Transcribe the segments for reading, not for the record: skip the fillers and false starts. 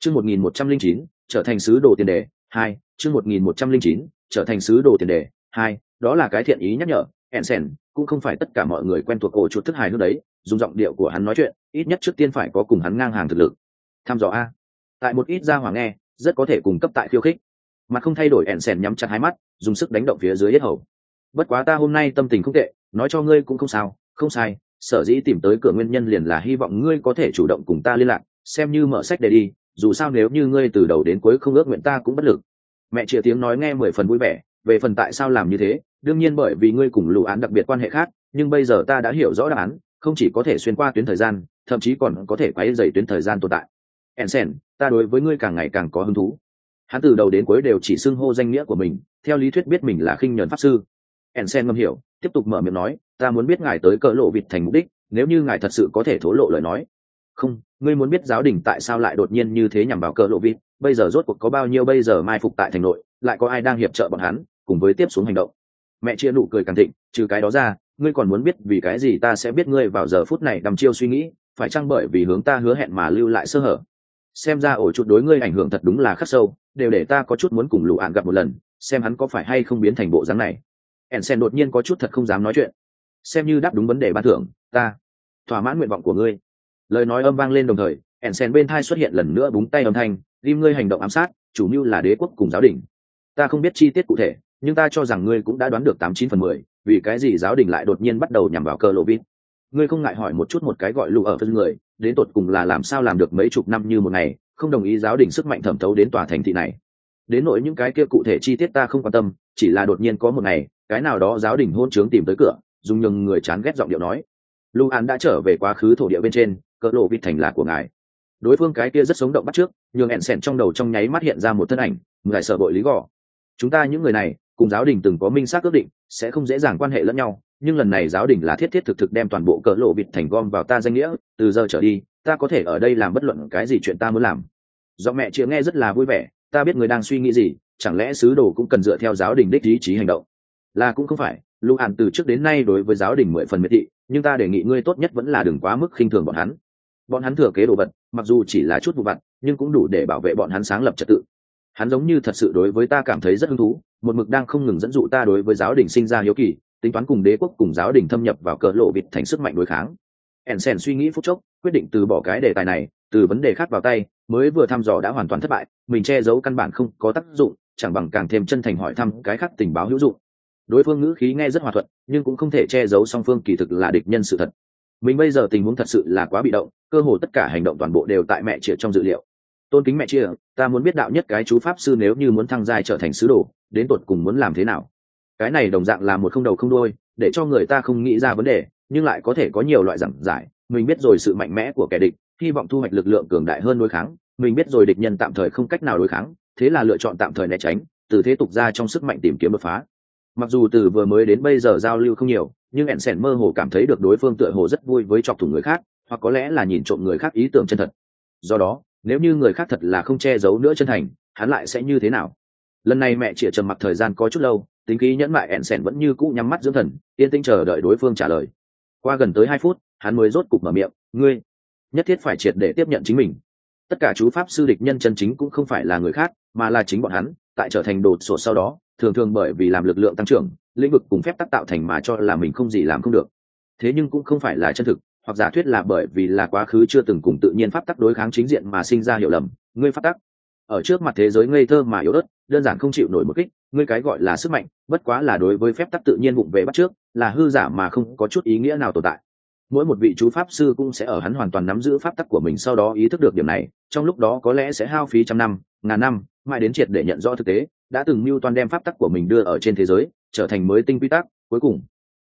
Chương 1109, trở thành sứ đồ tiền đề, 2, chương 1109, trở thành sứ đồ tiền đề, 2, đó là cái thiện ý nhắc nhở, Ensen, cũng không phải tất cả mọi người quen thuộc ổ chuột thức hài hước đấy, dùng giọng điệu của hắn nói chuyện, ít nhất trước tiên phải có cùng hắn ngang hàng thực lực. Tham dò a. Tại một ít gia hỏa nghe, rất có thể cùng cấp tại khiêu khích. Mà không thay đổi Ensen nhắm chặt hai mắt, dùng sức đánh động phía dưới yết hầu. Bất quá ta hôm nay tâm tình không tệ, nói cho ngươi cũng không sao, không sai, sở dĩ tìm tới cửa nguyên nhân liền là hy vọng ngươi có thể chủ động cùng ta liên lạc, xem như mở sách để đi, dù sao nếu như ngươi từ đầu đến cuối không ước nguyện ta cũng bất lực. Mẹ chia tiếng nói nghe 10 phần vui vẻ, về phần tại sao làm như thế, đương nhiên bởi vì ngươi cùng Lũ Án đặc biệt quan hệ khác, nhưng bây giờ ta đã hiểu rõ đáp án, không chỉ có thể xuyên qua tuyến thời gian, thậm chí còn có thể quấy rầy tuyến thời gian tồn tại. Ensen, ta đối với ngươi càng ngày càng có hứng thú. Hắn từ đầu đến cuối đều chỉ xưng hô danh nghĩa của mình, theo lý thuyết biết mình là khinh nhẫn pháp sư. Ensen ngầm hiểu, tiếp tục mở miệng nói, ta muốn biết ngài tới cỡ lộ vịt thành mục đích, nếu như ngài thật sự có thể thổ lộ lời nói. Không, ngươi muốn biết giáo đình tại sao lại đột nhiên như thế nhằm vào cỡ lộ vịt, bây giờ rốt cuộc có bao nhiêu bây giờ mai phục tại thành nội, lại có ai đang hiệp trợ bọn hắn, cùng với tiếp xuống hành động. Mẹ chia nụ cười càng thịnh, trừ cái đó ra, ngươi còn muốn biết vì cái gì ta sẽ biết ngươi vào giờ phút này đăm chiêu suy nghĩ, phải chăng bởi vì hướng ta hứa hẹn mà lưu lại sơ hở. Xem ra ổ chuột đối ngươi ảnh hưởng thật đúng là khắc sâu, đều để ta có chút muốn cùng Lũ Án gặp một lần, xem hắn có phải hay không biến thành bộ dáng này. Ensen đột nhiên có chút thật không dám nói chuyện. Xem như đáp đúng vấn đề ban thưởng, ta thỏa mãn nguyện vọng của ngươi. Lời nói âm vang lên đồng thời, Ensen bên thai xuất hiện lần nữa búng tay âm thanh, ghim ngươi hành động ám sát, chủ mưu là đế quốc cùng giáo đình. Ta không biết chi tiết cụ thể, nhưng ta cho rằng ngươi cũng đã đoán được 89/10, vì cái gì giáo đình lại đột nhiên bắt đầu nhằm vào cờ lộ vít. Ngươi không ngại hỏi một chút một cái gọi lù ở phân người, đến tột cùng là làm sao làm được mấy chục năm như một ngày, không đồng ý giáo đình sức mạnh thẩm thấu đến tòa thành thị này. Đến nỗi những cái kia cụ thể chi tiết ta không quan tâm, chỉ là đột nhiên có một ngày, cái nào đó giáo đình hôn trướng tìm tới cửa, dùng nhường người chán ghét giọng điệu nói, Lu An đã trở về quá khứ thổ địa bên trên, cỡ lộ vịt thành là của ngài. Đối phương cái kia rất sống động bắt trước, nhường Ensen trong đầu trong nháy mắt hiện ra một thân ảnh, ngài sợ bội lý gò. Chúng ta những người này cùng giáo đình từng có minh xác ước định, sẽ không dễ dàng quan hệ lẫn nhau, nhưng lần này giáo đình là thiết thiết thực thực đem toàn bộ cỡ lộ vịt thành gom vào ta danh nghĩa, từ giờ trở đi, ta có thể ở đây làm bất luận cái gì chuyện ta muốn làm. Do mẹ chị nghe rất là vui vẻ, ta biết người đang suy nghĩ gì, chẳng lẽ sứ đồ cũng cần dựa theo giáo đình đích ý chí hành động? Là cũng không phải, Lu An từ trước đến nay đối với giáo đình 10 phần miệt thị, nhưng ta đề nghị ngươi tốt nhất vẫn là đừng quá mức khinh thường bọn hắn. Bọn hắn thừa kế đồ vật, mặc dù chỉ là chút vụ vặt, nhưng cũng đủ để bảo vệ bọn hắn sáng lập trật tự. Hắn giống như thật sự đối với ta cảm thấy rất hứng thú, một mực đang không ngừng dẫn dụ ta đối với giáo đình sinh ra hiếu kỳ, tính toán cùng đế quốc cùng giáo đình thâm nhập vào cỡ lộ vịt thành sức mạnh đối kháng. Ensen suy nghĩ phút chốc, quyết định từ bỏ cái đề tài này, từ vấn đề khác vào tay, mới vừa thăm dò đã hoàn toàn thất bại, mình che giấu căn bản không có tác dụng, chẳng bằng càng thêm chân thành hỏi thăm cái khác tình báo hữu dụng. Đối phương ngữ khí nghe rất hòa thuận, nhưng cũng không thể che giấu song phương kỳ thực là địch nhân sự thật. Mình bây giờ tình huống thật sự là quá bị động, cơ hồ tất cả hành động toàn bộ đều tại mẹ chia trong dự liệu. Tôn kính mẹ chia, ta muốn biết đạo nhất cái chú pháp sư nếu như muốn thăng giai trở thành sứ đồ, đến tột cùng muốn làm thế nào? Cái này đồng dạng là một không đầu không đuôi, để cho người ta không nghĩ ra vấn đề, nhưng lại có thể có nhiều loại giảng giải. Mình biết rồi sự mạnh mẽ của kẻ địch, hy vọng thu hoạch lực lượng cường đại hơn đối kháng. Mình biết rồi địch nhân tạm thời không cách nào đối kháng, thế là lựa chọn tạm thời né tránh, từ thế tục ra trong sức mạnh tìm kiếm đột phá. Mặc dù từ vừa mới đến bây giờ giao lưu không nhiều, nhưng Ensen mơ hồ cảm thấy được đối phương tựa hồ rất vui với chọc thủng người khác, hoặc có lẽ là nhìn trộm người khác ý tưởng chân thật. Do đó, nếu như người khác thật là không che giấu nữa chân thành, hắn lại sẽ như thế nào? Lần này mẹ chỉ trầm mặc thời gian có chút lâu, tính khí nhẫn mại Ensen vẫn như cũ nhắm mắt dưỡng thần, yên tĩnh chờ đợi đối phương trả lời. Qua gần tới 2 phút, hắn mới rốt cục mở miệng, ngươi nhất thiết phải triệt để tiếp nhận chính mình. Tất cả chú pháp sư địch nhân chân chính cũng không phải là người khác, mà là chính bọn hắn. Tại trở thành đột sổ sau đó, thường bởi vì làm lực lượng tăng trưởng, lĩnh vực cùng phép tắc tạo thành mà cho là mình không gì làm không được. Thế nhưng cũng không phải là chân thực, hoặc giả thuyết là bởi vì là quá khứ chưa từng cùng tự nhiên pháp tắc đối kháng chính diện mà sinh ra hiểu lầm. Ngươi pháp tắc ở trước mặt thế giới ngây thơ mà yếu ớt, đơn giản không chịu nổi một kích. Ngươi cái gọi là sức mạnh, bất quá là đối với phép tắc tự nhiên vụng về bắt trước, là hư giả mà không có chút ý nghĩa nào tồn tại. Mỗi một vị chú pháp sư cũng sẽ ở hắn hoàn toàn nắm giữ pháp tắc của mình sau đó ý thức được điểm này, trong lúc đó có lẽ sẽ hao phí trăm năm, ngàn năm, mãi đến triệt để nhận rõ thực tế, đã từng mưu toan đem pháp tắc của mình đưa ở trên thế giới, trở thành mới tinh quy tắc, cuối cùng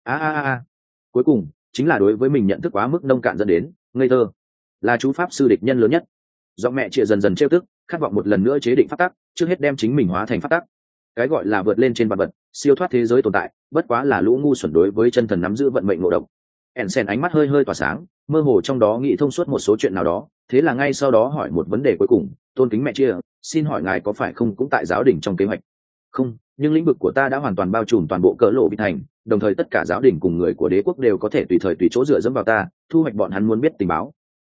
cuối cùng chính là đối với mình nhận thức quá mức nông cạn dẫn đến ngây thơ, là chú pháp sư địch nhân lớn nhất. Do mẹ chia dần dần trêu tức, khát vọng một lần nữa chế định pháp tắc, trước hết đem chính mình hóa thành pháp tắc. Cái gọi là vượt lên trên vạn vật, siêu thoát thế giới tồn tại, bất quá là lũ ngu xuẩn đối với chân thần nắm giữ vận mệnh ngộ độc. Ensen ánh mắt hơi hơi tỏa sáng, mơ hồ trong đó nghĩ thông suốt một số chuyện nào đó, thế là ngay sau đó hỏi một vấn đề cuối cùng, tôn kính mẹ chia, xin hỏi ngài có phải không cũng tại giáo đình trong kế hoạch? Không, nhưng lĩnh vực của ta đã hoàn toàn bao trùm toàn bộ cỡ lộ vịt thành, đồng thời tất cả giáo đình cùng người của đế quốc đều có thể tùy thời tùy chỗ dựa dẫm vào ta, thu hoạch bọn hắn muốn biết tình báo.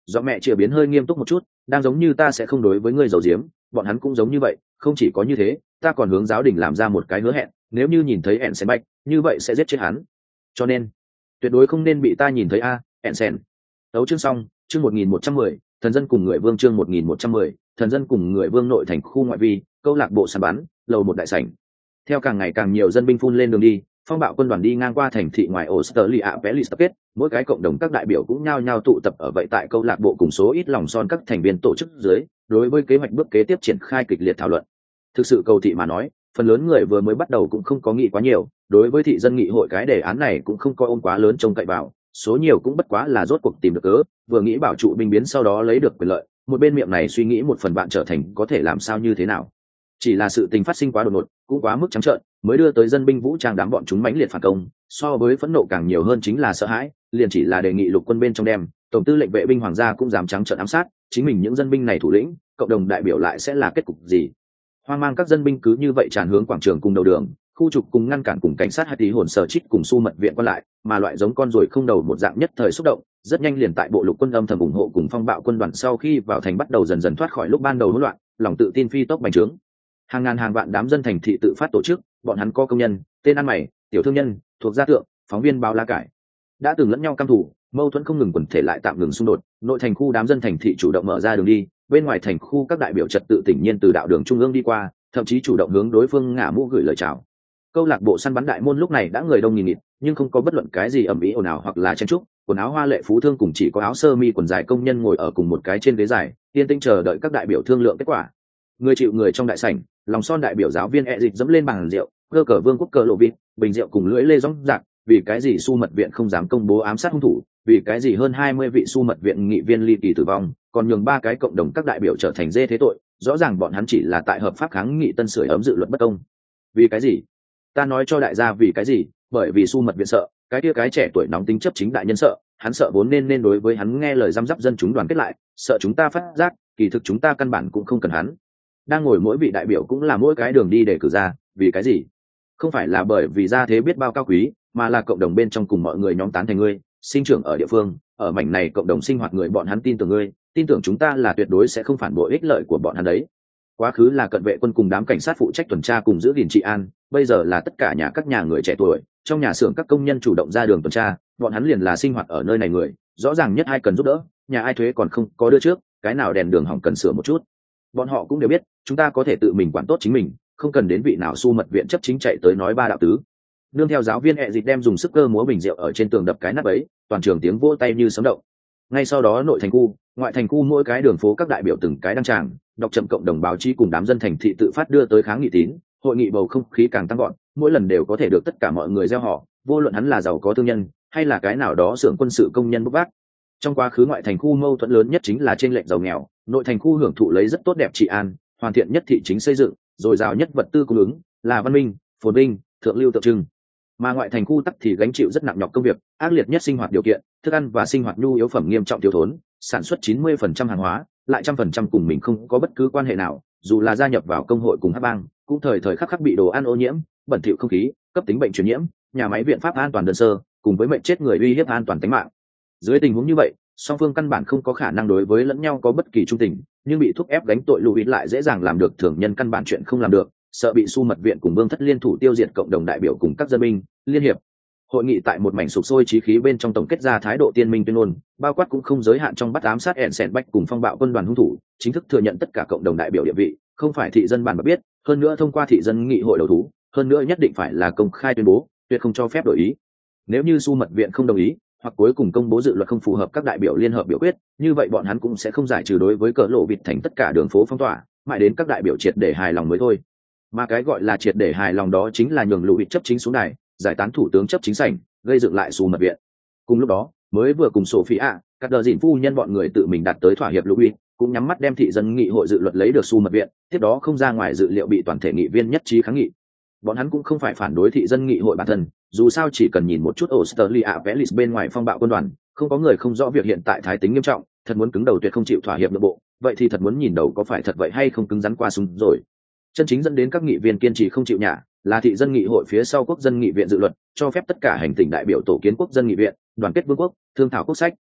Do mẹ chĩa biến hơi nghiêm túc một chút, đang giống như ta sẽ không đối với ngươi giấu giếm, bọn hắn cũng giống như vậy, không chỉ có như thế, ta còn hướng giáo đình làm ra một cái hứa hẹn, nếu như nhìn thấy Ensen Bạch, như vậy sẽ giết chết hắn. Cho nên, tuyệt đối không nên bị ta nhìn thấy a, Ensen. Đấu chương xong, chương 1110, thần dân cùng người vương chương 1110, thần dân cùng người vương nội thành khu ngoại vi, câu lạc bộ săn bắn, lầu một đại sảnh. Theo càng ngày càng nhiều dân binh phun lên đường đi, phong bạo quân đoàn đi ngang qua thành thị ngoài Australia Valley tập kết, mỗi cái cộng đồng các đại biểu cũng nhao nhao tụ tập ở vậy tại câu lạc bộ cùng số ít lòng son các thành viên tổ chức dưới, đối với kế hoạch bước kế tiếp triển khai kịch liệt thảo luận. Thực sự cầu thị mà nói, phần lớn người vừa mới bắt đầu cũng không có nghĩ quá nhiều, đối với thị dân nghị hội cái đề án này cũng không có ôm quá lớn trông cậy vào, số nhiều cũng bất quá là rốt cuộc tìm được cớ, vừa nghĩ bảo trụ binh biến sau đó lấy được quyền lợi, một bên miệng này suy nghĩ một phần bạn trở thành có thể làm sao như thế nào. Chỉ là sự tình phát sinh quá đột ngột, cũng quá mức trắng trợn, mới đưa tới dân binh vũ trang đám bọn chúng mãnh liệt phản công, so với phẫn nộ càng nhiều hơn chính là sợ hãi, liền chỉ là đề nghị lục quân bên trong đem, tổng tư lệnh vệ binh hoàng gia cũng dám trắng trợn ám sát, chính mình những dân binh này thủ lĩnh, cộng đồng đại biểu lại sẽ là kết cục gì. Hoang mang các dân binh cứ như vậy tràn hướng quảng trường cùng đầu đường, khu trục cùng ngăn cản cùng cảnh sát hai tí hồn sở trích cùng su mật viện quan lại, mà loại giống con ruồi không đầu một dạng nhất thời xúc động, rất nhanh liền tại bộ lục quân âm thầm ủng hộ cùng phong bạo quân đoàn sau khi vào thành bắt đầu dần dần thoát khỏi lúc ban đầu hỗn loạn, lòng tự tin phi tốc bành trướng. Hàng ngàn hàng vạn đám dân thành thị tự phát tổ chức, bọn hắn có công nhân, tên ăn mày, tiểu thương nhân, thuộc gia tượng, phóng viên báo lá cải, đã từng lẫn nhau căm thù, mâu thuẫn không ngừng quần thể lại tạm ngừng xung đột, nội thành khu đám dân thành thị chủ động mở ra đường đi, bên ngoài thành khu các đại biểu trật tự tỉnh nhiên từ đạo đường trung ương đi qua, thậm chí chủ động hướng đối phương ngả mũ gửi lời chào. Câu lạc bộ săn bắn đại môn lúc này đã người đông nghìn nghịt, nhưng không có bất luận cái gì ầm ĩ ồn ào hoặc là chen chúc, quần áo hoa lệ phú thương cùng chỉ có áo sơ mi quần dài công nhân ngồi ở cùng một cái trên ghế dài, yên tĩnh chờ đợi các đại biểu thương lượng kết quả. Người chịu người trong đại sảnh, lòng son đại biểu giáo viên dịch dẫm lên bàn rượu, cơ cờ vương quốc cờ lộ vịt, bình rượu cùng lưỡi lê rõng rạc, vì cái gì su mật viện không dám công bố ám sát hung thủ, vì cái gì hơn 20 vị su mật viện nghị viên ly kỳ tử vong, còn nhường 3 cái cộng đồng các đại biểu trở thành dê thế tội, rõ ràng bọn hắn chỉ là tại hợp pháp kháng nghị tân sưởi ấm dự luật bất công. Vì cái gì? Ta nói cho đại gia vì cái gì, bởi vì su mật viện sợ, cái kia cái trẻ tuổi nóng tính chấp chính đại nhân sợ, hắn sợ vốn nên đối với hắn nghe lời giam giáp dân chúng đoàn kết lại, sợ chúng ta phát giác, kỳ thực chúng ta căn bản cũng không cần hắn. Đang ngồi mỗi vị đại biểu cũng là mỗi cái đường đi để cử ra, vì cái gì? Không phải là bởi vì gia thế biết bao cao quý, mà là cộng đồng bên trong cùng mọi người nhóm tán thành ngươi, sinh trưởng ở địa phương, ở mảnh này cộng đồng sinh hoạt người bọn hắn tin tưởng ngươi, tin tưởng chúng ta là tuyệt đối sẽ không phản bội ích lợi của bọn hắn đấy. Quá khứ là cận vệ quân cùng đám cảnh sát phụ trách tuần tra cùng giữ gìn trị an, bây giờ là tất cả các nhà người trẻ tuổi, trong nhà xưởng các công nhân chủ động ra đường tuần tra, bọn hắn liền là sinh hoạt ở nơi này người, rõ ràng nhất ai cần giúp đỡ, nhà ai thuế còn không có đưa trước, cái nào đèn đường hỏng cần sửa một chút. Bọn họ cũng đều biết, chúng ta có thể tự mình quản tốt chính mình, không cần đến vị nào su mật viện chấp chính chạy tới nói ba đạo tứ. Nương theo giáo viên dịch đem dùng sức cơ múa bình rượu ở trên tường đập cái nắp ấy, toàn trường tiếng vỗ tay như sấm động. Ngay sau đó nội thành khu, ngoại thành khu mỗi cái đường phố các đại biểu từng cái đăng tràng, đọc chậm cộng đồng báo chí cùng đám dân thành thị tự phát đưa tới kháng nghị tín, hội nghị bầu không khí càng tăng gọn, mỗi lần đều có thể được tất cả mọi người gieo họ, vô luận hắn là giàu có thương nhân hay là cái nào đó xưởng quân sự công nhân bốc vác. Trong quá khứ ngoại thành khu mâu thuẫn lớn nhất chính là trên lệnh giàu nghèo, nội thành khu hưởng thụ lấy rất tốt đẹp trị an, hoàn thiện nhất thị chính xây dựng, dồi dào nhất vật tư cung ứng, là văn minh, phồn vinh, thượng lưu tượng trưng. Mà ngoại thành khu tắc thì gánh chịu rất nặng nhọc công việc, ác liệt nhất sinh hoạt điều kiện, thức ăn và sinh hoạt nhu yếu phẩm nghiêm trọng thiếu thốn, sản xuất 90% hàng hóa, lại 100% cùng mình không có bất cứ quan hệ nào, dù là gia nhập vào công hội cùng hắc bang, cũng thời thời khắc khắc bị đồ ăn ô nhiễm, bẩn thỉu không khí, cấp tính bệnh truyền nhiễm, nhà máy viện pháp an toàn đơn sơ, cùng với mệnh chết người uy hiếp an toàn tính mạng. Dưới tình huống như vậy, song phương căn bản không có khả năng đối với lẫn nhau có bất kỳ trung tình, nhưng bị thúc ép gánh tội Louis lại dễ dàng làm được thường nhân căn bản chuyện không làm được, sợ bị su mật viện cùng vương thất liên thủ tiêu diệt cộng đồng đại biểu cùng các dân binh liên hiệp. Hội nghị tại một mảnh sục sôi trí khí bên trong tổng kết ra thái độ tiên minh tuyên ngôn, bao quát cũng không giới hạn trong bắt ám sát Ensen Bách cùng phong bạo quân đoàn hung thủ, chính thức thừa nhận tất cả cộng đồng đại biểu địa vị, không phải thị dân bàn bạc biết, hơn nữa thông qua thị dân nghị hội đầu thú, hơn nữa nhất định phải là công khai tuyên bố, tuyệt không cho phép đổi ý. Nếu như su mật viện không đồng ý, hoặc cuối cùng công bố dự luật không phù hợp các đại biểu liên hợp biểu quyết, như vậy bọn hắn cũng sẽ không giải trừ đối với cỡ lộ vịt thành tất cả đường phố phong tỏa, mãi đến các đại biểu triệt để hài lòng mới thôi. Mà cái gọi là triệt để hài lòng đó chính là nhường Louis chấp chính xuống đài, giải tán thủ tướng chấp chính sảnh, gây dựng lại su mật viện. Cùng lúc đó, mới vừa cùng Sophia, các đờ dịn phu nhân bọn người tự mình đạt tới thỏa hiệp Louis, cũng nhắm mắt đem thị dân nghị hội dự luật lấy được su mật viện, tiếp đó không ra ngoài dự liệu bị toàn thể nghị viên nhất trí kháng nghị. Bọn hắn cũng không phải phản đối thị dân nghị hội bản thân, dù sao chỉ cần nhìn một chút Australia Valley bên ngoài phong bạo quân đoàn, không có người không rõ việc hiện tại thái tính nghiêm trọng, thật muốn cứng đầu tuyệt không chịu thỏa hiệp nội bộ, vậy thì thật muốn nhìn đầu có phải thật vậy hay không cứng rắn qua súng rồi. Chân chính dẫn đến các nghị viên kiên trì không chịu nhả, là thị dân nghị hội phía sau quốc dân nghị viện dự luật, cho phép tất cả hành tinh đại biểu tổ kiến quốc dân nghị viện, đoàn kết vương quốc, thương thảo quốc sách.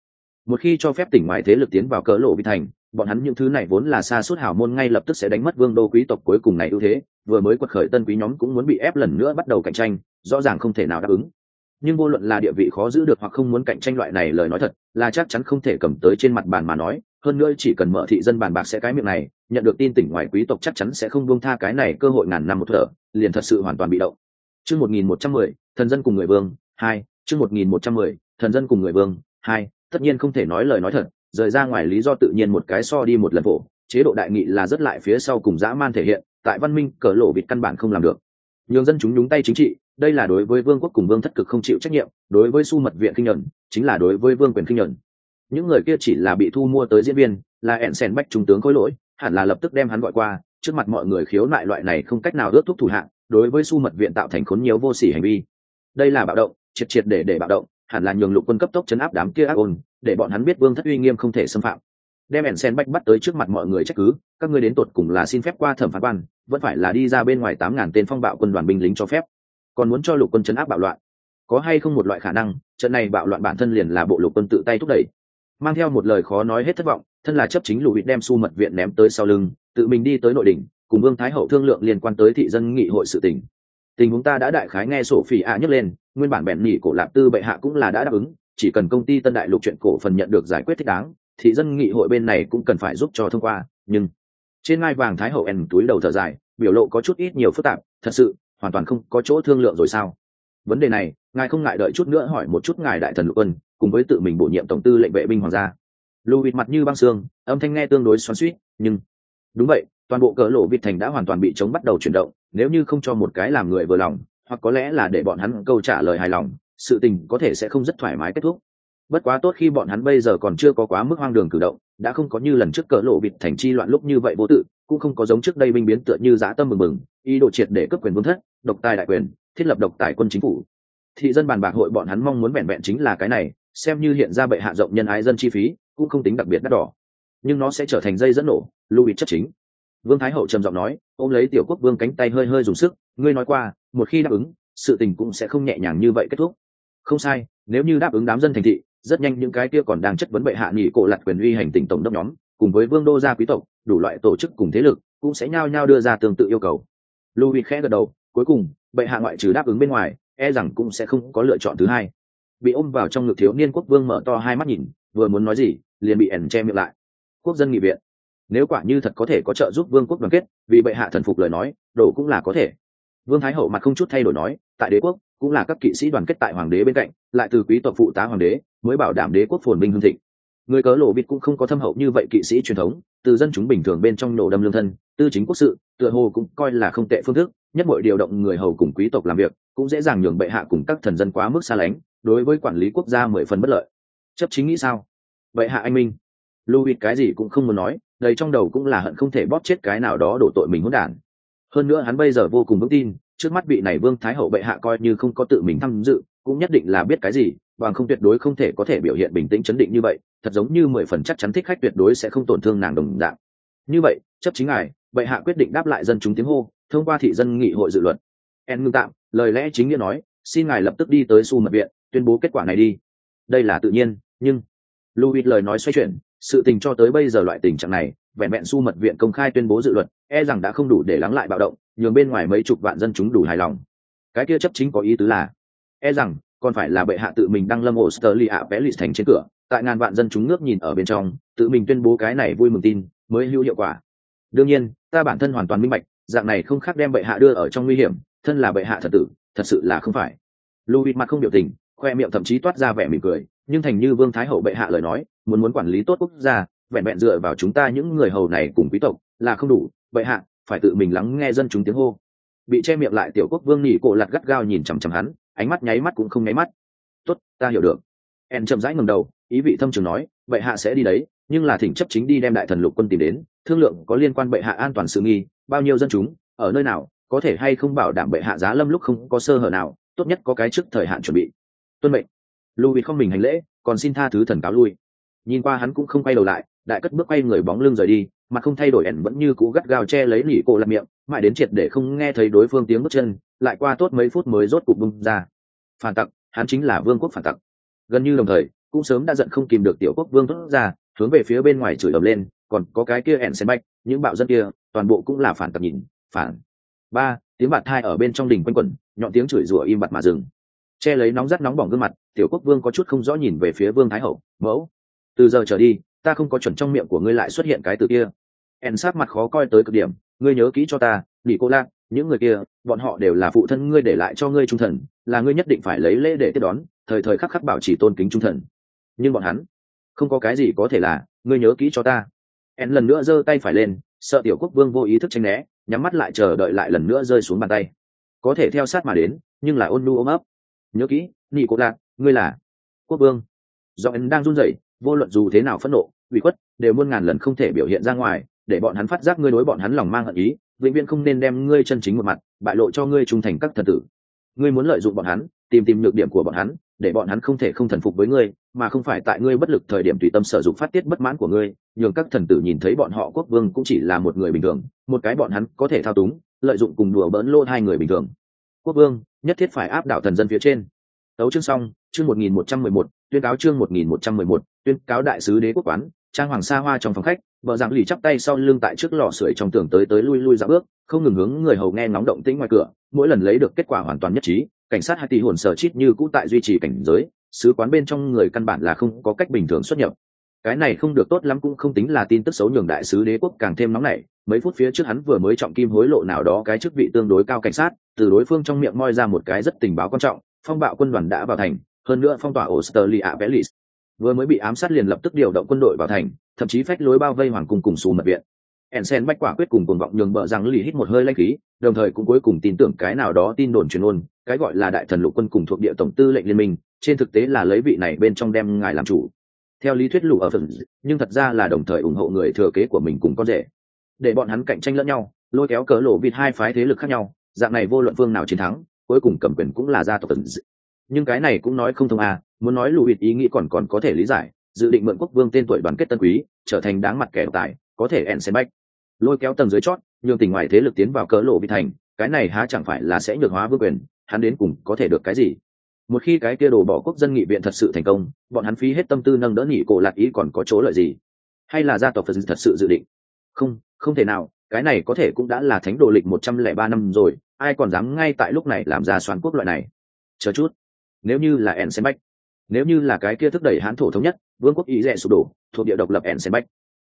Một khi cho phép tỉnh ngoài thế lực tiến vào cỡ lộ vị thành, bọn hắn những thứ này vốn là xa suốt hào môn ngay lập tức sẽ đánh mất vương đô quý tộc cuối cùng này ưu thế, vừa mới quật khởi tân quý nhóm cũng muốn bị ép lần nữa bắt đầu cạnh tranh, rõ ràng không thể nào đáp ứng. Nhưng vô luận là địa vị khó giữ được hoặc không muốn cạnh tranh loại này, lời nói thật là chắc chắn không thể cầm tới trên mặt bàn mà nói. Hơn nữa chỉ cần mở thị dân bàn bạc sẽ cái miệng này, nhận được tin tỉnh ngoài quý tộc chắc chắn sẽ không buông tha cái này cơ hội ngàn năm một thở, liền thật sự hoàn toàn bị động. Chương 1110, thần dân cùng người vương 2, chương 1110, thần dân cùng người vương 2, tất nhiên không thể nói lời nói thật, rời ra ngoài lý do tự nhiên một cái so đi một lần phổ, chế độ đại nghị là rất lại phía sau cùng dã man thể hiện, tại văn minh cỡ lộ vịt căn bản không làm được. Nhường dân chúng nhúng tay chính trị, đây là đối với vương quốc cùng vương thất cực không chịu trách nhiệm, đối với su mật viện kinh nhẫn, chính là đối với vương quyền kinh nhẫn. Những người kia chỉ là bị thu mua tới diễn viên, là ẹn sen bách trung tướng khối lỗi, hẳn là lập tức đem hắn gọi qua, trước mặt mọi người khiếu nại loại này không cách nào ước thúc thủ hạng, đối với su mật viện tạo thành khốn nhiều vô sỉ hành vi. Đây là bạo động, triệt triệt để bạo động, hẳn là nhường lục quân cấp tốc chấn áp đám kia ác ôn, để bọn hắn biết vương thất uy nghiêm không thể xâm phạm. Đem ẹn sen bách bắt tới trước mặt mọi người trách cứ, các ngươi đến tột cùng là xin phép qua thẩm phán quan, vẫn phải là đi ra bên ngoài 8.000 tên phong bạo quân đoàn binh lính cho phép, còn muốn cho lục quân chấn áp bạo loạn. Có hay không một loại khả năng, trận này bạo loạn bản thân liền là bộ lục quân tự tay thúc đẩy? Mang theo một lời khó nói hết thất vọng, thân là chấp chính lù vịt đem su mật viện ném tới sau lưng, tự mình đi tới nội đỉnh, cùng vương thái hậu thương lượng liên quan tới thị dân nghị hội sự tình huống ta đã đại khái nghe sổ phỉ nhắc lên, nguyên bản bèn nỉ cổ lạp tư bệ hạ cũng là đã đáp ứng, chỉ cần công ty Tân Đại Lục chuyện cổ phần nhận được giải quyết thích đáng, thị dân nghị hội bên này cũng cần phải giúp cho thông qua. Nhưng trên ngai vàng thái hậu túi đầu thở dài, biểu lộ có chút ít nhiều phức tạp, thật sự hoàn toàn không có chỗ thương lượng rồi sao? Vấn đề này ngài không ngại đợi chút nữa hỏi một chút ngài đại thần lục quân, cùng với tự mình bổ nhiệm tổng tư lệnh vệ binh hoàng gia. Louis mặt như băng xương, âm thanh nghe tương đối xoắn xuýt, nhưng đúng vậy, toàn bộ cỡ lộ vịt thành đã hoàn toàn bị chống bắt đầu chuyển động, nếu như không cho một cái làm người vừa lòng, hoặc có lẽ là để bọn hắn câu trả lời hài lòng, sự tình có thể sẽ không rất thoải mái kết thúc. Bất quá tốt khi bọn hắn bây giờ còn chưa có quá mức hoang đường cử động, đã không có như lần trước cỡ lộ vịt thành chi loạn lúc như vậy vô tự, cũng không có giống trước đây binh biến tựa như dã tâm bừng bừng, ý đồ triệt để cướp quyền vương thất, độc tài đại quyền, thiết lập độc tài quân chính phủ. Thị dân bàn bạc hội bọn hắn mong muốn vẹn vẹn chính là cái này, xem như hiện ra bệ hạ rộng nhân ái dân chi phí, cũng không tính đặc biệt đắt đỏ, nhưng nó sẽ trở thành dây dẫn nổ. Louis chấp chính. Vương thái hậu trầm giọng nói, ôm lấy tiểu quốc vương cánh tay hơi hơi dùng sức, ngươi nói qua, một khi đáp ứng, sự tình cũng sẽ không nhẹ nhàng như vậy kết thúc. Không sai, nếu như đáp ứng đám dân thành thị, rất nhanh những cái kia còn đang chất vấn bệ hạ nghỉ cổ lặt quyền uy hành tỉnh tổng đốc nhóm, cùng với vương đô gia quý tộc, đủ loại tổ chức cùng thế lực, cũng sẽ nhao nhao đưa ra tương tự yêu cầu. Louis khẽ gật đầu, cuối cùng, bệ hạ ngoại trừ đáp ứng bên ngoài, e rằng cũng sẽ không có lựa chọn thứ hai. Bị ôm vào trong ngực thiếu niên quốc vương mở to hai mắt nhìn, vừa muốn nói gì, liền bị ẻn che miệng lại. Quốc dân nghị viện, nếu quả như thật có thể có trợ giúp vương quốc đoàn kết, vì bệ hạ thần phục lời nói, đổ cũng là có thể. Vương thái hậu mặt không chút thay đổi nói, tại đế quốc cũng là các kỵ sĩ đoàn kết tại hoàng đế bên cạnh, lại từ quý tộc phụ tá hoàng đế, mới bảo đảm đế quốc phồn vinh hưng thịnh. Người cớ lộ vịt cũng không có thâm hậu như vậy kỵ sĩ truyền thống, từ dân chúng bình thường bên trong nổ đâm lương thân, tư chính quốc sự, tựa hồ cũng coi là không tệ phương thức, nhất mọi điều động người hầu cùng quý tộc làm việc, cũng dễ dàng nhường bệ hạ cùng các thần dân quá mức xa lánh, đối với quản lý quốc gia 10 phần bất lợi. Chấp chính nghĩ sao? Bệ hạ anh minh. Louis cái gì cũng không muốn nói, đầy trong đầu cũng là hận không thể bóp chết cái nào đó đổ tội mình hỗn đản. Hơn nữa hắn bây giờ vô cùng vững tin, trước mắt vị này vương thái hậu bệ hạ coi như không có tự mình tham dự, cũng nhất định là biết cái gì, bằng không tuyệt đối không thể có thể biểu hiện bình tĩnh chấn định như vậy, thật giống như 10 phần chắc chắn thích khách tuyệt đối sẽ không tổn thương nàng đồng dạng. Như vậy, chấp chính ngài, bệ hạ quyết định đáp lại dân chúng tiếng hô, thông qua thị dân nghị hội dự luật. Ngưng tạm, lời lẽ chính nghĩa nói, xin ngài lập tức đi tới su mật viện, tuyên bố kết quả này đi. Đây là tự nhiên, nhưng Louis lời nói xoay chuyển, sự tình cho tới bây giờ loại tình trạng này, vẹn vẹn su mật viện công khai tuyên bố dự luật, e rằng đã không đủ để lắng lại bạo động, nhường bên ngoài mấy chục vạn dân chúng đủ hài lòng. Cái kia chấp chính có ý tứ là, e rằng còn phải là bệ hạ tự mình đăng lâm Australia Palace thành trên cửa, tại ngàn vạn dân chúng ngước nhìn ở bên trong, tự mình tuyên bố cái này vui mừng tin, mới hữu hiệu quả. Đương nhiên, ta bản thân hoàn toàn minh bạch, dạng này không khác đem bệ hạ đưa ở trong nguy hiểm, thân là bệ hạ thật tử, thật sự là không phải. Louis mặt không biểu tình, khoe miệng thậm chí toát ra vẻ mỉm cười, nhưng thành như vương thái hậu bệ hạ lời nói, muốn quản lý tốt quốc gia, vẹn vẹn dựa vào chúng ta những người hầu này cùng quý tộc là không đủ, bệ hạ phải tự mình lắng nghe dân chúng tiếng hô. Bị che miệng lại tiểu quốc vương nỉ cổ lặt gắt gao nhìn chằm chằm hắn, ánh mắt nháy mắt cũng không nháy mắt. Tốt, ta hiểu được. En chậm rãi ngẩng đầu, ý vị thâm trường nói, bệ hạ sẽ đi đấy, nhưng là thỉnh chấp chính đi đem đại thần lục quân tìm đến, thương lượng có liên quan bệ hạ an toàn sự nghi, bao nhiêu dân chúng, ở nơi nào, có thể hay không bảo đảm bệ hạ giá lâm lúc không có sơ hở nào, tốt nhất có cái trước thời hạn chuẩn bị. Tuân mệnh. Louis không mình hành lễ, còn xin tha thứ thần cáo lui. Nhìn qua hắn cũng không quay đầu lại, đại cất bước quay người bóng lưng rời đi, mặt không thay đổi, ẻn vẫn như cũ gắt gao che lấy nỉ cổ lặt miệng, mãi đến triệt để không nghe thấy đối phương tiếng bước chân, lại qua tốt mấy phút mới rốt cục bung ra. Phản tặc, hắn chính là vương quốc phản tặc. Gần như đồng thời, cũng sớm đã giận không kìm được tiểu quốc vương thốt ra, hướng về phía bên ngoài chửi ầm lên, còn có cái kia ẹn sen bách, những bạo dân kia toàn bộ cũng là phản tặc nhìn phản. Ba tiếng bạt thai ở bên trong đình quanh quẩn, nhọn tiếng chửi rủa im bặt mà dừng. Che lấy nóng rát nóng bỏng gương mặt, tiểu quốc vương có chút không rõ nhìn về phía vương thái hậu. Mẫu, từ giờ trở đi ta không có chuẩn trong miệng của ngươi lại xuất hiện cái từ kia. En sát mặt khó coi tới cực điểm. Ngươi nhớ kỹ cho ta, bị cô lạc, những người kia bọn họ đều là phụ thân ngươi để lại cho ngươi trung thần, là ngươi nhất định phải lấy lễ để tiếp đón, thời thời khắc khắc bảo trì tôn kính trung thần. Nhưng bọn hắn không có cái gì có thể là, ngươi nhớ kỹ cho ta. En lần nữa giơ tay phải lên, sợ tiểu quốc vương vô ý thức tránh né, nhắm mắt lại chờ đợi lại lần nữa rơi xuống bàn tay. Có thể theo sát mà đến, nhưng là ôn nhu ôm ấp. Nhớ kỹ, nhị cô lạc, ngươi là quốc vương. Do En đang run rẩy, vô luận dù thế nào phẫn nộ, ủy khuất, đều muôn ngàn lần không thể biểu hiện ra ngoài, để bọn hắn phát giác ngươi đối bọn hắn lòng mang hận ý, vĩnh viễn không nên đem ngươi chân chính một mặt bại lộ cho ngươi trung thành các thần tử. Ngươi muốn lợi dụng bọn hắn, tìm nhược điểm của bọn hắn, để bọn hắn không thể không thần phục với ngươi, mà không phải tại ngươi bất lực thời điểm tùy tâm sở dụng phát tiết bất mãn của ngươi, nhường các thần tử nhìn thấy bọn họ quốc vương cũng chỉ là một người bình thường, một cái bọn hắn có thể thao túng, lợi dụng cùng đùa bỡn lô hai người bình thường. Quốc vương nhất thiết phải áp đảo thần dân phía trên. Tấu chương xong, chương 1111, tuyên cáo chương 1111, tuyên cáo đại sứ đế quốc quán, trang hoàng sa hoa trong phòng khách, vợ dạng lì chắp tay sau lưng tại trước lò sưởi trong tường tới lui lui dạo bước, không ngừng hướng người hầu nghe ngóng động tĩnh ngoài cửa, mỗi lần lấy được kết quả hoàn toàn nhất trí, cảnh sát hai tỷ hồn sở chít như cũ tại duy trì cảnh giới, sứ quán bên trong người căn bản là không có cách bình thường xuất nhập. Cái này không được tốt lắm cũng không tính là tin tức xấu, nhường đại sứ đế quốc càng thêm nóng nảy. Mấy phút phía trước hắn vừa mới trọng kim hối lộ nào đó cái chức vị tương đối cao cảnh sát, từ đối phương trong miệng moi ra một cái rất tình báo quan trọng, phong bạo quân đoàn đã vào thành, hơn nữa phong tỏa Australia Velis. Vừa mới bị ám sát liền lập tức điều động quân đội vào thành, thậm chí phách lối bao vây hoàng cung cùng xù mật viện. Ensen bách quả quyết cùng cuồng vọng nhường bợ rằng lì hít một hơi lãnh khí, đồng thời cũng cuối cùng tin tưởng cái nào đó tin đồn truyền ôn, cái gọi là đại thần lục quân cùng thuộc địa tổng tư lệnh liên minh, trên thực tế là lấy vị này bên trong đem ngài làm chủ. Theo lý thuyết lũ ở phần, nhưng thật ra là đồng thời ủng hộ người thừa kế của mình cùng con rể, để bọn hắn cạnh tranh lẫn nhau, lôi kéo cỡ lộ vịt hai phái thế lực khác nhau, dạng này vô luận phương nào chiến thắng, cuối cùng cầm quyền cũng là gia tộc phần. Nhưng cái này cũng nói không thông à, muốn nói lũ vịt ý nghĩ còn có thể lý giải, dự định mượn quốc vương tên tuổi đoàn kết tân quý, trở thành đáng mặt kẻ tài, có thể Ensen bách lôi kéo tầng dưới chót, nhường tỉnh ngoài thế lực tiến vào cỡ lộ vịt thành, cái này há chẳng phải là sẽ nhược hóa vương quyền, hắn đến cùng có thể được cái gì? Một khi cái kia đồ bỏ quốc dân nghị viện thật sự thành công, bọn hắn phí hết tâm tư nâng đỡ nghị cổ lạc ý còn có chỗ lợi gì? Hay là gia tộc Phật thật sự dự định? Không thể nào, cái này có thể cũng đã là thánh đồ lịch 103 năm rồi, ai còn dám ngay tại lúc này làm ra soán quốc loại này? Chờ chút, nếu như là Ensen bách, nếu như là cái kia thúc đẩy hán thổ thống nhất, vương quốc ý rẻ sụp đổ, thuộc địa độc lập Ensen bách,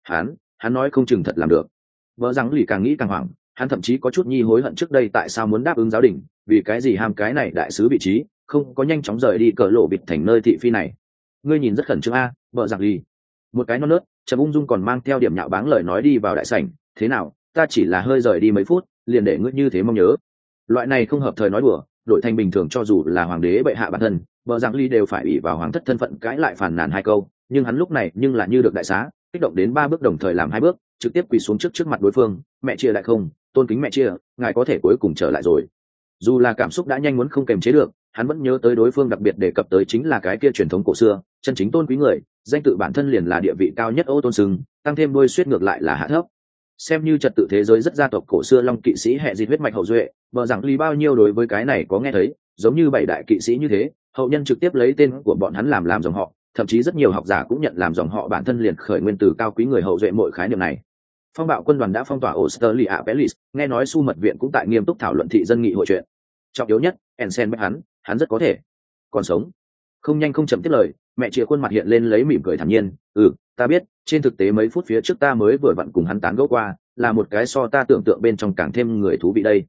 hắn nói không chừng thật làm được. Vợ rằng lì càng nghĩ càng hoảng, hắn thậm chí có chút nhi hối hận trước đây tại sao muốn đáp ứng giáo đình, vì cái gì ham cái này đại sứ vị trí, không có nhanh chóng rời đi cỡ lộ vịt thành nơi thị phi này. Ngươi nhìn rất khẩn trương a, vợ rằng lì. Một cái non nớt, trầm ung dung còn mang theo điểm nhạo báng lời nói đi vào đại sảnh, thế nào, ta chỉ là hơi rời đi mấy phút, liền để ngươi như thế mong nhớ. Loại này không hợp thời nói đùa, đổi thành bình thường cho dù là hoàng đế bệ hạ bản thân, vợ rằng lì đều phải ủy vào hoàng thất thân phận cãi lại phàn nàn hai câu, nhưng hắn lúc này nhưng là như được đại xá, kích động đến 3 bước đồng thời làm 2 bước, trực tiếp quỳ xuống trước mặt đối phương. Mẹ chia lại không, tôn kính mẹ chia, ngài có thể cuối cùng trở lại rồi. Dù là cảm xúc đã nhanh muốn không kềm chế được, hắn vẫn nhớ tới đối phương đặc biệt đề cập tới chính là cái kia truyền thống cổ xưa, chân chính tôn quý người, danh tự bản thân liền là địa vị cao nhất ô tôn sừng, tăng thêm đôi suýt ngược lại là hạ thấp. Xem như trật tự thế giới rất gia tộc cổ xưa long kỵ sĩ hệ di huyết mạch hậu duệ, vợ rằng lý bao nhiêu đối với cái này có nghe thấy, giống như 7 đại kỵ sĩ như thế, hậu nhân trực tiếp lấy tên của bọn hắn làm dòng họ, thậm chí rất nhiều học giả cũng nhận làm dòng họ bản thân liền khởi nguyên từ cao quý người hậu duệ mọi khái niệm này. Phong bạo quân đoàn đã phong tỏa Australia Velis, nghe nói su mật viện cũng tại nghiêm túc thảo luận thị dân nghị hội chuyện. Trọng yếu nhất, Ensen bách hắn rất có thể còn sống. Không nhanh không chậm tiếp lời, mẹ chia khuôn mặt hiện lên lấy mỉm cười thản nhiên, ta biết, trên thực tế mấy phút phía trước ta mới vừa vặn cùng hắn tán gẫu qua, là một cái so ta tưởng tượng bên trong càng thêm người thú vị đây.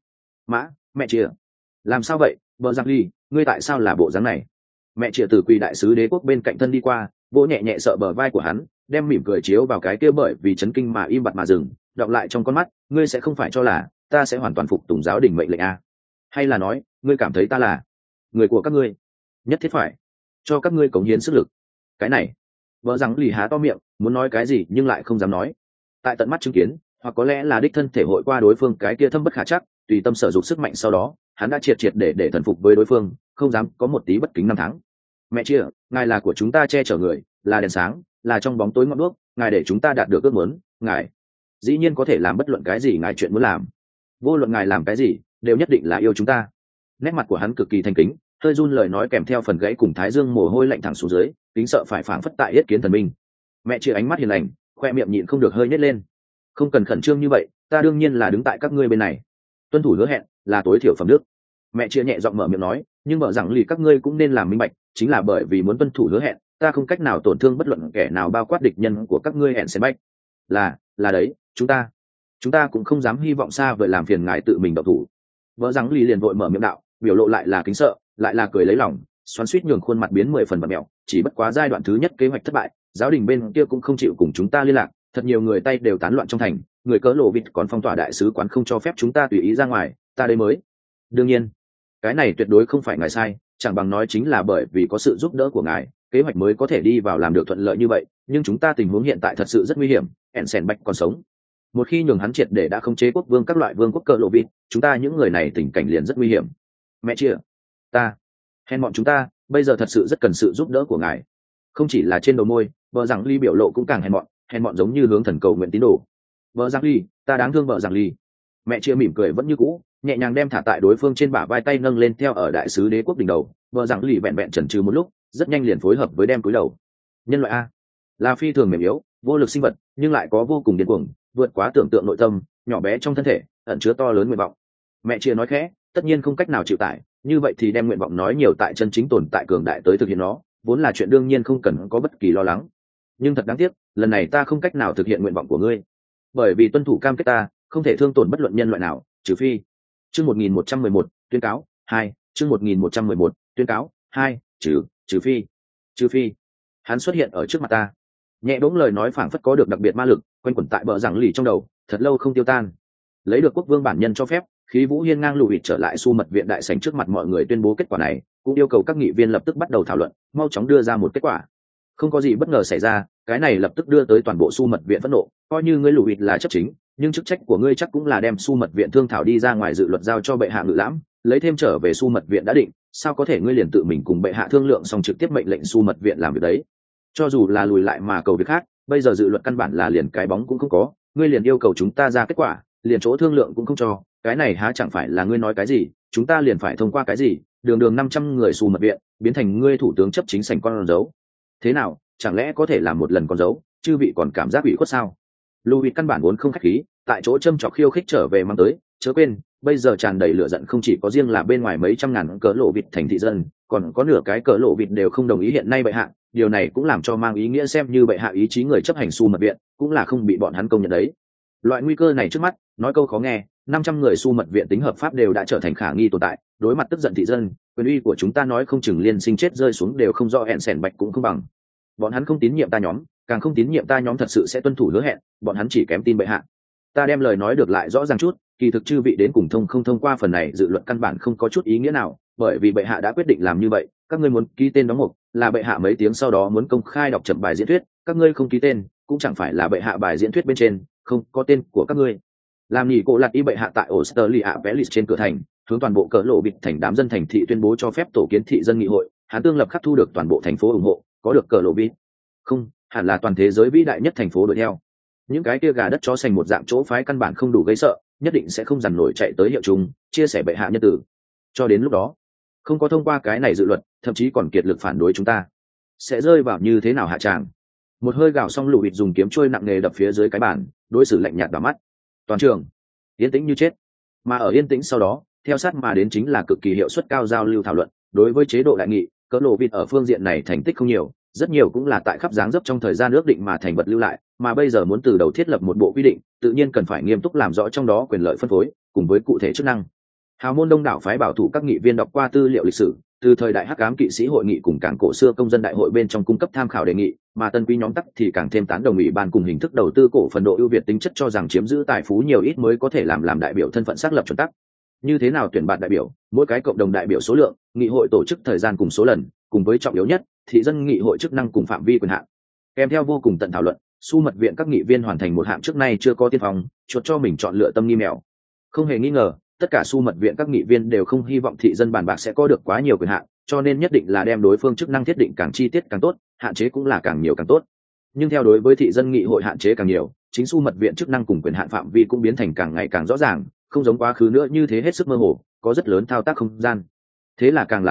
Mẹ chia, làm sao vậy, vợ giang ly, ngươi tại sao là bộ dáng này? Mẹ chia từ quỳ đại sứ đế quốc bên cạnh thân đi qua, vỗ nhẹ nhẹ sợ bờ vai của hắn, đem mỉm cười chiếu vào cái kia bởi vì chấn kinh mà im bặt mà dừng, đọng lại trong con mắt, ngươi sẽ không phải cho là ta sẽ hoàn toàn phục tùng giáo đình mệnh lệnh a? Hay là nói, ngươi cảm thấy ta là người của các ngươi, nhất thiết phải cho các ngươi cống hiến sức lực? Cái này, vợ rằng lì há to miệng, muốn nói cái gì nhưng lại không dám nói. Tại tận mắt chứng kiến, hoặc có lẽ là đích thân thể hội qua đối phương cái kia thâm bất khả chắc, tùy tâm sở dụng sức mạnh sau đó, hắn đã triệt để thần phục với đối phương, không dám có một tí bất kính năm tháng. Mẹ chia, ngài là của chúng ta che chở người, là đèn sáng, là trong bóng tối ngọn đuốc, ngài để chúng ta đạt được ước muốn, ngài dĩ nhiên có thể làm bất luận cái gì ngài chuyện muốn làm. Vô luận ngài làm cái gì, đều nhất định là yêu chúng ta. Nét mặt của hắn cực kỳ thành kính, hơi run lời nói kèm theo phần gãy cùng thái dương mồ hôi lạnh thẳng xuống dưới, tính sợ phải phảng phất tại yết kiến thần minh. Mẹ chia ánh mắt hiền lành, khoe miệng nhịn không được hơi nhếch lên. Không cần khẩn trương như vậy, ta đương nhiên là đứng tại các ngươi bên này. Tuân thủ hứa hẹn là tối thiểu phẩm đức. Mẹ chia nhẹ giọng mở miệng nói, nhưng mở rằng lì các ngươi cũng nên làm minh bạch, chính là bởi vì muốn tuân thủ hứa hẹn, ta không cách nào tổn thương bất luận kẻ nào, bao quát địch nhân của các ngươi hẹn sẽ bách. Là đấy, chúng ta cũng không dám hy vọng xa vời làm phiền ngài tự mình động thủ. Vợ rằng lì liền vội mở miệng đạo, biểu lộ lại là kính sợ, lại là cười lấy lòng, xoắn suýt nhường khuôn mặt biến 10 phần bặm mèo. Chỉ bất quá giai đoạn thứ nhất kế hoạch thất bại, giáo đình bên kia cũng không chịu cùng chúng ta liên lạc, thật nhiều người tay đều tán loạn trong thành, người cỡ lộ vịt còn phong tỏa đại sứ quán không cho phép chúng ta tùy ý ra ngoài, ta đây mới. Đương nhiên, cái này tuyệt đối không phải ngài sai, chẳng bằng nói chính là bởi vì có sự giúp đỡ của ngài, kế hoạch mới có thể đi vào làm được thuận lợi như vậy. Nhưng chúng ta tình huống hiện tại thật sự rất nguy hiểm, Ensen Bạch còn sống. Một khi nhường hắn triệt để đã khống chế quốc vương các loại vương quốc cỡ lộ vịt, chúng ta những người này tình cảnh liền rất nguy hiểm. Mẹ chia, ta, hèn bọn chúng ta, bây giờ thật sự rất cần sự giúp đỡ của ngài. Không chỉ là trên đầu môi, vợ rằng ly biểu lộ cũng càng hèn bọn giống như hướng thần cầu nguyện tín đồ. Vợ rằng ly, ta đáng thương vợ rằng ly. Mẹ chia mỉm cười vẫn như cũ, nhẹ nhàng đem thả tại đối phương trên bả vai tay nâng lên theo ở đại sứ đế quốc đỉnh đầu. Vợ rằng ly vẹn vẹn chần chừ một lúc, rất nhanh liền phối hợp với đem cúi đầu. Nhân loại a, là phi thường mềm yếu, vô lực sinh vật, nhưng lại có vô cùng điên cuồng, vượt quá tưởng tượng nội tâm, nhỏ bé trong thân thể ẩn chứa to lớn nguyện vọng. Mẹ chia nói khẽ, tất nhiên không cách nào chịu tải, như vậy thì đem nguyện vọng nói nhiều tại chân chính tồn tại cường đại tới thực hiện nó, vốn là chuyện đương nhiên không cần có bất kỳ lo lắng. Nhưng thật đáng tiếc, lần này ta không cách nào thực hiện nguyện vọng của ngươi, bởi vì tuân thủ cam kết ta không thể thương tổn bất luận nhân loại nào, trừ phi. Chương 1111, tuyên cáo 2, chương 1111, tuyên cáo 2, trừ phi. Hắn xuất hiện ở trước mặt ta. Nhẹ bỗng lời nói phảng phất có được đặc biệt ma lực, quanh quẩn tại bờ rằng lì trong đầu, thật lâu không tiêu tan. Lấy được quốc vương bản nhân cho phép, khí vũ hiên ngang lùi trở lại su mật viện đại sảnh trước mặt mọi người tuyên bố kết quả này, cũng yêu cầu các nghị viên lập tức bắt đầu thảo luận, mau chóng đưa ra một kết quả. Không có gì bất ngờ xảy ra, cái này lập tức đưa tới toàn bộ su mật viện phẫn nộ. Coi như ngươi lùi là chấp chính, nhưng chức trách của ngươi chắc cũng là đem su mật viện thương thảo đi ra ngoài dự luật giao cho bệ hạ ngự lãm, lấy thêm trở về su mật viện đã định. Sao có thể ngươi liền tự mình cùng bệ hạ thương lượng xong trực tiếp mệnh lệnh su mật viện làm việc đấy? Cho dù là lùi lại mà cầu việc khác, bây giờ dự luật căn bản là liền cái bóng cũng không có, ngươi liền yêu cầu chúng ta ra kết quả, liền chỗ thương lượng cũng không cho, cái này há chẳng phải là ngươi nói cái gì chúng ta liền phải thông qua cái gì? Đường 500 người xù mật viện biến thành ngươi thủ tướng chấp chính sành con dấu, thế nào? Chẳng lẽ có thể làm một lần con dấu? Chư vị còn cảm giác ủy khuất sao? Louis căn bản vốn không khách khí, tại chỗ châm chọc khiêu khích trở về mang tới, chớ quên, bây giờ tràn đầy lửa giận không chỉ có riêng là bên ngoài mấy trăm ngàn cỡ lộ vịt thành thị dân, còn có nửa cái cỡ lộ vịt đều không đồng ý hiện nay bệ hạ, điều này cũng làm cho mang ý nghĩa xem như bệ hạ ý chí người chấp hành su mật viện cũng là không bị bọn hắn công nhận đấy. Loại nguy cơ này trước mắt, nói câu khó nghe, 500 người su mật viện tính hợp pháp đều đã trở thành khả nghi tồn tại, đối mặt tức giận thị dân, quyền uy của chúng ta nói không chừng liên sinh chết rơi xuống đều không rõ hẹn sẻn bạch cũng không bằng. Bọn hắn không tín nhiệm ta nhóm, càng không tín nhiệm ta nhóm thật sự sẽ tuân thủ hứa hẹn, bọn hắn chỉ kém tin bệ hạ. Ta đem lời nói được lại rõ ràng chút, kỳ thực chư vị đến cùng không thông qua phần này dự luật căn bản không có chút ý nghĩa nào, bởi vì bệ hạ đã quyết định làm như vậy, các ngươi muốn ký tên đóng mục, là bệ hạ mấy tiếng sau đó muốn công khai đọc chậm bài diễn thuyết, các ngươi không ký tên, cũng chẳng phải là bệ hạ bài diễn thuyết bên trên không có tên của các ngươi. Làm nhỉ cổ lạt y bệ hạ tại Australia Velis trên cửa thành, hướng toàn bộ cỡ lộ bịt thành đám dân thành thị tuyên bố cho phép tổ kiến thị dân nghị hội, hắn tương lập khắc thu được toàn bộ thành phố ủng hộ, có được cỡ lộ bịt. Không, hẳn là toàn thế giới vĩ đại nhất thành phố đuổi theo. Những cái kia gà đất chó sành một dạng chỗ phái căn bản không đủ gây sợ, nhất định sẽ không dằn nổi chạy tới hiệu chúng, chia sẻ bệ hạ nhân tử. Cho đến lúc đó, không có thông qua cái này dự luật, thậm chí còn kiệt lực phản đối chúng ta, sẽ rơi vào như thế nào hạ tràng? Một hơi gào xong lùi dùng kiếm trôi nặng nề đập phía dưới cái bàn, đối xử lạnh nhạt đỏ mắt. Toàn trường yên tĩnh như chết. Mà ở yên tĩnh sau đó, theo sát mà đến chính là cực kỳ hiệu suất cao giao lưu thảo luận. Đối với chế độ đại nghị, cỡ lộ vịt ở phương diện này thành tích không nhiều, rất nhiều cũng là tại khắp dáng dấp trong thời gian ước định mà thành vật lưu lại, mà bây giờ muốn từ đầu thiết lập một bộ quy định, tự nhiên cần phải nghiêm túc làm rõ trong đó quyền lợi phân phối cùng với cụ thể chức năng. Hào môn đông đảo phái bảo thủ các nghị viên đọc qua tư liệu lịch sử, từ thời đại hắc ám kỵ sĩ hội nghị cùng càng cổ xưa công dân đại hội bên trong cung cấp tham khảo đề nghị, mà tân quý nhóm tắc thì càng thêm tán đồng ủy ban cùng hình thức đầu tư cổ phần độ ưu việt tính chất cho rằng chiếm giữ tài phú nhiều ít mới có thể làm đại biểu thân phận xác lập chuẩn tắc. Như thế nào tuyển bạn đại biểu, mỗi cái cộng đồng đại biểu số lượng, nghị hội tổ chức thời gian cùng số lần, cùng với trọng yếu nhất, thị dân nghị hội chức năng cùng phạm vi quyền hạn. Kèm theo vô cùng tận thảo luận, su mật viện các nghị viên hoàn thành một hạng trước nay chưa có tiên phong, chuột cho mình chọn lựa tâm nghi mèo. Không hề nghi ngờ, tất cả su mật viện các nghị viên đều không hy vọng thị dân bàn bạc sẽ có được quá nhiều quyền hạn, cho nên nhất định là đem đối phương chức năng thiết định càng chi tiết càng tốt, hạn chế cũng là càng nhiều càng tốt. Nhưng theo đối với thị dân nghị hội hạn chế càng nhiều, chính su mật viện chức năng cùng quyền hạn phạm vi cũng biến thành càng ngày càng rõ ràng, không giống quá khứ nữa như thế hết sức mơ hồ, có rất lớn thao tác không gian. Thế là càng là thảo luận,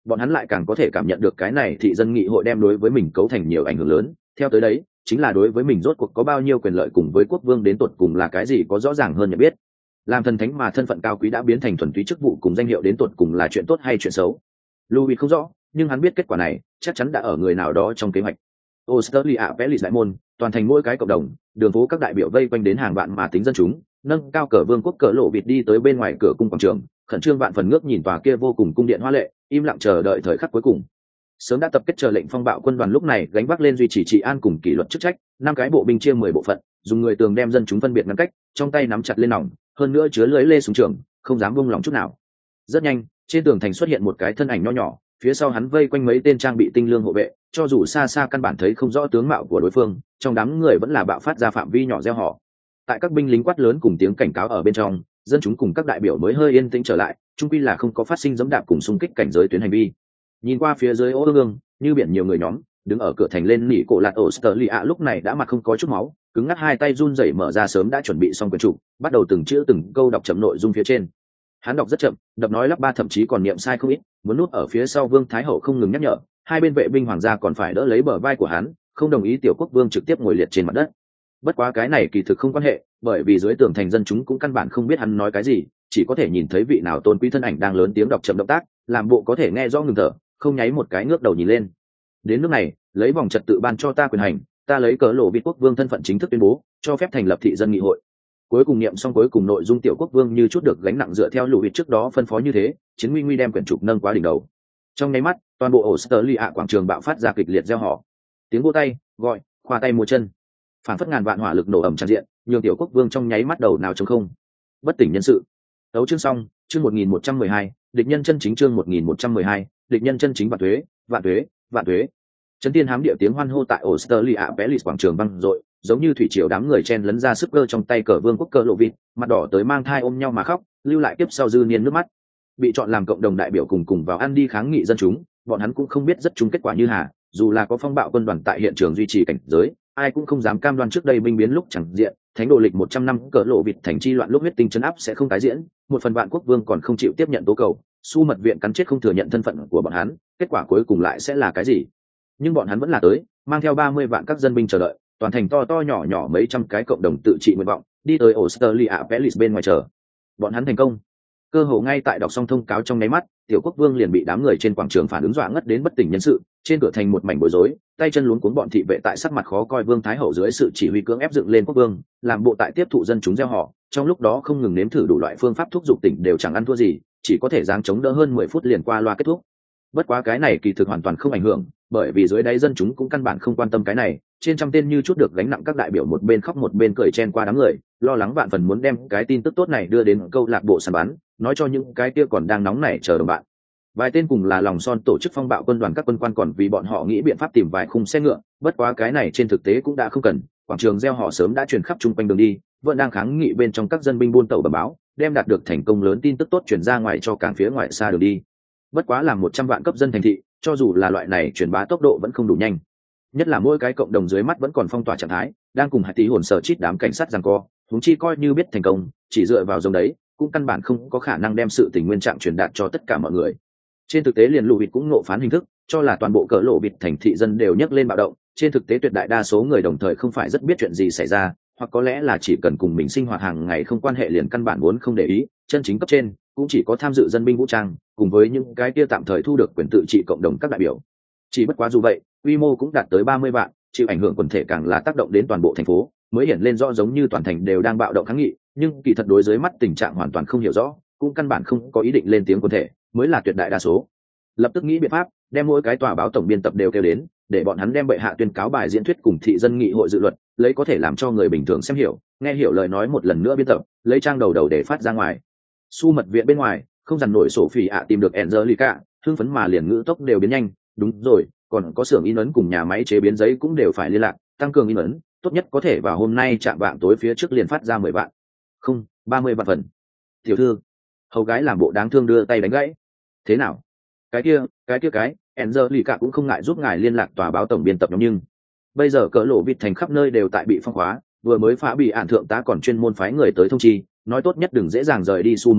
bọn hắn lại càng có thể cảm nhận được cái này thị dân nghị hội đem đối với mình cấu thành nhiều ảnh hưởng lớn. Theo tới đấy chính là đối với mình rốt cuộc có bao nhiêu quyền lợi cùng với quốc vương đến tột cùng là cái gì có rõ ràng hơn nhận biết. Làm thần thánh mà thân phận cao quý đã biến thành thuần túy chức vụ cùng danh hiệu đến tột cùng là chuyện tốt hay chuyện xấu, Louis không rõ, nhưng hắn biết kết quả này chắc chắn đã ở người nào đó trong kế hoạch. Australia Palace đại môn, toàn thành mỗi cái cộng đồng, đường phố các đại biểu vây quanh đến hàng vạn mà tính dân chúng, nâng cao cờ vương quốc cờ lộ vịt đi tới bên ngoài cửa cung quảng trường, khẩn trương vạn phần ngước nhìn tòa kia vô cùng cung điện hoa lệ, im lặng chờ đợi thời khắc cuối cùng. Sớm đã tập kết chờ lệnh phong bạo quân đoàn lúc này gánh vác lên duy trì trị an cùng kỷ luật chức trách, 5 cái bộ binh chia 10 bộ phận, dùng người tường đem dân chúng phân biệt ngăn cách, trong tay nắm chặt lên nòng, hơn nữa chứa lưới lê súng trường, không dám buông lỏng chút nào. Rất nhanh, trên tường thành xuất hiện một cái thân ảnh nho nhỏ, phía sau hắn vây quanh mấy tên trang bị tinh lương hộ vệ, cho dù xa xa căn bản thấy không rõ tướng mạo của đối phương, trong đám người vẫn là bạo phát ra phạm vi nhỏ reo hò. Tại các binh lính quát lớn cùng tiếng cảnh cáo ở bên trong, dân chúng cùng các đại biểu mới hơi yên tĩnh trở lại, chung quy là không có phát sinh dẫm đạp cùng xung kích cảnh giới tuyến hành vi. Nhìn qua phía dưới ô ương như biển nhiều người nhóm đứng ở cửa thành lên nỉ cổ lạt Australia lúc này đã mặt không có chút máu, cứng ngắc hai tay run rẩy mở ra sớm đã chuẩn bị xong quyển trục, bắt đầu từng chữ từng câu đọc chậm nội dung phía trên. Hắn đọc rất chậm, đọc nói lắp ba, thậm chí còn niệm sai không ít, muốn núp ở phía sau Vương Thái Hậu không ngừng nhắc nhở, hai bên vệ binh hoàng gia còn phải đỡ lấy bờ vai của hắn, không đồng ý tiểu quốc vương trực tiếp ngồi liệt trên mặt đất. Bất quá cái này kỳ thực không quan hệ, bởi vì dưới tường thành dân chúng cũng căn bản không biết hắn nói cái gì, chỉ có thể nhìn thấy vị nào tôn quý thân ảnh đang lớn tiếng đọc chậm động tác, làm bộ có thể nghe rõ ngừng thở, không nháy một cái ngước đầu nhìn lên. Đến lúc này, lấy vòng trật tự ban cho ta quyền hành, ta lấy cớ lộ vịt quốc vương thân phận chính thức tuyên bố, cho phép thành lập thị dân nghị hội. Cuối cùng niệm xong cuối cùng nội dung, tiểu quốc vương như chút được gánh nặng dựa theo lũ vịt trước đó phân phó như thế, chiến nguy nguy đem quyển trục nâng quá đỉnh đầu. Trong nháy mắt, toàn bộ Australia quảng trường bạo phát ra kịch liệt reo hò, tiếng vỗ tay, gọi, khoa tay múa chân, phản phất ngàn vạn hỏa lực nổ ầm tràn diện, nhường tiểu quốc vương trong nháy mắt đầu nào trống không. Bất tỉnh nhân sự. Đấu chương xong, chương 1112, địch nhân chân chính, chương 1112, địch nhân chân chính. Vạn thuế, vạn thuế, vạn thuế. Chấn thiên hám địa tiếng hoan hô tại Australia Palace quảng trường vang dội, giống như thủy triều đám người chen lấn ra sức cơ trong tay cờ vương quốc cờ lộ vịt, mặt đỏ tới mang thai ôm nhau mà khóc, lưu lại tiếp sau dư niên nước mắt. Bị chọn làm cộng đồng đại biểu cùng vào ăn đi kháng nghị dân chúng, bọn hắn cũng không biết rất chung kết quả như hà, dù là có phong bạo quân đoàn tại hiện trường duy trì cảnh giới, ai cũng không dám cam đoan trước đây binh biến lúc chẳng diện, thánh đồ lịch 100 năm cờ lộ vịt thành chi loạn lúc huyết tinh chấn áp sẽ không tái diễn, một phần vạn quốc vương còn không chịu tiếp nhận tố cầu, su mật viện cắn chết không thừa nhận thân phận của bọn hắn, kết quả cuối cùng lại sẽ là cái gì? Nhưng bọn hắn vẫn là tới, mang theo 30 vạn các dân binh chờ đợi, toàn thành to to nhỏ nhỏ mấy trăm cái cộng đồng tự trị nguyện vọng, đi tới Australia Palace bên ngoài chờ. Bọn hắn thành công. Cơ hồ ngay tại đọc xong thông cáo trong nháy mắt, tiểu quốc vương liền bị đám người trên quảng trường phản ứng dọa ngất đến bất tỉnh nhân sự, trên cửa thành một mảnh bối rối, tay chân luống cuống bọn thị vệ tại sắc mặt khó coi Vương Thái Hậu dưới sự chỉ huy cưỡng ép dựng lên quốc vương, làm bộ tại tiếp thụ dân chúng gieo họ, trong lúc đó không ngừng nếm thử đủ loại phương pháp thúc giục tỉnh đều chẳng ăn thua gì, chỉ có thể giáng chống đỡ hơn 10 phút liền qua loa kết thúc. Bất quá cái này kỳ thực hoàn toàn không ảnh hưởng, bởi vì dưới đáy dân chúng cũng căn bản không quan tâm cái này, trên trăm tên như chút được gánh nặng các đại biểu một bên khóc một bên cười chen qua đám người, lo lắng vạn phần muốn đem cái tin tức tốt này đưa đến câu lạc bộ săn bắn, nói cho những cái kia còn đang nóng nảy chờ đồng bạn. Vài tên cùng là lòng son tổ chức phong bạo quân đoàn các quân quan còn vì bọn họ nghĩ biện pháp tìm vài khung xe ngựa, bất quá cái này trên thực tế cũng đã không cần, quảng trường gieo họ sớm đã truyền khắp chung quanh đường đi, vẫn đang kháng nghị bên trong các dân binh buôn tàu bẩm báo, đem đạt được thành công lớn tin tức tốt truyền ra ngoài cho cảng phía ngoài xa đường đi. Bất quá là 100 vạn cấp dân thành thị, cho dù là loại này truyền bá tốc độ vẫn không đủ nhanh, nhất là mỗi cái cộng đồng dưới mắt vẫn còn phong tỏa trạng thái, đang cùng hải tí hồn sở chít đám cảnh sát giằng co, huống chi coi như biết thành công, chỉ dựa vào giống đấy cũng căn bản không có khả năng đem sự tình nguyên trạng truyền đạt cho tất cả mọi người. Trên thực tế liền lù vịt cũng ngộ phán hình thức, cho là toàn bộ cỡ lộ vịt thành thị dân đều nhấc lên bạo động, trên thực tế tuyệt đại đa số người đồng thời không phải rất biết chuyện gì xảy ra, hoặc có lẽ là chỉ cần cùng mình sinh hoạt hàng ngày không quan hệ liền căn bản muốn không để ý, chân chính cấp trên cũng chỉ có tham dự dân binh vũ trang cùng với những cái kia tạm thời thu được quyền tự trị cộng đồng các đại biểu. Chỉ bất quá dù vậy, quy mô cũng đạt tới 30 vạn, chịu ảnh hưởng quần thể càng là tác động đến toàn bộ thành phố, mới hiện lên rõ giống như toàn thành đều đang bạo động kháng nghị, nhưng kỳ thật đối dưới mắt tình trạng hoàn toàn không hiểu rõ, cũng căn bản không có ý định lên tiếng quần thể, mới là tuyệt đại đa số. Lập tức nghĩ biện pháp, đem mỗi cái tòa báo tổng biên tập đều kêu đến, để bọn hắn đem bệ hạ tuyên cáo bài diễn thuyết cùng thị dân nghị hội dự luật, lấy có thể làm cho người bình thường xem hiểu, nghe hiểu lời nói một lần nữa biên tập, lấy trang đầu để phát ra ngoài. Su mật viện bên ngoài, không dằn nổi Sophie ạ tìm được Angelica, hưng phấn mà liền ngữ tốc đều biến nhanh, đúng rồi, còn có xưởng in ấn cùng nhà máy chế biến giấy cũng đều phải liên lạc, tăng cường in ấn, tốt nhất có thể vào hôm nay chạm vạng tối phía trước liền phát ra 10 vạn. Không, 30 vạn phần. Tiểu thư, hầu gái làm bộ đáng thương đưa tay đánh gãy. Thế nào? Cái Angelica cũng không ngại giúp ngài liên lạc tòa báo tổng biên tập nhóm, nhưng bây giờ cỡ lộ vịt thành khắp nơi đều tại bị phong khóa, vừa mới phá bị ản thượng tá còn chuyên môn phái người tới thông chi, nói tốt nhất đừng dễ dàng rời đi Su mật viện,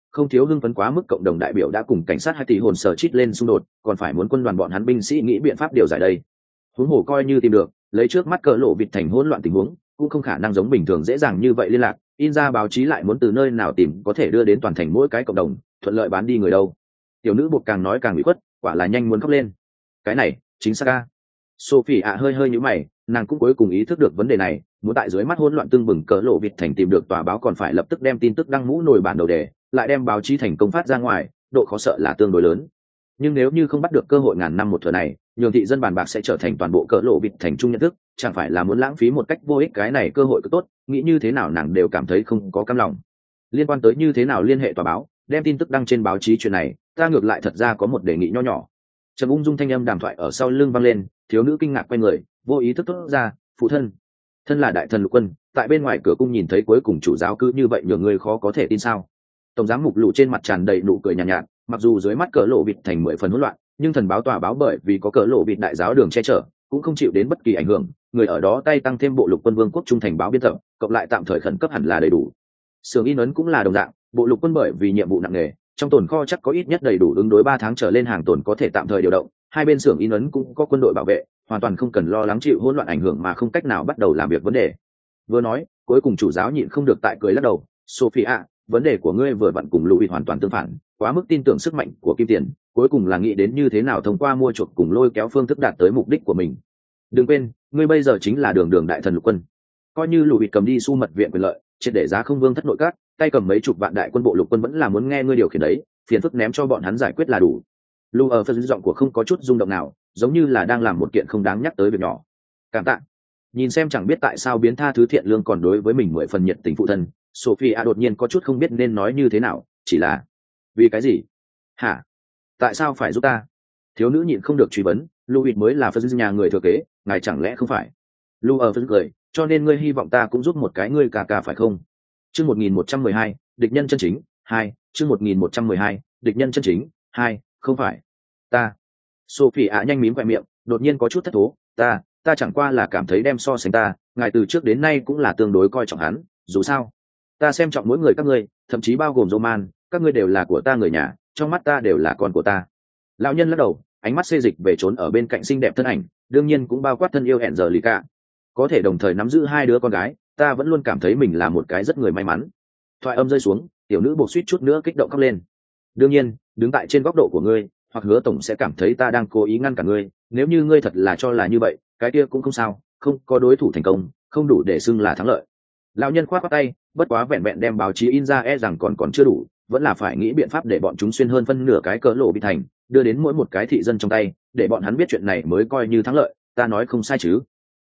không thiếu hưng phấn quá mức cộng đồng đại biểu đã cùng cảnh sát hai tỷ hồn sở chít lên xung đột, còn phải muốn quân đoàn bọn hắn binh sĩ nghĩ biện pháp điều giải đây. Huống hồ coi như tìm được, lấy trước mắt cỡ lộ vịt thành hỗn loạn tình huống, cũng không khả năng giống bình thường dễ dàng như vậy liên lạc, in ra báo chí lại muốn từ nơi nào tìm có thể đưa đến toàn thành mỗi cái cộng đồng, thuận lợi bán đi người đâu. Tiểu nữ buộc càng nói càng bị khuất, quả là nhanh muốn khóc lên. Cái này chính xác a. Sophie hơi hơi nhíu mày, nàng cũng cuối cùng ý thức được vấn đề này, muốn tại dưới mắt hỗn loạn tương bừng cỡ lộ vịt thành tìm được tòa báo còn phải lập tức đem tin tức đăng mũ nổi bản đầu đề, lại đem báo chí thành công phát ra ngoài, độ khó sợ là tương đối lớn. Nhưng nếu như không bắt được cơ hội ngàn năm một thừa này, nhường thị dân bàn bạc sẽ trở thành toàn bộ cỡ lộ vịt thành trung nhận thức, chẳng phải là muốn lãng phí một cách vô ích cái này cơ hội cứ tốt, nghĩ như thế nào nàng đều cảm thấy không có cam lòng. Liên quan tới như thế nào liên hệ tòa báo, đem tin tức đăng trên báo chí chuyện này, ta ngược lại thật ra có một đề nghị nho nhỏ. Trầm ung dung thanh âm đàm thoại ở sau lưng vang lên, thiếu nữ kinh ngạc quay người, vô ý thức thốt ra, phụ thân, thân là đại thần lục quân, tại bên ngoài cửa cung nhìn thấy cuối cùng chủ giáo cứ như vậy nhường người khó có thể tin sao? Tổng giám mục lụ trên mặt tràn đầy nụ cười nhàn nhạt, mặc dù dưới mắt cỡ lộ vịt thành 10 phần hỗn loạn, nhưng thần báo tòa báo bởi vì có cỡ lộ vịt đại giáo đường che chở, cũng không chịu đến bất kỳ ảnh hưởng, người ở đó tay tăng thêm bộ lục quân vương quốc trung thành báo biên tập, cộng lại tạm thời khẩn cấp hẳn là đầy đủ. Sưởng in ấn cũng là đồng dạng, bộ lục quân bởi vì nhiệm vụ nặng nề, trong tồn kho chắc có ít nhất đầy đủ ứng đối 3 tháng trở lên hàng tồn có thể tạm thời điều động, hai bên xưởng in ấn cũng có quân đội bảo vệ, hoàn toàn không cần lo lắng chịu hỗn loạn ảnh hưởng mà không cách nào bắt đầu làm việc vấn đề. Vừa nói, cuối cùng chủ giáo nhịn không được tại cười lắc đầu, Sophia, vấn đề của ngươi vừa vặn cùng Louis hoàn toàn tương phản, quá mức tin tưởng sức mạnh của kim tiền, cuối cùng là nghĩ đến như thế nào thông qua mua chuộc cùng lôi kéo phương thức đạt tới mục đích của mình. Đừng quên, ngươi bây giờ chính là đường đường đại thần lục quân, coi như Louis cầm đi su mật viện quyền lợi, triệt để giá không vương thất nội các, tay cầm mấy chục vạn đại quân bộ lục quân vẫn là muốn nghe ngươi điều khiển đấy, phiền phức ném cho bọn hắn giải quyết là đủ. Lu ở phần giọng của không có chút rung động nào, giống như là đang làm một kiện không đáng nhắc tới việc nhỏ. Cảm tạ. Nhìn xem chẳng biết tại sao biến tha thứ thiện lương còn đối với mình 10 phần nhiệt tình phụ thân, Sophia đột nhiên có chút không biết nên nói như thế nào, chỉ là vì cái gì? Hả? Tại sao phải giúp ta? Thiếu nữ nhịn không được truy vấn, Louis mới là phân nhà người thừa kế, ngài chẳng lẽ không phải? Lu ở phân cười, cho nên ngươi hy vọng ta cũng giúp một cái ngươi cả phải không? Chương 1112, địch nhân chân chính, 2, chương 1112, địch nhân chân chính, 2, không phải. Ta. Sophie nhanh mím quẹt miệng, đột nhiên có chút thất thố, ta chẳng qua là cảm thấy đem so sánh ta, ngài từ trước đến nay cũng là tương đối coi trọng hắn, dù sao, ta xem trọng mỗi người các ngươi, thậm chí bao gồm Roman, các ngươi đều là của ta người nhà, trong mắt ta đều là con của ta. Lão nhân lắc đầu, ánh mắt xê dịch về trốn ở bên cạnh xinh đẹp thân ảnh, đương nhiên cũng bao quát thân yêu hẹn giờ lì cả. Có thể đồng thời nắm giữ hai đứa con gái, ta vẫn luôn cảm thấy mình là một cái rất người may mắn. Thoại âm rơi xuống, tiểu nữ buộc suýt chút nữa kích động khóc lên. Đương nhiên, đứng tại trên góc độ của ngươi, hoặc Hứa tổng sẽ cảm thấy ta đang cố ý ngăn cản ngươi, nếu như ngươi thật là cho là như vậy, cái kia cũng không sao, không có đối thủ thành công, không đủ để xưng là thắng lợi. Lão nhân khoát tay, bất quá vẹn vẹn đem báo chí in ra rằng còn chưa đủ, vẫn là phải nghĩ biện pháp để bọn chúng xuyên hơn phân nửa cái cỡ lộ bị thành, đưa đến mỗi một cái thị dân trong tay, để bọn hắn biết chuyện này mới coi như thắng lợi, ta nói không sai chứ?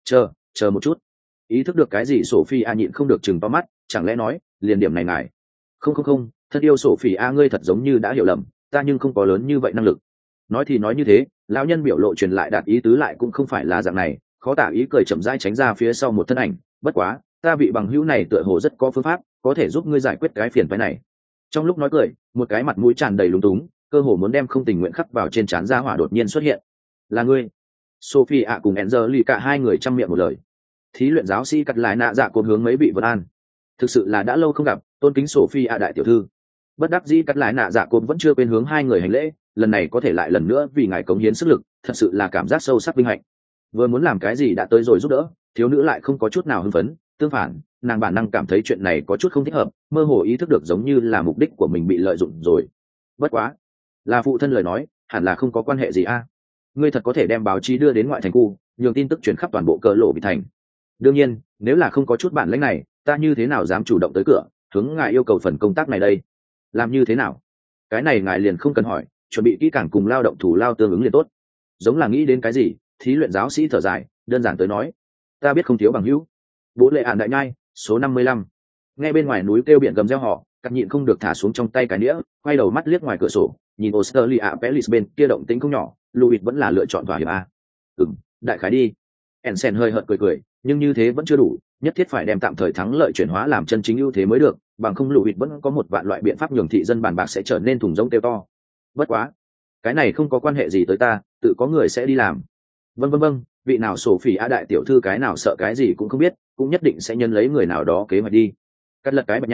Chờ một chút. Ý thức được cái gì Sophia nhịn không được chừng to mắt, chẳng lẽ nói, liền điểm này ngài. Không, thân yêu Sophia ngươi thật giống như đã hiểu lầm, ta nhưng không có lớn như vậy năng lực. Nói thì nói như thế, lão nhân biểu lộ truyền lại đạt ý tứ lại cũng không phải là dạng này, khó tả ý cười chậm rãi tránh ra phía sau một thân ảnh, bất quá, ta vị bằng hữu này tựa hồ rất có phương pháp, có thể giúp ngươi giải quyết cái phiền phức này. Trong lúc nói cười, một cái mặt mũi tràn đầy lúng túng, cơ hồ muốn đem không tình nguyện khắc vào trên trán ra hỏa đột nhiên xuất hiện. Là ngươi? Sophia cùng Angelica hai người chăm miệng một lời. Thí luyện giáo sĩ cắt lại nạ dạ cột hướng mấy vị vân an. Thực sự là đã lâu không gặp, tôn kính Sophia đại tiểu thư. Bất đắc dĩ cắt lại nạ dạ cột vẫn chưa quên hướng hai người hành lễ, lần này có thể lại lần nữa vì ngài cống hiến sức lực, thật sự là cảm giác sâu sắc vinh hạnh. Vừa muốn làm cái gì đã tới rồi giúp đỡ, thiếu nữ lại không có chút nào hưng phấn, tương phản, nàng bản năng cảm thấy chuyện này có chút không thích hợp, mơ hồ ý thức được giống như là mục đích của mình bị lợi dụng rồi. Bất quá, là phụ thân lời nói, hẳn là không có quan hệ gì a. Ngươi thật có thể đem báo chí đưa đến ngoại thành khu, nhường tin tức truyền khắp toàn bộ cỡ lộ bị thành. Đương nhiên, nếu là không có chút bản lĩnh này, ta như thế nào dám chủ động tới cửa, hướng ngài yêu cầu phần công tác này đây? Làm như thế nào? Cái này ngài liền không cần hỏi, chuẩn bị kỹ càng cùng lao động thủ lao tương ứng liền tốt. Giống là nghĩ đến cái gì, thí luyện giáo sĩ thở dài, đơn giản tới nói, ta biết không thiếu bằng hữu. Bố lệ ản đại nhai, số 55. Nghe bên ngoài núi kêu biển gầm reo họ, cặp nhịn không được thả xuống trong tay cái nĩa, quay đầu mắt liếc ngoài cửa sổ, nhìn Australia Pelis bên kia động tĩnh không nhỏ, Louis vẫn là lựa chọn thỏa hiệp a. Đại khái đi. Ensen hơi hợt cười, nhưng như thế vẫn chưa đủ, nhất thiết phải đem tạm thời thắng lợi chuyển hóa làm chân chính ưu thế mới được, bằng không Louis vẫn có một vạn loại biện pháp nhường thị dân bàn bạc sẽ trở nên thùng rỗng kêu to. Bất quá, cái này không có quan hệ gì tới ta, tự có người sẽ đi làm. Vâng, vị nào Sophie đại tiểu thư cái nào sợ cái gì cũng không biết, cũng nhất định sẽ nhân lấy người nào đó kế hoạch đi. Cắt lật cái bạch nhãn,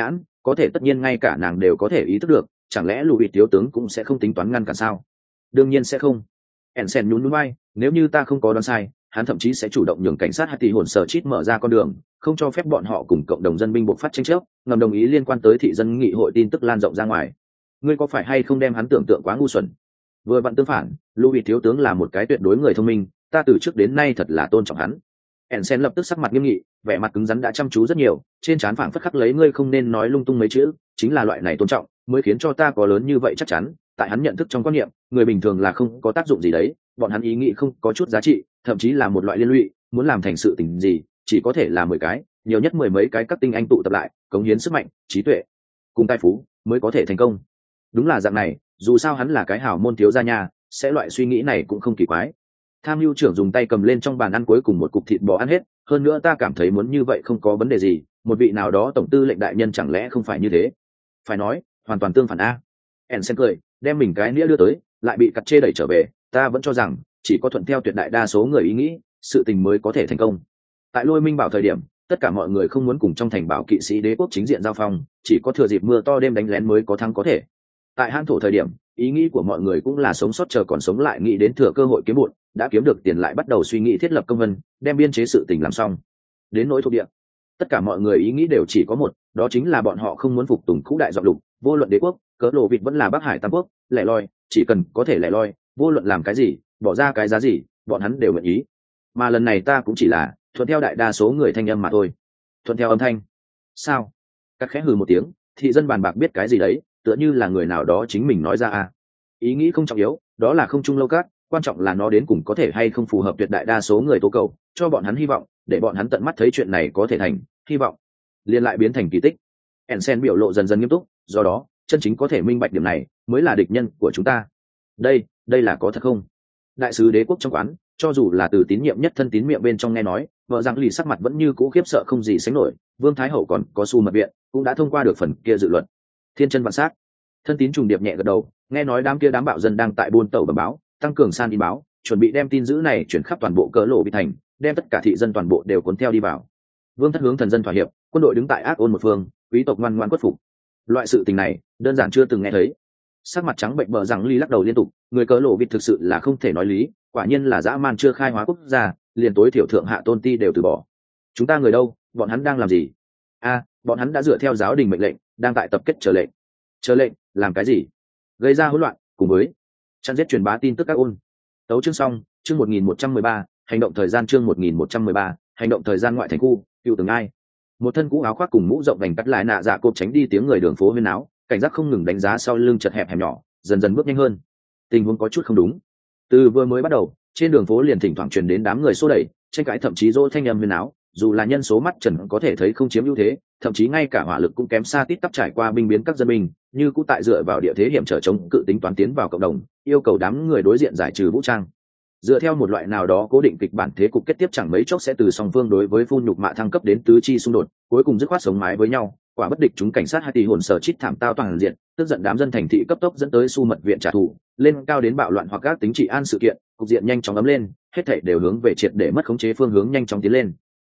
có thể tất nhiên ngay cả nàng đều có thể ý thức được, chẳng lẽ lùi thiếu tướng cũng sẽ không tính toán ngăn cản sao? Đương nhiên sẽ không. Ensen nhún nhún vai, nếu như ta không có đoán sai, hắn thậm chí sẽ chủ động nhường cảnh sát Hati hồn sở chít mở ra con đường, không cho phép bọn họ cùng cộng đồng dân binh buộc phát tranh chấp, ngầm đồng ý liên quan tới thị dân nghị hội tin tức lan rộng ra ngoài. Ngươi có phải hay không đem hắn tưởng tượng quá ngu xuẩn? Vừa vặn tương phản, Louis thiếu tướng là một cái tuyệt đối người thông minh, ta từ trước đến nay thật là tôn trọng hắn. Ensen lập tức sắc mặt nghiêm nghị, vẻ mặt cứng rắn đã chăm chú rất nhiều, trên trán phảng phất khắc lấy ngươi không nên nói lung tung mấy chữ, chính là loại này tôn trọng, mới khiến cho ta có lớn như vậy chắc chắn, tại hắn nhận thức trong quan niệm, người bình thường là không có tác dụng gì đấy, bọn hắn ý nghĩ không có chút giá trị, thậm chí là một loại liên lụy, muốn làm thành sự tình gì, chỉ có thể là 10 cái, nhiều nhất 10 mấy cái các tinh anh tụ tập lại, cống hiến sức mạnh, trí tuệ, cùng tài phú, mới có thể thành công. Đúng là dạng này, dù sao hắn là cái hảo môn thiếu gia nhà, sẽ loại suy nghĩ này cũng không kỳ quái. Tham mưu trưởng dùng tay cầm lên trong bàn ăn cuối cùng một cục thịt bò ăn hết, hơn nữa ta cảm thấy muốn như vậy không có vấn đề gì, một vị nào đó tổng tư lệnh đại nhân chẳng lẽ không phải như thế? Phải nói, hoàn toàn tương phản a. Ensen cười, đem mình cái nĩa đưa tới, lại bị cắt chê đẩy trở về, ta vẫn cho rằng chỉ có thuận theo tuyệt đại đa số người ý nghĩ, sự tình mới có thể thành công. Tại Lôi Minh Bảo thời điểm, tất cả mọi người không muốn cùng trong thành bảo kỵ sĩ đế quốc chính diện giao phong, chỉ có thừa dịp mưa to đêm đánh lén mới có thắng có thể. Tại Hán thổ thời điểm, ý nghĩ của mọi người cũng là sống sót chờ còn sống lại, nghĩ đến thừa cơ hội kiếm bụn, đã kiếm được tiền lại bắt đầu suy nghĩ thiết lập công vân, đem biên chế sự tình làm xong. Đến nỗi thuộc địa, tất cả mọi người ý nghĩ đều chỉ có một, đó chính là bọn họ không muốn phục tùng cũ đại dọn lục, vô luận đế quốc, cỡ lộ vịt vẫn là Bắc Hải Tam quốc, lẻ loi, chỉ cần có thể lẻ loi, vô luận làm cái gì, bỏ ra cái giá gì, bọn hắn đều nguyện ý. Mà lần này ta cũng chỉ là thuận theo đại đa số người thanh âm mà thôi. Thuận theo âm thanh. Sao? Các khẽ hừ một tiếng, thị dân bàn bạc biết cái gì đấy, tựa như là người nào đó chính mình nói ra à. Ý nghĩ không trọng yếu, đó là không trung lâu cát, quan trọng là nó đến cùng có thể hay không phù hợp tuyệt đại đa số người tố cầu, cho bọn hắn hy vọng, để bọn hắn tận mắt thấy chuyện này có thể thành, hy vọng liền lại biến thành kỳ tích. Ensen biểu lộ dần dần nghiêm túc, do đó chân chính có thể minh bạch điểm này mới là địch nhân của chúng ta. Đây là có thật không? Đại sứ đế quốc trong quán, cho dù là từ tín nhiệm nhất thân tín miệng bên trong nghe nói, vợ rằng lì sắc mặt vẫn như cũ khiếp sợ không gì sánh nổi. Vương Thái Hậu còn có Su mật viện cũng đã thông qua được phần kia dự luật. Thiên chân vạn sát, thân tín trùng điệp nhẹ gật đầu, nghe nói đám kia đám bạo dân đang tại buôn tàu bẩm báo, tăng cường san đi báo, chuẩn bị đem tin dữ này chuyển khắp toàn bộ cỡ lộ bị thành, đem tất cả thị dân toàn bộ đều cuốn theo đi vào. Vương thất hướng thần dân thỏa hiệp, quân đội đứng tại ác ôn một phương, quý tộc ngoan ngoãn khuất phục. Loại sự tình này đơn giản chưa từng nghe thấy. Sắc mặt trắng bệnh bờ rằng ly lắc đầu liên tục, người cỡ lộ vịt thực sự là không thể nói lý, quả nhiên là dã man chưa khai hóa quốc gia, liền tối thiểu thượng hạ tôn ti đều từ bỏ. Chúng ta người đâu, bọn hắn đang làm gì? Bọn hắn đã dựa theo giáo đình mệnh lệnh, đang tại tập kết chờ lệnh. Chờ lệnh làm cái gì? Gây ra hỗn loạn, cùng với chặn giết truyền bá tin tức các ôn. Tấu chương xong, chương 1113, hành động thời gian chương 1113, hành động thời gian ngoại thành khu, cựu từng ai. Một thân cũ áo khoác cùng mũ rộng vành cắt lại nạ dạ cộp tránh đi tiếng người đường phố huyên áo, cảnh giác không ngừng đánh giá sau lưng chật hẹp hẻm nhỏ, dần dần bước nhanh hơn. Tình huống có chút không đúng. Từ vừa mới bắt đầu, trên đường phố liền thỉnh thoảng truyền đến đám người xô đẩy, tranh cãi, thậm chí dỗ thanh âm huyên áo, dù là nhân số mắt trần có thể thấy không chiếm ưu thế, thậm chí ngay cả hỏa lực cũng kém xa tít tắp trải qua binh biến các dân binh, như cũ tại dựa vào địa thế hiểm trở chống cự tính toán tiến vào cộng đồng, yêu cầu đám người đối diện giải trừ vũ trang. Dựa theo một loại nào đó cố định kịch bản, thế cục kết tiếp chẳng mấy chốc sẽ từ song phương đối với phun nhục mạ thăng cấp đến tứ chi xung đột, cuối cùng dứt khoát sống mái với nhau. Quả bất địch chúng cảnh sát Hati hồn sở chít thảm tao toàn diện, tức giận đám dân thành thị cấp tốc dẫn tới Su mật viện trả thù, lên cao đến bạo loạn hoặc các tính trị an sự kiện, cục diện nhanh chóng ấm lên, hết thảy đều hướng về triệt để mất khống chế phương hướng nhanh chóng tiến lên.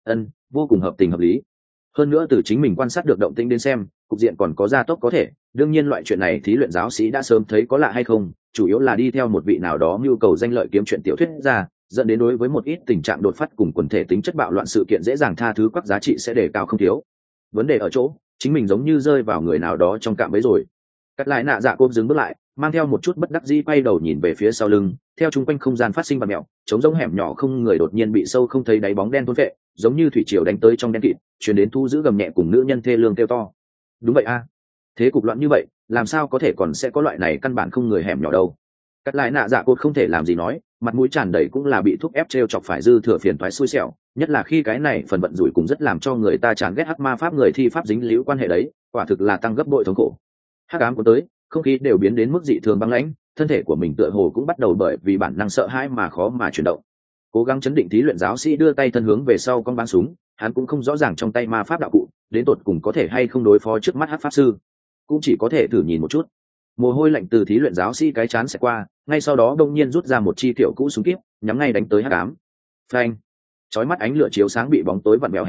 Vô cùng hợp tình hợp lý. Hơn nữa từ chính mình quan sát được động tĩnh đến xem, cục diện còn có gia tốc có thể. Đương nhiên loại chuyện này thí luyện giáo sĩ đã sớm thấy có lạ hay không, chủ yếu là đi theo một vị nào đó nhu cầu danh lợi kiếm chuyện tiểu thuyết ra, dẫn đến đối với một ít tình trạng đột phát cùng quần thể tính chất bạo loạn sự kiện dễ dàng tha thứ, các giá trị sẽ đề cao không thiếu. Vấn đề ở chỗ chính mình giống như rơi vào người nào đó trong cạm bẫy rồi. Cắt lại nạ dạ cốp dừng bước lại, mang theo một chút bất đắc dĩ quay đầu nhìn về phía sau lưng, theo chung quanh không gian phát sinh và mẹo, trống rỗng hẻm nhỏ không người đột nhiên bị sâu không thấy đáy bóng đen thôn vệ, giống như thủy triều đánh tới trong đen kịt, truyền đến thu giữ gầm nhẹ cùng nữ nhân thê lương kêu to. Đúng vậy a, thế cục loạn như vậy, làm sao có thể còn sẽ có loại này căn bản không người hẻm nhỏ đâu. Cắt lại nạ dạ cốt không thể làm gì nói, mặt mũi tràn đầy cũng là bị thúc ép trêu chọc phải dư thừa phiền toái xui xẻo, nhất là khi cái này phần vận rủi cũng rất làm cho người ta chán ghét hắc ma pháp người thi pháp dính líu quan hệ đấy, quả thực là tăng gấp bội thống khổ. Hắc ám cuốn tới, không khí đều biến đến mức dị thường băng lãnh, thân thể của mình tựa hồ cũng bắt đầu bởi vì bản năng sợ hãi mà khó mà chuyển động. Cố gắng chấn định thí luyện giáo sĩ đưa tay thân hướng về sau con bắn súng, hắn cũng không rõ ràng trong tay ma pháp đạo cụ đến tột cùng có thể hay không đối phó trước mắt hắc pháp sư, cũng chỉ có thể thử nhìn một chút. Mồ hôi lạnh từ thí luyện giáo sĩ cái chán sẽ qua, ngay sau đó đông nhiên rút ra một chi tiểu cũ súng kíp, nhắm ngay đánh tới hắc ám. Phanh! Chói mắt ánh lửa chiếu sáng bị bóng tối vặn vẹo hẻm nhỏ,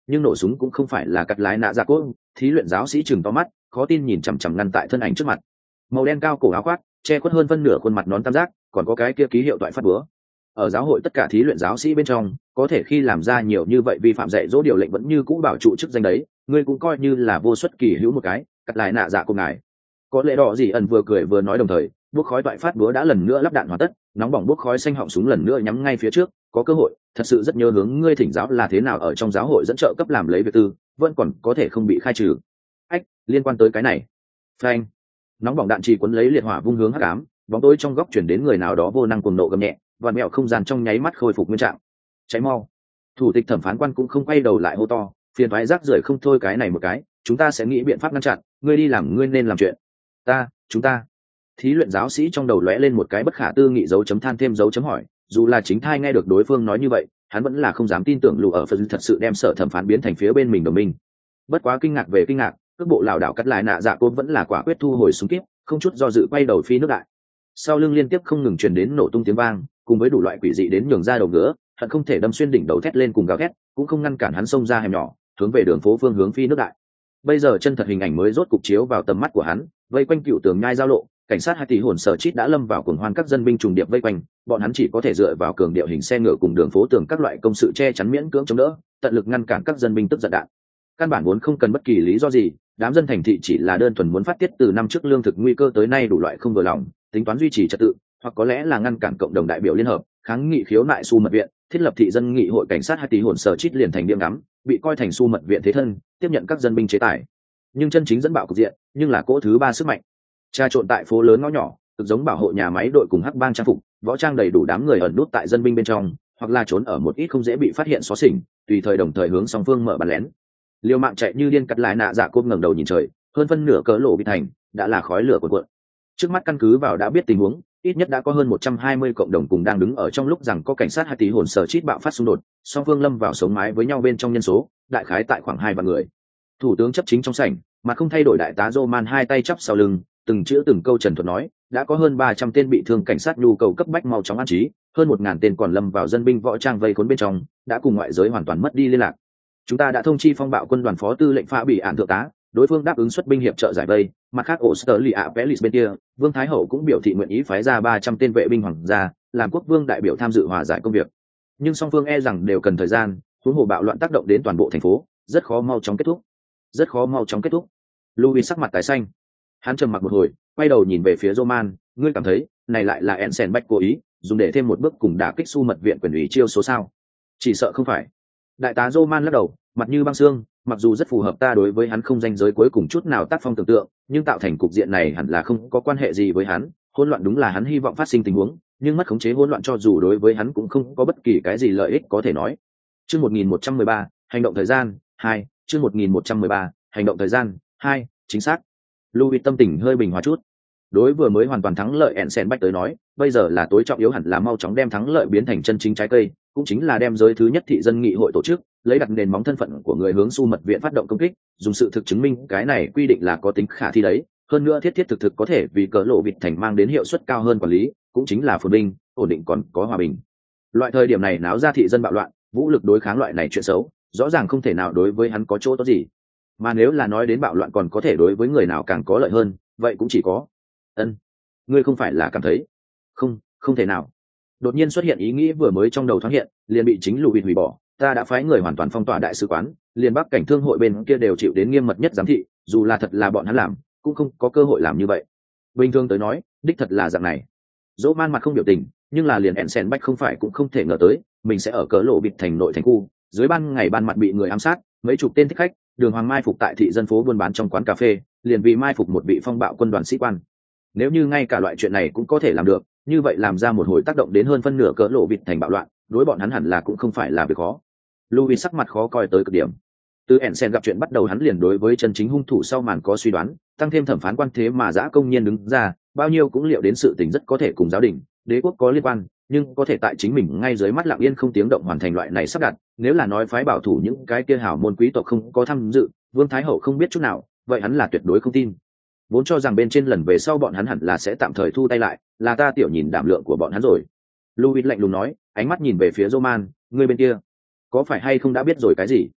nhưng nổ súng cũng không phải là cắt lái nạ dạ cốt. Thí luyện giáo sĩ chừng to mắt, khó tin nhìn chằm chằm ngăn tại thân ảnh trước mặt. Màu đen cao cổ áo khoác, che khuất hơn phân nửa khuôn mặt nón tam giác, còn có cái kia ký hiệu toại phát búa. Ở giáo hội tất cả thí luyện giáo sĩ bên trong, có thể khi làm ra nhiều như vậy vi phạm dạy dỗ điều lệnh vẫn như cũ bảo trụ chức danh đấy, ngươi cũng coi như là vô xuất kỳ hữu một cái, cắt lại nạ dạ của ngài. Có lẽ đỏ gì ẩn vừa cười vừa nói đồng thời, bốc khói toại phát búa đã lần nữa lắp đạn hoàn tất, nóng bỏng bốc khói xanh họng súng lần nữa nhắm ngay phía trước, có cơ hội, thật sự rất nhớ hướng ngươi thỉnh giáo là thế nào ở trong giáo hội dẫn trợ cấp làm lấy việc tư, vẫn còn có thể không bị khai trừ. Ách, liên quan tới cái này. Phanh. Nóng bỏng đạn chỉ cuốn lấy liệt hỏa vung hướng hắc ám, bóng tối trong góc chuyển đến người nào đó vô năng cuồng nộ gầm nhẹ, vạn mẹo không gian trong nháy mắt khôi phục nguyên trạng. Cháy mau. Thủ tịch thẩm phán quan cũng không quay đầu lại hô to, phiền thoái rác rưởi không thôi cái này một cái, chúng ta sẽ nghĩ biện pháp ngăn chặn, ngươi đi làm ngươi nên làm chuyện. Chúng ta. Thí luyện giáo sĩ trong đầu lóe lên một cái bất khả tư nghị dấu chấm than thêm dấu chấm hỏi, dù là chính thai nghe được đối phương nói như vậy, hắn vẫn là không dám tin tưởng lù ở phần thật sự đem sở thẩm phán biến thành phía bên mình đồng minh. Bất quá kinh ngạc về kinh ngạc, cước bộ lảo đảo cắt lại nạ dạ cốt vẫn là quả quyết thu hồi súng kíp, không chút do dự quay đầu phi nước đại. Sau lưng liên tiếp không ngừng truyền đến nổ tung tiếng vang, cùng với đủ loại quỷ dị đến nhường ra đầu ngứa, hận không thể đâm xuyên đỉnh đầu thét lên cùng gào thét, cũng không ngăn cản hắn xông ra hẻm nhỏ, hướng về đường phố phương hướng phi nước đại. Bây giờ chân thật hình ảnh mới rốt cục chiếu vào tầm mắt của hắn, vây quanh cựu tường nhai giao lộ, cảnh sát hai tỷ hồn sở chít đã lâm vào cuồng hoan các dân binh trùng điệp vây quanh, bọn hắn chỉ có thể dựa vào cường điệu hình xe ngựa cùng đường phố tường các loại công sự che chắn miễn cưỡng chống đỡ, tận lực ngăn cản các dân binh tức giận đạn. Căn bản vốn không cần bất kỳ lý do gì, đám dân thành thị chỉ là đơn thuần muốn phát tiết từ năm trước lương thực nguy cơ tới nay đủ loại không vừa lòng, tính toán duy trì trật tự, hoặc có lẽ là ngăn cản cộng đồng đại biểu liên hợp, kháng nghị khiếu nại su mật viện, thiết lập thị dân nghị hội cảnh sát hai tỷ hồn sở chít liền thành điểm ngắm, bị coi thành su mật viện thế thân, tiếp nhận các dân binh chế tài. Nhưng chân chính dẫn bạo cục diện, nhưng là cỗ thứ ba sức mạnh. Tra trộn tại phố lớn ngõ nhỏ, cực giống bảo hộ nhà máy đội cùng hắc bang trang phục, võ trang đầy đủ đám người ẩn nút tại dân binh bên trong, hoặc là trốn ở một ít không dễ bị phát hiện xóa xỉnh, tùy thời đồng thời hướng song phương mở bắn lén. Liều mạng chạy như điên cắt lại nạ dạ côm ngẩng đầu nhìn trời, hơn phân nửa cỡ lộ bị thành, đã là khói lửa cuộn cuộn. Trước mắt căn cứ vào đã biết tình huống, ít nhất đã có hơn 120 cộng đồng cùng đang đứng ở trong lúc rằng có cảnh sát hai tí hồn sở chít bạo phát xung đột, song phương lâm vào sống mái với nhau bên trong nhân số, đại khái tại khoảng 2 vạn người. Thủ tướng chấp chính trong sảnh, mà không thay đổi đại tá Roman hai tay chắp sau lưng, từng chữ từng câu trần thuật nói, đã có hơn 300 tên bị thương cảnh sát nhu cầu cấp bách mau chóng an trí, hơn 1000 tên còn lâm vào dân binh võ trang vây khốn bên trong, đã cùng ngoại giới hoàn toàn mất đi liên lạc. Chúng ta đã thông chi phong bạo quân đoàn phó tư lệnh Phá Bị Ản thượng tá, đối phương đáp ứng xuất binh hiệp trợ giải vây, mặt khác Australia Pelis bên kia, Vương Thái Hậu cũng biểu thị nguyện ý phái ra 300 tên vệ binh hoàng gia, làm quốc vương đại biểu tham dự hòa giải công việc. Nhưng song phương e rằng đều cần thời gian, huống hồ bạo loạn tác động đến toàn bộ thành phố, rất khó mau chóng kết thúc. Louis sắc mặt tái xanh. Hắn trầm mặc một hồi, quay đầu nhìn về phía Roman, ngươi cảm thấy, này lại là Ensenbeck cố ý, dùng để thêm một bước cùng đả kích su mật viện quyền ủy chiêu số sao? Chỉ sợ không phải. Đại tá Roman lắc đầu, mặt như băng xương, mặc dù rất phù hợp ta đối với hắn không danh giới cuối cùng chút nào tác phong tưởng tượng, nhưng tạo thành cục diện này hẳn là không có quan hệ gì với hắn, hỗn loạn đúng là hắn hy vọng phát sinh tình huống, nhưng mất khống chế hỗn loạn cho dù đối với hắn cũng không có bất kỳ cái gì lợi ích có thể nói. Chương 1113, hành động thời gian 2, chương 1113, hành động thời gian 2, chính xác. Louis tâm tình hơi bình hòa chút. Đối vừa mới hoàn toàn thắng lợi Ensenbeck tới nói, bây giờ là tối trọng yếu hẳn là mau chóng đem thắng lợi biến thành chân chính trái cây, cũng chính là đem giới thứ nhất thị dân nghị hội tổ chức, lấy đặt nền móng thân phận của người hướng su mật viện phát động công kích, dùng sự thực chứng minh cái này quy định là có tính khả thi đấy, hơn nữa thiết thực có thể vì cỡ lộ vịt thành mang đến hiệu suất cao hơn quản lý, cũng chính là phồn binh, ổn định còn có hòa bình. Loại thời điểm này náo ra thị dân bạo loạn, vũ lực đối kháng loại này chuyện xấu, rõ ràng không thể nào đối với hắn có chỗ tốt gì. Mà nếu là nói đến bạo loạn còn có thể đối với người nào càng có lợi hơn, vậy cũng chỉ có ngươi không phải là cảm thấy không thể nào. Đột nhiên xuất hiện ý nghĩ vừa mới trong đầu thoáng hiện, liền bị chính Louis hủy bỏ. Ta đã phái người hoàn toàn phong tỏa đại sứ quán, liền Bắc cảnh thương hội bên kia đều chịu đến nghiêm mật nhất giám thị, dù là thật là bọn hắn làm, cũng không có cơ hội làm như vậy. Bình thường tới nói, đích thật là dạng này. Dỗ Man mặt không biểu tình, nhưng là liền Ensenbeck không phải cũng không thể ngờ tới, mình sẽ ở cỡ lộ bịt thành nội thành khu, dưới ban ngày ban mặt bị người ám sát, mấy chục tên thích khách, đường hoàng mai phục tại thị dân phố buôn bán trong quán cà phê, liền vì mai phục một vị phong bạo quân đoàn sĩ quan. Nếu như ngay cả loại chuyện này cũng có thể làm được, như vậy làm ra một hồi tác động đến hơn phân nửa cỡ lộ vịt thành bạo loạn, đối bọn hắn hẳn là cũng không phải là việc khó. Louis sắc mặt khó coi tới cực điểm. Từ Ensen gặp chuyện bắt đầu hắn liền đối với chân chính hung thủ sau màn có suy đoán, tăng thêm thẩm phán quan thế mà dã công nhiên đứng ra, bao nhiêu cũng liệu đến sự tình rất có thể cùng giáo đình, đế quốc có liên quan, nhưng có thể tại chính mình ngay dưới mắt lặng yên không tiếng động hoàn thành loại này sắp đặt, nếu là nói phái bảo thủ những cái kia hảo môn quý tộc không có tham dự, Vương Thái Hậu không biết chút nào, vậy hắn là tuyệt đối không tin. Vốn cho rằng bên trên lần về sau bọn hắn hẳn là sẽ tạm thời thu tay lại, là ta tiểu nhìn đảm lượng của bọn hắn rồi. Louis lạnh lùng nói, ánh mắt nhìn về phía Roman, ngươi bên kia có phải hay không đã biết rồi cái gì?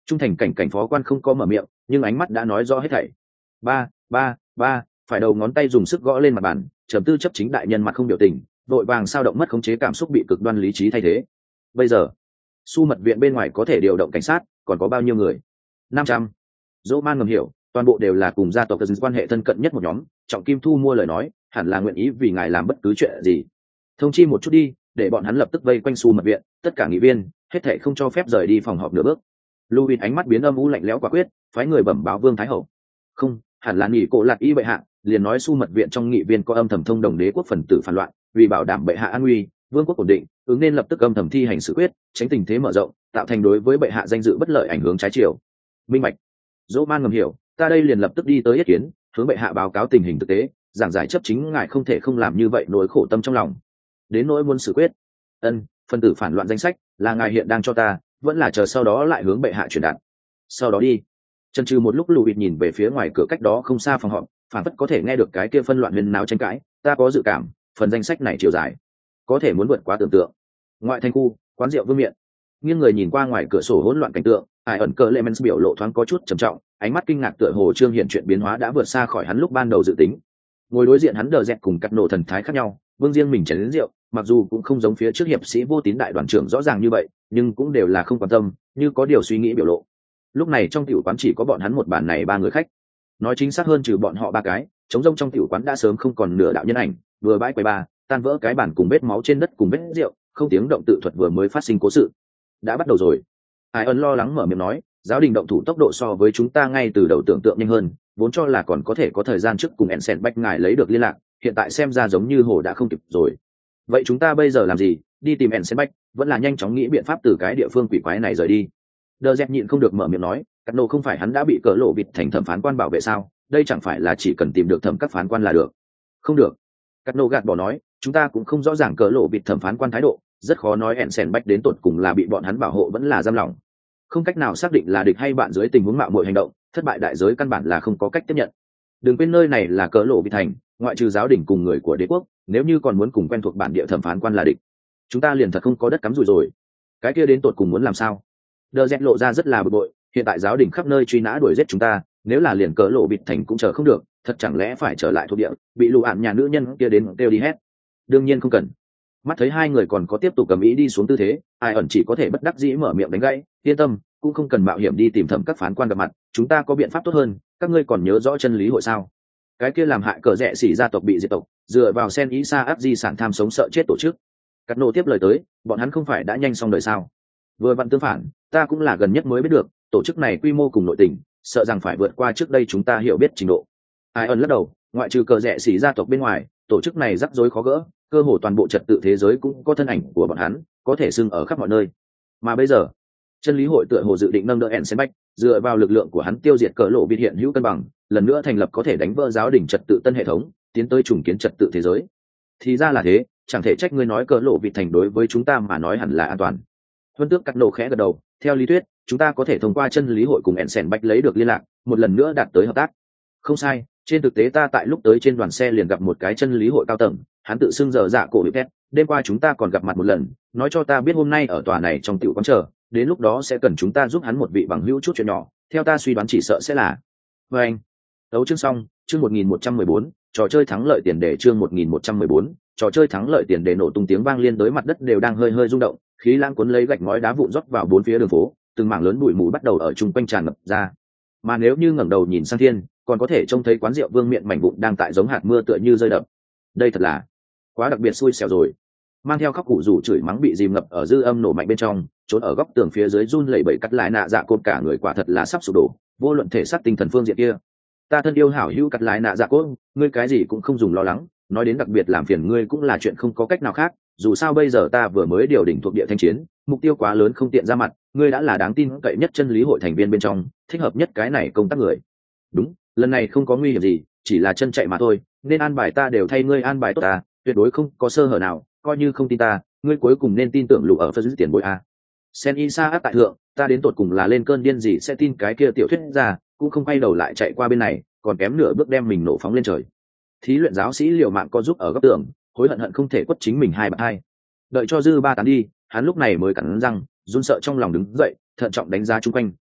Trung thành cảnh phó quan không có mở miệng, nhưng ánh mắt đã nói rõ hết thảy. Ba, ba, ba, phải đầu ngón tay dùng sức gõ lên mặt bàn, trầm tư chấp chính đại nhân mặt không biểu tình, vội vàng sao động mất khống chế cảm xúc bị cực đoan lý trí thay thế. Bây giờ, su mật viện bên ngoài có thể điều động cảnh sát, còn có bao nhiêu người? 500. Dỗ Man ngầm hiểu, toàn bộ đều là cùng gia tộc quan hệ thân cận nhất một nhóm, Trọng Kim Thu mua lời nói, hẳn là nguyện ý vì ngài làm bất cứ chuyện gì. Thông chi một chút đi, để bọn hắn lập tức vây quanh su mật viện, tất cả nghị viên, hết thảy không cho phép rời đi phòng họp nửa bước. Louis ánh mắt biến âm u lạnh lẽo quả quyết, phái người bẩm báo Vương Thái Hậu. Không, hẳn là nghỉ cổ lạt y bệ hạ, liền nói su mật viện trong nghị viên có âm thầm thông đồng đế quốc phần tử phản loạn, vì bảo đảm bệ hạ an nguy, vương quốc ổn định, ứng nên lập tức âm thầm thi hành xử quyết, tránh tình thế mở rộng, tạo thành đối với bệ hạ danh dự bất lợi ảnh hưởng trái chiều. Minh bạch. Dỗ Man ngầm hiểu, ta đây liền lập tức đi tới ý kiến, hướng bệ hạ báo cáo tình hình thực tế, giảng giải chấp chính ngài không thể không làm như vậy nỗi khổ tâm trong lòng. Đến nỗi muốn xử quyết, phần tử phản loạn danh sách là ngài hiện đang cho ta, vẫn là chờ sau đó lại hướng bệ hạ truyền đạt. Sau đó đi. Chần chừ một lúc, Lùi nhìn về phía ngoài cửa cách đó không xa phòng họp, phản phất có thể nghe được cái kia phân loạn huyên náo tranh cãi. Ta có dự cảm, phần danh sách này chiều dài có thể muốn vượt quá tưởng tượng. Ngoại thành khu, quán rượu Vương Miện. Nghiêng người nhìn qua ngoài cửa sổ hỗn loạn cảnh tượng, Ai ẩn cờ Lemens biểu lộ thoáng có chút trầm trọng, ánh mắt kinh ngạc tựa hồ trương hiện chuyện biến hóa đã vượt xa khỏi hắn lúc ban đầu dự tính. Ngồi đối diện hắn đờ dẹt cùng cắt nổ thần thái khác nhau, Vương riêng mình chén rượu, mặc dù cũng không giống phía trước hiệp sĩ vô tín đại đoàn trưởng rõ ràng như vậy, nhưng cũng đều là không quan tâm, như có điều suy nghĩ biểu lộ. Lúc này trong tiểu quán chỉ có bọn hắn một bàn này ba người khách, nói chính xác hơn trừ bọn họ ba cái, trống rông trong tiểu quán đã sớm không còn nửa đạo nhân ảnh, vừa bãi quầy ba, tan vỡ cái bàn cùng vết máu trên đất cùng vết rượu, không tiếng động tự thuật vừa mới phát sinh cố sự. Đã bắt đầu rồi. Ai ẩn lo lắng mở miệng nói, giáo đình động thủ tốc độ so với chúng ta ngay từ đầu tưởng tượng nhanh hơn, vốn cho là còn có thể có thời gian trước cùng Ensen Bách ngài lấy được liên lạc, hiện tại xem ra giống như hồ đã không kịp rồi. Vậy chúng ta bây giờ làm gì? Đi tìm Ensen Bách, vẫn là nhanh chóng nghĩ biện pháp từ cái địa phương quỷ quái này rời đi. Đờ dẹp nhịn không được mở miệng nói, cắt nô không phải hắn đã bị cỡ lộ vịt thành thẩm phán quan bảo vệ sao? Đây chẳng phải là chỉ cần tìm được thẩm các phán quan là được? Không được. Cắt nô gạt bỏ nói, chúng ta cũng không rõ ràng cỡ lộ vịt thẩm phán quan thái độ, rất khó nói Ensen Bách đến tột cùng là bị bọn hắn bảo hộ vẫn là giam lỏng. Không cách nào xác định là địch hay bạn dưới tình huống mạo muội hành động, thất bại đại giới căn bản là không có cách tiếp nhận. Đừng quên nơi này là cỡ lộ vịt thành, ngoại trừ giáo đình cùng người của đế quốc, nếu như còn muốn cùng quen thuộc bản địa thẩm phán quan là địch, chúng ta liền thật không có đất cắm rủi rồi. Cái kia đến tột cùng muốn làm sao? Đờ dẹt lộ ra rất là bực bội, hiện tại giáo đình khắp nơi truy nã đuổi giết chúng ta, nếu là liền cỡ lộ vịt thành cũng chờ không được, thật chẳng lẽ phải trở lại thuộc địa, bị lù ạn nhà nữ nhân kia đến kêu đi hết? Đương nhiên không cần. Mắt thấy hai người còn có tiếp tục cầm ý đi xuống tư thế, Ai ẩn chỉ có thể bất đắc dĩ mở miệng đánh gãy, yên tâm, cũng không cần mạo hiểm đi tìm thẩm các phán quan gặp mặt, chúng ta có biện pháp tốt hơn. Các ngươi còn nhớ rõ chân lý hội sao? Cái kia làm hại cờ rẽ xỉ gia tộc bị diệt tộc, dựa vào sen ý xa áp di sản tham sống sợ chết tổ chức. Cắt nô tiếp lời tới, bọn hắn không phải đã nhanh xong đời sao? Vừa vặn tương phản, ta cũng là gần nhất mới biết được, tổ chức này quy mô cùng nội tình, sợ rằng phải vượt qua trước đây chúng ta hiểu biết trình độ. Ai ẩn lắc đầu, ngoại trừ cờ rẽ xỉ gia tộc bên ngoài, tổ chức này rắc rối khó gỡ, cơ hồ toàn bộ trật tự thế giới cũng có thân ảnh của bọn hắn, có thể xưng ở khắp mọi nơi. Mà bây giờ, chân lý hội tựa hồ dự định nâng đỡ Ensen Bách, dựa vào lực lượng của hắn tiêu diệt cỡ lộ biệt hiện hữu cân bằng, lần nữa thành lập có thể đánh vỡ giáo đình trật tự tân hệ thống, tiến tới trùng kiến trật tự thế giới. Thì ra là thế, chẳng thể trách ngươi nói cỡ lộ vịt thành đối với chúng ta mà nói hẳn là an toàn. Huân Tước cắt nổ khẽ gật đầu, theo lý thuyết, chúng ta có thể thông qua chân lý hội cùng Ensen Bách lấy được liên lạc, một lần nữa đạt tới hợp tác. Không sai, trên thực tế ta tại lúc tới trên đoàn xe liền gặp một cái chân lý hội cao tầng, hắn tự xưng giờ dạ cổ bị tét, đêm qua chúng ta còn gặp mặt một lần, nói cho ta biết hôm nay ở tòa này trong tiểu quán chờ, đến lúc đó sẽ cần chúng ta giúp hắn một vị bằng hữu chút chuyện nhỏ, theo ta suy đoán chỉ sợ sẽ là. Và anh, đấu chương xong, chương 1114, trò chơi thắng lợi tiền đề chương 1114, trò chơi thắng lợi tiền đề nổ tung tiếng vang liên đối mặt đất đều đang hơi hơi rung động, khí lãng cuốn lấy gạch ngói đá vụn rót vào bốn phía đường phố, từng mảng lớn bụi mù bắt đầu ở chung quanh tràn ngập ra. Mà nếu như ngẩng đầu nhìn sang thiên, còn có thể trông thấy quán rượu Vương Miện mảnh vụn đang tại giống hạt mưa tựa như rơi đập. Đây thật là quá đặc biệt xui xẻo rồi. Mang theo khóc củ rủ chửi mắng bị dìm ngập ở dư âm nổ mạnh bên trong, trốn ở góc tường phía dưới run lẩy bẩy cắt lại nạ dạ cốt cả người quả thật là sắp sụp đổ, vô luận thể xác tinh thần phương diện kia. Ta thân yêu hảo hữu cắt lại nạ dạ cốt, ngươi cái gì cũng không dùng lo lắng, nói đến đặc biệt làm phiền ngươi cũng là chuyện không có cách nào khác, dù sao bây giờ ta vừa mới điều đỉnh thuộc địa thanh chiến, mục tiêu quá lớn không tiện ra mặt, ngươi đã là đáng tin cậy nhất chân lý hội thành viên bên trong, thích hợp nhất cái này công tác người. Đúng, lần này không có nguy hiểm gì, chỉ là chân chạy mà thôi, nên an bài ta đều thay ngươi an bài tốt ta, tuyệt đối không có sơ hở nào, coi như không tin ta, ngươi cuối cùng nên tin tưởng lục ở phân dữ tiền bối a. Sen Isa áp tại thượng, ta đến tột cùng là lên cơn điên gì sẽ tin cái kia tiểu thuyết ra, cũng không quay đầu lại chạy qua bên này, còn kém nửa bước đem mình nổ phóng lên trời. Thí luyện giáo sĩ liều mạng co giúp ở góc tường, hối hận hận không thể quất chính mình hai bạc hai. Đợi cho dư ba tán đi, hắn lúc này mới cắn răng, run sợ trong lòng đứng dậy, thận trọng đánh giá chung quanh,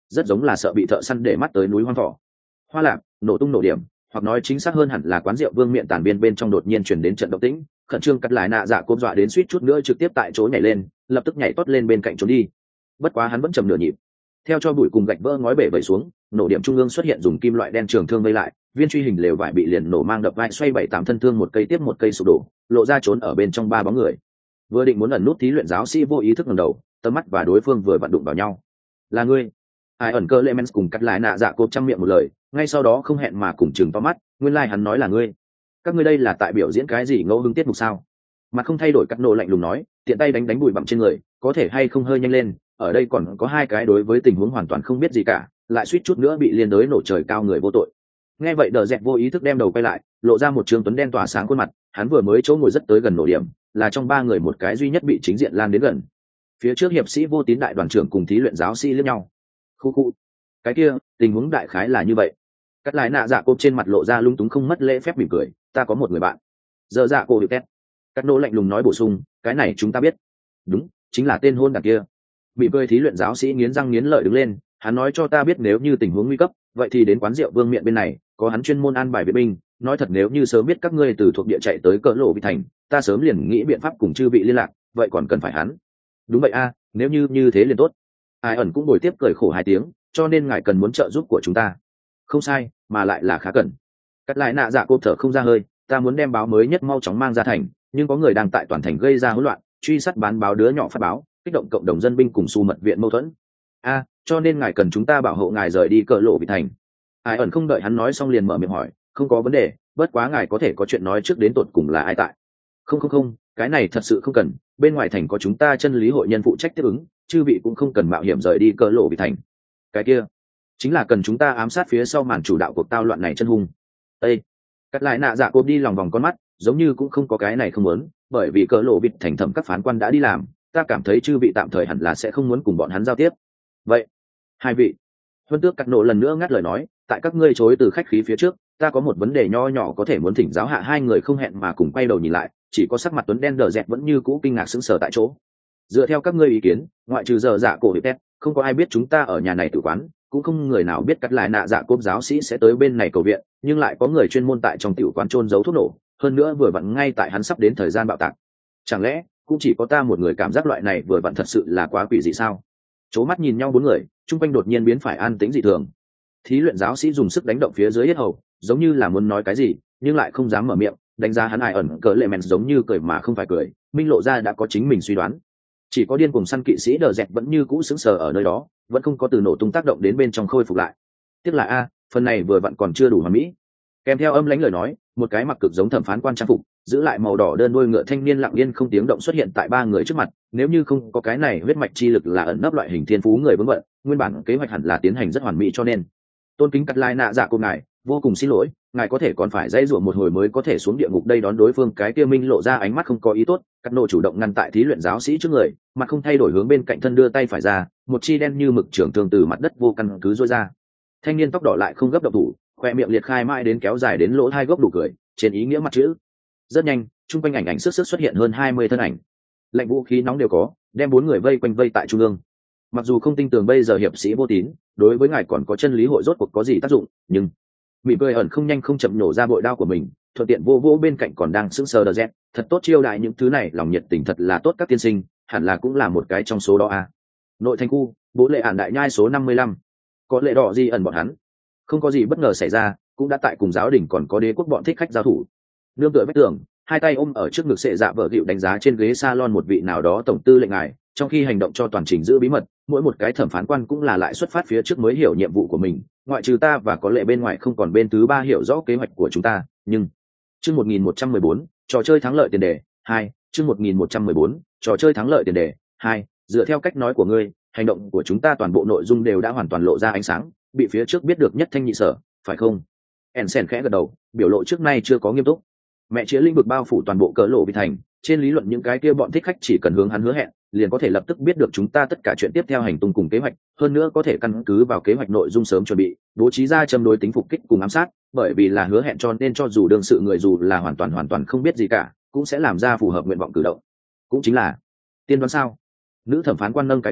rất giống là sợ bị thợ săn để mắt tới núi hoang thỏ. Hoa lạc, nổ tung nổ điểm, hoặc nói chính xác hơn hẳn là quán rượu Vương Miện tàn biên bên trong đột nhiên chuyển đến trận động tĩnh, khẩn trương cắt lại nạ dạ cốp dọa đến suýt chút nữa trực tiếp tại chỗ nhảy lên, lập tức nhảy tót lên bên cạnh trốn đi. Bất quá hắn vẫn chậm nửa nhịp. Theo cho bụi cùng gạch vỡ ngói bể vẩy xuống, nổ điểm trung ương xuất hiện dùng kim loại đen trường thương vây lại, viên truy hình lều vải bị liền nổ mang đập vai xoay 7-8 thân thương một cây tiếp một cây sụp đổ, lộ ra trốn ở bên trong ba bóng người. Vừa định muốn ẩn nút thí luyện giáo sĩ vô ý thức ngẩng đầu, tầm mắt và đối phương vừa vặn đụng vào nhau. Là ngươi? Ai ẩn cơ Lemens cùng cắt lại nạ dạ cộp trăm miệng một lời, ngay sau đó không hẹn mà cùng chừng to mắt, nguyên lai hắn nói là ngươi. Các ngươi đây là tại biểu diễn cái gì ngẫu hứng tiết mục sao? Mặt không thay đổi cắt nộ lạnh lùng nói, tiện tay đánh đánh bụi bặm trên người, có thể hay không hơi nhanh lên, ở đây còn có hai cái đối với tình huống hoàn toàn không biết gì cả, lại suýt chút nữa bị liên đới nổ trời cao người vô tội. Nghe vậy Đờ Dẹt vô ý thức đem đầu quay lại, lộ ra một trương tuấn đen tỏa sáng khuôn mặt, hắn vừa mới chỗ ngồi rất tới gần nổ điểm, là trong ba người một cái duy nhất bị chính diện lan đến gần. Phía trước hiệp sĩ Vô Tín đại đoàn trưởng cùng thí luyện giáo sĩ liếc nhau. Khu khu, cái kia, tình huống đại khái là như vậy. Cắt lại nạ dạ cộp trên mặt lộ ra lung túng không mất lễ phép mỉm cười, ta có một người bạn. Giờ dạ cô hiệu tét. Cắt nô lạnh lùng nói bổ sung, cái này chúng ta biết. Đúng, chính là tên hôn đàn kia. Bị cười thí luyện giáo sĩ nghiến răng nghiến lợi đứng lên, hắn nói cho ta biết nếu như tình huống nguy cấp, vậy thì đến quán rượu Vương Miện bên này, có hắn chuyên môn an bài vệ binh. Nói thật nếu như sớm biết các ngươi từ thuộc địa chạy tới cỡ lộ bị thành, ta sớm liền nghĩ biện pháp cùng chư vị liên lạc, vậy còn cần phải hắn. Đúng vậy a, nếu như thế liền tốt. Ai ẩn cũng bồi tiếp cười khổ 2 tiếng, cho nên ngài cần muốn trợ giúp của chúng ta. Không sai, mà lại là khá cần. Cắt lại nạ dạ cô thở không ra hơi, ta muốn đem báo mới nhất mau chóng mang ra thành, nhưng có người đang tại toàn thành gây ra hỗn loạn, truy sát bán báo đứa nhỏ phát báo, kích động cộng đồng dân binh cùng su mật viện mâu thuẫn. Cho nên ngài cần chúng ta bảo hộ ngài rời đi cỡ lộ bị thành. Ai ẩn không đợi hắn nói xong liền mở miệng hỏi, không có vấn đề, bất quá ngài có thể có chuyện nói trước đến tột cùng là ai tại. Không, cái này thật sự không cần, bên ngoài thành có chúng ta chân lý hội nhân phụ trách tiếp ứng, chư vị cũng không cần mạo hiểm rời đi cỡ lộ bị thành. Cái kia chính là cần chúng ta ám sát phía sau màn chủ đạo cuộc tao loạn này chân hung. Ê, cắt lại nạ dạ cộp đi lòng vòng con mắt, giống như cũng không có cái này không muốn, bởi vì cỡ lộ bị thành thẩm các phán quan đã đi làm, ta cảm thấy chư vị tạm thời hẳn là sẽ không muốn cùng bọn hắn giao tiếp. Vậy hai vị, huân tước cắt nộ lần nữa ngắt lời nói, tại các ngươi chối từ khách khí phía trước, ta có một vấn đề nho nhỏ có thể muốn thỉnh giáo hạ. Hai người không hẹn mà cùng quay đầu nhìn lại, chỉ có sắc mặt tuấn đen Đờ Dẹt vẫn như cũ kinh ngạc sững sờ tại chỗ. Dựa theo các ngươi ý kiến, ngoại trừ giờ dạ cổ hiệp tét, không có ai biết chúng ta ở nhà này tử quán, cũng không người nào biết cắt lại nạ dạ cốp giáo sĩ sẽ tới bên này cầu viện, nhưng lại có người chuyên môn tại trong tiểu quán trôn giấu thuốc nổ, hơn nữa vừa vặn ngay tại hắn sắp đến thời gian bạo tạc. Chẳng lẽ cũng chỉ có ta một người cảm giác loại này vừa vặn thật sự là quá quỷ dị sao? Chố mắt nhìn nhau 4 người, trung quanh đột nhiên biến phải an tĩnh dị thường. Thí luyện giáo sĩ dùng sức đánh động phía dưới yết hầu, giống như là muốn nói cái gì, nhưng lại không dám mở miệng, đánh giá hắn Ai ẩn cỡ lệ mèn giống như cười mà không phải cười, minh lộ ra đã có chính mình suy đoán. Chỉ có điên cùng săn kỵ sĩ Đờ Dẹt vẫn như cũ sững sờ ở nơi đó, vẫn không có từ nổ tung tác động đến bên trong khôi phục lại. Tiếc là phần này vừa vặn còn chưa đủ hoàn mỹ. Kèm theo âm lãnh lời nói, một cái mặc cực giống thẩm phán quan trang phục, giữ lại màu đỏ đơn đuôi ngựa thanh niên lặng yên không tiếng động xuất hiện tại 3 người trước mặt. Nếu như không có cái này huyết mạch chi lực là ẩn nấp loại hình thiên phú người vững vận, nguyên bản kế hoạch hẳn là tiến hành rất hoàn mỹ, cho nên tôn kính cắt lai nạ dạ cô ngài, vô cùng xin lỗi, ngài có thể còn phải dãy rủa một hồi mới có thể xuống địa ngục đây. Đón đối phương cái kia minh lộ ra ánh mắt không có ý tốt, cắt nộ chủ động ngăn tại thí luyện giáo sĩ trước người, mặt không thay đổi hướng bên cạnh thân đưa tay phải ra, một chi đen như mực trưởng thương từ mặt đất vô căn cứ rối ra. Thanh niên tóc đỏ lại không gấp động thủ, khoe miệng liệt khai mãi đến kéo dài đến lỗ 2 gốc đủ cười, trên ý nghĩa mặt chữ. Rất nhanh, trung quanh ảnh sức xuất hiện hơn 20 thân ảnh, lệnh vũ khí nóng đều có, đem 4 người vây quanh tại trung ương. Mặc dù không tin tưởng bây giờ hiệp sĩ Vô Tín đối với ngài còn có chân lý hội rốt cuộc có gì tác dụng, nhưng mị cười ẩn không nhanh không chậm nổ ra bội đao của mình, thuận tiện vô bên cạnh còn đang sững sờ Đờ Dẹt, thật tốt chiêu đại những thứ này, lòng nhiệt tình thật là tốt. Các tiên sinh hẳn là cũng là một cái trong số đó Nội thành khu bố lệ ản đại nhai số 55, có lệ đỏ gì ẩn bọn hắn không có gì bất ngờ xảy ra, cũng đã tại cùng giáo đình còn có đế quốc bọn thích khách giao thủ. Nương tựa vách tường, hai tay ôm ở trước ngực sệ dạ vợ dịu đánh giá trên ghế salon một vị nào đó tổng tư lệnh ngài, trong khi hành động cho toàn trình giữ bí mật. Mỗi một cái thẩm phán quan cũng là lại xuất phát phía trước mới hiểu nhiệm vụ của mình, ngoại trừ ta và có lệ bên ngoài không còn bên thứ ba hiểu rõ kế hoạch của chúng ta. Nhưng chương 1114, trò chơi thắng lợi tiền đề 2, chương 1114, trò chơi thắng lợi tiền đề 2, dựa theo cách nói của ngươi, hành động của chúng ta toàn bộ nội dung đều đã hoàn toàn lộ ra ánh sáng, bị phía trước biết được nhất thanh nhị sở, phải không? Ensen khẽ gật đầu, biểu lộ trước nay chưa có nghiêm túc. Mẹ chĩa lĩnh vực bao phủ toàn bộ cỡ lộ bị thành, trên lý luận những cái kia bọn thích khách chỉ cần hướng hắn hứa hẹn, liền có thể lập tức biết được chúng ta tất cả chuyện tiếp theo hành tung cùng kế hoạch, hơn nữa có thể căn cứ vào kế hoạch nội dung sớm chuẩn bị, bố trí ra châm đối tính phục kích cùng ám sát, bởi vì là hứa hẹn cho nên cho dù đương sự người dù là hoàn toàn không biết gì cả, cũng sẽ làm ra phù hợp nguyện vọng cử động. Cũng chính là tiên đoán sao? Nữ thẩm phán quan nâng cái cằm,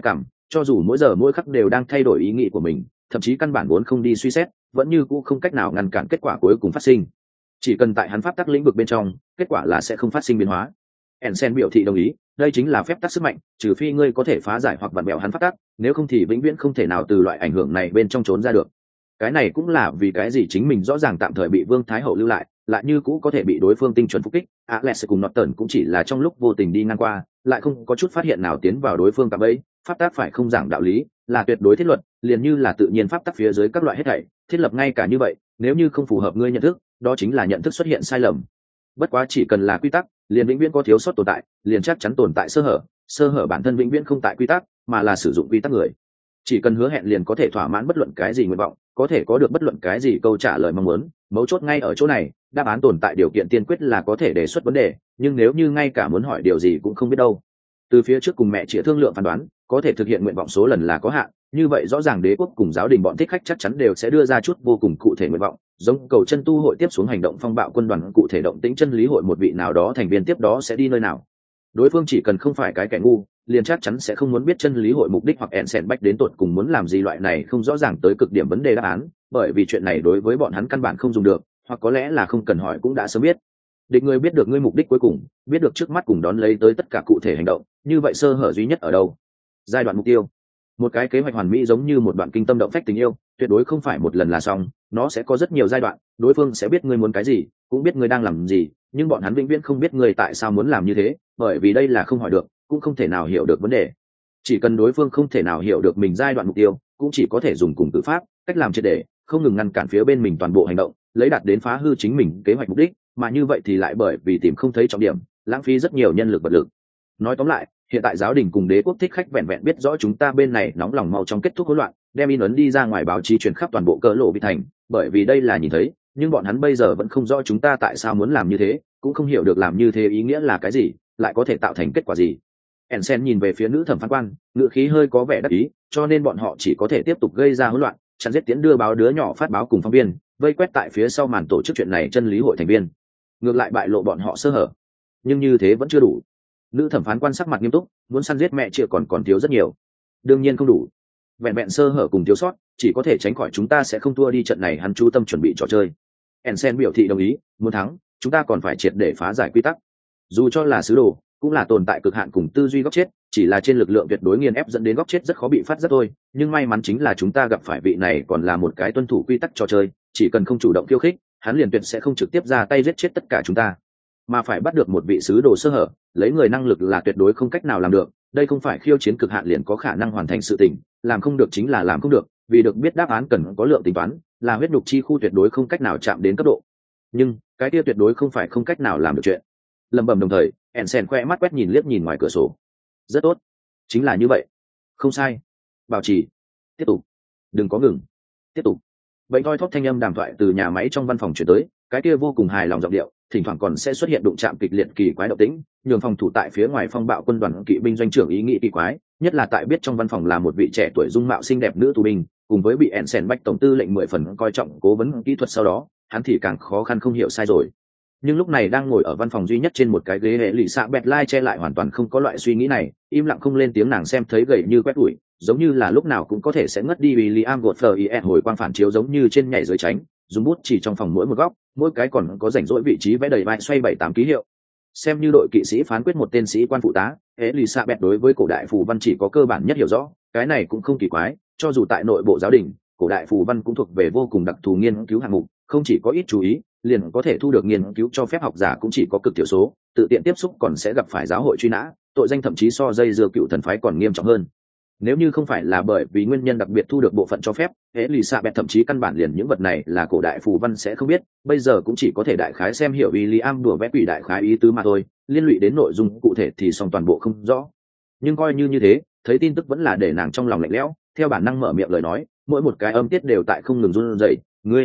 cho dù mỗi giờ mỗi khắc đều đang thay đổi ý nghĩ của mình, thậm chí căn bản vốn không đi suy xét, vẫn như cũ không cách nào ngăn cản kết quả cuối cùng phát sinh. Chỉ cần tại hắn pháp tắc lĩnh vực bên trong, kết quả là sẽ không phát sinh biến hóa. Ensen biểu thị đồng ý, đây chính là phép tắc sức mạnh, trừ phi ngươi có thể phá giải hoặc vặn bẹo hắn pháp tắc, nếu không thì vĩnh viễn không thể nào từ loại ảnh hưởng này bên trong trốn ra được. Cái này cũng là vì cái gì chính mình rõ ràng tạm thời bị Vương Thái Hậu lưu lại, lại như cũ có thể bị đối phương tinh chuẩn phục kích. Alex cùng Norton cũng chỉ là trong lúc vô tình đi ngang qua, lại không có chút phát hiện nào tiến vào đối phương cạm bẫy. Pháp tắc phải không giảng đạo lý, là tuyệt đối thiết luật, liền như là tự nhiên pháp tắc phía dưới các loại hết thảy, thiết lập ngay cả như vậy, nếu như không phù hợp ngươi nhận thức, đó chính là nhận thức xuất hiện sai lầm. Bất quá chỉ cần là quy tắc, liền vĩnh viễn có thiếu sót tồn tại, liền chắc chắn tồn tại sơ hở bản thân vĩnh viễn không tại quy tắc, mà là sử dụng quy tắc người. Chỉ cần hứa hẹn liền có thể thỏa mãn bất luận cái gì nguyện vọng, có thể có được bất luận cái gì câu trả lời mong muốn, mấu chốt ngay ở chỗ này, đáp án tồn tại điều kiện tiên quyết là có thể đề xuất vấn đề, nhưng nếu như ngay cả muốn hỏi điều gì cũng không biết đâu. Từ phía trước cùng mẹ chỉ thương lượng phán đoán, có thể thực hiện nguyện vọng số lần là có hạn, như vậy rõ ràng đế quốc cùng giáo đình bọn thích khách chắc chắn đều sẽ đưa ra chút vô cùng cụ thể nguyện vọng, giống cầu chân tu hội tiếp xuống hành động phong bạo quân đoàn, cụ thể động tĩnh chân lý hội một vị nào đó thành viên tiếp đó sẽ đi nơi nào. Đối phương chỉ cần không phải cái kẻ ngu, liền chắc chắn sẽ không muốn biết chân lý hội mục đích hoặc Ensen bách đến tột cùng muốn làm gì, loại này không rõ ràng tới cực điểm vấn đề đáp án, bởi vì chuyện này đối với bọn hắn căn bản không dùng được, hoặc có lẽ là không cần hỏi cũng đã sớm biết. Địch người biết được ngươi mục đích cuối cùng, biết được trước mắt cùng đón lấy tới tất cả cụ thể hành động, như vậy sơ hở duy nhất ở đâu? Giai đoạn mục tiêu. Một cái kế hoạch hoàn mỹ giống như một đoạn kinh tâm động phách tình yêu, tuyệt đối không phải một lần là xong, nó sẽ có rất nhiều giai đoạn, đối phương sẽ biết ngươi muốn cái gì, cũng biết ngươi đang làm gì, nhưng bọn hắn vĩnh viễn không biết ngươi tại sao muốn làm như thế, bởi vì đây là không hỏi được, cũng không thể nào hiểu được vấn đề. Chỉ cần đối phương không thể nào hiểu được mình giai đoạn mục tiêu, cũng chỉ có thể dùng cùng tự pháp, cách làm triệt để, không ngừng ngăn cản phía bên mình toàn bộ hành động, lấy đạt đến phá hư chính mình kế hoạch mục đích, mà như vậy thì lại bởi vì tìm không thấy trọng điểm, lãng phí rất nhiều nhân lực vật lực. Nói tóm lại, hiện tại giáo đình cùng đế quốc thích khách vẹn vẹn biết rõ chúng ta bên này nóng lòng mau trong kết thúc hỗn loạn, đem in ấn đi ra ngoài báo chí truyền khắp toàn bộ cỡ lộ bị thành, bởi vì đây là nhìn thấy, nhưng bọn hắn bây giờ vẫn không rõ chúng ta tại sao muốn làm như thế, cũng không hiểu được làm như thế ý nghĩa là cái gì, lại có thể tạo thành kết quả gì. Ensen nhìn về phía nữ thẩm phán quan, ngữ khí hơi có vẻ đắc ý, cho nên bọn họ chỉ có thể tiếp tục gây ra hỗn loạn, chặn giết tiến đưa báo đứa nhỏ phát báo cùng phóng viên, vây quét tại phía sau màn tổ chức chuyện này chân lý hội thành viên, ngược lại bại lộ bọn họ sơ hở. Nhưng như thế vẫn chưa đủ. Nữ thẩm phán quan sắc mặt nghiêm túc, muốn săn giết mẹ chia còn thiếu rất nhiều. Đương nhiên không đủ, vẹn vẹn sơ hở cùng thiếu sót chỉ có thể tránh khỏi chúng ta sẽ không thua đi trận này. Hắn chú tâm chuẩn bị trò chơi. Ensen biểu thị đồng ý, muốn thắng chúng ta còn phải triệt để phá giải quy tắc, dù cho là sứ đồ cũng là tồn tại cực hạn cùng tư duy góc chết, chỉ là trên lực lượng tuyệt đối nghiền ép dẫn đến góc chết rất khó bị phát giác thôi. Nhưng may mắn chính là chúng ta gặp phải vị này còn là một cái tuân thủ quy tắc trò chơi, chỉ cần không chủ động khiêu khích, hắn liền tuyệt sẽ không trực tiếp ra tay giết chết tất cả chúng ta, mà phải bắt được một vị sứ đồ sơ hở, lấy người năng lực là tuyệt đối không cách nào làm được. Đây không phải khiêu chiến cực hạn liền có khả năng hoàn thành sự tình, làm không được chính là làm không được, vì được biết đáp án cần có lượng tính toán, là huyết nhục chi khu tuyệt đối không cách nào chạm đến cấp độ. Nhưng cái kia tuyệt đối không phải không cách nào làm được chuyện. Lẩm bẩm đồng thời, Ensen khoe mắt quét nhìn liếc nhìn ngoài cửa sổ. Rất tốt, chính là như vậy, không sai, bảo trì, tiếp tục, đừng có ngừng, tiếp tục. Vậy thoi thóp thanh âm đàm thoại từ nhà máy trong văn phòng chuyển tới, cái kia vô cùng hài lòng giọng điệu, thỉnh thoảng còn sẽ xuất hiện đụng chạm kịch liệt kỳ quái động tĩnh, nhường phòng thủ tại phía ngoài phong bạo quân đoàn kỵ binh doanh trưởng ý nghĩ kỳ quái, nhất là tại biết trong văn phòng là một vị trẻ tuổi dung mạo xinh đẹp nữ tù binh, cùng với bị Ensen Bách tổng tư lệnh 10 phần coi trọng cố vấn kỹ thuật sau đó, hắn thì càng khó khăn không hiểu sai rồi. Nhưng lúc này đang ngồi ở văn phòng duy nhất trên một cái ghế hệ lì xạ bẹt lai che lại hoàn toàn không có loại suy nghĩ này, im lặng không lên tiếng. Nàng xem thấy gầy như quét ủi, giống như là lúc nào cũng có thể sẽ ngất đi. William Godfrey hồi quang phản chiếu giống như trên nhảy dưới tránh, dùng bút chỉ trong phòng mỗi một góc, mỗi cái còn có rảnh rỗi vị trí vẽ đầy vai xoay 7-8 ký hiệu. Xem như đội kỵ sĩ phán quyết một tên sĩ quan phụ tá, Elizabeth đối với cổ đại phù văn chỉ có cơ bản nhất hiểu rõ, cái này cũng không kỳ quái, cho dù tại nội bộ giáo đình, cổ đại phù văn cũng thuộc về vô cùng đặc thù nghiên cứu hạng mục, không chỉ có ít chú ý, liền có thể thu được nghiên cứu cho phép học giả cũng chỉ có cực thiểu số, tự tiện tiếp xúc còn sẽ gặp phải giáo hội truy nã, tội danh thậm chí so dây dưa cựu thần phái còn nghiêm trọng hơn. Nếu như không phải là bởi vì nguyên nhân đặc biệt thu được bộ phận cho phép, Elizabeth thậm chí căn bản liền những vật này là cổ đại phù văn sẽ không biết, bây giờ cũng chỉ có thể đại khái xem hiểu William đùa vẽ quỷ đại khái ý tứ mà thôi, liên lụy đến nội dung cụ thể thì song toàn bộ không rõ. Nhưng coi như thế, thấy tin tức vẫn là để nàng trong lòng lạnh lẽo, theo bản năng mở miệng lời nói, mỗi một cái âm tiết đều tại không ngừng run rẩy.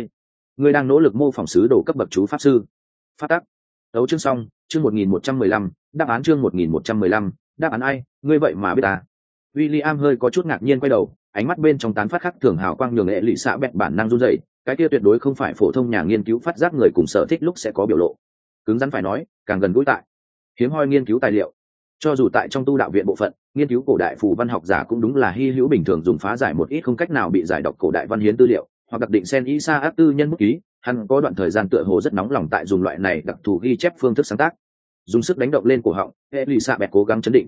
Ngươi đang nỗ lực mô phỏng sứ đồ cấp bậc chú pháp sư. Phát tác. Đấu chương xong, chương 1115, đáp án chương 1115, đáp án ai, ngươi vậy mà biết ta. William hơi có chút ngạc nhiên quay đầu, ánh mắt bên trong tán phát khắc thường hào quang nhường nghệ lụy xạ bẹt bản năng run rẩy, cái kia tuyệt đối không phải phổ thông nhà nghiên cứu phát giác người cùng sở thích lúc sẽ có biểu lộ. Cứng rắn phải nói, càng gần gũi tại hiếm hoi nghiên cứu tài liệu. Cho dù tại trong tu đạo viện bộ phận, nghiên cứu cổ đại phù văn học giả cũng đúng là hy hữu bình thường dùng phá giải một ít không cách nào bị giải đọc cổ đại văn hiến tư liệu, hoặc đặc định sen isa áp tư nhân bút ký. Hắn có đoạn thời gian tựa hồ rất nóng lòng tại dùng loại này đặc thù ghi chép phương thức sáng tác. Dùng sức đánh động lên cổ họng, Elizabeth cố gắng chấn định,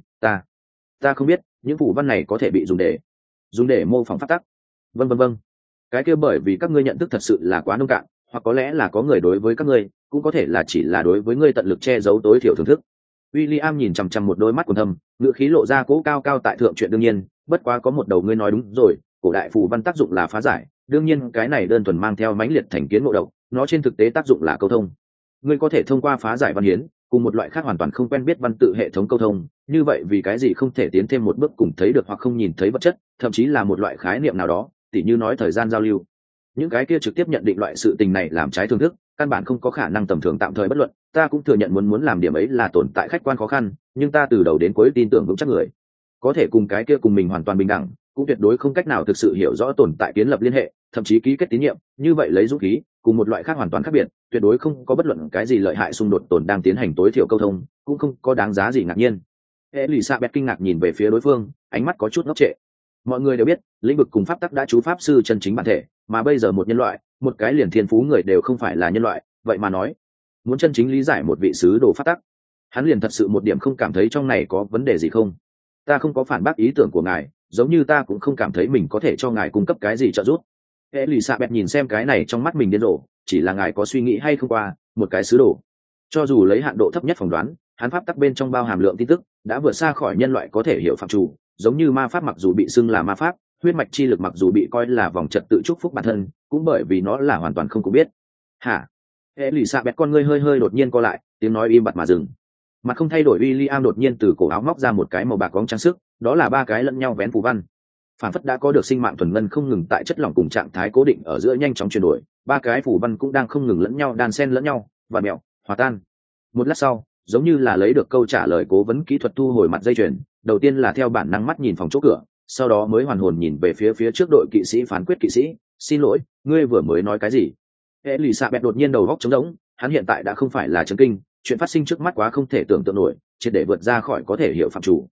ta không biết những phù văn này có thể bị dùng để mô phỏng pháp tắc. Vâng, cái kia bởi vì các ngươi nhận thức thật sự là quá nông cạn, hoặc có lẽ là có người đối với các ngươi, cũng có thể là chỉ là đối với ngươi tận lực che giấu tối thiểu thưởng thức. William nhìn chằm chằm một đôi mắt quần thâm, ngữ khí lộ ra cố cao cao tại thượng chuyện đương nhiên, bất quá có một đầu ngươi nói đúng rồi, cổ đại phù văn tác dụng là phá giải, đương nhiên cái này đơn thuần mang theo mãnh liệt thành kiến ngộ độc, nó trên thực tế tác dụng là câu thông. Ngươi có thể thông qua phá giải văn hiến, cùng một loại khác hoàn toàn không quen biết văn tự hệ thống câu thông, như vậy vì cái gì không thể tiến thêm một bước cùng thấy được hoặc không nhìn thấy vật chất, thậm chí là một loại khái niệm nào đó, tỉ như nói thời gian giao lưu. Những cái kia trực tiếp nhận định loại sự tình này làm trái thường thức, căn bản không có khả năng tầm thường tạm thời bất luận. Ta cũng thừa nhận muốn làm điểm ấy là tồn tại khách quan khó khăn, nhưng ta từ đầu đến cuối tin tưởng vững chắc người có thể cùng cái kia cùng mình hoàn toàn bình đẳng, cũng tuyệt đối không cách nào thực sự hiểu rõ tồn tại kiến lập liên hệ, thậm chí ký kết tín nhiệm. Như vậy lấy dũng khí cùng một loại khác hoàn toàn khác biệt, tuyệt đối không có bất luận cái gì lợi hại xung đột tồn đang tiến hành tối thiểu câu thông, cũng không có đáng giá gì ngạc nhiên. Elizabeth kinh ngạc nhìn về phía đối phương, ánh mắt có chút ngốc trệ. Mọi người đều biết, lĩnh vực cùng pháp tắc đã chú pháp sư chân chính bản thể, mà bây giờ một nhân loại, một cái liền thiên phú người đều không phải là nhân loại, vậy mà nói muốn chân chính lý giải một vị sứ đồ pháp tắc, hắn liền thật sự một điểm không cảm thấy trong này có vấn đề gì không? Ta không có phản bác ý tưởng của ngài, giống như ta cũng không cảm thấy mình có thể cho ngài cung cấp cái gì trợ giúp. Elizabeth nhìn xem cái này trong mắt mình điên rồ, chỉ là ngài có suy nghĩ hay không qua, một cái sứ đồ, cho dù lấy hạn độ thấp nhất phỏng đoán, hắn pháp tắc bên trong bao hàm lượng tin tức đã vượt xa khỏi nhân loại có thể hiểu phạm chủ, giống như ma pháp mặc dù bị xưng là ma pháp, huyết mạch chi lực mặc dù bị coi là vòng trật tự chúc phúc bản thân, cũng bởi vì nó là hoàn toàn không có biết. Hả? Elizabeth con ngươi hơi đột nhiên co lại, tiếng nói im bặt mà dừng. Mặt không thay đổi, William đột nhiên từ cổ áo móc ra một cái màu bạc cóng trang sức, đó là 3 cái lẫn nhau vén phù văn. Phản phất đã có được sinh mạng thuần ngân không ngừng tại chất lỏng cùng trạng thái cố định ở giữa nhanh chóng chuyển đổi, 3 cái phù văn cũng đang không ngừng lẫn nhau đan xen lẫn nhau, và mèo, hòa tan. Một lát sau, giống như là lấy được câu trả lời cố vấn kỹ thuật thu hồi mặt dây chuyền, đầu tiên là theo bản năng mắt nhìn phòng chỗ cửa, sau đó mới hoàn hồn nhìn về phía trước đội kỵ sĩ phán quyết kỵ sĩ. Xin lỗi, ngươi vừa mới nói cái gì? Elizabeth đột nhiên đầu góc trống rỗng, hắn hiện tại đã không phải là chấn kinh, chuyện phát sinh trước mắt quá không thể tưởng tượng nổi, triệt để vượt ra khỏi có thể hiểu phạm chủ.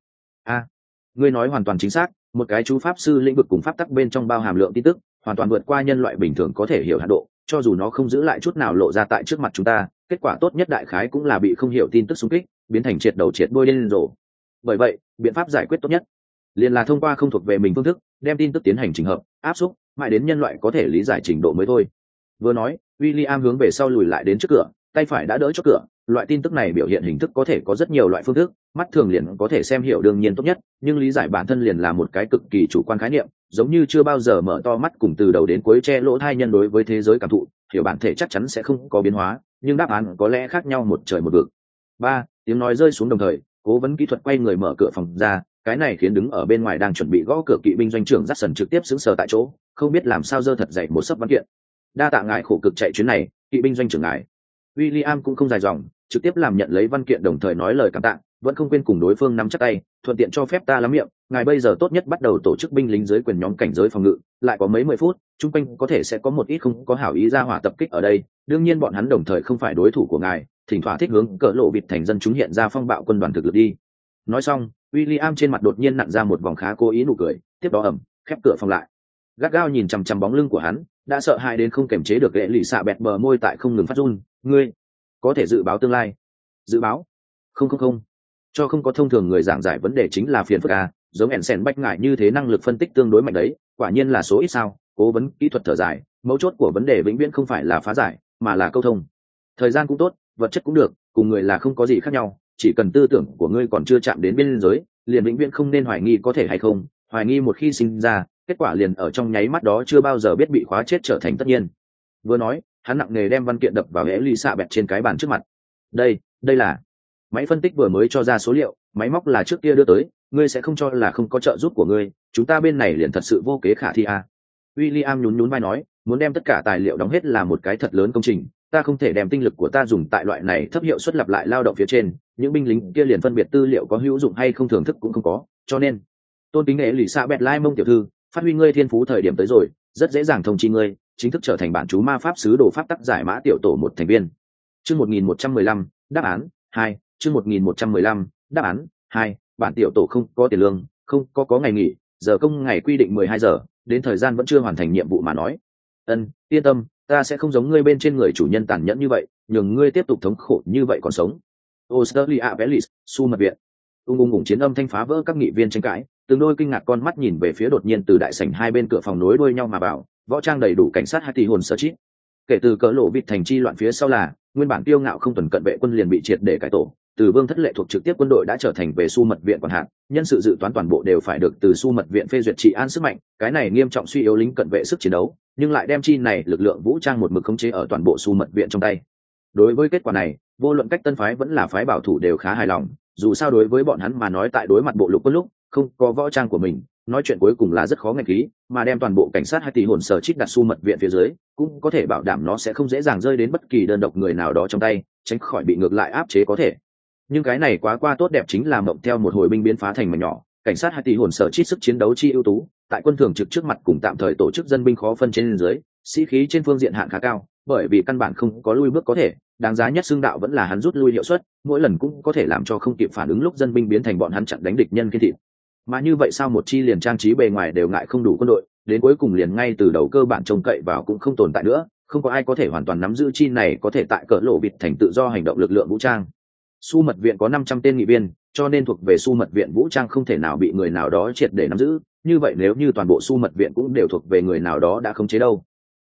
Ngươi nói hoàn toàn chính xác, một cái chú pháp sư lĩnh vực cùng pháp tắc bên trong bao hàm lượng tin tức, hoàn toàn vượt qua nhân loại bình thường có thể hiểu hạn độ, cho dù nó không giữ lại chút nào lộ ra tại trước mặt chúng ta, kết quả tốt nhất đại khái cũng là bị không hiểu tin tức xung kích, biến thành triệt đầu triệt đuôi lên rổ. Bởi vậy, biện pháp giải quyết tốt nhất liền là thông qua không thuộc về mình phương thức, đem tin tức tiến hành chỉnh hợp, áp xúc, mãi đến nhân loại có thể lý giải trình độ mới thôi. Vừa nói, William hướng về sau lùi lại đến trước cửa, tay phải đã đỡ chốt cửa. Loại tin tức này biểu hiện hình thức có thể có rất nhiều loại phương thức, mắt thường liền có thể xem hiểu đương nhiên tốt nhất, nhưng lý giải bản thân liền là một cái cực kỳ chủ quan khái niệm, giống như chưa bao giờ mở to mắt cùng từ đầu đến cuối che lỗ tai nhân đối với thế giới cảm thụ, hiểu bản thể chắc chắn sẽ không có biến hóa, nhưng đáp án có lẽ khác nhau một trời một vực. 3. Tiếng nói rơi xuống đồng thời, cố vấn kỹ thuật quay người mở cửa phòng ra, cái này khiến đứng ở bên ngoài đang chuẩn bị gõ cửa kỵ binh doanh trưởng Jackson trực tiếp sững sờ tại chỗ, không biết làm sao dơ thật dậy một sấp văn kiện. Đa tạ ngài khổ cực chạy chuyến này, kỵ binh doanh trưởng ngài. William cũng không dài dòng, trực tiếp làm nhận lấy văn kiện đồng thời nói lời cảm tạ, vẫn không quên cùng đối phương nắm chặt tay, thuận tiện cho phép ta lắm miệng, ngài bây giờ tốt nhất bắt đầu tổ chức binh lính dưới quyền nhóm cảnh giới phòng ngự, lại có mấy 10 phút, chung quanh có thể sẽ có một ít không có hảo ý ra hỏa tập kích ở đây, đương nhiên bọn hắn đồng thời không phải đối thủ của ngài, thỉnh thoảng thích hướng cỡ lộ bịt thành dân chúng hiện ra phong bạo quân đoàn thực lực đi. Nói xong, William trên mặt đột nhiên nặn ra một vòng khá cố ý nụ cười, tiếp đó khép cửa phòng lại. Gắt gao nhìn chằm chằm bóng lưng của hắn, đã sợ hãi đến không kềm chế được lệ lì xạ bẹt bờ môi tại không ngừng phát run. Ngươi có thể dự báo tương lai? Dự báo? Không, cho không có thông thường người giảng giải vấn đề chính là phiền phức à, giống Ensen bách ngại như thế năng lực phân tích tương đối mạnh đấy, quả nhiên là số ít sao? Cố vấn kỹ thuật thở dài, mấu chốt của vấn đề vĩnh viễn không phải là phá giải, mà là câu thông. Thời gian cũng tốt, vật chất cũng được, cùng người là không có gì khác nhau, chỉ cần tư tưởng của ngươi còn chưa chạm đến biên giới, liền vĩnh viễn không nên hoài nghi có thể hay không, hoài nghi một khi sinh ra, kết quả liền ở trong nháy mắt đó chưa bao giờ biết bị khóa chết trở thành tất nhiên. Vừa nói, hắn nặng nề đem văn kiện đập vào Elizabeth trên cái bàn trước mặt. Đây là máy phân tích vừa mới cho ra số liệu, máy móc là trước kia đưa tới, ngươi sẽ không cho là không có trợ giúp của ngươi, chúng ta bên này liền thật sự vô kế khả thi à. William nhún vai nói, muốn đem tất cả tài liệu đóng hết là một cái thật lớn công trình, ta không thể đem tinh lực của ta dùng tại loại này thấp hiệu suất lặp lại lao động phía trên, những binh lính kia liền phân biệt tư liệu có hữu dụng hay không thưởng thức cũng không có, cho nên tôn kính Elizabeth Lai Mông tiểu thư, phát huy ngươi thiên phú thời điểm tới rồi, rất dễ dàng thông chi ngươi chính thức trở thành bản chú ma pháp sứ đồ pháp tắc giải mã tiểu tổ một thành viên. Chương 1115, đáp án 2, chương 1115, đáp án 2. Bản tiểu tổ không có tiền lương, không có ngày nghỉ, giờ công ngày quy định 12 giờ, đến thời gian vẫn chưa hoàn thành nhiệm vụ mà nói. Yên tâm, ta sẽ không giống ngươi bên trên người chủ nhân tàn nhẫn như vậy, nhường ngươi tiếp tục thống khổ như vậy còn sống. Australia Velis, Su mật viện. Ung chiến âm thanh phá vỡ các nghị viên tranh cãi, từng đôi kinh ngạc con mắt nhìn về phía đột nhiên từ đại sảnh hai bên cửa phòng nối đuôi nhau mà vào, võ trang đầy đủ cảnh sát hai tỷ hồn sở chít. Kể từ cỡ lộ vịt thành chi loạn phía sau là, nguyên bản tiêu ngạo không tuần cận vệ quân liền bị triệt để cải tổ, từ vương thất lệ thuộc trực tiếp quân đội đã trở thành về Su mật viện quản hạt, nhân sự dự toán toàn bộ đều phải được từ Su mật viện phê duyệt trị an sức mạnh, cái này nghiêm trọng suy yếu lính cận vệ sức chiến đấu, nhưng lại đem chi này lực lượng vũ trang một mực khống chế ở toàn bộ Su mật viện trong tay. Đối với kết quả này, vô luận cách tân phái vẫn là phái bảo thủ đều khá hài lòng, dù sao đối với bọn hắn mà nói tại đối mặt bộ lục quân lúc không có võ trang của mình, nói chuyện cuối cùng là rất khó nghe khí, mà đem toàn bộ cảnh sát hai tỷ hồn sở chít đặt Su mật viện phía dưới, cũng có thể bảo đảm nó sẽ không dễ dàng rơi đến bất kỳ đơn độc người nào đó trong tay, tránh khỏi bị ngược lại áp chế có thể. Nhưng cái này quá qua tốt đẹp chính là mộng theo một hồi binh biến phá thành mà nhỏ, cảnh sát hai tỷ hồn sở chít sức chiến đấu chi ưu tú, tại quân thường trực trước mặt cùng tạm thời tổ chức dân binh khó phân trên dưới, sĩ khí trên phương diện hạn khá cao, bởi vì căn bản không có lui bước có thể, đáng giá nhất xương đạo vẫn là hắn rút lui hiệu suất, mỗi lần cũng có thể làm cho không kịp phản ứng lúc dân binh biến thành bọn hắn chặn đánh địch nhân kiên thịt. Mà như vậy sao một chi liền trang trí bề ngoài đều ngại không đủ quân đội, đến cuối cùng liền ngay từ đầu cơ bản trông cậy vào cũng không tồn tại nữa, không có ai có thể hoàn toàn nắm giữ chi này có thể tại cỡ lộ vịt thành tự do hành động lực lượng vũ trang. Su mật viện có 500 tên nghị viên, cho nên thuộc về Su mật viện vũ trang không thể nào bị người nào đó triệt để nắm giữ, như vậy nếu như toàn bộ Su mật viện cũng đều thuộc về người nào đó đã khống chế đâu.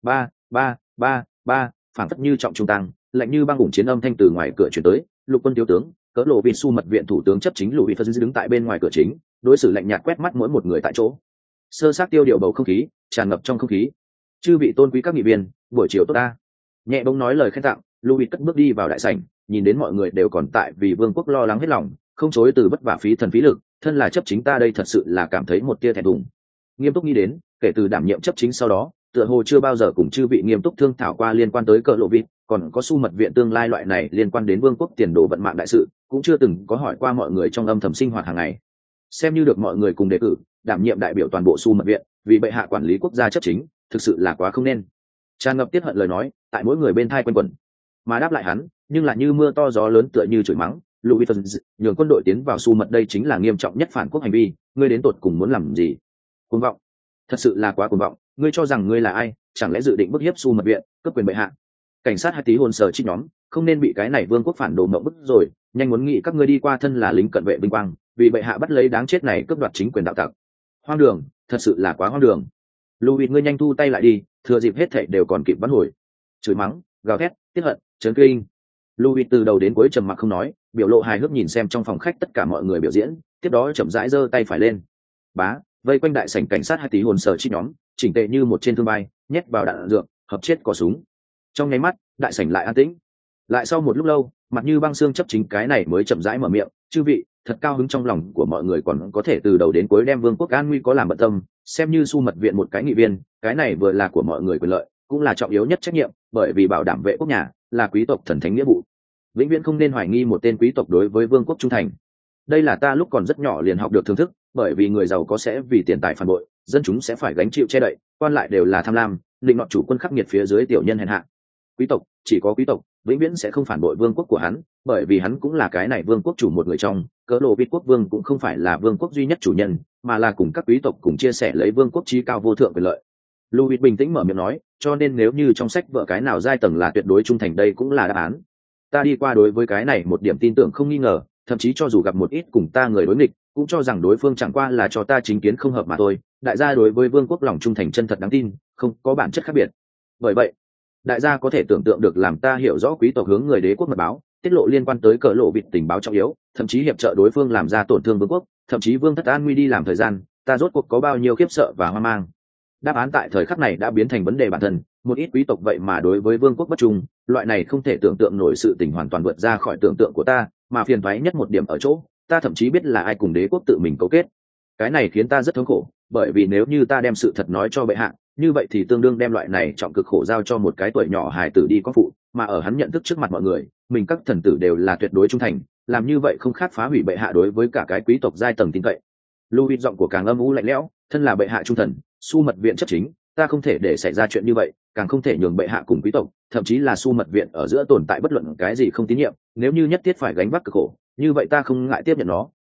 Ba, phảng phất như trọng trung tăng, lạnh như băng ủng chiến âm thanh từ ngoài cửa truyền tới, lục quân thiếu tướng, cỡ lộ vịt Su mật viện thủ tướng chấp chính Lùi Phân đứng tại bên ngoài cửa chính, đối xử lạnh nhạt quét mắt mỗi một người tại chỗ. Sơ sát tiêu điều bầu không khí, tràn ngập trong không khí. Chư vị tôn quý các nghị viên, buổi chiều tốt ta. Nhẹ bỗng nói lời khen tặng, Lùi cất bước đi vào đại sảnh, nhìn đến mọi người đều còn tại vì vương quốc lo lắng hết lòng, không chối từ bất vả phí thần phí lực, thân là chấp chính ta đây thật sự là cảm thấy một tia thẹn thùng. Nghiêm túc nghĩ đến, kể từ đảm nhiệm chấp chính sau đó, tựa hồ chưa bao giờ cùng chư vị nghiêm túc thương thảo qua liên quan tới cỡ lộ vịt, còn có Su mật viện tương lai loại này liên quan đến vương quốc tiền đồ vận mạng đại sự, cũng chưa từng có hỏi qua mọi người trong âm thầm sinh hoạt hàng ngày. Xem như được mọi người cùng đề cử đảm nhiệm đại biểu toàn bộ Su mật viện, vì bệ hạ quản lý quốc gia chấp chính, thực sự là quá không nên. Tràn ngập tiết hận lời nói tại mỗi người bên thai quanh quẩn, mà đáp lại hắn nhưng lại như mưa to gió lớn tựa như chửi mắng. Louis Vuitton nhường quân đội tiến vào Su mật đây chính là nghiêm trọng nhất phản quốc hành vi, ngươi đến tột cùng muốn làm gì? Cuồng vọng, thật sự là quá cuồng vọng, ngươi cho rằng ngươi là ai, chẳng lẽ dự định bức hiếp Su mật viện, cướp quyền bệ hạ? Cảnh sát hai tí hồn sở chi nhóm không nên bị cái này vương quốc phản đồ mộng bức rồi, nhanh muốn nghĩ các ngươi đi qua thân là lính cận vệ vinh quang, vì bệ hạ bắt lấy đáng chết này cướp đoạt chính quyền đạo tặc. Hoang đường, thật sự là quá hoang đường. Louis, ngươi nhanh thu tay lại đi, thừa dịp hết thảy đều còn kịp vãn hồi. Chửi mắng, gào thét, tiết hận, chấn kinh. Louis từ đầu đến cuối trầm mặc không nói, biểu lộ hài hước nhìn xem trong phòng khách tất cả mọi người biểu diễn, tiếp đó chậm rãi giơ tay phải lên. Bá, vây quanh đại sảnh cảnh sát hai tí hồn sở chi nhóm, chỉnh tề như một trên thương bay, nhét vào đạn dược, hợp chết cò súng. Trong nháy mắt, đại sảnh lại an tĩnh. Lại sau một lúc lâu, mặt như băng xương chấp chính cái này mới chậm rãi mở miệng, chư vị, thật cao hứng trong lòng của mọi người còn có thể từ đầu đến cuối đem vương quốc an nguy có làm bận tâm, xem như Su mật viện một cái nghị viên, cái này vừa là của mọi người quyền lợi, cũng là trọng yếu nhất trách nhiệm, bởi vì bảo đảm vệ quốc nhà là quý tộc thần thánh nghĩa vụ, vĩnh viễn không nên hoài nghi một tên quý tộc đối với vương quốc trung thành. Đây là ta lúc còn rất nhỏ liền học được thưởng thức, bởi vì người giàu có sẽ vì tiền tài phản bội, dân chúng sẽ phải gánh chịu che đậy, quan lại đều là tham lam, định nọ chủ quân khắc nghiệt phía dưới tiểu nhân hèn hạ. Quý tộc, chỉ có quý tộc vĩnh viễn sẽ không phản bội vương quốc của hắn, bởi vì hắn cũng là cái này vương quốc chủ một người trong, cỡ lộ vịt quốc vương cũng không phải là vương quốc duy nhất chủ nhân, mà là cùng các quý tộc cùng chia sẻ lấy vương quốc chí cao vô thượng quyền lợi. Louis bình tĩnh mở miệng nói, cho nên nếu như trong sách vợ cái nào giai tầng là tuyệt đối trung thành đây cũng là đáp án. Ta đi qua đối với cái này một điểm tin tưởng không nghi ngờ, thậm chí cho dù gặp một ít cùng ta người đối nghịch, cũng cho rằng đối phương chẳng qua là cho ta chính kiến không hợp mà thôi. Đại gia đối với vương quốc lòng trung thành chân thật đáng tin, không có bản chất khác biệt. Bởi vậy, đại gia có thể tưởng tượng được làm ta hiểu rõ quý tộc hướng người đế quốc mật báo, tiết lộ liên quan tới cỡ lộ vịt tình báo trọng yếu, thậm chí hiệp trợ đối phương làm ra tổn thương vương quốc, thậm chí vương thất an nguy đi làm thời gian, ta rốt cuộc có bao nhiêu khiếp sợ và hoang mang. Đáp án tại thời khắc này đã biến thành vấn đề bản thân, một ít quý tộc vậy mà đối với vương quốc bất trung, loại này không thể tưởng tượng nổi sự tình hoàn toàn vượt ra khỏi tưởng tượng của ta, mà phiền toái nhất một điểm ở chỗ, ta thậm chí biết là ai cùng đế quốc tự mình cấu kết. Cái này khiến ta rất thống khổ, bởi vì nếu như ta đem sự thật nói cho bệ hạ, như vậy thì tương đương đem loại này trọng cực khổ giao cho một cái tuổi nhỏ hài tử đi có phụ, mà ở hắn nhận thức trước mặt mọi người, mình các thần tử đều là tuyệt đối trung thành, làm như vậy không khác phá hủy bệ hạ đối với cả cái quý tộc giai tầng tin cậy. Louis giọng của càng âm u lạnh lẽo, thân là bệ hạ trung thần, Su mật viện chấp chính, ta không thể để xảy ra chuyện như vậy, càng không thể nhường bệ hạ cùng quý tộc, thậm chí là Su mật viện ở giữa tồn tại bất luận cái gì không tín nhiệm, nếu như nhất thiết phải gánh vác cực khổ, như vậy ta không ngại tiếp nhận nó.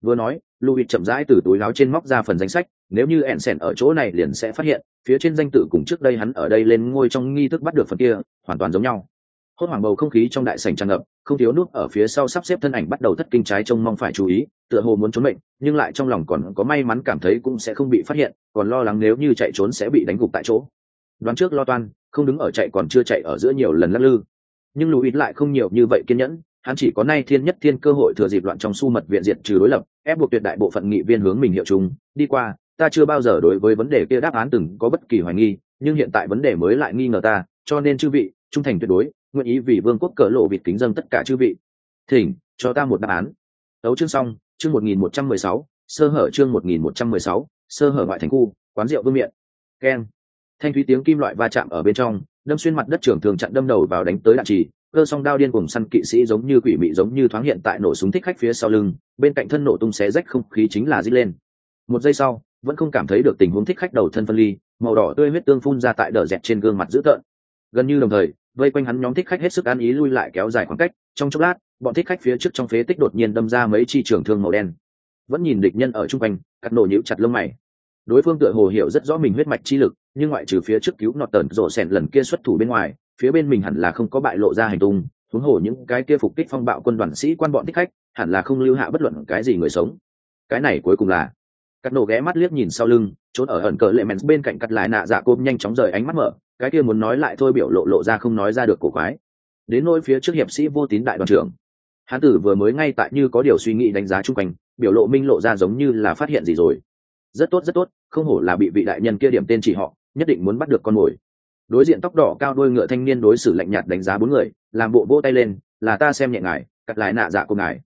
Vừa nói, Louis chậm rãi từ túi áo trên móc ra phần danh sách, nếu như Ensen ở chỗ này liền sẽ phát hiện, phía trên danh tự cùng trước đây hắn ở đây lên ngôi trong nghi thức bắt được phần kia, hoàn toàn giống nhau. Hốt hoảng bầu không khí trong đại sảnh tràn ngập, không thiếu nút ở phía sau sắp xếp thân ảnh bắt đầu thất kinh trái trông mong phải chú ý, tựa hồ muốn trốn mệnh, nhưng lại trong lòng còn có may mắn cảm thấy cũng sẽ không bị phát hiện, còn lo lắng nếu như chạy trốn sẽ bị đánh gục tại chỗ. Đoán trước lo toan, không đứng ở chạy còn chưa chạy ở giữa nhiều lần lắc lư. Nhưng Louis lại không nhiều như vậy kiên nhẫn, hắn chỉ có nay thiên nhất thiên cơ hội thừa dịp loạn trong su mật viện diệt trừ đối lập, ép buộc tuyệt đại bộ phận nghị viên hướng mình hiệu chung đi qua. Ta chưa bao giờ đối với vấn đề kia đáp án từng có bất kỳ hoài nghi, nhưng hiện tại vấn đề mới lại nghi ngờ ta, cho nên chư vị trung thành tuyệt đối, nguyện ý vì vương quốc cỡ lộ vịt kính dâng tất cả chư vị. Thỉnh cho ta một đáp án. Đấu chương xong, chương 1116, sơ hở chương 1116, sơ hở ngoại thành khu, quán rượu Vương Miện. Keng. Thanh thúy tiếng kim loại va chạm ở bên trong, đâm xuyên mặt đất trường thường chặn đâm đầu vào đánh tới đạn trì, cơ song đao điên cùng săn kỵ sĩ giống như quỷ mị giống như thoáng hiện tại nổ súng thích khách phía sau lưng, bên cạnh thân nổ tung xé rách không khí chính là rít lên. Một giây sau, vẫn không cảm thấy được tình huống thích khách đầu thân phân ly, màu đỏ tươi huyết tương phun ra tại đờ dẹt trên gương mặt dữ tợn. Gần như đồng thời, vây quanh hắn nhóm thích khách hết sức ăn ý lui lại kéo dài khoảng cách, trong chốc lát, bọn thích khách phía trước trong phế tích đột nhiên đâm ra mấy chi trường thương màu đen. Vẫn nhìn địch nhân ở trung quanh, cắt nổ nhíu chặt lông mày. Đối phương tựa hồ hiểu rất rõ mình huyết mạch chi lực, nhưng ngoại trừ phía trước cứu nọt tần rộ sẹn lần kia xuất thủ bên ngoài, phía bên mình hẳn là không có bại lộ ra hành tung, huống hồ những cái kia phục kích phong bạo quân đoàn sĩ quan bọn thích khách, hẳn là không lưu hạ bất luận cái gì người sống. Cái này cuối cùng là cắt nổ ghé mắt liếc nhìn sau lưng, trốn ở ẩn cờ lệ mèn bên cạnh cắt lại nạ dạ côm nhanh chóng rời ánh mắt mở, cái kia muốn nói lại thôi biểu lộ ra không nói ra được cổ quái. Đến nỗi phía trước hiệp sĩ vô tín đại đoàn trưởng, hắn tử vừa mới ngay tại như có điều suy nghĩ đánh giá chung quanh, biểu lộ minh lộ ra giống như là phát hiện gì rồi. Rất tốt, không hổ là bị vị đại nhân kia điểm tên chỉ họ, nhất định muốn bắt được con mồi. Đối diện tóc đỏ cao đuôi ngựa thanh niên đối xử lạnh nhạt đánh giá bốn người, làm bộ vỗ tay lên, là ta xem nhẹ ngài, cắt lại nạ dạ của ngài.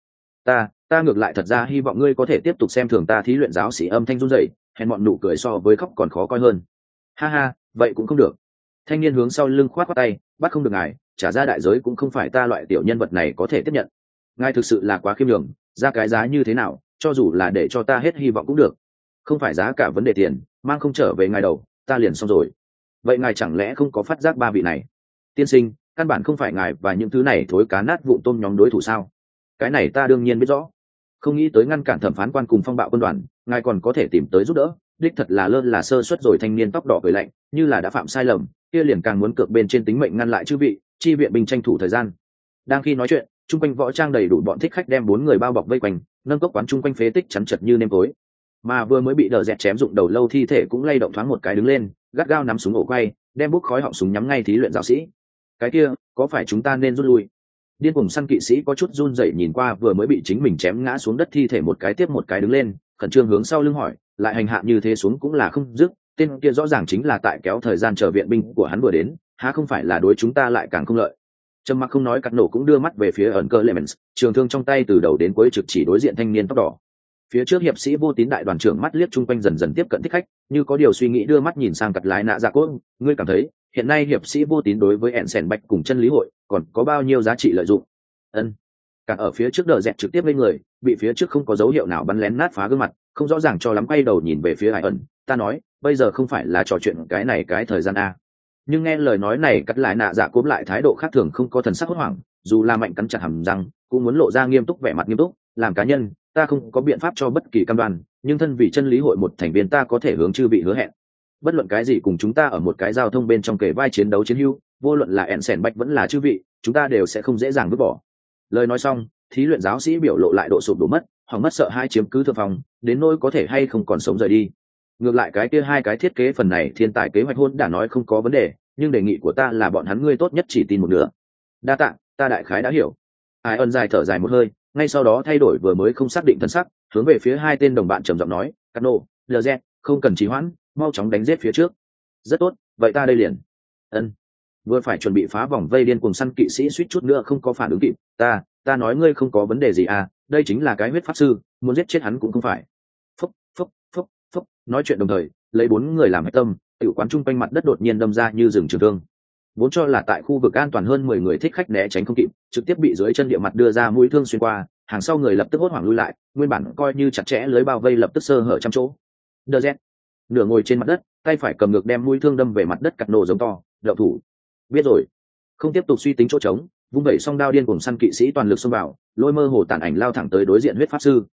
Ta ngược lại thật ra hy vọng ngươi có thể tiếp tục xem thường ta thí luyện giáo sĩ âm thanh run rẩy, hèn bọn nụ cười so với khóc còn khó coi hơn. Ha ha, vậy cũng không được. Thanh niên hướng sau lưng khoát tay, bắt không được ngài, trả ra đại giới cũng không phải ta loại tiểu nhân vật này có thể tiếp nhận. Ngài thực sự là quá khiêm nhường, ra cái giá như thế nào, cho dù là để cho ta hết hy vọng cũng được. Không phải giá cả vấn đề tiền, mang không trở về ngài đầu, ta liền xong rồi. Vậy ngài chẳng lẽ không có phát giác ba vị này? Tiên sinh, căn bản không phải ngài và những thứ này thối cá nát vụn tôm nhóm đối thủ sao? Cái này ta đương nhiên biết rõ. Không nghĩ tới ngăn cản thẩm phán quan cùng phong bạo quân đoàn, ngài còn có thể tìm tới giúp đỡ, đích thật là lơ là sơ suất rồi. Thanh niên tóc đỏ cười lạnh, như là đã phạm sai lầm, kia liền càng muốn cược bên trên tính mệnh ngăn lại chư vị, chi viện binh tranh thủ thời gian. Đang khi nói chuyện, trung quanh võ trang đầy đủ bọn thích khách đem bốn người bao bọc vây quanh, nâng cốc quán trung quanh phế tích chắn chật như nêm tối. Mà vừa mới bị đờ dẹt chém dụng đầu lâu thi thể cũng lay động thoáng một cái đứng lên, gắt gao nắm súng ổ quay, đem bút khói họng súng nhắm ngay thí luyện giáo sĩ. Cái kia, có phải chúng ta nên rút lui? Điên cùng săn kỵ sĩ có chút run rẩy nhìn qua vừa mới bị chính mình chém ngã xuống đất thi thể một cái tiếp một cái đứng lên, khẩn trương hướng sau lưng hỏi, lại hành hạ như thế xuống cũng là không dứt, tên kia rõ ràng chính là tại kéo thời gian chờ viện binh của hắn vừa đến, há không phải là đối chúng ta lại càng không lợi. Trầm mặc không nói, cắt nổ cũng đưa mắt về phía ẩn cơ Lemens, trường thương trong tay từ đầu đến cuối trực chỉ đối diện thanh niên tóc đỏ. Phía trước hiệp sĩ vô tín đại đoàn trưởng mắt liếc chung quanh dần dần tiếp cận thích khách, như có điều suy nghĩ đưa mắt nhìn sang cặt lái nạ dạ cốt, ngươi cảm thấy hiện nay hiệp sĩ vô tín đối với Ensen Bạch cùng chân lý hội còn có bao nhiêu giá trị lợi dụng? Ân. Cả ở phía trước đờ dẹt trực tiếp lên người, bị phía trước không có dấu hiệu nào bắn lén nát phá gương mặt, không rõ ràng cho lắm quay đầu nhìn về phía Hải ẩn, ta nói, bây giờ không phải là trò chuyện cái này cái thời gian a. Nhưng nghe lời nói này cắt lại nạ dạ cốm lại thái độ khác thường, không có thần sắc hốt hoảng, dù là mạnh cắn chặt hàm răng cũng muốn lộ ra nghiêm túc, vẻ mặt nghiêm túc. Làm cá nhân ta không có biện pháp cho bất kỳ cam đoan, nhưng thân vì chân lý hội một thành viên ta có thể hướng chư vị hứa hẹn, bất luận cái gì cùng chúng ta ở một cái giao thông bên trong kề vai chiến đấu chiến hữu, vô luận là Ensen Bạch vẫn là chư vị, chúng ta đều sẽ không dễ dàng vứt bỏ. Lời nói xong, thí luyện giáo sĩ biểu lộ lại độ sụp đổ mất, hoặc mất sợ hai chiếm cứ thượng phòng, đến nỗi có thể hay không còn sống rời đi. Ngược lại cái kia hai cái thiết kế phần này thiên tài kế hoạch hôn đã nói không có vấn đề, nhưng đề nghị của ta là bọn hắn ngươi tốt nhất chỉ tin một nửa. Đa tạ, ta đại khái đã hiểu. Ai ân dài thở dài một hơi, ngay sau đó thay đổi vừa mới không xác định thân sắc, hướng về phía hai tên đồng bạn trầm giọng nói, Cano, Lz, không cần trì hoãn, mau chóng đánh giết phía trước. Rất tốt, vậy ta đây liền. Ân. Vừa phải chuẩn bị phá vòng vây điên cùng săn kỵ sĩ suýt chút nữa không có phản ứng kịp, ta nói ngươi không có vấn đề gì à, đây chính là cái huyết pháp sư, muốn giết chết hắn cũng không phải. Phúc, phúc, phúc, phúc, nói chuyện đồng thời, lấy bốn người làm hạch tâm, tiểu quán chung quanh mặt đất đột nhiên đâm ra như rừng trường thương. Vốn cho là tại khu vực an toàn hơn 10 người thích khách né tránh không kịp, trực tiếp bị dưới chân địa mặt đưa ra mũi thương xuyên qua, hàng sau người lập tức hốt hoảng lui lại, nguyên bản coi như chặt chẽ lưới bao vây lập tức sơ hở trăm chỗ. Đờ Z nửa ngồi trên mặt đất, tay phải cầm ngược đem mũi thương đâm về mặt đất, cắt nổ giống to, đậu thủ. Biết rồi. Không tiếp tục suy tính chỗ trống, vung vẩy song đao điên cùng săn kỵ sĩ toàn lực xông vào, lôi mơ hồ tàn ảnh lao thẳng tới đối diện huyết pháp sư.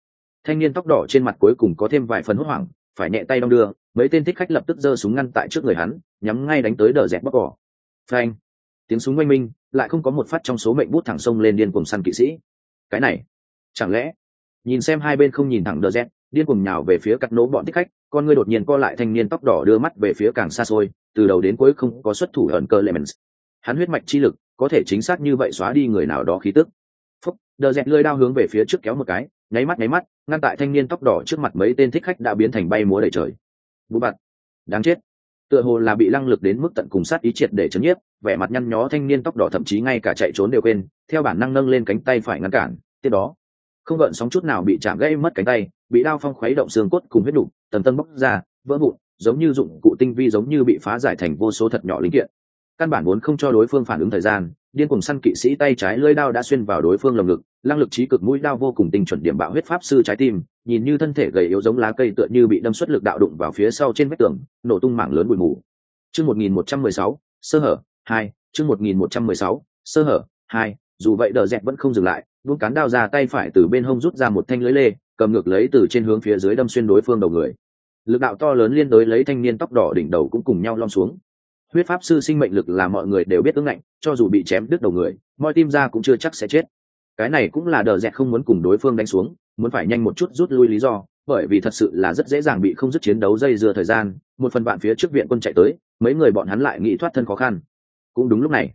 Thanh niên tóc đỏ trên mặt cuối cùng có thêm vài phần hốt hoảng, phải nhẹ tay đong đưa, mấy tên thích khách lập tức giơ súng ngăn tại trước người hắn, nhắm ngay đánh tới đờ dẹt bóc cỏ. Phanh! Tiếng súng oanh minh, lại không có một phát trong số mệnh bút thẳng sông lên điên cuồng săn kỵ sĩ. Cái này, chẳng lẽ? Nhìn xem hai bên không nhìn thẳng đờ dẹt, điên cuồng nhào về phía cắt nỗ bọn thích khách, con ngươi đột nhiên co lại, thanh niên tóc đỏ đưa mắt về phía càng xa xôi, từ đầu đến cuối không có xuất thủ ẩn cơ Lemons. Hắn huyết mạch chi lực có thể chính xác như vậy xóa đi người nào đó khí tức. Phúc, đờ dẹt lưỡi đao hướng về phía trước kéo một cái, nháy mắt ngăn tại thanh niên tóc đỏ trước mặt, mấy tên thích khách đã biến thành bay múa đầy trời. Bú bạt, đáng chết! Tựa hồ là bị lăng lực đến mức tận cùng, sát ý triệt để chấn nhiếp, vẻ mặt nhăn nhó thanh niên tóc đỏ thậm chí ngay cả chạy trốn đều quên, theo bản năng nâng lên cánh tay phải ngăn cản. Tiếp đó, không gợn sóng chút nào bị chạm gãy mất cánh tay, bị đao phong khuấy động xương cốt cùng huyết nục tầng tầng bóc ra, vỡ vụn, giống như dụng cụ tinh vi, giống như bị phá giải thành vô số thật nhỏ linh kiện. Căn bản muốn không cho đối phương phản ứng thời gian, điên cuồng săn kỵ sĩ tay trái lưỡi đao đã xuyên vào đối phương lồng ngực, lăng lực trí cực, mũi đao vô cùng tinh chuẩn điểm bạo huyết pháp sư trái tim, nhìn như thân thể gầy yếu giống lá cây, tựa như bị đâm xuất lực đạo đụng vào phía sau trên vách tường, nổ tung mảng lớn bụi mù. Chương 1116, sơ hở 2, chương 1116, sơ hở 2, dù vậy đờ dẹt vẫn không dừng lại, buông cán đao ra, tay phải từ bên hông rút ra một thanh lưỡi lê, cầm ngược lấy từ trên hướng phía dưới đâm xuyên đối phương đầu người. Lực đạo to lớn liên đối lấy thanh niên tóc đỏ đỉnh đầu cũng cùng nhau lom xuống. Huyết pháp sư sinh mệnh lực là mọi người đều biết ứng ngạnh, cho dù bị chém đứt đầu người, moi tim ra cũng chưa chắc sẽ chết. Cái này cũng là đờ dẹt không muốn cùng đối phương đánh xuống, muốn phải nhanh một chút rút lui lý do, bởi vì thật sự là rất dễ dàng bị không dứt chiến đấu dây dưa thời gian, một phần bạn phía trước viện quân chạy tới, mấy người bọn hắn lại nghĩ thoát thân khó khăn. Cũng đúng lúc này,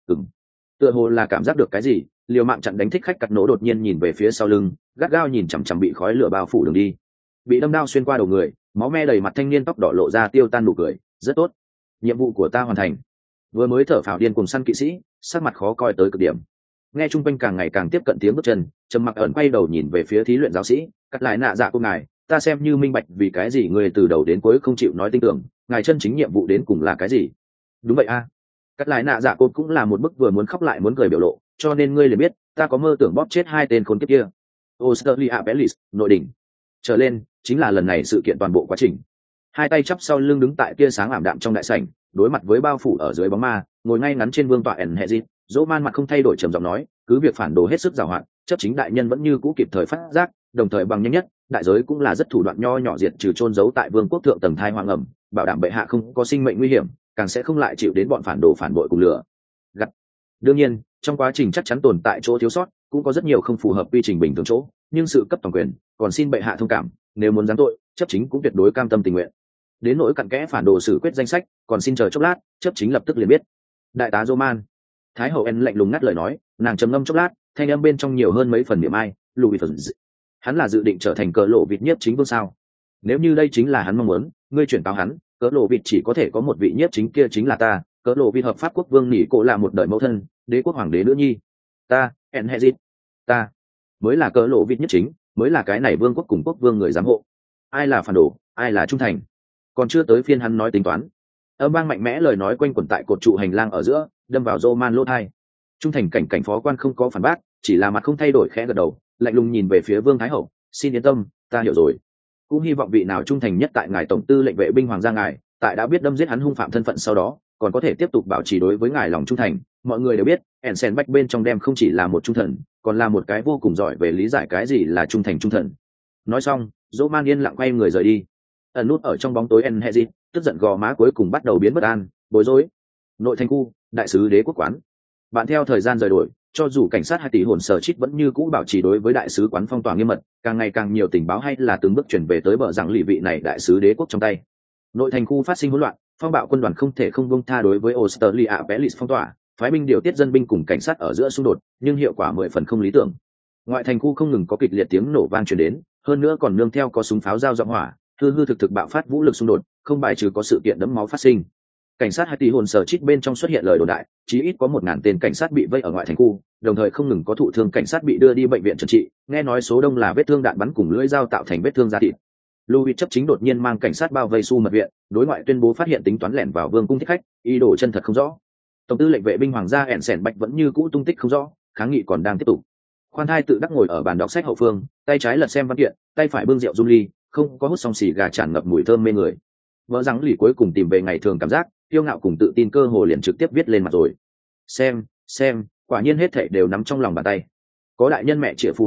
tựa hồ là cảm giác được cái gì, liều mạng chặn đánh thích khách cắt nổ đột nhiên nhìn về phía sau lưng, gắt gao nhìn chằm chằm bị khói lửa bao phủ đường đi. Bị đâm đao xuyên qua đầu người, máu me đầy mặt thanh niên tóc đỏ lộ ra tiêu tan nụ cười, rất tốt, nhiệm vụ của ta hoàn thành. Vừa mới thở phào điên cùng săn kỵ sĩ, sắc mặt khó coi tới cực điểm. Nghe chung quanh càng ngày càng tiếp cận tiếng bước chân, Trầm Mặc ẩn quay đầu nhìn về phía thí luyện giáo sĩ, cắt lại nạ dạ cô ngài, ta xem như minh bạch vì cái gì người từ đầu đến cuối không chịu nói tin tưởng, ngài chân chính nhiệm vụ đến cùng là cái gì? Đúng vậy a. Cắt lại nạ dạ cô cũng là một bức vừa muốn khóc lại muốn cười biểu lộ, cho nên ngươi liền biết, ta có mơ tưởng bóp chết hai tên khốn kiếp kia. Australia Bellis, nội đỉnh. Trở lên, chính là lần này sự kiện toàn bộ quá trình. Hai tay chắp sau lưng đứng tại kia sáng ảm đạm trong đại sảnh, đối mặt với bao phủ ở dưới bóng ma, ngồi ngay ngắn trên vương tọa ẩn hệ dịp, dỗ man mặt không thay đổi trầm giọng nói, cứ việc phản đồ hết sức giàu hạn, chấp chính đại nhân vẫn như cũ kịp thời phát giác, đồng thời bằng nhanh nhất, đại giới cũng là rất thủ đoạn nho nhỏ diệt trừ chôn giấu tại vương quốc thượng tầng thai hoang ẩm, bảo đảm bệ hạ không có sinh mệnh nguy hiểm, càng sẽ không lại chịu đến bọn phản đồ phản bội cùng lửa gặt. Đương nhiên, trong quá trình chắc chắn tồn tại chỗ thiếu sót, cũng có rất nhiều không phù hợp quy trình bình thường chỗ, nhưng sự cấp toàn quyền, còn xin bệ hạ thông cảm, nếu muốn giáng tội, chấp chính cũng tuyệt đối cam tâm tình nguyện. Đến nỗi cặn kẽ phản đồ xử quyết danh sách, còn xin chờ chốc lát, chấp chính lập tức liền biết. Đại tá Roman, Thái hậu En lạnh lùng ngắt lời nói, nàng trầm ngâm chốc lát, thanh âm bên trong nhiều hơn mấy phần niệm ai. Louis, hắn là dự định trở thành cỡ lộ vịt nhiếp chính vương sao? Nếu như đây chính là hắn mong muốn, ngươi chuyển cáo hắn, cỡ lộ vịt chỉ có thể có một vị nhiếp chính, kia chính là ta. Cỡ lộ vịt hợp pháp quốc vương nỉ cổ là một đời mẫu thân, đế quốc hoàng đế nữ nhi. Ta, En Hezit, ta mới là cỡ lộ vịt nhiếp chính, mới là cái này vương quốc cùng quốc vương người giám hộ. Ai là phản đồ, ai là trung thành, còn chưa tới phiên hắn nói tính toán. Âm vang mạnh mẽ lời nói quanh quẩn tại cột trụ hành lang ở giữa, đâm vào Roman lỗ tai. Trung thành cảnh phó quan không có phản bác, chỉ là mặt không thay đổi khẽ gật đầu, lạnh lùng nhìn về phía Vương Thái hậu, xin yên tâm, ta hiểu rồi. Cũng hy vọng vị nào trung thành nhất tại ngài tổng tư lệnh vệ binh hoàng gia ngài, tại đã biết đâm giết hắn hung phạm thân phận sau đó, còn có thể tiếp tục bảo trì đối với ngài lòng trung thành. Mọi người đều biết, Ensign Bách bên trong đem không chỉ là một trung thần, còn là một cái vô cùng giỏi về lý giải cái gì là trung thành trung thần. Nói xong, Roman yên lặng quay người rời đi. Ẩn nút ở trong bóng tối Enhezit, tức giận gò má cuối cùng bắt đầu biến bất an, bối rối. Nội thành khu, đại sứ đế quốc quán. Bạn theo thời gian rời đổi, cho dù cảnh sát 2 tỷ hồn sở chít vẫn như cũ bảo trì đối với đại sứ quán phong tỏa nghiêm mật, càng ngày càng nhiều tình báo hay là từng bước chuyển về tới bờ rằng lì vị này đại sứ đế quốc trong tay. Nội thành khu phát sinh hỗn loạn, phong bạo quân đoàn không thể không buông tha đối với Australia Bellis phong tỏa, phái binh điều tiết dân binh cùng cảnh sát ở giữa xung đột, nhưng hiệu quả 10 phần không lý tưởng. Ngoại thành khu không ngừng có kịch liệt tiếng nổ vang truyền đến, hơn nữa còn nương theo có súng pháo giao giọng hỏa, hư thực bạo phát vũ lực xung đột, không bài trừ có sự kiện đẫm máu phát sinh. Cảnh sát 2 tỷ hồn sở chít bên trong xuất hiện lời đồn đại, chí ít có 1000 tên cảnh sát bị vây ở ngoại thành khu, đồng thời không ngừng có thụ thương cảnh sát bị đưa đi bệnh viện trần trị, nghe nói số đông là vết thương đạn bắn cùng lưỡi dao tạo thành vết thương da thịt. Louis chấp chính đột nhiên mang cảnh sát bao vây su mật viện, đối ngoại tuyên bố phát hiện tính toán lẻn vào vương cung thích khách, ý đồ chân thật không rõ. Tổng tư lệnh vệ binh hoàng gia Ensign Bạch vẫn như cũ tung tích không rõ, kháng nghị còn đang tiếp tục. Khoan thai tự đắc ngồi ở bàn đọc sách hậu phương, tay trái lật xem văn kiện, tay phải bưng rượu Juli, không có hút xong xì gà tràn ngập mùi thơm mê người. Vợ rằng lì cuối cùng tìm về ngày thường cảm giác, kiêu ngạo cùng tự tin cơ hồ liền trực tiếp viết lên mặt rồi. Xem, quả nhiên hết thảy đều nắm trong lòng bàn tay. Có đại nhân mẹ chĩa phù hộ,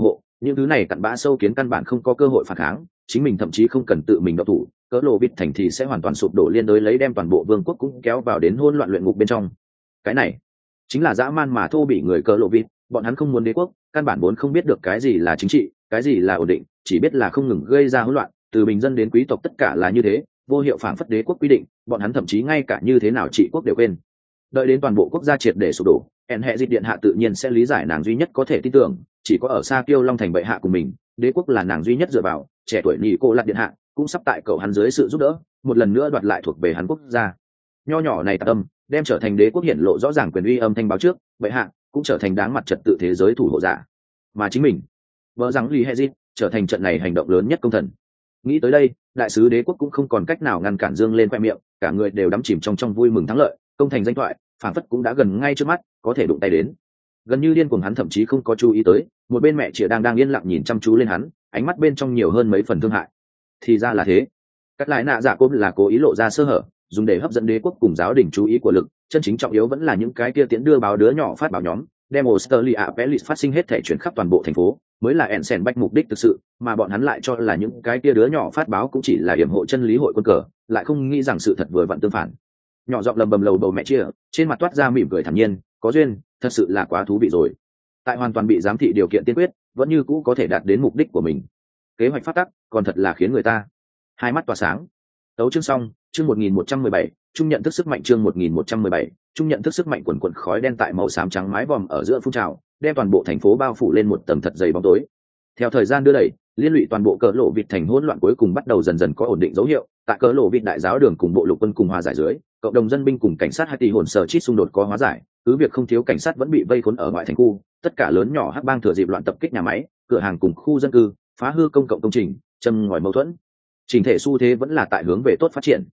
những thứ này cặn bã sâu kiến căn bản không có cơ hội phản kháng, chính mình thậm chí không cần tự mình độc thủ, cỡ lộ vịt thành thì sẽ hoàn toàn sụp đổ, liên đối lấy đem toàn bộ vương quốc cũng kéo vào đến hỗn loạn luyện ngục bên trong. Cái này chính là dã man mà thô bỉ người cỡ lộ vịt, bọn hắn không muốn đế quốc, căn bản vốn không biết được cái gì là chính trị, cái gì là ổn định, chỉ biết là không ngừng gây ra hỗn loạn, từ bình dân đến quý tộc tất cả là như thế, vô hiệu phản phất đế quốc quy định, bọn hắn thậm chí ngay cả như thế nào trị quốc đều quên. Đợi đến toàn bộ quốc gia triệt để sụp đổ, ẻn hệ dịch điện hạ tự nhiên sẽ lý giải nàng duy nhất có thể tin tưởng, chỉ có ở xa Kiêu Long thành bệ hạ của mình, đế quốc là nàng duy nhất dựa vào, trẻ tuổi nhị cô lạt điện hạ cũng sắp tại cậu hắn dưới sự giúp đỡ, một lần nữa đoạt lại thuộc về hắn quốc gia. Nho nhỏ này tạc tâm, đem trở thành đế quốc hiện lộ rõ ràng quyền uy âm thanh báo trước, bệ hạ cũng trở thành đáng mặt trật tự thế giới thủ hộ giả. Mà chính mình, vợ rằng Lý Hezit trở thành trận này hành động lớn nhất công thần. Nghĩ tới đây, đại sứ đế quốc cũng không còn cách nào ngăn cản dương lên khoe miệng, cả người đều đắm chìm trong vui mừng thắng lợi, công thành danh thoại phản phất cũng đã gần ngay trước mắt, có thể đụng tay đến. Gần như điên cuồng hắn thậm chí không có chú ý tới, một bên mẹ chĩa đang yên lặng nhìn chăm chú lên hắn, ánh mắt bên trong nhiều hơn mấy phần thương hại. Thì ra là thế, cắt lại nạ dạ cốp là cố ý lộ ra sơ hở, dùng để hấp dẫn đế quốc cùng giáo đình chú ý của lực, chân chính trọng yếu vẫn là những cái kia tiến đưa báo đứa nhỏ phát báo nhóm, đem Australia Pelis phát sinh hết thể chuyển khắp toàn bộ thành phố, mới là Ensign Bách mục đích thực sự, mà bọn hắn lại cho là những cái kia đứa nhỏ phát báo cũng chỉ là yểm hộ chân lý hội quân cờ, lại không nghĩ rằng sự thật vừa vặn tương phản. Nhỏ giọng lầm bầm lầu bầu mẹ chia, trên mặt toát ra mỉm cười thản nhiên, có duyên, thật sự là quá thú vị rồi. Tại hoàn toàn bị giám thị điều kiện tiên quyết, vẫn như cũ có thể đạt đến mục đích của mình. Kế hoạch phát tắc, còn thật là khiến người ta hai mắt tỏa sáng. Tấu chương xong, chương 1117, trung nhận thức sức mạnh, chương 1117, trung nhận thức sức mạnh, quần quần khói đen tại màu xám trắng mái vòm ở giữa phun trào, đem toàn bộ thành phố bao phủ lên một tầng thật dày bóng tối. Theo thời gian đưa đẩy, liên lụy toàn bộ cỡ lộ vịt thành hỗn loạn cuối cùng bắt đầu dần dần có ổn định dấu hiệu. Tại cỡ lộ vịt đại giáo đường cùng bộ lục quân cùng hòa giải dưới, cộng đồng dân binh cùng cảnh sát Haiti hồn sở chít xung đột có hóa giải, cứ việc không thiếu cảnh sát vẫn bị vây khốn ở ngoại thành khu, tất cả lớn nhỏ hắc bang thừa dịp loạn tập kích nhà máy, cửa hàng cùng khu dân cư, phá hư công cộng công trình, châm ngòi mâu thuẫn. Trình thể xu thế vẫn là tại hướng về tốt phát triển.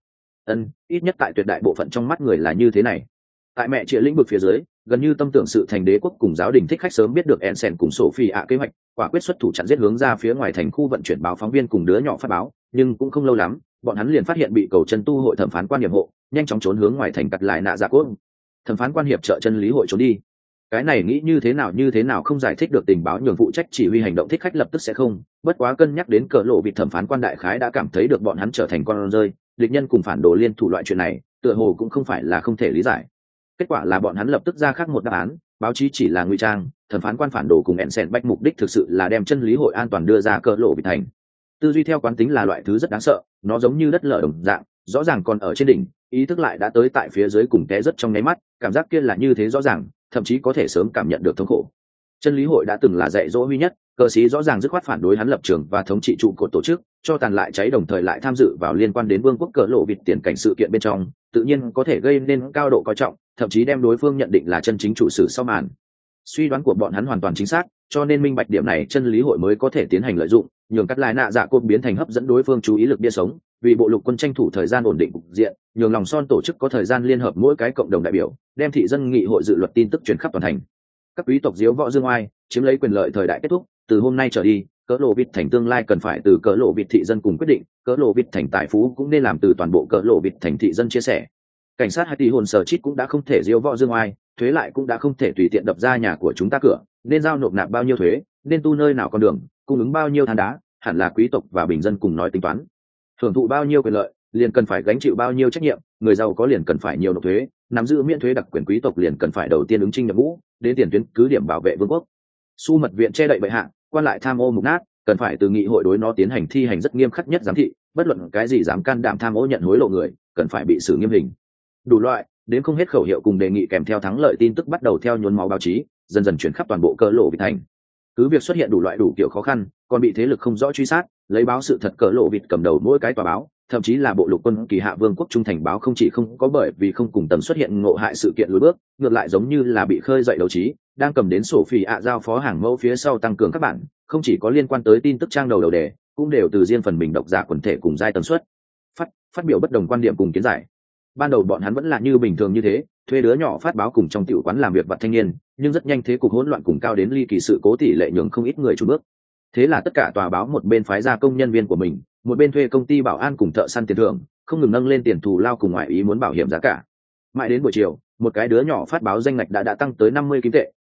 Ít nhất tại tuyệt đại bộ phận trong mắt người là như thế này. Tại mẹ chia lĩnh vực phía dưới, gần như tâm tưởng sự thành đế quốc cùng giáo đình thích khách sớm biết được Ensign cùng Sophie kế hoạch, quả quyết xuất thủ chặn giết hướng ra phía ngoài thành khu vận chuyển báo phóng viên cùng đứa nhỏ phát báo, nhưng cũng không lâu lắm, bọn hắn liền phát hiện bị cầu chân tu hội thẩm phán quan hiệp hộ, nhanh chóng trốn hướng ngoài thành cắt lại nạ dạ cốt. Thẩm phán quan hiệp trợ chân lý hội trốn đi. Cái này nghĩ như thế nào không giải thích được, tình báo nhường phụ trách chỉ huy hành động thích khách lập tức sẽ không, bất quá cân nhắc đến cỡ lộ vị thẩm phán quan đại khái đã cảm thấy được bọn hắn trở thành con rơi, địch nhân cùng phản đồ liên thủ loại chuyện này, tựa hồ cũng không phải là không thể lý giải. Kết quả là bọn hắn lập tức ra khác một đáp án, báo chí chỉ là ngụy trang, thẩm phán quan phản đồ cùng Ensign Bách mục đích thực sự là đem chân lý hội an toàn đưa ra cỡ lộ vị thành. Tư duy theo quán tính là loại thứ rất đáng sợ, nó giống như đất lở đồng dạng, rõ ràng còn ở trên đỉnh, ý thức lại đã tới tại phía dưới cùng té rất trong nháy mắt, cảm giác kia là như thế rõ ràng, thậm chí có thể sớm cảm nhận được thống khổ. Chân lý hội đã từng là dạy dỗ huy nhất, cờ sĩ rõ ràng dứt khoát phản đối hắn lập trường và thống trị trụ cột tổ chức, cho tàn lại cháy, đồng thời lại tham dự vào liên quan đến vương quốc cỡ lộ vịt tiền cảnh sự kiện bên trong, tự nhiên có thể gây nên cao độ coi trọng, thậm chí đem đối phương nhận định là chân chính chủ sử sau màn. Suy đoán của bọn hắn hoàn toàn chính xác, cho nên minh bạch điểm này chân lý hội mới có thể tiến hành lợi dụng, nhường cắt lại nạ dạ cốt biến thành hấp dẫn đối phương chú ý lực bia sống, vì bộ lục quân tranh thủ thời gian ổn định cục diện, nhường lòng son tổ chức có thời gian liên hợp mỗi cái cộng đồng đại biểu, đem thị dân nghị hội dự luật tin tức truyền khắp toàn thành. Các quý tộc diếu võ dương oai, chiếm lấy quyền lợi thời đại kết thúc, từ hôm nay trở đi, cỡ lộ vịt thành tương lai cần phải từ cỡ lộ vịt thị dân cùng quyết định, cỡ lộ vịt thành tài phú cũng nên làm từ toàn bộ cỡ lộ vịt thành thị dân chia sẻ. Cảnh sát Haiti hồn sở chít cũng đã không thể diếu võ dương oai, thuế lại cũng đã không thể tùy tiện đập ra nhà của chúng ta cửa, nên giao nộp nạp bao nhiêu thuế, nên tu nơi nào con đường, cung ứng bao nhiêu than đá, hẳn là quý tộc và bình dân cùng nói tính toán. Hưởng thụ bao nhiêu quyền lợi, liền cần phải gánh chịu bao nhiêu trách nhiệm, người giàu có liền cần phải nhiều nộp thuế, nắm giữ miễn thuế đặc quyền quý tộc liền cần phải đầu tiên ứng chinh nhập ngũ, đến tiền tuyến cứ điểm bảo vệ vương quốc. Su mật viện che đậy bệ hạ, quan lại tham ô mục nát, cần phải từ nghị hội đối nó tiến hành thi hành rất nghiêm khắc nhất giám thị, bất luận cái gì dám can đảm tham ô nhận hối lộ người, cần phải bị xử nghiêm hình. Đủ loại, đến không hết khẩu hiệu cùng đề nghị kèm theo thắng lợi tin tức bắt đầu theo nhuốm máu báo chí, dần dần chuyển khắp toàn bộ cỡ lộ vịt thành. Cứ việc xuất hiện đủ loại đủ kiểu khó khăn, còn bị thế lực không rõ truy sát, lấy báo sự thật cỡ lộ vịt cầm đầu mỗi cái tòa báo, thậm chí là bộ lục quân kỳ hạ vương quốc trung thành báo không chỉ không có bởi vì không cùng tầm xuất hiện ngộ hại sự kiện lùi bước, ngược lại giống như là bị khơi dậy đấu trí, đang cầm đến sổ phỉ giao phó hàng mẫu phía sau tăng cường các bản, không chỉ có liên quan tới tin tức trang đầu đề, cũng đều từ riêng phần mình độc giả quần thể cùng giai tần suất phát biểu bất đồng quan điểm cùng kiến giải. Ban đầu bọn hắn vẫn là như bình thường như thế, thuê đứa nhỏ phát báo cùng trong tiểu quán làm việc vặt thanh niên, nhưng rất nhanh thế cục hỗn loạn cùng cao đến ly kỳ sự cố tỷ lệ nhường không ít người chùn bước. Thế là tất cả tòa báo một bên phái ra công nhân viên của mình, một bên thuê công ty bảo an cùng thợ săn tiền thưởng, không ngừng nâng lên tiền thù lao cùng ngoại ý muốn bảo hiểm giá cả. Mãi đến buổi chiều, một cái đứa nhỏ phát báo danh ngạch đã tăng tới 50 kim tệ,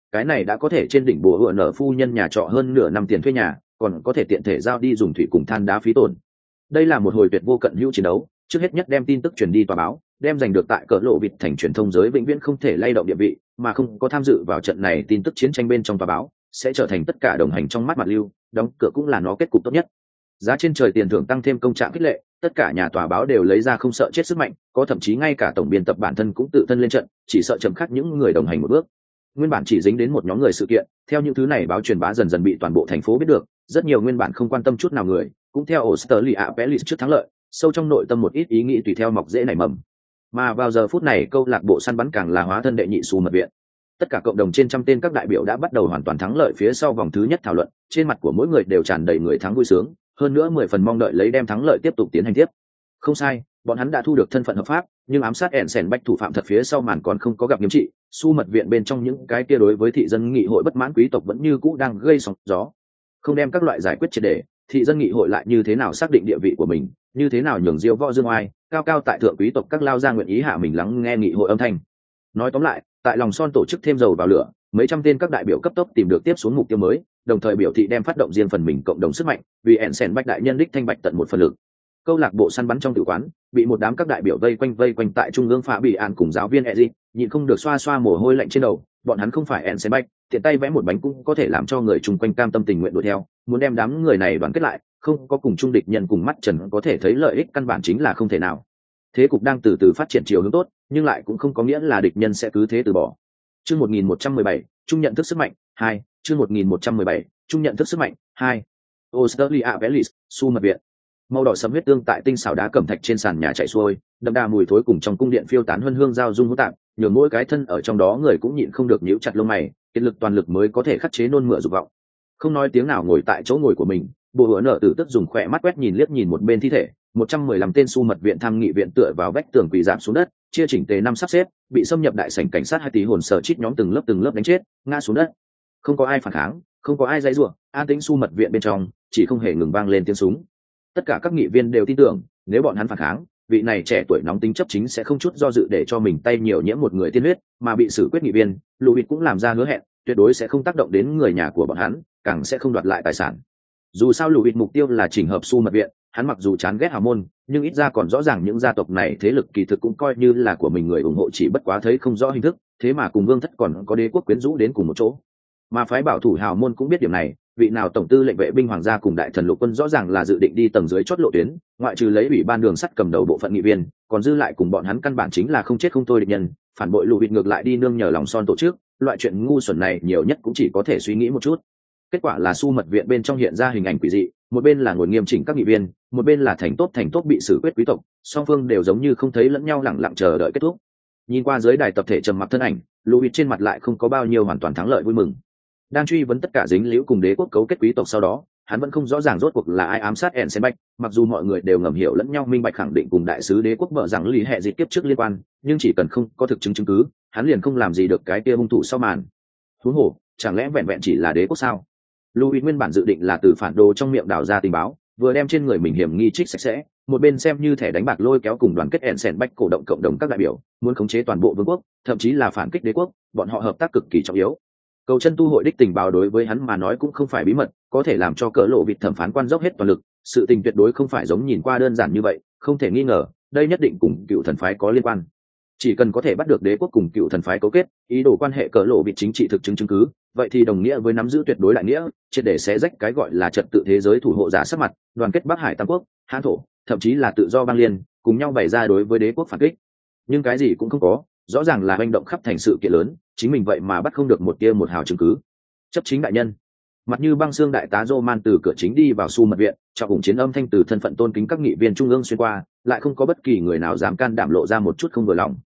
cái này đã có thể trên đỉnh bùa hựa nở phu nhân nhà trọ hơn nửa năm tiền thuê nhà, còn có thể tiện thể giao đi dùng thủy cùng than đá phí tổn. Đây là một hồi tuyệt vô cận hữu chiến đấu, trước hết nhất đem tin tức truyền đi tòa báo, đem giành được tại cỡ lộ vịt thành truyền thông giới vĩnh viễn không thể lay động địa vị, mà không có tham dự vào trận này tin tức chiến tranh bên trong tòa báo sẽ trở thành tất cả đồng hành trong mắt mặt lưu, đóng cửa cũng là nó kết cục tốt nhất. Giá trên trời tiền thưởng tăng thêm công trạng khích lệ, tất cả nhà tòa báo đều lấy ra không sợ chết sức mạnh, có thậm chí ngay cả tổng biên tập bản thân cũng tự thân lên trận, chỉ sợ chậm khắc những người đồng hành một bước. Nguyên bản chỉ dính đến một nhóm người sự kiện, theo những thứ này báo truyền bá dần dần bị toàn bộ thành phố biết được, rất nhiều nguyên bản không quan tâm chút nào người, cũng theo Australia Pelis trước thắng lợi, sâu trong nội tâm một ít ý nghĩ tùy theo mọc rễ nảy mầm. Mà vào giờ phút này câu lạc bộ săn bắn càng là hóa thân đệ nhị xu mật viện. Tất cả cộng đồng trên trăm tên các đại biểu đã bắt đầu hoàn toàn thắng lợi phía sau vòng thứ nhất thảo luận, trên mặt của mỗi người đều tràn đầy người thắng vui sướng, hơn nữa 10 phần mong đợi lấy đem thắng lợi tiếp tục tiến hành tiếp. Không sai, bọn hắn đã thu được thân phận hợp pháp, nhưng ám sát Ensen Bách thủ phạm thật phía sau màn còn không có gặp nghiêm trị, su mật viện bên trong những cái kia đối với thị dân nghị hội bất mãn quý tộc vẫn như cũ đang gây sóng gió. Không đem các loại giải quyết triệt để, thị dân nghị hội lại như thế nào xác định địa vị của mình, như thế nào nhường diêu võ dương oai, cao cao tại thượng quý tộc các lao ra nguyện ý hạ mình lắng nghe nghị hội âm thanh. Nói tóm lại, tại lòng son tổ chức thêm dầu vào lửa, mấy trăm tên các đại biểu cấp tốc tìm được tiếp xuống mục tiêu mới, đồng thời biểu thị đem phát động riêng phần mình cộng đồng sức mạnh, vì Ensen Bách đại nhân đích thanh bạch tận một phần lực. Câu lạc bộ săn bắn trong tử quán bị một đám các đại biểu vây quanh tại trung ương phá bị an cùng giáo viên Eji, nhịn không được xoa xoa mồ hôi lạnh trên đầu. Bọn hắn không phải Ensen Bách, tiện tay vẽ một bánh cũng có thể làm cho người chung quanh cam tâm tình nguyện đuổi theo, muốn đem đám người này đoàn kết lại, không có cùng chung địch nhân cùng mắt trần có thể thấy lợi ích căn bản chính là không thể nào. Thế cục đang từ từ phát triển chiều hướng tốt, nhưng lại cũng không có nghĩa là địch nhân sẽ cứ thế từ bỏ. Chương 1117, chung nhận thức sức mạnh 2, chương 1117, chung nhận thức sức mạnh 2. Australia Pelis, su mật viện. Màu đỏ sẫm huyết tương tại tinh xảo đá cẩm thạch trên sàn nhà chảy xuôi, đậm đà mùi thối cùng trong cung điện phiêu tán huân hương giao dung hỗn tạp, nhường mỗi cái thân ở trong đó người cũng nhịn không được nhíu chặt lông mày, kiệt lực toàn lực mới có thể khắc chế nôn mửa dục vọng. Không nói tiếng nào ngồi tại chỗ ngồi của mình, Bộ Hứa Nở Tử tức dùng khỏe mắt quét nhìn liếc nhìn một bên thi thể, 115 tên su mật viện tham nghị viện tựa vào vách tường quỳ rạp xuống đất, chia chỉnh tề năm sắp xếp, bị xâm nhập đại sảnh cảnh sát hai tí hồn sở chít nhóm từng lớp đánh chết, ngã xuống đất. Không có ai phản kháng, không có ai dãy rủa, an tĩnh su mật viện bên trong chỉ không hề ngừng vang lên tiếng súng. Tất cả các nghị viên đều tin tưởng, nếu bọn hắn phản kháng, vị này trẻ tuổi nóng tính chấp chính sẽ không chút do dự để cho mình tay nhiều nhiễm một người tiên huyết, mà bị xử quyết nghị viên, Louis cũng làm ra hứa hẹn, tuyệt đối sẽ không tác động đến người nhà của bọn hắn, càng sẽ không đoạt lại tài sản. Dù sao Louis mục tiêu là chỉnh hợp su mật viện, hắn mặc dù chán ghét hào môn, nhưng ít ra còn rõ ràng những gia tộc này thế lực kỳ thực cũng coi như là của mình người ủng hộ, chỉ bất quá thấy không rõ hình thức, thế mà cùng vương thất còn có đế quốc quyến rũ đến cùng một chỗ. Mà phái bảo thủ hào môn cũng biết điểm này, vị nào tổng tư lệnh vệ binh hoàng gia cùng đại thần lục quân rõ ràng là dự định đi tầng dưới chót lộ tuyến, ngoại trừ lấy ủy ban đường sắt cầm đầu bộ phận nghị viên, còn dư lại cùng bọn hắn căn bản chính là không chết không thôi địch nhân, phản bội Louis ngược lại đi nương nhờ lòng son tổ chức, loại chuyện ngu xuẩn này nhiều nhất cũng chỉ có thể suy nghĩ một chút. Kết quả là su mật viện bên trong hiện ra hình ảnh quỷ dị, một bên là ngồi nghiêm chỉnh các nghị viên, một bên là thành tốt bị xử quyết quý tộc, song phương đều giống như không thấy lẫn nhau, lặng lặng chờ đợi kết thúc. Nhìn qua dưới đài tập thể trầm mặc thân ảnh, Louis trên mặt lại không có bao nhiêu hoàn toàn thắng lợi vui mừng. Đang truy vấn tất cả dính líu cùng đế quốc cấu kết quý tộc sau đó, hắn vẫn không rõ ràng rốt cuộc là ai ám sát Ensen Bách, mặc dù mọi người đều ngầm hiểu lẫn nhau minh bạch khẳng định cùng đại sứ đế quốc vợ rằng lý hệ dịch kiếp trước liên quan, nhưng chỉ cần không có thực chứng chứng cứ, hắn liền không làm gì được cái kia hung thủ sau màn. Huống hồ, chẳng lẽ vẹn vẹn chỉ là đế quốc sao? Louis nguyên bản dự định là từ phản đồ trong miệng đào ra tình báo, vừa đem trên người mình hiểm nghi trích sạch sẽ, một bên xem như thẻ đánh bạc lôi kéo cùng đoàn kết Ensen Bách cổ động cộng đồng các đại biểu, muốn khống chế toàn bộ vương quốc, thậm chí là phản kích đế quốc, bọn họ hợp tác cực kỳ trọng yếu. Cầu chân tu hội đích tình báo đối với hắn mà nói cũng không phải bí mật, có thể làm cho cỡ lộ vịt thẩm phán quan dốc hết toàn lực, sự tình tuyệt đối không phải giống nhìn qua đơn giản như vậy, không thể nghi ngờ, đây nhất định cùng cựu thần phái có liên quan. Chỉ cần có thể bắt được đế quốc cùng cựu thần phái cấu kết, ý đồ quan hệ cỡ lộ vịt chính trị thực chứng chứng cứ, vậy thì đồng nghĩa với nắm giữ tuyệt đối đại nghĩa, triệt để xé rách cái gọi là trật tự thế giới thủ hộ giả sắc mặt, đoàn kết Bắc Hải Tam Quốc, Hán thổ, thậm chí là tự do bang liên, cùng nhau bày ra đối với đế quốc phản kích. Nhưng cái gì cũng không có, rõ ràng là hành động khắp thành sự kiện lớn, chính mình vậy mà bắt không được một tia một hào chứng cứ. Chấp chính đại nhân, mặt như băng xương đại tá Roman từ cửa chính đi vào su mật viện, cho cùng chiến âm thanh từ thân phận tôn kính các nghị viên trung ương xuyên qua, lại không có bất kỳ người nào dám can đảm lộ ra một chút không vừa lòng.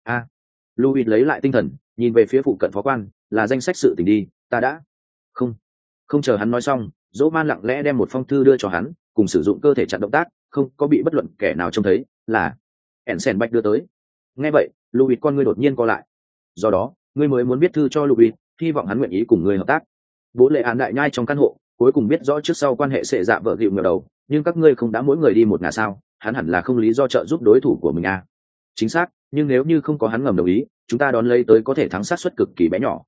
Louis lấy lại tinh thần, nhìn về phía phụ cận phó quan, là danh sách sự tình đi, ta đã không chờ hắn nói xong, Roman lặng lẽ đem một phong thư đưa cho hắn, cùng sử dụng cơ thể chặn động tác, không có bị bất luận kẻ nào trông thấy, là Ensen Bách đưa tới. Nghe vậy, Louis con ngươi đột nhiên co lại. Do đó, ngươi mới muốn viết thư cho Louis, hy vọng hắn nguyện ý cùng ngươi hợp tác. Bố lệ án đại nhai trong căn hộ, cuối cùng biết rõ trước sau quan hệ sệ dạ vợ dịu ngờ đầu, nhưng các ngươi không đã mỗi người đi một ngả sao? Hắn hẳn là không lý do trợ giúp đối thủ của mình à? Chính xác, nhưng nếu như không có hắn ngầm đồng ý, chúng ta đón lấy tới có thể thắng sát suất cực kỳ bé nhỏ.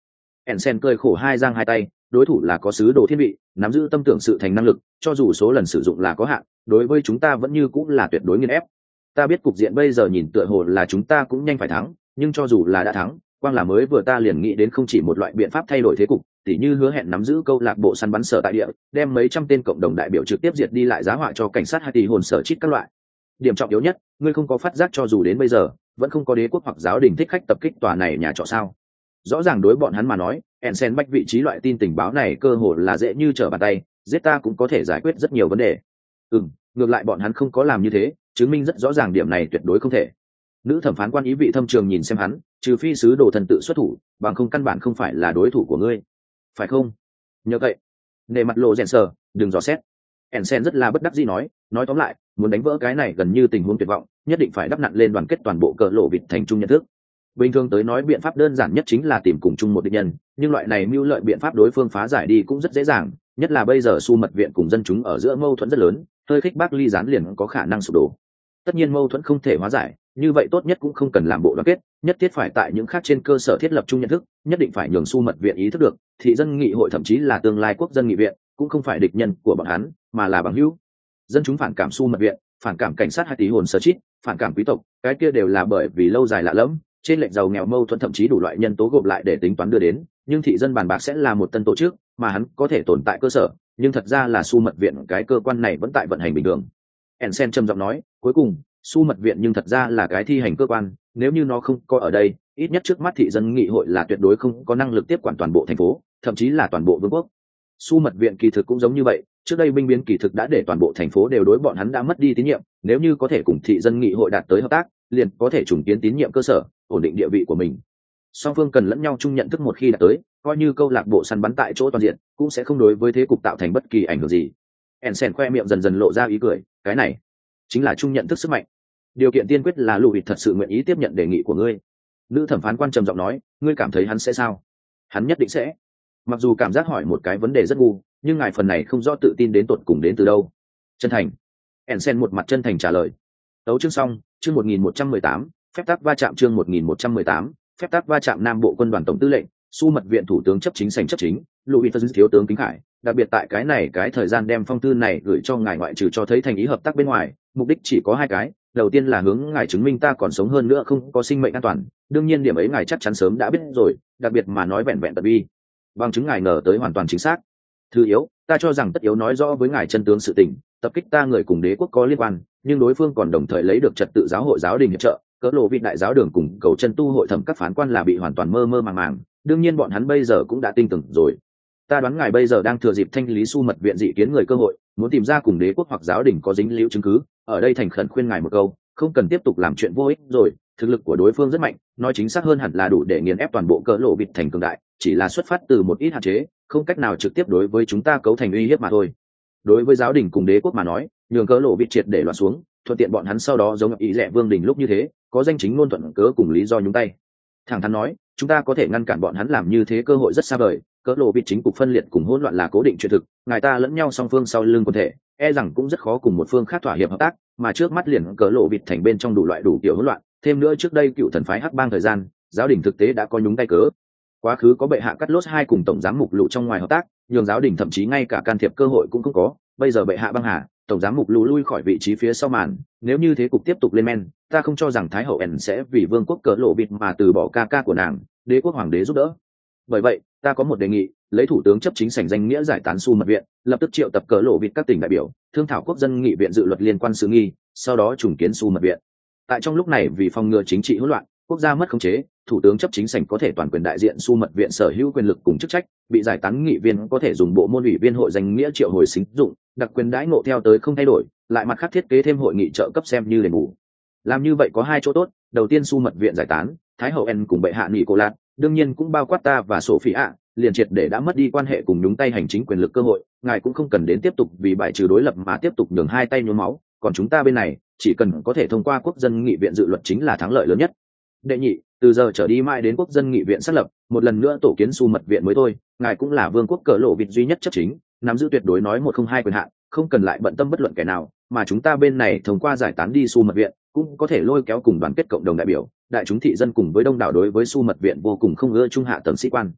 Ensen cười khổ hai giang hai tay, đối thủ là có sứ đồ thiên vị, nắm giữ tâm tưởng sự thành năng lực, cho dù số lần sử dụng là có hạn, đối với chúng ta vẫn như cũng là tuyệt đối nghiền ép. Ta biết cục diện bây giờ nhìn tựa hồ là chúng ta cũng nhanh phải thắng, nhưng cho dù là đã thắng, quang là mới vừa ta liền nghĩ đến không chỉ một loại biện pháp thay đổi thế cục, tỉ như hứa hẹn nắm giữ câu lạc bộ săn bắn sở tại địa, đem mấy trăm tên cộng đồng đại biểu trực tiếp diệt đi lại giá họa cho cảnh sát Haiti hồn sở chít các loại. Điểm trọng yếu nhất, ngươi không có phát giác cho dù đến bây giờ, vẫn không có đế quốc hoặc giáo đình thích khách tập kích tòa này nhà trọ sao? Rõ ràng đối bọn hắn mà nói, Ensen bách vị trí loại tin tình báo này cơ hồ là dễ như trở bàn tay, giết ta cũng có thể giải quyết rất nhiều vấn đề. Ngược lại bọn hắn không có làm như thế, chứng minh rất rõ ràng điểm này tuyệt đối không thể. Nữ thẩm phán quan ý vị thâm trường nhìn xem hắn, trừ phi sứ đồ thần tự xuất thủ, bằng không căn bản không phải là đối thủ của ngươi, phải không? Nhớ vậy, nề mặt lộ rèn sờ, đừng dò xét. Ensen rất là bất đắc dĩ nói tóm lại, muốn đánh vỡ cái này gần như tình huống tuyệt vọng, nhất định phải đắp nặn lên đoàn kết toàn bộ cờ lộ vịt thành chung nhận thức. Bình thường tới nói biện pháp đơn giản nhất chính là tìm cùng chung một địch nhân, nhưng loại này mưu lợi biện pháp đối phương phá giải đi cũng rất dễ dàng, nhất là bây giờ su mật viện cùng dân chúng ở giữa mâu thuẫn rất lớn, hơi khích bác ly gián liền có khả năng sụp đổ. Tất nhiên mâu thuẫn không thể hóa giải, như vậy tốt nhất cũng không cần làm bộ đoàn kết, nhất thiết phải tại những khác trên cơ sở thiết lập chung nhận thức, nhất định phải nhường su mật viện ý thức được, thị dân nghị hội thậm chí là tương lai quốc dân nghị viện cũng không phải địch nhân của bọn hắn, mà là bằng hữu. Dân chúng phản cảm su mật viện, phản cảm cảnh sát hay tí hồn sở chít, phản cảm quý tộc, cái kia đều là bởi vì lâu dài lạ lẫm, trên lệnh giàu nghèo mâu thuẫn thậm chí đủ loại nhân tố gộp lại để tính toán đưa đến, nhưng thị dân bàn bạc sẽ là một tân tổ chức, mà hắn có thể tồn tại cơ sở, nhưng thật ra là su mật viện cái cơ quan này vẫn tại vận hành bình thường. Ensen trầm giọng nói, cuối cùng, su mật viện nhưng thật ra là cái thi hành cơ quan, nếu như nó không có ở đây, ít nhất trước mắt thị dân nghị hội là tuyệt đối không có năng lực tiếp quản toàn bộ thành phố, thậm chí là toàn bộ vương quốc. Su mật viện kỳ thực cũng giống như vậy, trước đây binh biến kỳ thực đã để toàn bộ thành phố đều đối bọn hắn đã mất đi tín nhiệm, nếu như có thể cùng thị dân nghị hội đạt tới hợp tác, liền có thể trùng kiến tín nhiệm cơ sở, ổn định địa vị của mình. Song phương cần lẫn nhau chung nhận thức một khi đạt tới, coi như câu lạc bộ săn bắn tại chỗ toàn diện, cũng sẽ không đối với thế cục tạo thành bất kỳ ảnh hưởng gì. Ensen khoe miệng dần dần lộ ra ý cười, cái này chính là chung nhận thức sức mạnh. Điều kiện tiên quyết là Lùi thật sự nguyện ý tiếp nhận đề nghị của ngươi. Nữ thẩm phán quan trầm giọng nói, ngươi cảm thấy hắn sẽ sao? Hắn nhất định sẽ. Mặc dù cảm giác hỏi một cái vấn đề rất ngu, nhưng ngài phần này không rõ tự tin đến tột cùng đến từ đâu. Chân thành. Ensen một mặt chân thành trả lời. Tấu chương xong, chương 1118, phép tắc va chạm chương 1118, phép tắc va chạm Nam Bộ Quân đoàn tổng tư lệnh, su mật viện thủ tướng chấp chính sành chấp chính, Louis thiếu tướng Kính Khải, đặc biệt tại cái thời gian đem phong thư này gửi cho ngài ngoại trừ cho thấy thành ý hợp tác bên ngoài, mục đích chỉ có hai cái, đầu tiên là hướng ngài chứng minh ta còn sống hơn nữa không có sinh mệnh an toàn, đương nhiên điểm ấy ngài chắc chắn sớm đã biết rồi, đặc biệt mà nói vẹn vẹn tật vi. Bằng chứng ngài ngờ tới hoàn toàn chính xác. Thứ yếu, ta cho rằng tất yếu nói rõ với ngài chân tướng sự tình, tập kích ta người cùng đế quốc có liên quan, nhưng đối phương còn đồng thời lấy được trật tự giáo hội giáo đình hiệp trợ, cỡ lộ vị đại giáo đường cùng cầu chân tu hội thẩm các phán quan là bị hoàn toàn mơ mơ màng màng, đương nhiên bọn hắn bây giờ cũng đã tin tưởng rồi. Ta đoán ngài bây giờ đang thừa dịp thanh lý su mật viện dị kiến người cơ hội, muốn tìm ra cùng đế quốc hoặc giáo đình có dính liễu chứng cứ, ở đây thành khẩn khuyên ngài một câu, không cần tiếp tục làm chuyện vô ích rồi, thực lực của đối phương rất mạnh, nói chính xác hơn hẳn là đủ để nghiền ép toàn bộ cỡ lộ vịt thành cường đại, chỉ là xuất phát từ một ít hạn chế, không cách nào trực tiếp đối với chúng ta cấu thành uy hiếp mà thôi. Đối với giáo đình cùng đế quốc mà nói, nhường cỡ lộ vịt triệt để loạn xuống, thuận tiện bọn hắn sau đó giống ý rẻ vương đình lúc như thế, có danh chính ngôn thuận cớ cùng lý do nhúng tay. Thẳng thắn nói, chúng ta có thể ngăn cản bọn hắn làm như thế cơ hội rất xa vời, cỡ lộ vịt chính cục phân liệt cùng hỗn loạn là cố định chuyện thực, ngài ta lẫn nhau song phương sau lưng quần thể, e rằng cũng rất khó cùng một phương khác thỏa hiệp hợp tác, mà trước mắt liền cỡ lộ vịt thành bên trong đủ loại đủ kiểu hỗn loạn, thêm nữa trước đây cựu thần phái hắc bang thời gian, giáo đình thực tế đã có nhúng tay cớ. Quá khứ có bệ hạ cắt lốt hai cùng tổng giám mục lụ trong ngoài hợp tác, nhường giáo đình thậm chí ngay cả can thiệp cơ hội cũng không có, bây giờ bệ hạ băng hà, tổng giám mục lụ lui khỏi vị trí phía sau màn, nếu như thế cục tiếp tục lên men, ta không cho rằng thái hậu ẩn sẽ vì vương quốc cỡ lộ vịt mà từ bỏ ca ca của nàng, đế quốc hoàng đế giúp đỡ. Bởi vậy, ta có một đề nghị, lấy thủ tướng chấp chính sảnh danh nghĩa giải tán su mật viện, lập tức triệu tập cỡ lộ vịt các tỉnh đại biểu, thương thảo quốc dân nghị viện dự luật liên quan sự nghi, sau đó trùng kiến su mật viện. Tại trong lúc này vì phòng ngừa chính trị hỗn loạn, quốc gia mất khống chế, thủ tướng chấp chính sảnh có thể toàn quyền đại diện su mật viện sở hữu quyền lực cùng chức trách, bị giải tán nghị viên có thể dùng bộ môn ủy viên hội danh nghĩa triệu hồi xính dụng, đặc quyền đãi ngộ theo tới không thay đổi, lại mặt khác thiết kế thêm hội nghị trợ cấp xem như đền bù. Làm như vậy có hai chỗ tốt, đầu tiên su mật viện giải tán, thái hậu en cùng bệ hạ nghị cô lạc, đương nhiên cũng bao quát ta và Sophie ạ, liền triệt để đã mất đi quan hệ cùng nhúng tay hành chính quyền lực cơ hội, ngài cũng không cần đến tiếp tục vì bài trừ đối lập mà tiếp tục nhường hai tay nhuốm máu, còn chúng ta bên này chỉ cần có thể thông qua quốc dân nghị viện dự luật chính là thắng lợi lớn nhất. Đệ nhị, từ giờ trở đi mãi đến quốc dân nghị viện xác lập, một lần nữa tổ kiến su mật viện mới thôi, ngài cũng là vương quốc cỡ lộ vịt duy nhất chấp chính, nắm giữ tuyệt đối nói 102 quyền hạn, không cần lại bận tâm bất luận kẻ nào, mà chúng ta bên này thông qua giải tán đi su mật viện, cũng có thể lôi kéo cùng đoàn kết cộng đồng đại biểu, đại chúng thị dân cùng với đông đảo đối với su mật viện vô cùng không ưa trung hạ tầng sĩ quan.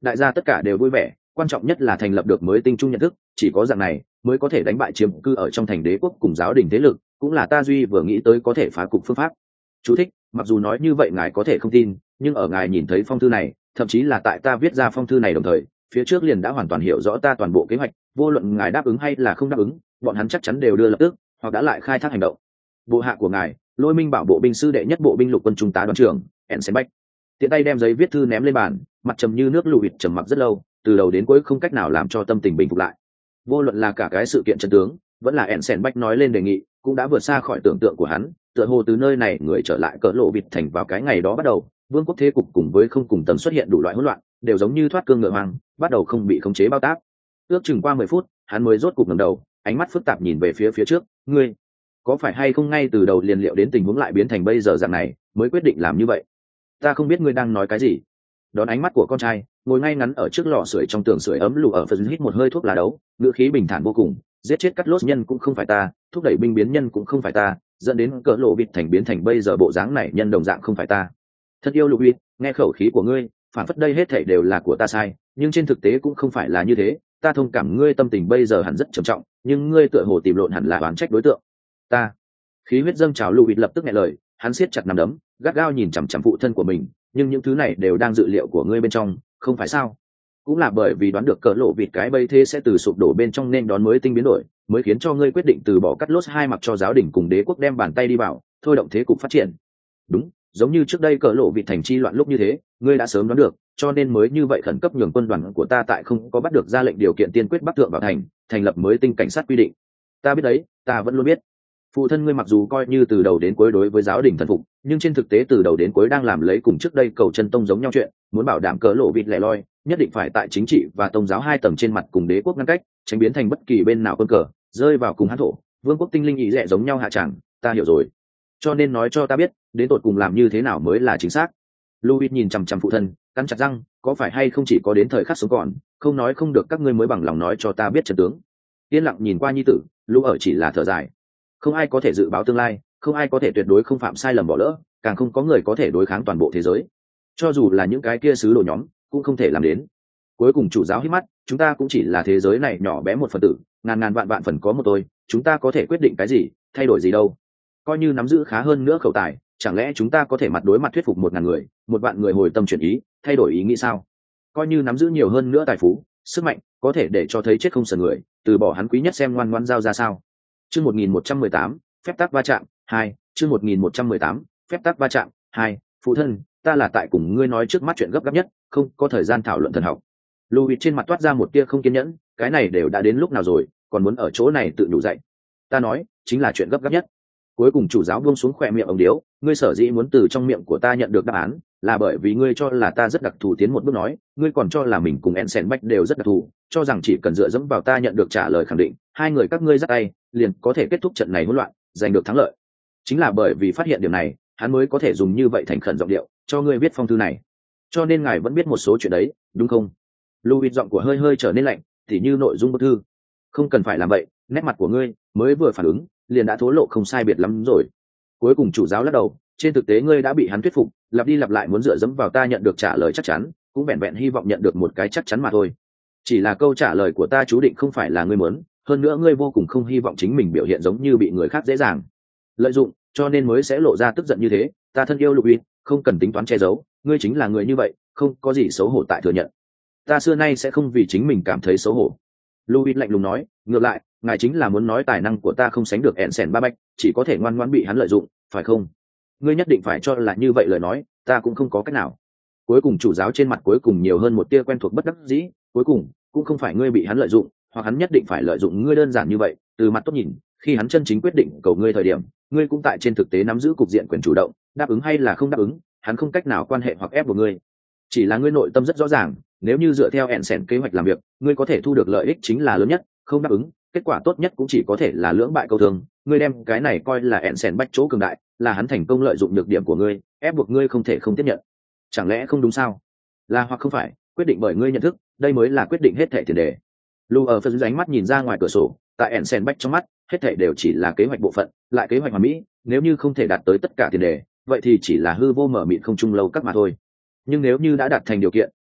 đại gia tất cả đều vui vẻ, quan trọng nhất là thành lập được mới tinh trung nhận thức, chỉ có dạng này mới có thể đánh bại chiếm cư ở trong thành đế quốc cùng giáo đình thế lực, cũng là ta duy vừa nghĩ tới có thể phá cục phương pháp. Chú thích: mặc dù nói như vậy ngài có thể không tin, nhưng ở ngài nhìn thấy phong thư này, thậm chí là tại ta viết ra phong thư này đồng thời, phía trước liền đã hoàn toàn hiểu rõ ta toàn bộ kế hoạch, vô luận ngài đáp ứng hay là không đáp ứng, bọn hắn chắc chắn đều đưa lập tức, hoặc đã lại khai thác hành động. Bộ hạ của ngài, Lôi Minh Bảo bộ binh sư đệ nhất bộ binh lục quân trung tá đoàn trưởng Ensenbeck. Tiện tay đem giấy viết thư ném lên bàn, mặt trầm như nước, lùi trầm mặc rất lâu, từ đầu đến cuối không cách nào làm cho tâm tình bình phục lại. Vô luận là cả cái sự kiện trận tướng, vẫn là Ensenbeck nói lên đề nghị, cũng đã vượt xa khỏi tưởng tượng của hắn. Tựa hồ từ nơi này người trở lại cỡ lộ vịt thành vào cái ngày đó bắt đầu, vương quốc thế cục cùng với không cùng tầm xuất hiện đủ loại hỗn loạn, đều giống như thoát cương ngựa hoang, bắt đầu không bị khống chế bao tác. Ước chừng qua 10 phút, hắn mới rốt cục ngẩng đầu, ánh mắt phức tạp nhìn về phía trước. Ngươi có phải hay không ngay từ đầu liền liệu đến tình huống lại biến thành bây giờ dạng này, mới quyết định làm như vậy? Ta không biết ngươi đang nói cái gì. Đón ánh mắt của con trai, ngồi ngay ngắn ở trước lò sưởi trong tường sưởi ấm lù ở phần hít một hơi thuốc lá đấu, ngữ khí bình thản vô cùng. Giết chết cắt lốt nhân cũng không phải ta, thúc đẩy binh biến nhân cũng không phải ta, dẫn đến cỡ lộ vịt thành biến thành bây giờ bộ dáng này nhân đồng dạng không phải ta. Thật yêu Louis, nghe khẩu khí của ngươi, phản phất đây hết thảy đều là của ta sai, nhưng trên thực tế cũng không phải là như thế. Ta thông cảm ngươi tâm tình bây giờ hẳn rất trầm trọng, nhưng ngươi tựa hồ tìm lộn hẳn là oán trách đối tượng. Ta. Khí huyết dâng trào, Louis lập tức nghe lời, hắn siết chặt nắm đấm, gắt gao nhìn chằm chằm phụ thân của mình, nhưng những thứ này đều đang dự liệu của ngươi bên trong, không phải sao? Cũng là bởi vì đoán được cỡ lộ vịt cái bây thế sẽ từ sụp đổ bên trong nên đón mới tinh biến đổi, mới khiến cho ngươi quyết định từ bỏ cắt lốt hai mặc cho giáo đình cùng đế quốc đem bàn tay đi vào, thôi động thế cục phát triển. Đúng, giống như trước đây cỡ lộ vịt thành chi loạn lúc như thế, ngươi đã sớm đoán được, cho nên mới như vậy khẩn cấp nhường quân đoàn của ta tại không có bắt được ra lệnh điều kiện tiên quyết bắc thượng vào thành, thành lập mới tinh cảnh sát quy định. Ta biết đấy, ta vẫn luôn biết. Phụ thân ngươi mặc dù coi như từ đầu đến cuối đối với giáo đình thần phục, nhưng trên thực tế từ đầu đến cuối đang làm lấy cùng trước đây cầu chân tông giống nhau chuyện, muốn bảo đảm cỡ lộ vịt lẻ loi, nhất định phải tại chính trị và tôn giáo hai tầng trên mặt cùng đế quốc ngăn cách, tránh biến thành bất kỳ bên nào quân cờ rơi vào cùng hán thổ vương quốc tinh linh ý rẻ giống nhau hạ chẳng. Ta hiểu rồi, cho nên nói cho ta biết đến tột cùng làm như thế nào mới là chính xác. Louis nhìn chằm chằm phụ thân, cắn chặt răng, có phải hay không chỉ có đến thời khắc sống còn, không nói không được các ngươi mới bằng lòng nói cho ta biết trận tướng. Yên lặng nhìn qua nhi tử, Lũ ở chỉ là thở dài. Không ai có thể dự báo tương lai, không ai có thể tuyệt đối không phạm sai lầm bỏ lỡ, càng không có người có thể đối kháng toàn bộ thế giới. Cho dù là những cái kia sứ đồ nhóm, cũng không thể làm đến. Cuối cùng chủ giáo hít mắt, chúng ta cũng chỉ là thế giới này nhỏ bé một phần tử, ngàn ngàn vạn vạn phần có một tôi, chúng ta có thể quyết định cái gì, thay đổi gì đâu. Coi như nắm giữ khá hơn nữa khẩu tài, chẳng lẽ chúng ta có thể mặt đối mặt thuyết phục 1.000 người, 1 vạn người hồi tâm chuyển ý, thay đổi ý nghĩ sao? Coi như nắm giữ nhiều hơn nữa tài phú, sức mạnh, có thể để cho thấy chết không sờn người, từ bỏ hắn quý nhất xem ngoan ngoãn giao ra sao? Chương 1118, phép tắc va chạm 2, chương 1118, phép tắc va chạm 2, phụ thân, ta là tại cùng ngươi nói trước mắt chuyện gấp gáp nhất, không có thời gian thảo luận thần học. Louis trên mặt toát ra một tia không kiên nhẫn, cái này đều đã đến lúc nào rồi, còn muốn ở chỗ này tự nhủ dậy. Ta nói, chính là chuyện gấp gáp nhất. Cuối cùng chủ giáo buông xuống khỏe miệng ống điếu, ngươi sở dĩ muốn từ trong miệng của ta nhận được đáp án, là bởi vì ngươi cho là ta rất đặc thù. Tiến một bước nói, ngươi còn cho là mình cùng Ensenbeck đều rất đặc thù, cho rằng chỉ cần dựa dẫm vào ta nhận được trả lời khẳng định, hai người các ngươi dắt tay, liền có thể kết thúc trận này hỗn loạn, giành được thắng lợi. Chính là bởi vì phát hiện điều này, hắn mới có thể dùng như vậy thành khẩn giọng điệu, cho ngươi viết phong thư này. Cho nên ngài vẫn biết một số chuyện đấy, đúng không? Louis giọng của hơi hơi trở nên lạnh, tỉ như nội dung bức thư. Không cần phải làm vậy, nét mặt của ngươi mới vừa phản ứng, liền đã thố lộ không sai biệt lắm rồi. Cuối cùng chủ giáo lắc đầu, trên thực tế ngươi đã bị hắn thuyết phục, lặp đi lặp lại muốn dựa dẫm vào ta nhận được trả lời chắc chắn, cũng vẹn vẹn hy vọng nhận được một cái chắc chắn mà thôi. Chỉ là câu trả lời của ta chú định không phải là ngươi muốn, hơn nữa ngươi vô cùng không hy vọng chính mình biểu hiện giống như bị người khác dễ dàng lợi dụng, cho nên mới sẽ lộ ra tức giận như thế. Ta thân yêu Louis, không cần tính toán che giấu, ngươi chính là người như vậy, không có gì xấu hổ tại thừa nhận. Ta xưa nay sẽ không vì chính mình cảm thấy xấu hổ. Louis lạnh lùng nói, ngược lại, ngài chính là muốn nói tài năng của ta không sánh được Ensenbeck, chỉ có thể ngoan ngoãn bị hắn lợi dụng, phải không? Ngươi nhất định phải cho là như vậy lời nói, ta cũng không có cách nào. Cuối cùng chủ giáo trên mặt cuối cùng nhiều hơn một tia quen thuộc bất đắc dĩ, cuối cùng cũng không phải ngươi bị hắn lợi dụng, hoặc hắn nhất định phải lợi dụng ngươi đơn giản như vậy. Từ mặt tốt nhìn, khi hắn chân chính quyết định cầu ngươi thời điểm, ngươi cũng tại trên thực tế nắm giữ cục diện quyền chủ động, đáp ứng hay là không đáp ứng, hắn không cách nào quan hệ hoặc ép buộc ngươi. Chỉ là ngươi nội tâm rất rõ ràng, nếu như dựa theo Ensen kế hoạch làm việc, ngươi có thể thu được lợi ích chính là lớn nhất, không đáp ứng, kết quả tốt nhất cũng chỉ có thể là lưỡng bại câu thương. Ngươi đem cái này coi là Ensenbeck chỗ cường đại, là hắn thành công lợi dụng nhược điểm của ngươi, ép buộc ngươi không thể không tiếp nhận. Chẳng lẽ không đúng sao? Là hoặc không phải, quyết định bởi ngươi nhận thức, đây mới là quyết định hết thảy tiền đề. Lu ở phần ánh mắt nhìn ra ngoài cửa sổ, tại Ensenbeck trong mắt, hết thảy đều chỉ là kế hoạch bộ phận, lại kế hoạch hoàn mỹ, nếu như không thể đạt tới tất cả tiền đề, vậy thì chỉ là hư vô mở mịt không trung lâu các mà thôi. Nhưng nếu như đã đạt thành điều kiện,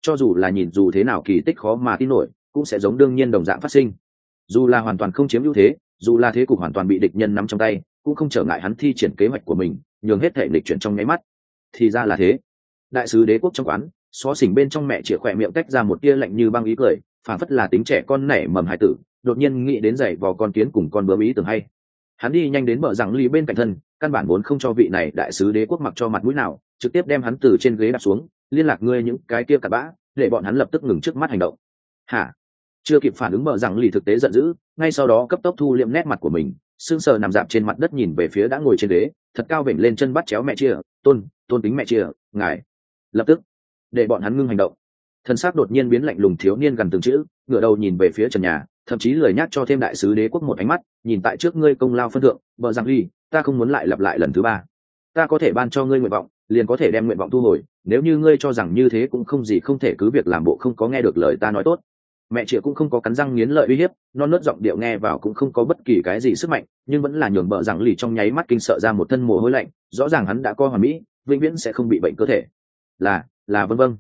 cho dù là nhìn dù thế nào kỳ tích khó mà tin nổi cũng sẽ giống đương nhiên đồng dạng phát sinh. Dù là hoàn toàn không chiếm ưu thế, dù là thế cục hoàn toàn bị địch nhân nắm trong tay, cũng không trở ngại hắn thi triển kế hoạch của mình, nhường hết thể lịch chuyển trong nháy mắt. Thì ra là thế. Đại sứ đế quốc trong quán, xó xỉnh bên trong mẹ chĩa khỏe miệng tách ra một tia lạnh như băng ý cười, phản phất là tính trẻ con nảy mầm hài tử, đột nhiên nghĩ đến giày vò con kiến cùng con bướm ý tưởng hay. Hắn đi nhanh đến bờ rằng ly bên cạnh thân, căn bản vốn không cho vị này đại sứ đế quốc mặc cho mặt mũi nào, trực tiếp đem hắn từ trên ghế đặt xuống, liên lạc ngươi những cái kia cặn bã, để bọn hắn lập tức ngừng trước mắt hành động. Hả? Chưa kịp phản ứng bờ rằng ly thực tế giận dữ, ngay sau đó cấp tốc thu liệm nét mặt của mình, sững sờ nằm dạp trên mặt đất nhìn về phía đã ngồi trên ghế, thật cao vểnh lên chân bắt chéo mẹ chia, tôn kính mẹ chia, ngài lập tức để bọn hắn ngưng hành động. Thân xác đột nhiên biến lạnh lùng thiếu niên gần từng chữ, ngửa đầu nhìn về phía trần nhà, thậm chí lười nhắc cho thêm đại sứ đế quốc một ánh mắt, nhìn tại trước ngươi công lao phân thượng, bờ rằng ly, ta không muốn lại lặp lại lần thứ ba. Ta có thể ban cho ngươi nguyện vọng, liền có thể đem nguyện vọng thu hồi, nếu như ngươi cho rằng như thế cũng không gì không thể, cứ việc làm bộ không có nghe được lời ta nói tốt. Mẹ chị cũng không có cắn răng nghiến lợi uy hiếp, non nớt giọng điệu nghe vào cũng không có bất kỳ cái gì sức mạnh, nhưng vẫn là nhường bờ rằng lì trong nháy mắt kinh sợ ra một thân mồ hôi lạnh, rõ ràng hắn đã coi hoàn mỹ, vĩnh viễn sẽ không bị bệnh cơ thể. Là vâng,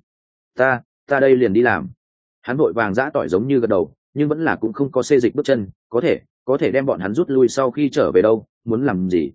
ta đây liền đi làm. Hắn vội vàng giã tỏi giống như gật đầu, nhưng vẫn là cũng không có xê dịch bước chân, có thể đem bọn hắn rút lui sau khi trở về đâu, muốn làm gì?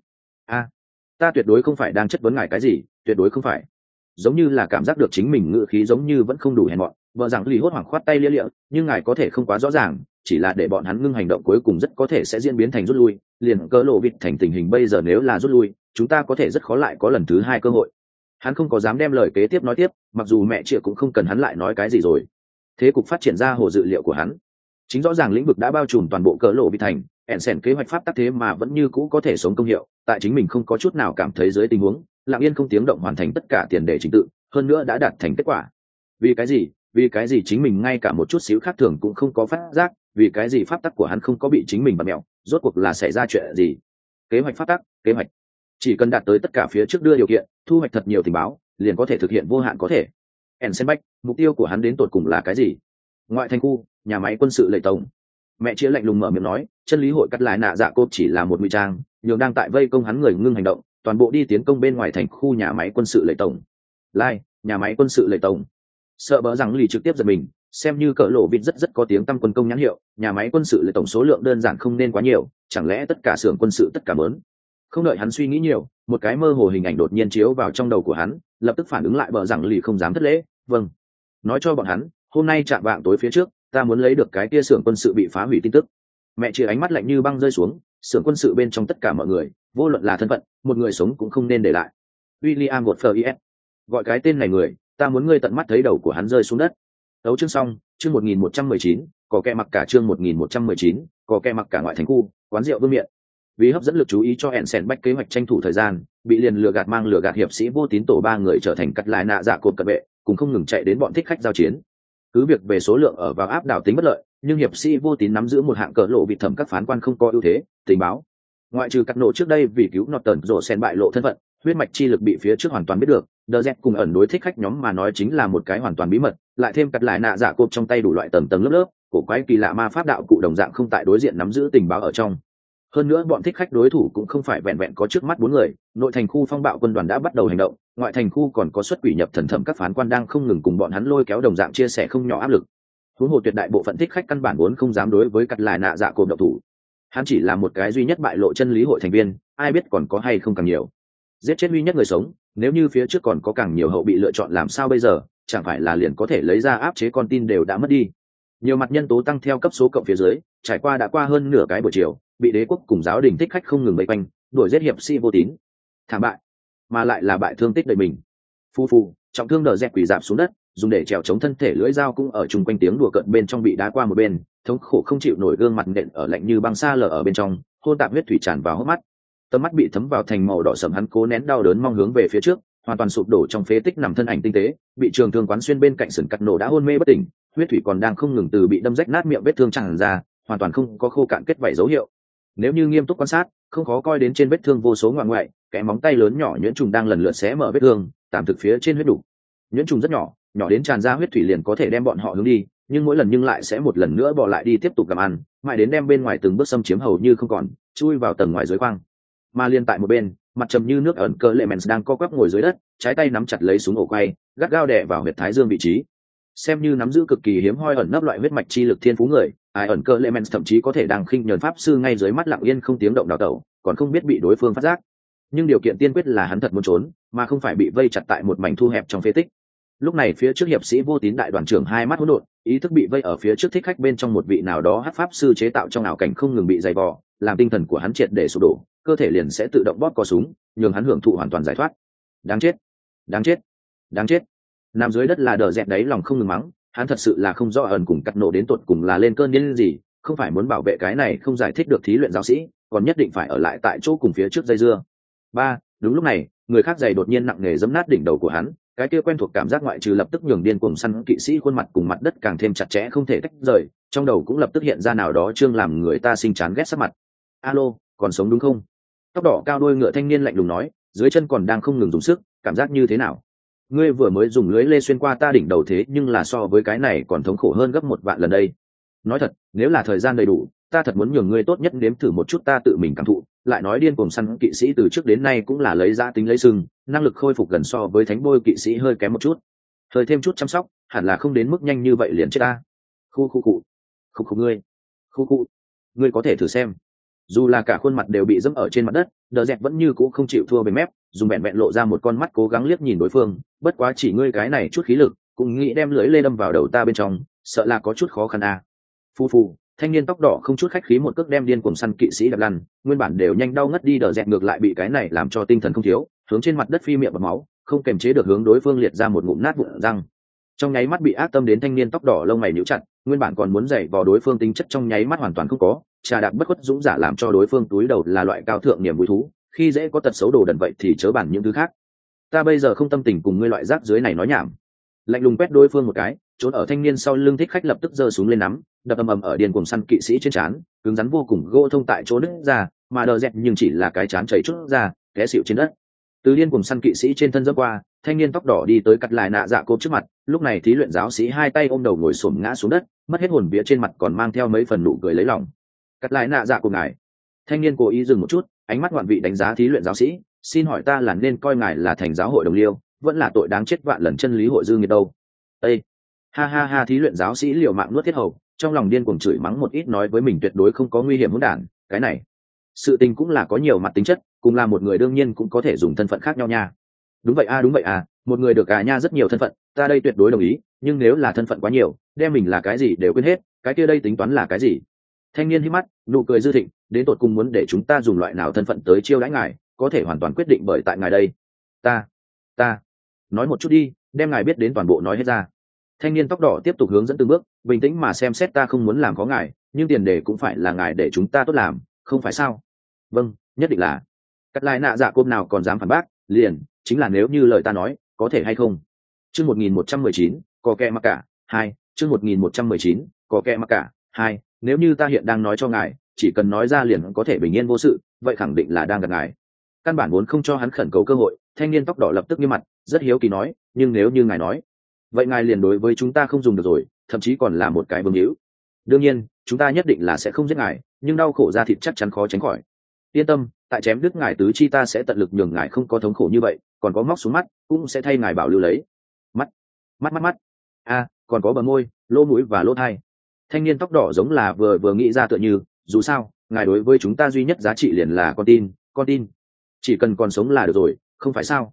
Ta tuyệt đối không phải đang chất vấn ngài cái gì, tuyệt đối không phải. Giống như là cảm giác được chính mình ngự khí giống như vẫn không đủ hèn mọn, vợ rằng lì hốt hoảng khoát tay lia lịa, nhưng ngài có thể không quá rõ ràng, chỉ là để bọn hắn ngưng hành động cuối cùng rất có thể sẽ diễn biến thành rút lui, liền cỡ lộ vịt thành tình hình bây giờ nếu là rút lui, chúng ta có thể rất khó lại có lần thứ hai cơ hội. Hắn không có dám đem lời kế tiếp nói tiếp, mặc dù mẹ chị cũng không cần hắn lại nói cái gì rồi. Thế cục phát triển ra hồ dự liệu của hắn, chính rõ ràng lĩnh vực đã bao trùm toàn bộ cỡ lộ vịt thành, Ensen kế hoạch pháp tắc thế mà vẫn như cũ có thể sống công hiệu, tại chính mình không có chút nào cảm thấy dưới tình huống, lặng yên không tiếng động hoàn thành tất cả tiền đề trình tự, hơn nữa đã đạt thành kết quả. Vì cái gì chính mình ngay cả một chút xíu khác thường cũng không có phát giác, vì cái gì pháp tắc của hắn không có bị chính mình bật mẹo, rốt cuộc là xảy ra chuyện gì? Kế hoạch pháp tắc, kế hoạch. Chỉ cần đạt tới tất cả phía trước đưa điều kiện, thu hoạch thật nhiều tình báo, liền có thể thực hiện vô hạn có thể. Ensenbeck, mục tiêu của hắn đến tột cùng là cái gì? Ngoại thành khu, nhà máy quân sự lệ tổng. Mẹ chia lạnh lùng mở miệng nói, chân lý hội cắt lại nạ dạ cốt chỉ là một ngụy trang, nhường đang tại vây công hắn người ngưng hành động, toàn bộ đi tiến công bên ngoài thành khu nhà máy quân sự lệ tổng. Nhà máy quân sự lệ tổng. Sợ bỡ rằng lì trực tiếp giật mình, xem như cỡ lộ vịt rất có tiếng tăm quân công nhãn hiệu, nhà máy quân sự lệ tổng số lượng đơn giản không nên quá nhiều, chẳng lẽ tất cả xưởng quân sự tất cả mớn? Không đợi hắn suy nghĩ nhiều, một cái mơ hồ hình ảnh đột nhiên chiếu vào trong đầu của hắn, lập tức phản ứng lại bỡ rằng lì không dám thất lễ, vâng, nói cho bọn hắn, hôm nay chạm vạng tối phía trước, ta muốn lấy được cái kia xưởng quân sự bị phá hủy tin tức. Mẹ chia ánh mắt lạnh như băng rơi xuống, xưởng quân sự bên trong tất cả mọi người, vô luận là thân phận, một người sống cũng không nên để lại. William Godfrey, gọi cái tên này người, ta muốn ngươi tận mắt thấy đầu của hắn rơi xuống đất. Đấu chương xong, chương 1119, có kẻ mặc cả chương 1119, có kẻ mặc cả ngoại thành khu, quán rượu Vương Miện. Vì hấp dẫn lực chú ý cho Ensenbeck kế hoạch tranh thủ thời gian, bị liền lừa gạt hiệp sĩ vô tín tổ ba người trở thành cắt lại nạ dạ cột cận vệ, cùng không ngừng chạy đến bọn thích khách giao chiến. Cứ việc về số lượng ở vào áp đảo tính bất lợi, nhưng hiệp sĩ vô tín nắm giữ một hạng cỡ lộ vịt thẩm các phán quan không có ưu thế, tình báo. Ngoại trừ cắt nổ trước đây vì cứu Norton rổ sen bại lộ thân phận, huyết mạch chi lực bị phía trước hoàn toàn biết được, The Z cùng ẩn đối thích khách nhóm mà nói chính là một cái hoàn toàn bí mật, lại thêm cắt lại nạ dạ cột trong tay đủ loại tầng lớp, cổ quái kỳ lạ ma pháp đạo cụ đồng dạng không tại đối diện nắm giữ tình báo ở trong. Hơn nữa bọn thích khách đối thủ cũng không phải vẹn vẹn có trước mắt 4 người, nội thành khu phong bạo quân đoàn đã bắt đầu hành động, ngoại thành khu còn có xuất quỷ nhập thần thẩm các phán quan đang không ngừng cùng bọn hắn lôi kéo đồng dạng chia sẻ không nhỏ áp lực. Huống hồ tuyệt đại bộ phận thích khách căn bản vốn không dám đối với cắt lại nạ dạ cột động thủ. Hắn chỉ là một cái duy nhất bại lộ chân lý hội thành viên, ai biết còn có hay không càng nhiều. Giết chết duy nhất người sống, nếu như phía trước còn có càng nhiều hậu bị lựa chọn làm sao bây giờ, chẳng phải là liền có thể lấy ra áp chế con tin đều đã mất đi. Nhiều mặt nhân tố tăng theo cấp số cộng phía dưới, trải qua đã qua hơn nửa cái buổi chiều, bị đế quốc cùng giáo đình thích khách không ngừng vây quanh, đuổi giết hiệp sĩ vô tín, thảm bại, mà lại là bại thương tích đầy mình. Phu trọng thương đờ dẹp quỷ dạp xuống đất, dùng để trèo chống thân thể, lưỡi dao cũng ở chung quanh tiếng đùa cợt bên trong bị đá qua một bên, thống khổ không chịu nổi, gương mặt nện ở lạnh như băng xa lở ở bên trong, hôn tạp huyết thủy tràn vào hốc mắt, tầm mắt bị thấm vào thành màu đỏ sẫm, hắn cố nén đau đớn mong hướng về phía trước, hoàn toàn sụp đổ trong phế tích nằm thân ảnh tinh tế, bị trường thương quán xuyên bên cạnh sườn cắt nổ đã hôn mê bất tỉnh, huyết thủy còn đang không ngừng từ bị đâm rách nát miệng vết thương tràn ra, hoàn toàn không có khô cạn kết vảy dấu hiệu. Nếu như nghiêm túc quan sát, không khó coi đến trên vết thương vô số ngoại ngoại, kẽ móng tay lớn nhỏ nhuyễn trùng đang lần lượt xé mở vết thương, tạm thực phía trên huyết đủ. Nhuyễn trùng rất nhỏ, nhỏ đến tràn ra huyết thủy liền có thể đem bọn họ hướng đi, nhưng mỗi lần nhưng lại sẽ một lần nữa bỏ lại đi tiếp tục gặm ăn, mãi đến đem bên ngoài từng bước xâm chiếm hầu như không còn, chui vào tầng ngoài dưới khoang. Mà liên tại một bên, mặt trầm như nước ẩn cơ Lemens đang co quắp ngồi dưới đất, trái tay nắm chặt lấy súng ổ quay, gắt gao đè vào huyệt thái dương vị trí. xem như nắm giữ cực kỳ hiếm hoi ẩn nấp loại huyết mạch chi lực thiên phú người, ai ẩn cơ Clemens thậm chí có thể đang khinh nhờn pháp sư ngay dưới mắt lặng yên không tiếng động đào tẩu, còn không biết bị đối phương phát giác. Nhưng điều kiện tiên quyết là hắn thật muốn trốn, mà không phải bị vây chặt tại một mảnh thu hẹp trong phế tích. Lúc này phía trước hiệp sĩ Vô Tín đại đoàn trưởng hai mắt hỗn độn, ý thức bị vây ở phía trước thích khách bên trong một vị nào đó hắc pháp sư chế tạo trong ảo cảnh không ngừng bị dày vò, làm tinh thần của hắn triệt để sụp đổ, cơ thể liền sẽ tự động bóp cò súng, nhường hắn hưởng thụ hoàn toàn giải thoát. Đáng chết, đáng chết, đáng chết. Nằm dưới đất là đờ dẹt đấy lòng không ngừng mắng, hắn thật sự là không rõ ẩn cùng cắt nộ đến tột cùng là lên cơn điên gì, không phải muốn bảo vệ cái này không giải thích được thí luyện giáo sĩ, còn nhất định phải ở lại tại chỗ cùng phía trước dây dưa. Đúng lúc này, người khác giày đột nhiên nặng nề giẫm nát đỉnh đầu của hắn, cái kia quen thuộc cảm giác ngoại trừ lập tức nhường điên cuồng săn kỵ sĩ khuôn mặt cùng mặt đất càng thêm chặt chẽ không thể tách rời, trong đầu cũng lập tức hiện ra nào đó chương làm người ta sinh chán ghét sắc mặt. Alo, còn sống đúng không? Tóc đỏ cao đuôi ngựa thanh niên lạnh lùng nói, dưới chân còn đang không ngừng dùng sức, cảm giác như thế nào? Ngươi vừa mới dùng lưới lê xuyên qua ta đỉnh đầu thế nhưng là so với cái này còn thống khổ hơn gấp 1 vạn lần đây. Nói thật, nếu là thời gian đầy đủ, ta thật muốn nhường ngươi tốt nhất nếm thử một chút ta tự mình cảm thụ. Lại nói điên cuồng săn kỵ sĩ từ trước đến nay cũng là lấy giá tính lấy sừng, năng lực khôi phục gần so với thánh bôi kỵ sĩ hơi kém một chút. Hơi thêm chút chăm sóc, hẳn là không đến mức nhanh như vậy liền chết ta. Khu ngươi có thể thử xem. Dù là cả khuôn mặt đều bị dẫm ở trên mặt đất, đờ dẹt vẫn như cũ không chịu thua bên mép, dùng vẹn vẹn lộ ra một con mắt cố gắng liếc nhìn đối phương. Bất quá chỉ ngươi cái này chút khí lực, cũng nghĩ đem lưỡi lê đâm vào đầu ta bên trong, sợ là có chút khó khăn à. Phu, thanh niên tóc đỏ không chút khách khí một cước đem điên cuồng săn kỵ sĩ đập lăn, nguyên bản đều nhanh đau ngất đi đờ dẹt ngược lại bị cái này làm cho tinh thần không thiếu, hướng trên mặt đất phi miệng bọt máu, không kềm chế được hướng đối phương liệt ra một ngụm nát vụn răng. Trong nháy mắt bị ác tâm đến thanh niên tóc đỏ lông mày nhíu chặt, nguyên bản còn muốn giày vào đối phương tính chất trong nháy mắt hoàn toàn không có, trà đạp bất khuất dũng giả làm cho đối phương túi đầu là loại cao thượng niềm vui thú, khi dễ có tật xấu đồ đần vậy thì chớ bản những thứ khác. Ta bây giờ không tâm tình cùng ngươi loại rác dưới này nói nhảm. Lạnh lùng quét đối phương một cái, trốn ở thanh niên sau lưng thích khách lập tức giơ súng lên nắm, đập ầm ầm ở điên cuồng săn kỵ sĩ trên trán, cứng rắn vô cùng gỗ thông tại chỗ nứt ra, mà đờ dẹt nhưng chỉ là cái trán chảy chút ra, té xỉu trên đất. Từ điên cuồng săn kỵ sĩ trên thân dẫm qua, thanh niên tóc đỏ đi tới cắt lại nạ dạ cốp trước mặt, lúc này thí luyện giáo sĩ hai tay ôm đầu ngồi xổm ngã xuống đất, mất hết hồn vía trên mặt còn mang theo mấy phần nụ cười lấy lòng. Cắt lại nạ dạ của ngài. Thanh niên cố ý dừng một chút, ánh mắt ngoạn vị đánh giá thí luyện giáo sĩ, xin hỏi ta là nên coi ngài là thành giáo hội đồng liêu, vẫn là tội đáng chết vạn lần chân lý hội dư nghiệt đâu? Ê! Ha, thí luyện giáo sĩ liều mạng nuốt thiết hầu, trong lòng điên cuồng chửi mắng một ít nói với mình tuyệt đối không có nguy hiểm hỗn đản, cái này sự tình cũng là có nhiều mặt tính chất, cùng là một người đương nhiên cũng có thể dùng thân phận khác nhau nha. Đúng vậy à, một người được nha rất nhiều thân phận, ta đây tuyệt đối đồng ý, nhưng nếu là thân phận quá nhiều, đem mình là cái gì đều quên hết, cái kia đây tính toán là cái gì? Thanh niên hít mắt, nụ cười dư thịnh, đến tột cùng muốn để chúng ta dùng loại nào thân phận tới chiêu đãi ngài, có thể hoàn toàn quyết định bởi tại ngài đây. Ta nói một chút đi, đem ngài biết đến toàn bộ nói hết ra. Thanh niên tóc đỏ tiếp tục hướng dẫn từng bước, bình tĩnh mà xem xét, ta không muốn làm có ngài, nhưng tiền đề cũng phải là ngài để chúng ta tốt làm, không phải sao? Vâng, nhất định là. Cắt lại nạ dạ côm nào còn dám phản bác, liền chính là nếu như lời ta nói, có thể hay không? Chương 1119, có kẻ mặc cả 2, chương 1119, có kẻ mặc cả 2, nếu như ta hiện đang nói cho ngài, chỉ cần nói ra liền có thể bình yên vô sự, vậy khẳng định là đang gặp ngài. Căn bản muốn không cho hắn khẩn cầu cơ hội, thanh niên tóc đỏ lập tức nghiêm mặt, rất hiếu kỳ nói, nhưng nếu như ngài nói, vậy ngài liền đối với chúng ta không dùng được rồi, thậm chí còn là một cái bướng hữu. Đương nhiên, chúng ta nhất định là sẽ không giết ngài, nhưng đau khổ ra thịt chắc chắn khó tránh khỏi. Yên tâm, tại chém đứt ngài tứ chi ta sẽ tận lực nhường ngài không có thống khổ như vậy, còn có móc xuống mắt cũng sẽ thay ngài bảo lưu lấy. Mắt còn có bờ môi, lỗ mũi và lỗ tai. Thanh niên tóc đỏ giống là vừa nghĩ ra tựa như, dù sao ngài đối với chúng ta duy nhất giá trị liền là con tin, chỉ cần còn sống là được rồi, không phải sao?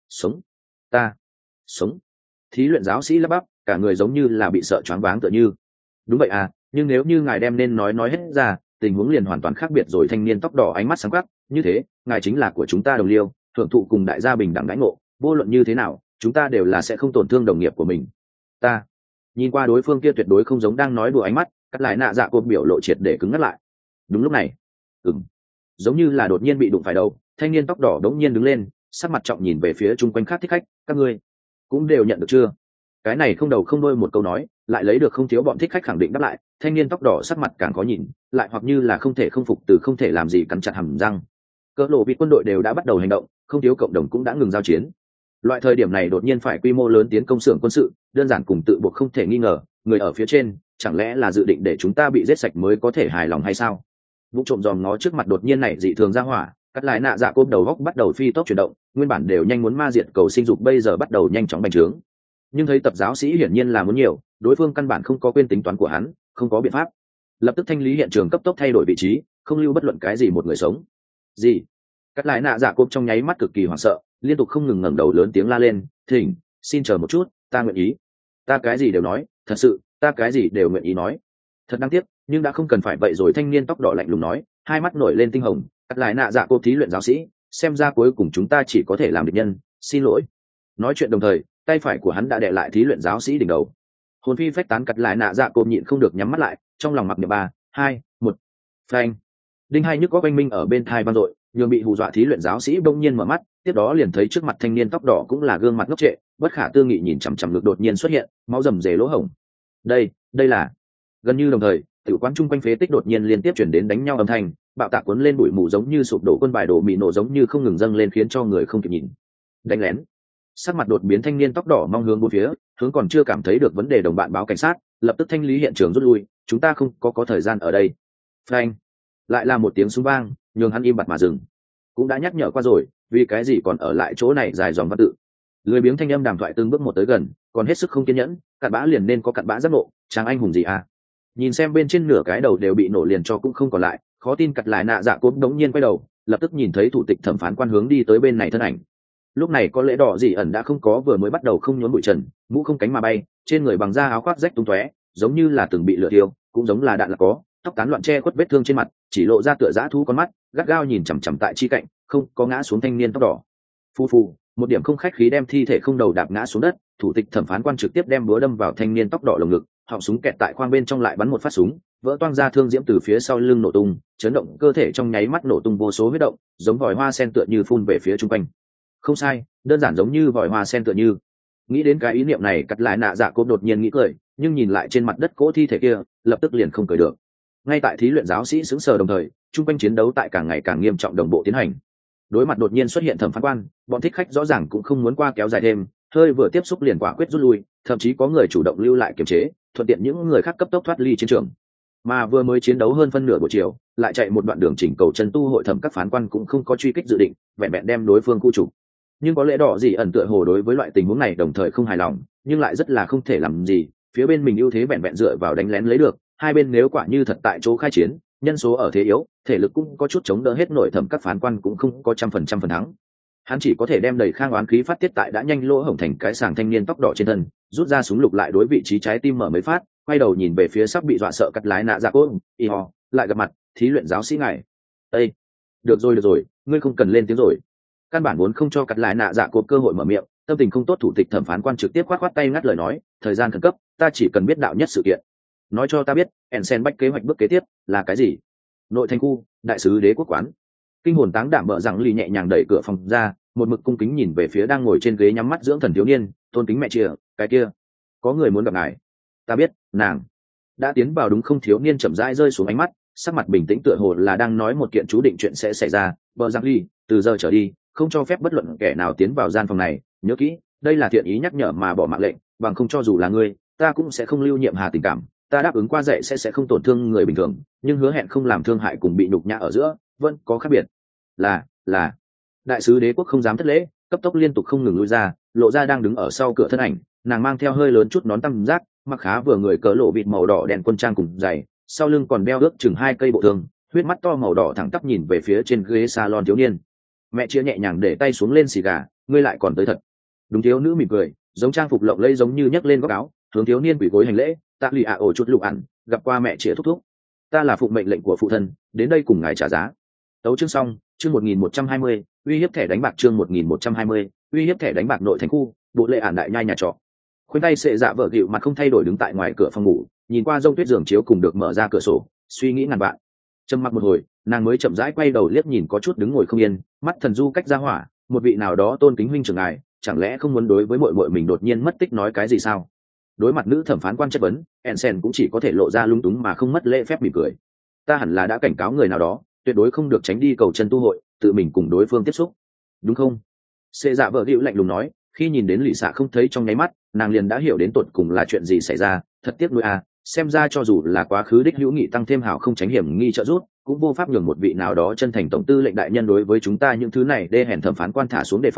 Sống. Thí luyện giáo sĩ lắp bắp, cả người giống như là bị sợ choáng váng tựa như. Đúng vậy à, nhưng nếu như ngài đem nên nói hết ra, tình huống liền hoàn toàn khác biệt rồi. Thanh niên tóc đỏ ánh mắt sáng quắc, như thế ngài chính là của chúng ta đồng liêu, thưởng thụ cùng đại gia bình đẳng đãi ngộ, vô luận như thế nào chúng ta đều là sẽ không tổn thương đồng nghiệp của mình. Ta nhìn qua đối phương kia tuyệt đối không giống đang nói đùa ánh mắt, cắt lại nạ dạ cột biểu lộ triệt để cứng ngắt lại. Đúng lúc này, giống như là đột nhiên bị đụng phải đầu, thanh niên tóc đỏ đống nhiên đứng lên, sắc mặt trọng nhìn về phía chung quanh khác thích khách, các ngươi cũng đều nhận được chưa? Cái này không đầu không đuôi một câu nói, lại lấy được không thiếu bọn thích khách khẳng định đáp lại. Thanh niên tóc đỏ sắc mặt càng khó nhìn, lại hoặc như là không thể không phục từ không thể làm gì cắn chặt hàm răng. Cỡ lộ vị quân đội đều đã bắt đầu hành động, không thiếu cộng đồng cũng đã ngừng giao chiến. Loại thời điểm này đột nhiên phải quy mô lớn tiến công xưởng quân sự, đơn giản cùng tự buộc không thể nghi ngờ. Người ở phía trên, chẳng lẽ là dự định để chúng ta bị giết sạch mới có thể hài lòng hay sao? Vụ trộm dòm ngó trước mặt đột nhiên này dị thường ra hỏa, cắt lại nạ dạ côm đầu góc bắt đầu phi tốc chuyển động, nguyên bản đều nhanh muốn ma diệt cầu sinh dục bây giờ bắt đầu nhanh chóng bành trướng. nhưng thấy tập giáo sĩ hiển nhiên là muốn nhiều, đối phương căn bản không có quên tính toán của hắn, không có biện pháp, lập tức thanh lý hiện trường, cấp tốc thay đổi vị trí, không lưu bất luận cái gì một người sống. Gì? Cắt lại nạ dạ cộp trong nháy mắt cực kỳ hoảng sợ, liên tục không ngừng ngẩng đầu lớn tiếng la lên, thỉnh, xin chờ một chút, ta nguyện ý, ta cái gì đều nói, thật sự, ta cái gì đều nguyện ý nói. Thật đáng tiếc, nhưng đã không cần phải vậy rồi. Thanh niên tóc đỏ lạnh lùng nói, hai mắt nổi lên tinh hồng. Cắt lại nạ dạ cộp thí luyện giáo sĩ, xem ra cuối cùng chúng ta chỉ có thể làm địch nhân, xin lỗi. Nói chuyện đồng thời, tay phải của hắn đã đè lại thí luyện giáo sĩ đỉnh đầu. Hồn phi phách tán, cắt lại nạ dạ cộp nhịn không được nhắm mắt lại, trong lòng mặc niệm 3, 2, 1. Phanh. Đinh hai nhức có oanh minh ở bên tai vang dội, nhường bị hù dọa thí luyện giáo sĩ bỗng nhiên mở mắt, tiếp đó liền thấy trước mặt thanh niên tóc đỏ cũng là gương mặt ngốc trệ, bất khả tư nghị nhìn chằm chằm ngực đột nhiên xuất hiện máu rầm rề lỗ hổng. Đây là. Gần như đồng thời, tiểu quán chung quanh phế tích đột nhiên liên tiếp chuyển đến đánh nhau âm thanh, bạo tạc cuốn lên bụi mù giống như sụp đổ quân bài đổ mì nổ giống như không ngừng dâng lên, khiến cho người không kịp nhìn. Đánh lén. Sắc mặt đột biến thanh niên tóc đỏ mong hướng bốn phía, hướng còn chưa cảm thấy được vấn đề đồng bạn báo cảnh sát, lập tức thanh lý hiện trường rút lui, chúng ta không có thời gian ở đây. Phanh. Lại là một tiếng súng vang, nhường hắn im bặt mà dừng. Cũng đã nhắc nhở qua rồi, vì cái gì còn ở lại chỗ này dài dòng văn tự. Lười biếng thanh âm đàm thoại từng bước một tới gần, còn hết sức không kiên nhẫn, cặn bã liền nên có cặn bã giác ngộ, chàng anh hùng gì à? Nhìn xem bên trên nửa cái đầu đều bị nổ liền cho cũng không còn lại, khó tin cặt lại nạ dạ cốp đống nhiên quay đầu, lập tức nhìn thấy thủ tịch thẩm phán quan hướng đi tới bên này thân ảnh. Lúc này có lẽ đỏ gì ẩn đã không có vừa mới bắt đầu không nhốn bụi trần, mũ không cánh mà bay, trên người bằng da áo khoác rách tung tóe, giống như là từng bị lửa thiêu, cũng giống là đạn là có, tóc tán loạn che khuất vết thương trên mặt, chỉ lộ ra tựa dã thú con mắt, gắt gao nhìn chằm chằm tại chi cạnh, không có ngã xuống thanh niên tóc đỏ. Phu phu, một điểm không khách khí đem thi thể không đầu đạp ngã xuống đất, thủ tịch thẩm phán quan trực tiếp đem búa đâm vào thanh niên tóc đỏ lồng ngực, họng súng kẹt tại khoang bên trong lại bắn một phát súng, vỡ toang ra thương diễm từ phía sau lưng nổ tung, chấn động cơ thể trong nháy mắt nổ tung vô số huyết động, giống vòi hoa sen tựa như phun về phía trung quanh. Không sai, đơn giản giống như vòi hoa sen tựa như. Nghĩ đến cái ý niệm này, cắt lại nạ dạ cốp đột nhiên nghĩ cười, nhưng nhìn lại trên mặt đất cỗ thi thể kia, lập tức liền không cười được. Ngay tại thí luyện giáo sĩ sững sờ đồng thời, trung quanh chiến đấu tại càng ngày càng nghiêm trọng đồng bộ tiến hành. Đối mặt đột nhiên xuất hiện thẩm phán quan, bọn thích khách rõ ràng cũng không muốn qua kéo dài thêm, hơi vừa tiếp xúc liền quả quyết rút lui, thậm chí có người chủ động lưu lại kiềm chế, thuận tiện những người khác cấp tốc thoát ly chiến trường. Mà vừa mới chiến đấu hơn phân nửa buổi chiều, lại chạy một đoạn đường chỉnh cầu chân tu hội thẩm, các phán quan cũng không có truy kích dự định, vẹn vẹn đem đối phương khu trục. Nhưng có lẽ đỏ gì ẩn tựa hồ đối với loại tình huống này đồng thời không hài lòng, nhưng lại rất là không thể làm gì, phía bên mình ưu thế vẹn vẹn dựa vào đánh lén lấy được, hai bên nếu quả như thật tại chỗ khai chiến, nhân số ở thế yếu, thể lực cũng có chút chống đỡ hết nổi, thẩm các phán quan cũng không có 100% phần thắng. Hắn chỉ có thể đem đầy khang oán khí phát tiết tại đã nhanh lỗ hổng thành cái sàng thanh niên tóc đỏ trên thân, rút ra súng lục lại đối vị trí trái tim mở mấy phát, quay đầu nhìn về phía sắp bị dọa sợ cắt lái nạ dạ cốt, y ho, lại gặp mặt, thí luyện giáo sĩ ngài. Ê, được rồi, ngươi không cần lên tiếng rồi. Căn bản vốn không cho cắt lái nạ dạ cốt cơ hội mở miệng, tâm tình không tốt thủ tịch thẩm phán quan trực tiếp khoát tay ngắt lời nói, thời gian khẩn cấp, ta chỉ cần biết đạo nhất sự kiện. Nói cho ta biết, Ensen bách kế hoạch bước kế tiếp là cái gì? Nội thành khu, đại sứ đế quốc quán. Kinh hồn táng đảm bợ rằng lì nhẹ nhàng đẩy cửa phòng ra, một mực cung kính nhìn về phía đang ngồi trên ghế nhắm mắt dưỡng thần thiếu niên, tôn kính mẹ chia, cái kia, có người muốn gặp ngài. Ta biết, nàng đã tiến vào đúng không? Thiếu niên chậm rãi rơi xuống ánh mắt, sắc mặt bình tĩnh tựa hồ là đang nói một kiện chú định chuyện sẽ xảy ra. Bợ rằng lì, từ giờ trở đi, không cho phép bất luận kẻ nào tiến vào gian phòng này, nhớ kỹ, đây là thiện ý nhắc nhở mà bỏ mạng lệnh, bằng không cho dù là ngươi, ta cũng sẽ không lưu nhiệm hà tình cảm. Ta đáp ứng qua dạy sẽ không tổn thương người bình thường, nhưng hứa hẹn không làm thương hại cùng bị nhục nhã ở giữa vẫn có khác biệt. Là đại sứ đế quốc không dám thất lễ, cấp tốc liên tục không ngừng lui ra, lộ ra đang đứng ở sau cửa thân ảnh, nàng mang theo hơi lớn chút nón tăm giác, mặc khá vừa người cỡ lộ vịt màu đỏ đèn quân trang cùng giày, sau lưng còn đeo ước chừng 2 cây bộ thương, huyết mắt to màu đỏ thẳng tắp nhìn về phía trên ghế salon thiếu niên. Mẹ chia nhẹ nhàng để tay xuống lên xì gà, ngươi lại còn tới thật. Đúng, thiếu nữ mỉm cười, giống trang phục lộng lẫy giống như nhấc lên góc áo, hướng thiếu niên quỳ gối hành lễ. Tạ lì ổ chút lục ẩn, gặp qua mẹ chia thúc thúc, ta là phụ mệnh lệnh của phụ thân, đến đây cùng ngài trả giá. Tấu chương xong, chương 1120, uy hiếp thẻ đánh bạc, chương 1120, uy hiếp thẻ đánh bạc. Nội thành khu, bộ lệ ản đại nhai nhà trọ. Khoanh tay sệ dạ vợ gịu mặt không thay đổi đứng tại ngoài cửa phòng ngủ, nhìn qua rông tuyết giường chiếu cùng được mở ra cửa sổ, suy nghĩ ngàn vạn. Trầm mặc một hồi, nàng mới chậm rãi quay đầu liếc nhìn có chút đứng ngồi không yên, mắt thần du cách ra hỏa, một vị nào đó tôn kính huynh trưởng ngài, chẳng lẽ không muốn đối với muội muội mình đột nhiên mất tích nói cái gì sao? Đối mặt nữ thẩm phán quan chất vấn, Ensen cũng chỉ có thể lộ ra lung túng mà không mất lễ phép mỉm cười. Ta hẳn là đã cảnh cáo người nào đó, tuyệt đối không được tránh đi cầu chân tu hội, tự mình cùng đối phương tiếp xúc, đúng không? Xê dạ vợ hữu lạnh lùng nói, khi nhìn đến lì xạ không thấy trong nháy mắt, nàng liền đã hiểu đến tột cùng là chuyện gì xảy ra. Thật tiếc nuối à, xem ra cho dù là quá khứ đích hữu nghị tăng thêm hảo không tránh hiểm nghi trợ giúp, cũng vô pháp nhường một vị nào đó chân thành tổng tư lệnh đại nhân đối với chúng ta những thứ này đê hèn thẩm phán quan thả xuống đề phòng,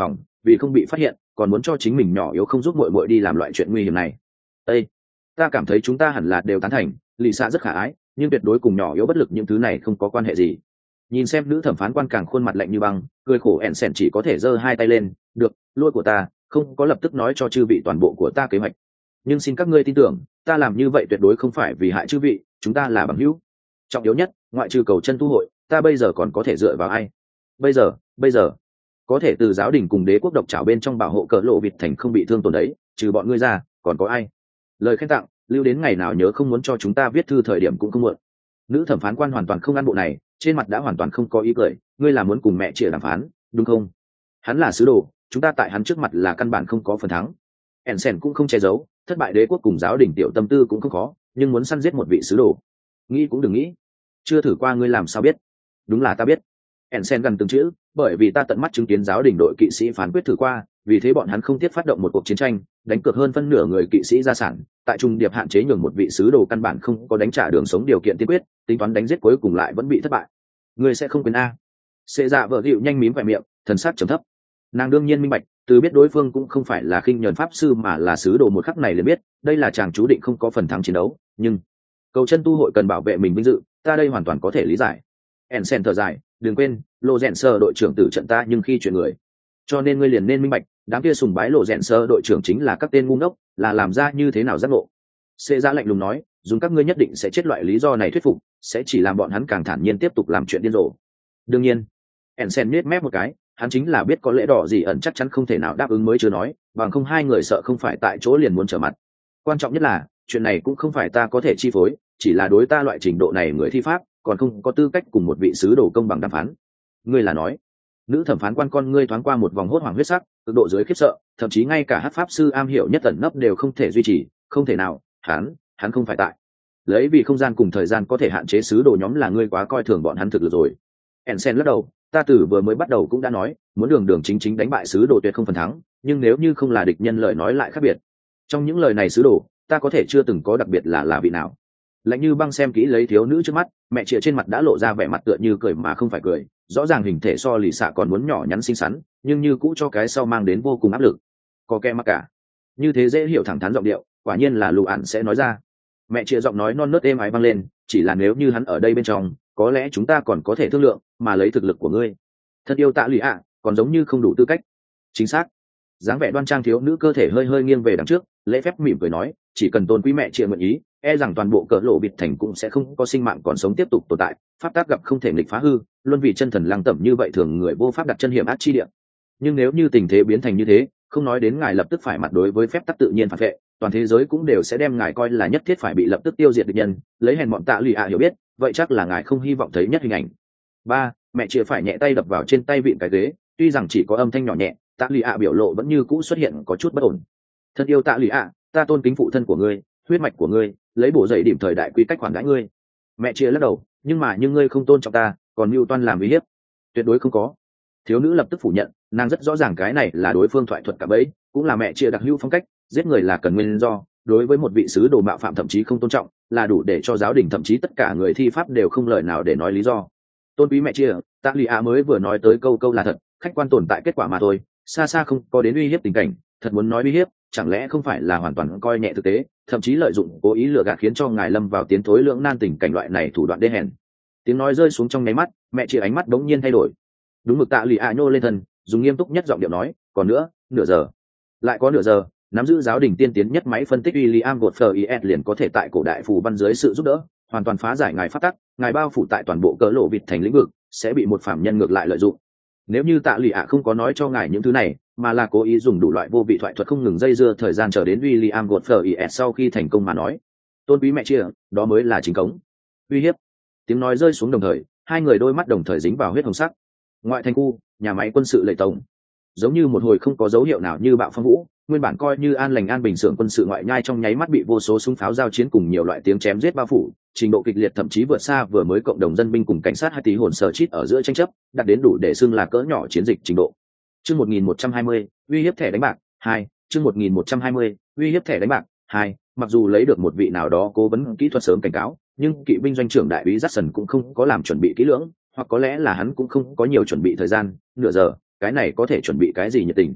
vì không bị phát hiện còn muốn cho chính mình nhỏ yếu không giúp muội muội đi làm loại chuyện nguy hiểm này. Ê, ta cảm thấy chúng ta hẳn là đều tán thành, lì xạ rất khả ái, nhưng tuyệt đối cùng nhỏ yếu bất lực những thứ này không có quan hệ gì. Nhìn xem nữ thẩm phán quan càng khuôn mặt lạnh như băng, cười khổ ẹn sẻn chỉ có thể giơ hai tay lên. Được, lỗi của ta, không có lập tức nói cho chư vị toàn bộ của ta kế hoạch, nhưng xin các ngươi tin tưởng ta làm như vậy tuyệt đối không phải vì hại chư vị, chúng ta là bằng hữu. Trọng yếu nhất, ngoại trừ cầu chân tu hội, ta bây giờ còn có thể dựa vào ai? Bây giờ có thể từ giáo đình cùng đế quốc độc trảo bên trong bảo hộ cỡ lộ vịt thành không bị thương tổn đấy, trừ bọn ngươi ra còn có ai? Lời khen tặng lưu đến ngày nào nhớ không muốn cho chúng ta viết thư thời điểm cũng không muộn. Nữ thẩm phán quan hoàn toàn không ăn bộ này, trên mặt đã hoàn toàn không có ý cười. Ngươi là muốn cùng mẹ chĩa đàm phán đúng không? Hắn là sứ đồ, chúng ta tại hắn trước mặt là căn bản không có phần thắng. Ensen cũng không che giấu, thất bại đế quốc cùng giáo đình tiểu tâm tư cũng không khó, nhưng muốn săn giết một vị sứ đồ, nghĩ cũng đừng nghĩ. Chưa thử qua ngươi làm sao biết? Đúng là ta biết. Ensen gần từng chữ, bởi vì ta tận mắt chứng kiến giáo đình đội kỵ sĩ phán quyết thử qua, vì thế bọn hắn không tiếc phát động một cuộc chiến tranh, đánh cược hơn phân nửa người kỵ sĩ gia sản, tại trung điệp hạn chế nhường một vị sứ đồ căn bản không có đánh trả đường sống điều kiện tiên quyết, tính toán đánh giết cuối cùng lại vẫn bị thất bại. Ngươi sẽ không quên a? Xê dạ vợ dịu nhanh mím vẻ miệng, thần sắc trầm thấp. Nàng đương nhiên minh bạch, từ biết đối phương cũng không phải là khinh nhẫn pháp sư mà là sứ đồ một khắc này liền biết, đây là chàng chú định không có phần thắng chiến đấu, nhưng cầu chân tu hội cần bảo vệ mình vinh dự, ta đây hoàn toàn có thể lý giải. Ensen thở dài, đừng quên, Lộ Rèn Sơ đội trưởng tử trận ta nhưng khi chuyện người, cho nên ngươi liền nên minh bạch, đám kia sùng bái Lộ Rèn Sơ đội trưởng chính là các tên ngu ngốc, là làm ra như thế nào giác ngộ. Xê ra lạnh lùng nói, dùng các ngươi nhất định sẽ chết loại lý do này thuyết phục, sẽ chỉ làm bọn hắn càng thản nhiên tiếp tục làm chuyện điên rồ. Đương nhiên, Ensen nhếch mép một cái, hắn chính là biết có lẽ đỏ gì ẩn chắc chắn không thể nào đáp ứng mới chưa nói, bằng không hai người sợ không phải tại chỗ liền muốn trở mặt. Quan trọng nhất là, chuyện này cũng không phải ta có thể chi phối, chỉ là đối ta loại trình độ này người thi pháp, còn không có tư cách cùng một vị sứ đồ công bằng đàm phán. Ngươi là nói? Nữ thẩm phán quan con ngươi thoáng qua một vòng hốt hoảng huyết sắc, cực độ dưới khiếp sợ, thậm chí ngay cả hắc pháp sư am hiểu nhất tận nấp đều không thể duy trì, không thể nào, hắn không phải tại. Lấy vì không gian cùng thời gian có thể hạn chế sứ đồ nhóm là ngươi quá coi thường bọn hắn thực lực rồi. Ensen lắc đầu, ta từ vừa mới bắt đầu cũng đã nói, muốn đường đường chính chính đánh bại sứ đồ tuyệt không phần thắng, nhưng nếu như không là địch nhân lời nói lại khác biệt. Trong những lời này sứ đồ, ta có thể chưa từng có đặc biệt là vị nào. Lạnh như băng xem kỹ lấy thiếu nữ trước mắt, mẹ chĩa trên mặt đã lộ ra vẻ mặt tựa như cười mà không phải cười, rõ ràng hình thể so lì xạ còn muốn nhỏ nhắn xinh xắn, nhưng như cũ cho cái sau mang đến vô cùng áp lực. Có kẻ mắc cả, như thế dễ hiểu thẳng thắn giọng điệu, quả nhiên là lù ạn sẽ nói ra. Mẹ chĩa giọng nói non nớt êm ái vang lên, chỉ là nếu như hắn ở đây bên trong, có lẽ chúng ta còn có thể thương lượng, mà lấy thực lực của ngươi, thân yêu tạ lì ạ, còn giống như không đủ tư cách. Chính xác. Dáng vẻ đoan trang thiếu nữ cơ thể hơi hơi nghiêng về đằng trước, lễ phép mỉm cười nói, chỉ cần tôn quý mẹ chĩa nguyện ý, e rằng toàn bộ cỡ lộ bịt thành cũng sẽ không có sinh mạng còn sống tiếp tục tồn tại, pháp tác gặp không thể nghịch phá hư, luôn vì chân thần lăng tẩm như vậy thường người vô pháp đặt chân hiểm ác chi địa. Nhưng nếu như tình thế biến thành như thế, không nói đến ngài lập tức phải mặt đối với phép tắc tự nhiên phản vệ, toàn thế giới cũng đều sẽ đem ngài coi là nhất thiết phải bị lập tức tiêu diệt địch nhân, lấy hèn bọn tạ lì ạ hiểu biết, vậy chắc là ngài không hy vọng thấy nhất hình ảnh. Ba, mẹ chĩa phải nhẹ tay đập vào trên tay vịn cái ghế, tuy rằng chỉ có âm thanh nhỏ nhẹ, tạ lì ạ biểu lộ vẫn như cũ xuất hiện có chút bất ổn. Thân yêu tạ lì ạ, ta tôn kính phụ thân của ngươi, huyết mạch của ngươi, lấy bổ dậy điểm thời đại quy cách khoản đãi ngươi. Mẹ chĩa lắc đầu, nhưng ngươi không tôn trọng ta, còn mưu toan làm uy hiếp. Tuyệt đối không có. Thiếu nữ lập tức phủ nhận, nàng rất rõ ràng cái này là đối phương thoại thuật cả bấy, cũng là mẹ chĩa đặc hữu phong cách, giết người là cần nguyên do, đối với một vị sứ đồ mạo phạm thậm chí không tôn trọng, là đủ để cho giáo đình thậm chí tất cả người thi pháp đều không lời nào để nói lý do. Tôn quý mẹ chĩa, tạ lì ạ mới vừa nói tới câu là thật, khách quan tồn tại kết quả mà thôi, xa xa không có đến uy hiếp tình cảnh, thật muốn nói uy hiếp, chẳng lẽ không phải là hoàn toàn coi nhẹ thực tế, thậm chí lợi dụng cố ý lừa gạt khiến cho ngài lâm vào tiến thối lưỡng nan tình cảnh loại này thủ đoạn đê hèn. Tiếng nói rơi xuống trong nháy mắt, mẹ chĩa ánh mắt đống nhiên thay đổi. Đúng mực tạ lì ạ nhô lên thân, dùng nghiêm túc nhất giọng điệu nói, còn nữa, nửa giờ, lại có nửa giờ, nắm giữ giáo đình tiên tiến nhất máy phân tích William Godfrey liền có thể tại cổ đại phù văn dưới sự giúp đỡ, hoàn toàn phá giải ngài pháp tắc, ngài bao phủ tại toàn bộ cỡ lộ vịt thành lĩnh vực, sẽ bị một phạm nhân ngược lại lợi dụng. Nếu như tạ lì ạ không có nói cho ngài những thứ này, mà là cố ý dùng đủ loại vô vị thoại thuật không ngừng dây dưa thời gian chờ đến William Godfrey sau khi thành công mà nói, tôn quý mẹ chia, đó mới là chính cống. Uy hiếp. Tiếng nói rơi xuống đồng thời, hai người đôi mắt đồng thời dính vào huyết hồng sắc. Ngoại thành khu, nhà máy quân sự lệ tổng, giống như một hồi không có dấu hiệu nào như bạo phong vũ, nguyên bản coi như an lành an bình xưởng quân sự ngoại nhai trong nháy mắt bị vô số súng pháo giao chiến cùng nhiều loại tiếng chém giết bao phủ, trình độ kịch liệt thậm chí vượt xa vừa mới cộng đồng dân binh cùng cảnh sát hai tí hồn sở chít ở giữa tranh chấp, đạt đến đủ để xưng là cỡ nhỏ chiến dịch trình độ. Chương 1120, uy hiếp thẻ đánh bạc 2, chương 1120, uy hiếp thẻ đánh bạc 2, mặc dù lấy được một vị nào đó cố vấn kỹ thuật sớm cảnh cáo, nhưng kỵ binh doanh trưởng đại úy Jackson cũng không có làm chuẩn bị kỹ lưỡng, hoặc có lẽ là hắn cũng không có nhiều chuẩn bị thời gian, nửa giờ, cái này có thể chuẩn bị cái gì nhiệt tình.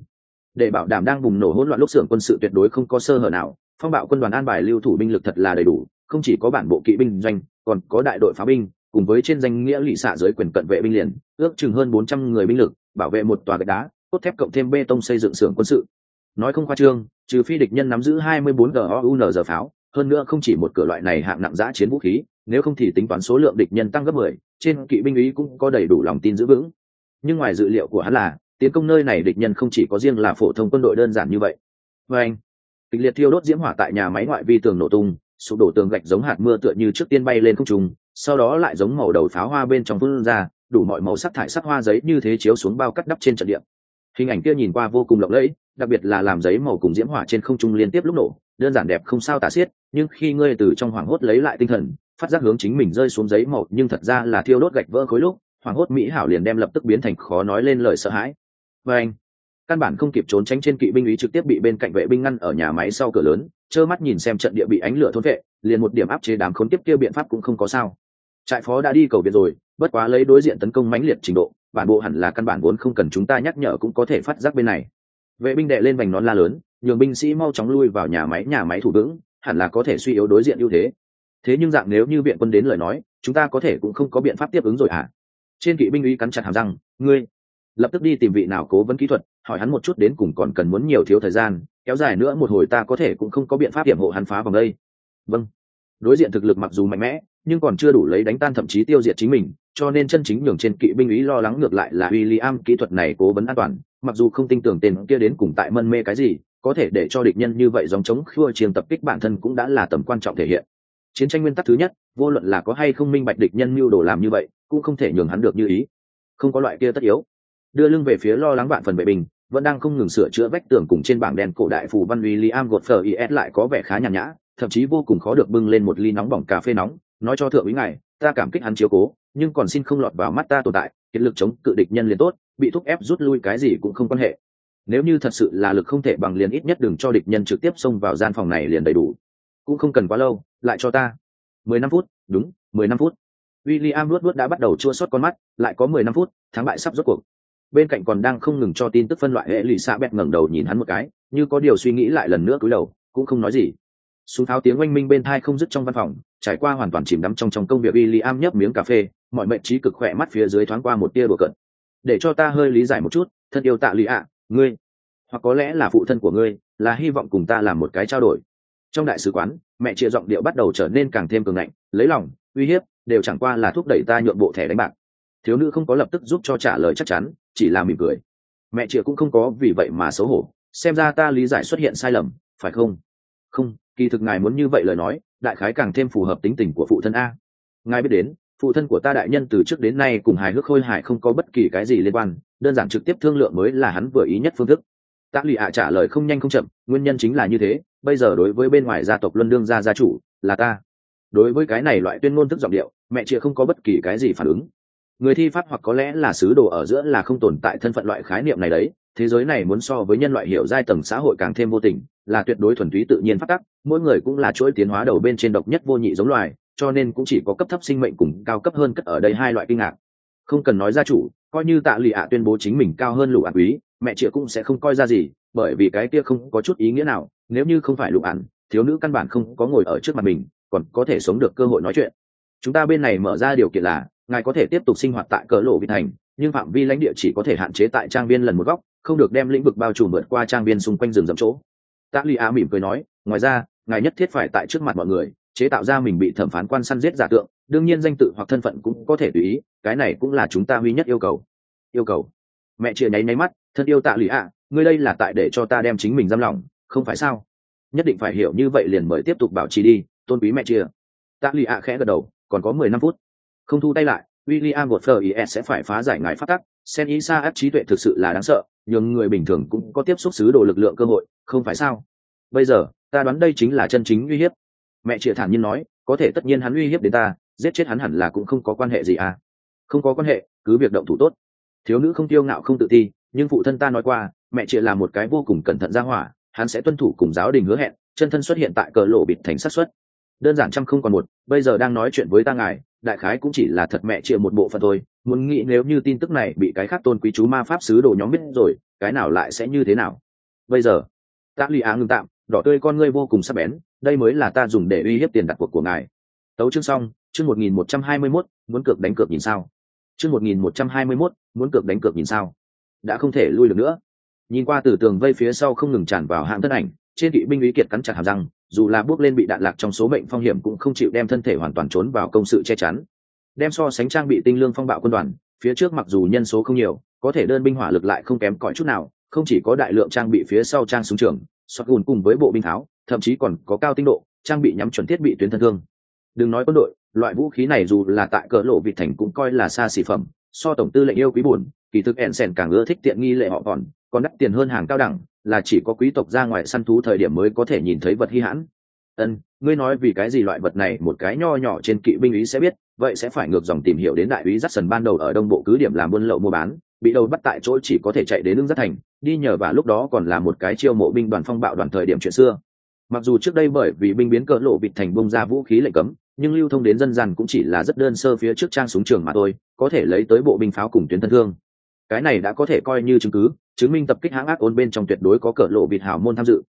để bảo đảm đang bùng nổ hỗn loạn lúc xưởng quân sự tuyệt đối không có sơ hở nào, phong bạo quân đoàn an bài lưu thủ binh lực thật là đầy đủ, không chỉ có bản bộ kỵ binh doanh, còn có đại đội pháo binh, cùng với trên danh nghĩa lỵ xạ dưới quyền cận vệ binh liền, ước chừng hơn 400 người binh lực, bảo vệ một tòa gạch đá, cốt thép cộng thêm bê tông xây dựng xưởng quân sự. Nói không khoa trương, trừ phi địch nhân nắm giữ 24 GOUN giờ pháo, hơn nữa không chỉ một cửa loại này hạng nặng giã chiến vũ khí, nếu không thì tính toán số lượng địch nhân tăng gấp 10, trên kỵ binh ý cũng có đầy đủ lòng tin giữ vững. Nhưng ngoài dự liệu của hắn là, tiến công nơi này địch nhân không chỉ có riêng là phổ thông quân đội đơn giản như vậy. Và anh, kịch liệt thiêu đốt diễm hỏa tại nhà máy ngoại vi tường nổ tung, sụp đổ tường gạch giống hạt mưa tựa như trước tiên bay lên không trung, sau đó lại giống màu đầu pháo hoa bên trong phun ra, đủ mọi màu sắc thải sắc hoa giấy như thế chiếu xuống bao cắt đắp trên trận địa. Hình ảnh kia nhìn qua vô cùng lộng lẫy, đặc biệt là làm giấy màu cùng diễm hỏa trên không trung liên tiếp lúc nổ, đơn giản đẹp không sao tả xiết, nhưng khi ngươi từ trong hoảng hốt lấy lại tinh thần, phát giác hướng chính mình rơi xuống giấy màu nhưng thật ra là thiêu đốt gạch vỡ khối lúc, hoảng hốt mỹ hảo liền đem lập tức biến thành khó nói lên lời sợ hãi. Và anh, căn bản không kịp trốn tránh, trên kỵ binh ý trực tiếp bị bên cạnh vệ binh ngăn ở nhà máy sau cửa lớn, trơ mắt nhìn xem trận địa bị ánh lửa thôn vệ, liền một điểm áp chế đám khốn kiếp kia biện pháp cũng không có sao. Trại phó đã đi cầu viện rồi, bất quá lấy đối diện tấn công mãnh liệt trình độ, bản bộ hẳn là căn bản vốn không cần chúng ta nhắc nhở cũng có thể phát giác bên này. Vệ binh đệ lên vành nón la lớn, nhường binh sĩ mau chóng lui vào nhà máy thủ vững, hẳn là có thể suy yếu đối diện ưu thế. Thế nhưng dạng nếu như viện quân đến lời nói, chúng ta có thể cũng không có biện pháp tiếp ứng rồi hả? Trên kỵ binh úy cắn chặt hàm răng, ngươi lập tức đi tìm vị nào cố vấn kỹ thuật, hỏi hắn một chút đến cùng còn cần muốn nhiều thiếu thời gian, kéo dài nữa một hồi ta có thể cũng không có biện pháp hiểm hộ hắn phá vòng đây. Vâng. Đối diện thực lực mặc dù mạnh mẽ, nhưng còn chưa đủ lấy đánh tan thậm chí tiêu diệt chính mình, cho nên chân chính nhường trên kỵ binh úy lo lắng ngược lại là William kỹ thuật này cố vấn an toàn, mặc dù không tin tưởng tên kia đến cùng tại mân mê cái gì, có thể để cho địch nhân như vậy dòng chống khua chiêng tập kích bản thân cũng đã là tầm quan trọng thể hiện. Chiến tranh nguyên tắc thứ nhất, vô luận là có hay không minh bạch địch nhân mưu đồ làm như vậy, cũng không thể nhường hắn được như ý. Không có loại kia tất yếu. Đưa lưng về phía lo lắng vạn phần vệ binh, vẫn đang không ngừng sửa chữa vách tường cùng trên bảng đen cổ đại phù văn William Godfrey is lại có vẻ khá nhàn nhã, thậm chí vô cùng khó được bưng lên một ly nóng bỏng cà phê nóng, nói cho thượng úy ngài, ta cảm kích hắn chiếu cố, nhưng còn xin không lọt vào mắt ta tồn tại, kiệt lực chống cự địch nhân liền tốt, bị thúc ép rút lui cái gì cũng không quan hệ. Nếu như thật sự là lực không thể bằng liền ít nhất đừng cho địch nhân trực tiếp xông vào gian phòng này liền đầy đủ. Cũng không cần quá lâu, lại cho ta 15 phút, đúng, 15 phút. William luốt đã bắt đầu chua xót con mắt, lại có 15 phút, thắng bại sắp rốt cuộc. Bên cạnh còn đang không ngừng cho tin tức phân loại hệ lì xạ bẹt ngẩng đầu nhìn hắn một cái, như có điều suy nghĩ lại lần nữa cúi đầu, cũng không nói gì. Súng tháo tiếng oanh minh bên tai không dứt trong văn phòng, trải qua hoàn toàn chìm đắm trong công việc. William nhấp miếng cà phê, mọi mệnh trí cực khỏe mắt phía dưới thoáng qua một tia đùa cợt. Để cho ta hơi lý giải một chút, thân yêu Tạ Lụy ạ, ngươi, hoặc có lẽ là phụ thân của ngươi, là hy vọng cùng ta làm một cái trao đổi. Trong đại sứ quán, mẹ chia giọng điệu bắt đầu trở nên càng thêm cường ngạnh, lấy lòng, uy hiếp, đều chẳng qua là thúc đẩy ta nhượng bộ thẻ đánh bạc. Thiếu nữ không có lập tức giúp cho trả lời chắc chắn, chỉ là mỉm cười. Mẹ chia cũng không có vì vậy mà xấu hổ, xem ra ta lý giải xuất hiện sai lầm, phải không? Không, kỳ thực ngài muốn như vậy lời nói, đại khái càng thêm phù hợp tính tình của phụ thân a. Ngài biết đến, phụ thân của ta đại nhân từ trước đến nay cùng hài hước khôi hài không có bất kỳ cái gì liên quan, đơn giản trực tiếp thương lượng mới là hắn vừa ý nhất phương thức. Tạ Lụy ạ trả lời không nhanh không chậm, nguyên nhân chính là như thế, bây giờ đối với bên ngoài gia tộc luân đương gia chủ là ta. Đối với cái này loại tuyên ngôn thức giọng điệu, mẹ chia không có bất kỳ cái gì phản ứng. Người thi pháp hoặc có lẽ là sứ đồ ở giữa là không tồn tại thân phận loại khái niệm này đấy, thế giới này muốn so với nhân loại hiểu giai tầng xã hội càng thêm vô tình, là tuyệt đối thuần túy tự nhiên phát tắc, mỗi người cũng là chuỗi tiến hóa đầu bên trên độc nhất vô nhị giống loài, cho nên cũng chỉ có cấp thấp sinh mệnh cùng cao cấp hơn cất ở đây hai loại kinh ngạc. Không cần nói gia chủ, coi như Tạ Lụy ạ tuyên bố chính mình cao hơn Lục Ản quý, mẹ chị cũng sẽ không coi ra gì, bởi vì cái kia không có chút ý nghĩa nào, nếu như không phải Lục Ản, thiếu nữ căn bản không có ngồi ở trước mặt mình, còn có thể sống được cơ hội nói chuyện. Chúng ta bên này mở ra điều kiện là, ngài có thể tiếp tục sinh hoạt tại Cờ Lộ Vị Thành, nhưng phạm vi lãnh địa chỉ có thể hạn chế tại trang viên lần một góc, không được đem lĩnh vực bao trùm vượt qua trang viên xung quanh rừng rậm chỗ. Tạ Lụy ạ mỉm cười nói, ngoài ra, ngài nhất thiết phải tại trước mặt mọi người chế tạo ra mình bị thẩm phán quan săn giết giả tượng, đương nhiên danh tự hoặc thân phận cũng có thể tùy ý, cái này cũng là chúng ta duy nhất yêu cầu. Yêu cầu? Mẹ chia nháy mắt, thân yêu Tạ Lụy ạ, ngươi đây là tại để cho ta đem chính mình giam lỏng, không phải sao? Nhất định phải hiểu như vậy liền mới tiếp tục bảo trì đi, tôn quý mẹ chia. Tạ Lụy ạ khẽ gật đầu, còn có 15 phút. Không thu tay lại, William Godfrey sẽ phải phá giải ngài pháp tắc, Sen Isa áp trí tuệ thực sự là đáng sợ, nhưng người bình thường cũng có tiếp xúc sứ đồ lực lượng cơ hội, không phải sao? Bây giờ, ta đoán đây chính là chân chính uy hiếp. Mẹ chia thản nhiên nói, có thể tất nhiên hắn uy hiếp đến ta, giết chết hắn hẳn là cũng không có quan hệ gì à? Không có quan hệ, cứ việc động thủ tốt. Thiếu nữ không tiêu ngạo không tự ti, nhưng phụ thân ta nói qua, mẹ chia là một cái vô cùng cẩn thận ra hỏa, hắn sẽ tuân thủ cùng giáo đình hứa hẹn, chân thân xuất hiện tại Cờ Lộ Bịt Thành xác suất đơn giản trăm không còn một. Bây giờ đang nói chuyện với ta ngài, đại khái cũng chỉ là thật mẹ chia một bộ phận thôi, muốn nghĩ nếu như tin tức này bị cái khác tôn quý chú ma pháp sứ đồ nhóm biết rồi, cái nào lại sẽ như thế nào? bây giờ tạ lụy á ngừng tạm, đỏ tươi con ngươi vô cùng sắc bén, đây mới là ta dùng để uy hiếp tiền đặt cuộc của ngài. Tấu chương xong, chương 1121, muốn cược đánh cược nhìn sao. Chương 1121, muốn cược đánh cược nhìn sao. Đã không thể lui được nữa. Nhìn qua từ tường vây phía sau không ngừng tràn vào hạng thân ảnh, trên kỵ binh Ý Kiệt cắn chặt hàm răng, dù là bước lên bị đạn lạc trong số mệnh phong hiểm cũng không chịu đem thân thể hoàn toàn trốn vào công sự che chắn. Đem so sánh trang bị tinh lương phong bạo quân đoàn, phía trước mặc dù nhân số không nhiều, có thể đơn binh hỏa lực lại không kém cỏi chút nào, không chỉ có đại lượng trang bị phía sau trang súng trường, shotgun cùng với bộ binh tháo, thậm chí còn có cao tinh độ trang bị nhắm chuẩn thiết bị tuyến thân thương. Đừng nói quân đội, loại vũ khí này dù là tại cỡ lộ vị thành cũng coi là xa xỉ phẩm, so tổng tư lệnh yêu quý buồn, kỳ thực Ensign càng ưa thích tiện nghi lệ họ còn đắt tiền hơn hàng cao đẳng, là chỉ có quý tộc ra ngoài săn thú thời điểm mới có thể nhìn thấy vật hi hãn. Ngươi nói vì cái gì loại vật này một cái nho nhỏ trên kỵ binh ý sẽ biết, vậy sẽ phải ngược dòng tìm hiểu đến đại úy Jackson ban đầu ở đông bộ cứ điểm làm buôn lậu mua bán, bị đầu bắt tại chỗ chỉ có thể chạy đến lưng rất thành, đi nhờ và lúc đó còn là một cái chiêu mộ binh đoàn phong bạo đoàn thời điểm chuyện xưa. Mặc dù trước đây bởi vì binh biến cỡ lộ vịt thành bung ra vũ khí lệnh cấm, nhưng lưu thông đến dân gian cũng chỉ là rất đơn sơ phía trước trang súng trường mà thôi, có thể lấy tới bộ binh pháo cùng tuyến thân thương. Cái này đã có thể coi như chứng cứ, chứng minh tập kích hãng ác ôn bên trong tuyệt đối có cỡ lộ vịt hào môn tham dự.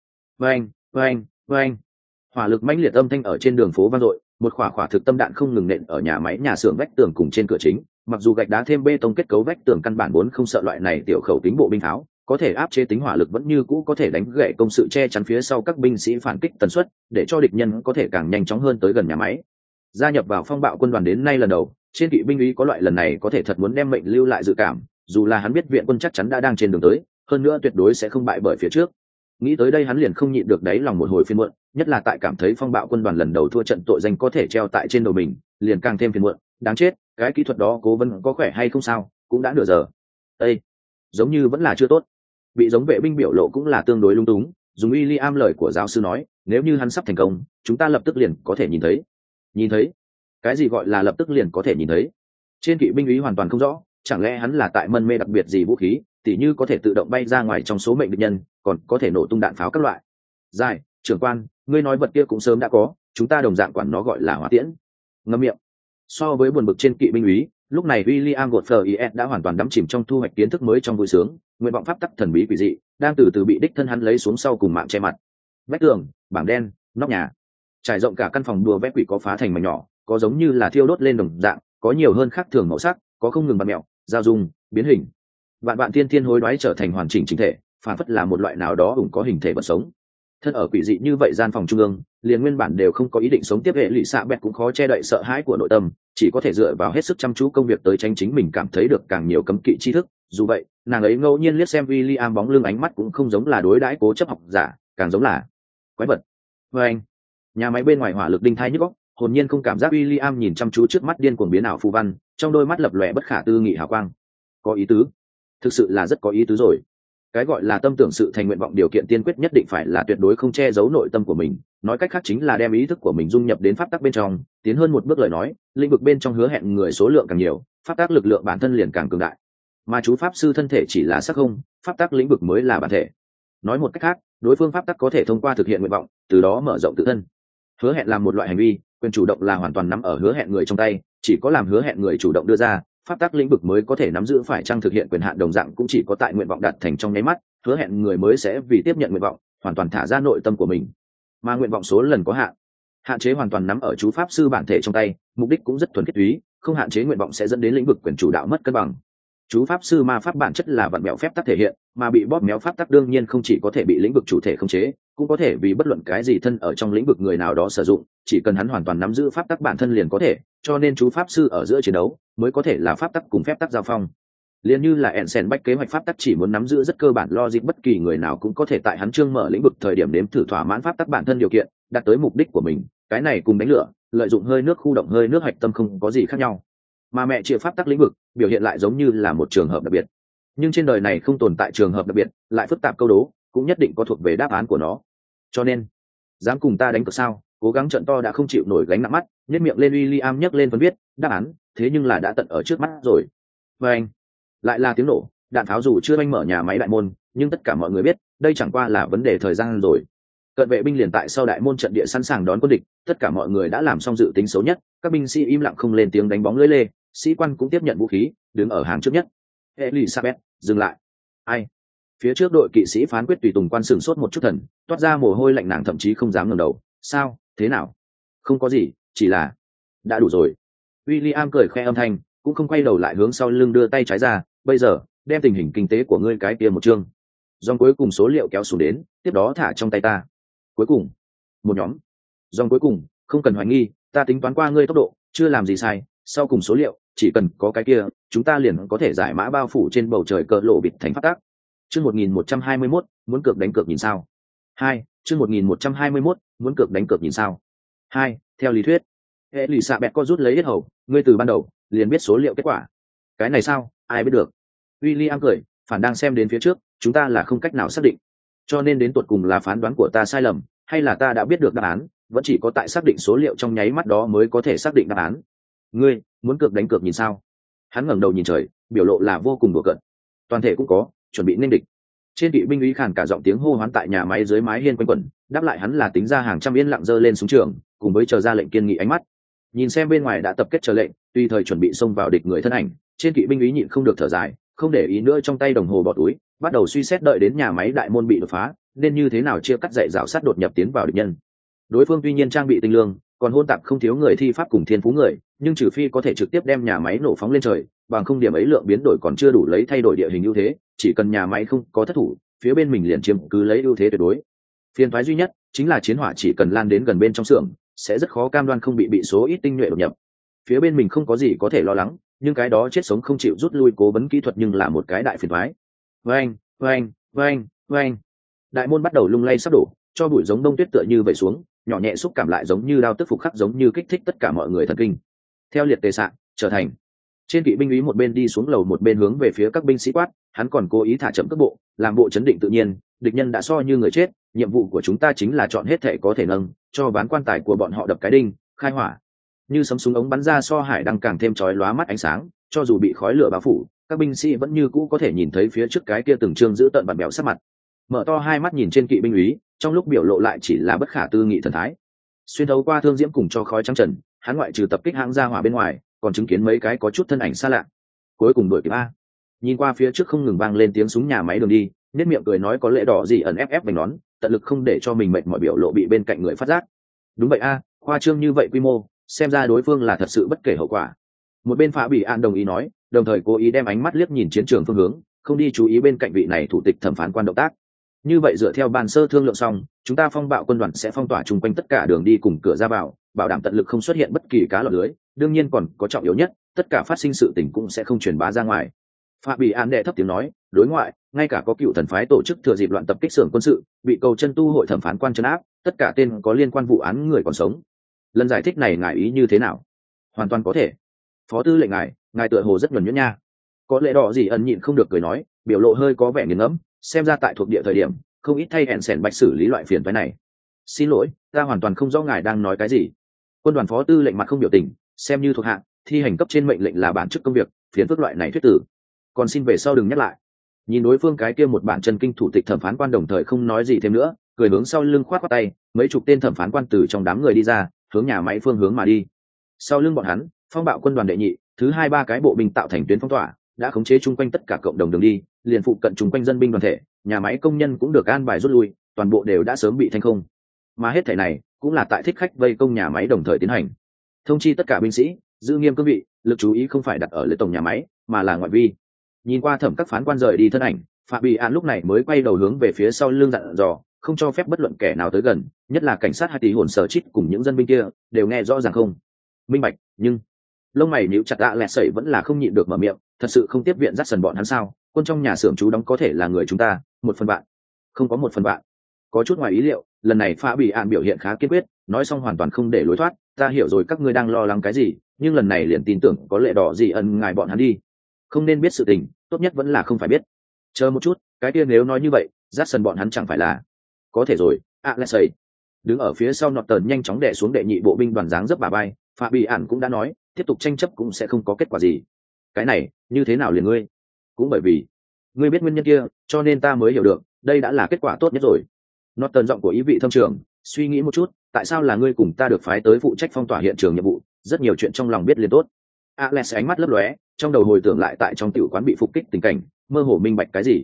Vâng. Hỏa lực mãnh liệt âm thanh ở trên đường phố vang dội, một khỏa thực tâm đạn không ngừng nện ở nhà máy nhà xưởng vách tường cùng trên cửa chính. Mặc dù gạch đá thêm bê tông kết cấu vách tường căn bản vốn không sợ loại này tiểu khẩu tính bộ binh pháo, có thể áp chế tính hỏa lực vẫn như cũ có thể đánh gãy công sự che chắn phía sau các binh sĩ phản kích tần suất, để cho địch nhân có thể càng nhanh chóng hơn tới gần nhà máy. Gia nhập vào phong bạo quân đoàn đến nay lần đầu, trên kỵ binh ý có loại lần này có thể thật muốn đem mệnh lưu lại dự cảm, dù là hắn biết viện quân chắc chắn đã đang trên đường tới, hơn nữa tuyệt đối sẽ không bại bởi phía trước. Nghĩ tới đây hắn liền không nhịn được đáy lòng một hồi phiền muộn, nhất là tại cảm thấy phong bạo quân đoàn lần đầu thua trận tội danh có thể treo tại trên đầu mình, liền càng thêm phiền muộn. Đáng chết, cái kỹ thuật đó cố vấn có khỏe hay không sao, cũng đã nửa giờ. Ê, giống như vẫn là chưa tốt. Bị giống vệ binh biểu lộ cũng là tương đối lung túng, dùng William lời của giáo sư nói, nếu như hắn sắp thành công, chúng ta lập tức liền có thể nhìn thấy. Nhìn thấy? Cái gì gọi là lập tức liền có thể nhìn thấy? Trên kỵ binh ý hoàn toàn không rõ, chẳng lẽ hắn là tại mân mê đặc biệt gì vũ khí, tỉ như có thể tự động bay ra ngoài trong số mệnh địch nhân, còn có thể nổ tung đạn pháo các loại. Dài, trưởng quan, ngươi nói vật kia cũng sớm đã có, chúng ta đồng dạng quản nó gọi là hỏa tiễn. Ngậm miệng. So với buồn bực trên kỵ binh úy, lúc này William Godfrey đã hoàn toàn đắm chìm trong thu hoạch kiến thức mới trong vui sướng, nguyện vọng pháp tắc thần bí quỷ dị, đang từ từ bị đích thân hắn lấy xuống sau cùng mạng che mặt. Vách tường, bảng đen, nóc nhà, trải rộng cả căn phòng đùa vẽ quỷ có phá thành mảnh nhỏ, có giống như là thiêu đốt lên đồng dạng, có nhiều hơn khác thường màu sắc, có không ngừng bật mẹo, giao dung, biến hình. Vạn thiên hối đoái trở thành hoàn chỉnh chính thể, phản phất là một loại nào đó cũng có hình thể vật sống. Thân ở quỷ dị như vậy gian phòng trung ương, liền nguyên bản đều không có ý định sống tiếp hệ lụy xạ bẹt cũng khó che đậy sợ hãi của nội tâm, chỉ có thể dựa vào hết sức chăm chú công việc tới tránh chính mình cảm thấy được càng nhiều cấm kỵ tri thức. Dù vậy, nàng ấy ngẫu nhiên liếc xem William bóng lưng, ánh mắt cũng không giống là đối đãi cố chấp học giả, càng giống là quái vật. Anh, nhà máy bên ngoài hỏa lực đinh thai nhức óc, hồn nhiên không cảm giác. William nhìn chăm chú trước mắt điên cuồng biến ảo phù văn, trong đôi mắt lập lòe bất khả tư nghị hào quang. Có ý tứ, thực sự là rất có ý tứ rồi. Cái gọi là tâm tưởng sự thành nguyện vọng điều kiện tiên quyết nhất định phải là tuyệt đối không che giấu nội tâm của mình, nói cách khác chính là đem ý thức của mình dung nhập đến pháp tắc bên trong, tiến hơn một bước lời nói, lĩnh vực bên trong hứa hẹn người số lượng càng nhiều, pháp tắc lực lượng bản thân liền càng cường đại. Mà chú pháp sư thân thể chỉ là sắc không, pháp tắc lĩnh vực mới là bản thể. Nói một cách khác, đối phương pháp tắc có thể thông qua thực hiện nguyện vọng, từ đó mở rộng tự thân. Hứa hẹn là một loại hành vi, quyền chủ động là hoàn toàn nắm ở hứa hẹn người trong tay, chỉ có làm hứa hẹn người chủ động đưa ra, pháp tắc lĩnh vực mới có thể nắm giữ phải chăng thực hiện quyền hạn đồng dạng, cũng chỉ có tại nguyện vọng đạt thành trong nháy mắt, hứa hẹn người mới sẽ vì tiếp nhận nguyện vọng hoàn toàn thả ra nội tâm của mình. Mà nguyện vọng số lần có hạn chế hoàn toàn nắm ở chú pháp sư bản thể trong tay, mục đích cũng rất thuần khiết túy, không hạn chế nguyện vọng sẽ dẫn đến lĩnh vực quyền chủ đạo mất cân bằng. Chú pháp sư ma pháp bản chất là vặn mẹo phép tắc thể hiện, mà bị bóp méo pháp tắc đương nhiên không chỉ có thể bị lĩnh vực chủ thể khống chế, cũng có thể vì bất luận cái gì thân ở trong lĩnh vực người nào đó sử dụng, chỉ cần hắn hoàn toàn nắm giữ pháp tắc bản thân liền có thể, cho nên chú pháp sư ở giữa chiến đấu mới có thể là pháp tắc cùng phép tắc giao phong. Liên như là Ensign Bách kế hoạch pháp tắc chỉ muốn nắm giữ rất cơ bản logic, bất kỳ người nào cũng có thể tại hắn chương mở lĩnh vực thời điểm nếm thử thỏa mãn pháp tắc bản thân điều kiện, đạt tới mục đích của mình. Cái này cùng đánh lửa, lợi dụng hơi nước khu động hơi nước hạch tâm không có gì khác nhau. Mà mẹ chịu pháp tắc lĩnh vực biểu hiện lại giống như là một trường hợp đặc biệt. Nhưng trên đời này không tồn tại trường hợp đặc biệt, lại phức tạp câu đố, cũng nhất định có thuộc về đáp án của nó. Cho nên, dám cùng ta đánh cược sao? Cố gắng trận to đã không chịu nổi gánh nặng mắt, nhếch miệng lên. William nhấc lên phân viết đáp án, thế nhưng là đã tận ở trước mắt rồi. Và anh, lại là tiếng nổ, đạn pháo dù chưa oanh mở nhà máy đại môn, nhưng tất cả mọi người biết, đây chẳng qua là vấn đề thời gian rồi. Cận vệ binh liền tại sau đại môn trận địa sẵn sàng đón quân địch, tất cả mọi người đã làm xong dự tính xấu nhất, các binh sĩ im lặng không lên tiếng đánh bóng lưới lê, sĩ quan cũng tiếp nhận vũ khí, đứng ở hàng trước nhất. Elizabeth, dừng lại. Ai? Phía trước đội kỵ sĩ phán quyết tùy tùng quan sửng sốt một chút thần, toát ra mồ hôi lạnh, nàng thậm chí không dám ngẩng đầu. Sao, thế nào? Không có gì, chỉ là đã đủ rồi. William cười khẽ âm thanh, cũng không quay đầu lại hướng sau lưng đưa tay trái ra. Bây giờ đem tình hình kinh tế của ngươi cái kia một chương. Dòng cuối cùng số liệu kéo xuống đến, tiếp đó thả trong tay ta. Cuối cùng một nhóm. Dòng cuối cùng, không cần hoài nghi, ta tính toán qua ngươi tốc độ, chưa làm gì sai. Sau cùng số liệu, chỉ cần có cái kia, chúng ta liền có thể giải mã bao phủ trên bầu trời cờ lộ bịt thành phát tác. Chương 1121, muốn cược đánh cược nhìn sao. 2, chương 1121, muốn cược đánh cược nhìn sao. 2, theo lý thuyết, hệ lụy xạ bẹt có rút lấy hết hầu, ngươi từ ban đầu liền biết số liệu kết quả. Cái này sao, ai biết được. William cười, phản đang xem đến phía trước, chúng ta là không cách nào xác định. Cho nên đến tuột cùng là phán đoán của ta sai lầm, hay là ta đã biết được đáp án, vẫn chỉ có tại xác định số liệu trong nháy mắt đó mới có thể xác định đáp án. Ngươi muốn cược đánh cược nhìn sao. Hắn ngẩng đầu nhìn trời, biểu lộ là vô cùng đùa cợt. Toàn thể cũng có chuẩn bị nên địch. Trên kỵ binh úy khàn cả giọng tiếng hô hoán tại nhà máy dưới mái hiên quanh quẩn, đáp lại hắn là tính ra hàng trăm yên lặng giơ lên súng trường, cùng với chờ ra lệnh kiên nghị ánh mắt. Nhìn xem bên ngoài đã tập kết chờ lệnh, tùy thời chuẩn bị xông vào địch người thân ảnh, trên kỵ binh úy nhịn không được thở dài, không để ý nữa trong tay đồng hồ bỏ túi, bắt đầu suy xét đợi đến nhà máy đại môn bị đột phá, nên như thế nào chia cắt dạy rào sát đột nhập tiến vào địch nhân. Đối phương tuy nhiên trang bị tinh lương, còn hôn tạp không thiếu người thi pháp cùng thiên phú người, nhưng trừ phi có thể trực tiếp đem nhà máy nổ phóng lên trời, bằng không điểm ấy lượng biến đổi còn chưa đủ lấy thay đổi địa hình ưu thế, chỉ cần nhà máy không có thất thủ, phía bên mình liền chiếm cứ lấy ưu thế tuyệt đối. Phiền toái duy nhất chính là chiến hỏa chỉ cần lan đến gần bên trong xưởng, sẽ rất khó cam đoan không bị số ít tinh nhuệ đột nhập. Phía bên mình không có gì có thể lo lắng, nhưng cái đó chết sống không chịu rút lui cố vấn kỹ thuật nhưng là một cái đại phiền toái. Vang, vang, vang, vang. Đại môn bắt đầu lung lay sắp đổ, cho bụi giống đông tuyết tựa như vẩy xuống, nhỏ nhẹ xúc cảm lại giống như đao tức phục khắc, giống như kích thích tất cả mọi người thần kinh. Theo liệt tề sạn trở thành. Trên kỵ binh úy một bên đi xuống lầu một bên hướng về phía các binh sĩ quát, hắn còn cố ý thả chậm cước bộ, làm bộ chấn định tự nhiên, địch nhân đã so như người chết, nhiệm vụ của chúng ta chính là chọn hết thể có thể nâng, cho ván quan tài của bọn họ đập cái đinh, khai hỏa. Như sấm súng ống bắn ra so hải đang càng thêm chói lóa mắt ánh sáng, cho dù bị khói lửa bao phủ, các binh sĩ vẫn như cũ có thể nhìn thấy phía trước cái kia từng trương giữ tợn bặm bẹo sắc mặt. Mở to hai mắt nhìn trên kỵ binh úy, trong lúc biểu lộ lại chỉ là bất khả tư nghị thần thái. Xuyên thấu qua thương diễm cùng cho khói trắng trần, hắn ngoại trừ tập kích hãng ra hỏa bên ngoài, còn chứng kiến mấy cái có chút thân ảnh xa lạ. Cuối cùng đuổi kịp a. Nhìn qua phía trước không ngừng vang lên tiếng súng nhà máy đường đi, nét miệng cười nói có lẽ đỏ gì ẩn ép bành nón, tận lực không để cho mình mệt mỏi biểu lộ bị bên cạnh người phát giác. Đúng vậy a, khoa trương như vậy quy mô, xem ra đối phương là thật sự bất kể hậu quả. Một bên Phá Bỉ An đồng ý nói, đồng thời cố ý đem ánh mắt liếc nhìn chiến trường phương hướng, không đi chú ý bên cạnh vị này thủ tịch thẩm phán quan động tác. Như vậy dựa theo ban sơ thương lượng xong, chúng ta phong bạo quân đoàn sẽ phong tỏa chung quanh tất cả đường đi cùng cửa ra vào, bảo đảm tận lực không xuất hiện bất kỳ cá lọt lưới. Đương nhiên còn có trọng yếu nhất, tất cả phát sinh sự tình cũng sẽ không truyền bá ra ngoài. Phạm Bỉ An đệ thấp tiếng nói, đối ngoại, ngay cả có cựu thần phái tổ chức thừa dịp loạn tập kích xưởng quân sự, bị cầu chân tu hội thẩm phán quan trấn áp, tất cả tên có liên quan vụ án người còn sống. Lần giải thích này ngài ý như thế nào? Hoàn toàn có thể. Phó tư lệnh ngài tựa hồ rất nhuần nhuyễn nha. Có lẽ đỏ gì ẩn nhịn không được cười nói, biểu lộ hơi có vẻ nghiền ngẫm, xem ra tại thuộc địa thời điểm, không ít thay hẹn sẻn bạch xử lý loại phiền toái này. Xin lỗi, ta hoàn toàn không rõ ngài đang nói cái gì. Quân đoàn phó tư lệnh mặt không biểu tình, xem như thuộc hạ, thi hành cấp trên mệnh lệnh là bản chức công việc, phiến phức loại này thuyết tử. Còn xin về sau đừng nhắc lại. Nhìn đối phương cái kia một bản chân kinh thủ tịch thẩm phán quan đồng thời không nói gì thêm nữa, cười hướng sau lưng khoát qua tay, mấy chục tên thẩm phán quan từ trong đám người đi ra, hướng nhà máy phương hướng mà đi. Sau lưng bọn hắn, phong bạo quân đoàn đệ nhị, thứ hai ba cái bộ binh tạo thành tuyến phong tỏa, đã khống chế chung quanh tất cả cộng đồng đường đi, liền phụ cận chung quanh dân binh đoàn thể, nhà máy công nhân cũng được an bài rút lui, toàn bộ đều đã sớm bị thanh không. Mà hết thảy này cũng là tại thích khách vây công nhà máy đồng thời tiến hành. Thông chi tất cả binh sĩ, giữ nghiêm cương vị, lực chú ý không phải đặt ở lưới tổng nhà máy, mà là ngoại vi. Nhìn qua thẩm các phán quan rời đi thân ảnh, Phạm Bỉ An lúc này mới quay đầu hướng về phía sau lưng dặn dò, không cho phép bất luận kẻ nào tới gần, nhất là cảnh sát hai tí hồn sở chít cùng những dân binh kia, đều nghe rõ ràng không? Minh bạch, nhưng lông mày nhíu chặt lẹ sẩy vẫn là không nhịn được mở miệng, thật sự không tiếp viện dắt sần bọn hắn sao? Quân trong nhà xưởng chú đóng có thể là người chúng ta, 1/3. Không có 1/3. Có chút ngoài ý liệu, lần này Phạm Bỉ An biểu hiện khá kiên quyết, nói xong hoàn toàn không để lối thoát, ta hiểu rồi các ngươi đang lo lắng cái gì, nhưng lần này liền tin tưởng có lẽ đỏ gì ân ngài bọn hắn đi. Không nên biết sự tình, tốt nhất vẫn là không phải biết. Chờ một chút, cái kia nếu nói như vậy, dắt sần bọn hắn chẳng phải là có thể rồi. Alexei đứng ở phía sau nọt tờn nhanh chóng đè xuống đệ nhị bộ binh đoàn dáng dấp bà bay. Phạm Bỉ An cũng đã nói, tiếp tục tranh chấp cũng sẽ không có kết quả gì. Cái này như thế nào liền ngươi? Cũng bởi vì ngươi biết nguyên nhân kia, cho nên ta mới hiểu được, đây đã là kết quả tốt nhất rồi. Nọt tờn giọng của ý vị thâm trường, suy nghĩ một chút, tại sao là ngươi cùng ta được phái tới phụ trách phong tỏa hiện trường nhiệm vụ, rất nhiều chuyện trong lòng biết liền tốt. Alex ánh mắt lấp lóe, trong đầu hồi tưởng lại tại trong tiểu quán bị phục kích tình cảnh, mơ hồ minh bạch cái gì.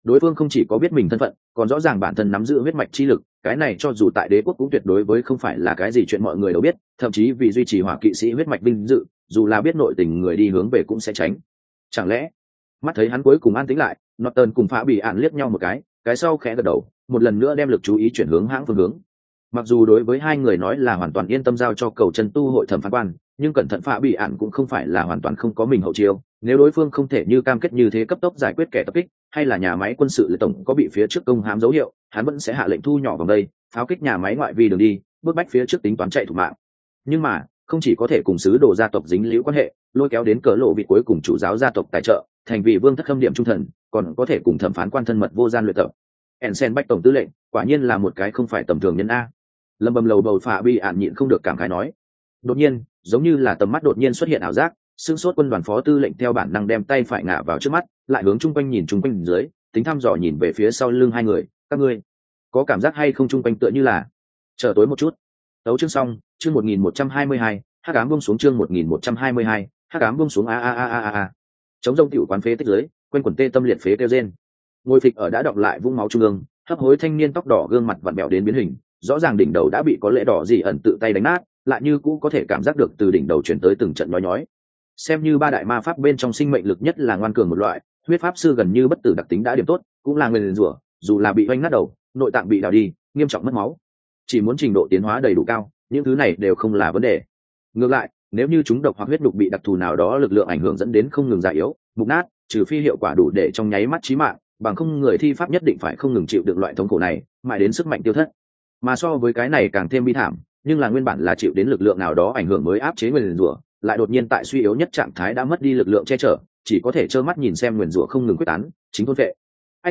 đối phương không chỉ có biết mình thân phận, còn rõ ràng bản thân nắm giữ huyết mạch chi lực, cái này cho dù tại đế quốc cũng tuyệt đối với không phải là cái gì chuyện mọi người đều biết, thậm chí vì duy trì hỏa kỵ sĩ huyết mạch vinh dự, dù là biết nội tình người đi hướng về cũng sẽ tránh. Chẳng lẽ mắt thấy hắn cuối cùng an tĩnh lại, Norton cùng Phá Bị Ản liếc nhau một cái sau khẽ gật đầu, một lần nữa đem lực chú ý chuyển hướng hãng phương hướng. Mặc dù đối với hai người nói là hoàn toàn yên tâm giao cho cầu chân tu hội thẩm phán quan, nhưng cẩn thận Phá Bị Ản cũng không phải là hoàn toàn không có mình hậu chiêu. Nếu đối phương không thể như cam kết như thế cấp tốc giải quyết kẻ tập kích, hay là nhà máy quân sự lệ tổng có bị phía trước công hãm dấu hiệu, hắn vẫn sẽ hạ lệnh thu nhỏ vòng đây, pháo kích nhà máy ngoại vi đường đi, bước bách phía trước tính toán chạy thủ mạng. Nhưng mà không chỉ có thể cùng sứ đồ gia tộc dính liễu quan hệ, lôi kéo đến cỡ lộ vị cuối cùng chủ giáo gia tộc tài trợ, thành vì vương thất khâm điểm trung thần, còn có thể cùng thẩm phán quan thân mật vô gian luyện tập. Ensen Bách tổng tư lệnh, quả nhiên là một cái không phải tầm thường nhân a. Lâm bầm lầu bầu Phạ Bi Ản nhịn không được cảm khái nói. Đột nhiên, giống như là tầm mắt đột nhiên xuất hiện ảo giác, sương sốt quân đoàn phó tư lệnh theo bản năng đem tay phải ngả vào trước mắt, lại hướng chung quanh nhìn chung quanh dưới, tính thăm dò nhìn về phía sau lưng hai người. Các ngươi có cảm giác hay không chung quanh tựa như là chờ tối một chút. Tấu chương xong, chương 1122, hắc ám buông xuống chương 1122, hắc ám buông xuống a. Chống rông tiểu quán phế tích dưới, quanh quần tê tâm liệt phế kêu rên. Ngồi phịch ở đã đọng lại vũng máu trung ương, hấp hối thanh niên tóc đỏ gương mặt vặn bẹo đến biến hình, rõ ràng đỉnh đầu đã bị có lẽ đỏ gì ẩn tự tay đánh nát, lại như cũ có thể cảm giác được từ đỉnh đầu chuyển tới từng trận nhói nhói. Xem như ba đại ma pháp bên trong sinh mệnh lực nhất là ngoan cường một loại, huyết pháp sư gần như bất tử đặc tính đã điểm tốt, cũng là người rủa, dù là bị oanh nát đầu, nội tạng bị đào đi, nghiêm trọng mất máu, chỉ muốn trình độ tiến hóa đầy đủ cao, những thứ này đều không là vấn đề. Ngược lại, nếu như chúng độc hoặc huyết đục bị đặc thù nào đó lực lượng ảnh hưởng dẫn đến không ngừng già yếu, mục nát, trừ phi hiệu quả đủ để trong nháy mắt chí mạng, bằng không người thi pháp nhất định phải không ngừng chịu đựng loại thống khổ này, mãi đến sức mạnh tiêu thất. Mà so với cái này càng thêm bi thảm, nhưng là nguyên bản là chịu đến lực lượng nào đó ảnh hưởng mới áp chế nguyền rủa, lại đột nhiên tại suy yếu nhất trạng thái đã mất đi lực lượng che chở, chỉ có thể trơ mắt nhìn xem nguyền rủa không ngừng quyết tán, chính thôn vệ.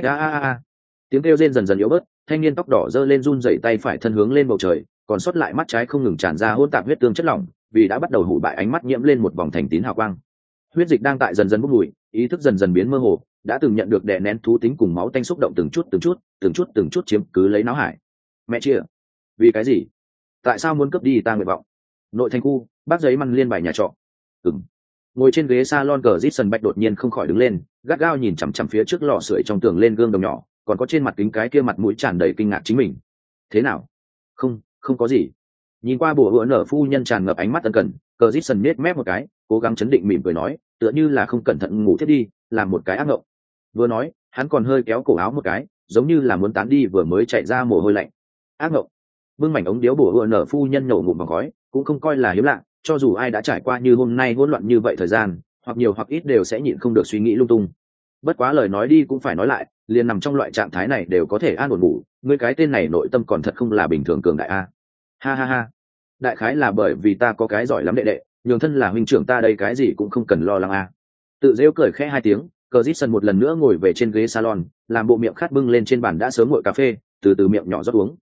Tiếng kêu rên dần dần yếu bớt, thanh niên tóc đỏ giơ lên run rẩy tay phải thân hướng lên bầu trời, còn sót lại mắt trái không ngừng tràn ra hỗn tạp huyết tương chất lỏng, vì đã bắt đầu hủ bại ánh mắt nhiễm lên một vòng thành tín hào quang. Huyết dịch đang tại dần dần bốc mùi, ý thức dần dần biến mơ hồ, đã từng nhận được đè nén thú tính cùng máu tanh xúc động từng chút chiếm cứ lấy náo hải. Mẹ chia, vì cái gì? Tại sao muốn cướp đi ta nguyện vọng? Nội thành khu, bác giấy măn liên bài nhà trọ. Ngồi trên ghế salon cờ Jason Bạch đột nhiên không khỏi đứng lên, gắt gao nhìn chằm chằm phía trước lò sưởi trong tường lên gương đồng nhỏ, còn có trên mặt kính cái kia mặt mũi tràn đầy kinh ngạc chính mình. Thế nào? Không có gì. Nhìn qua bùa hựa nở phu nhân tràn ngập ánh mắt ân cần, cờ Jason nết mép một cái, cố gắng chấn định mỉm cười nói, tựa như là không cẩn thận ngủ thiết đi, làm một cái ác ngộng. Vừa nói, hắn còn hơi kéo cổ áo một cái, giống như là muốn tán đi vừa mới chạy ra mồ hôi lạnh. Ác ngộng. Bưng mảnh ống điếu bùa hựa nở phu nhân nhổ ngụm vào khói, cũng không coi là hiếm lạ, cho dù ai đã trải qua như hôm nay hỗn loạn như vậy thời gian, hoặc nhiều hoặc ít đều sẽ nhịn không được suy nghĩ lung tung. Bất quá lời nói đi cũng phải nói lại, liền nằm trong loại trạng thái này đều có thể an ổn ngủ, ngươi cái tên này nội tâm còn thật không là bình thường cường đại a. Ha. Đại khái là bởi vì ta có cái giỏi lắm đệ đệ, nhường thân là huynh trưởng ta đây cái gì cũng không cần lo lắng a. Tự rêu cười khẽ hai tiếng, cờ Jason một lần nữa ngồi về trên ghế salon, làm bộ miệng khát bưng lên trên bàn đã sớm nguội cà phê, từ từ miệng nhỏ rót uống.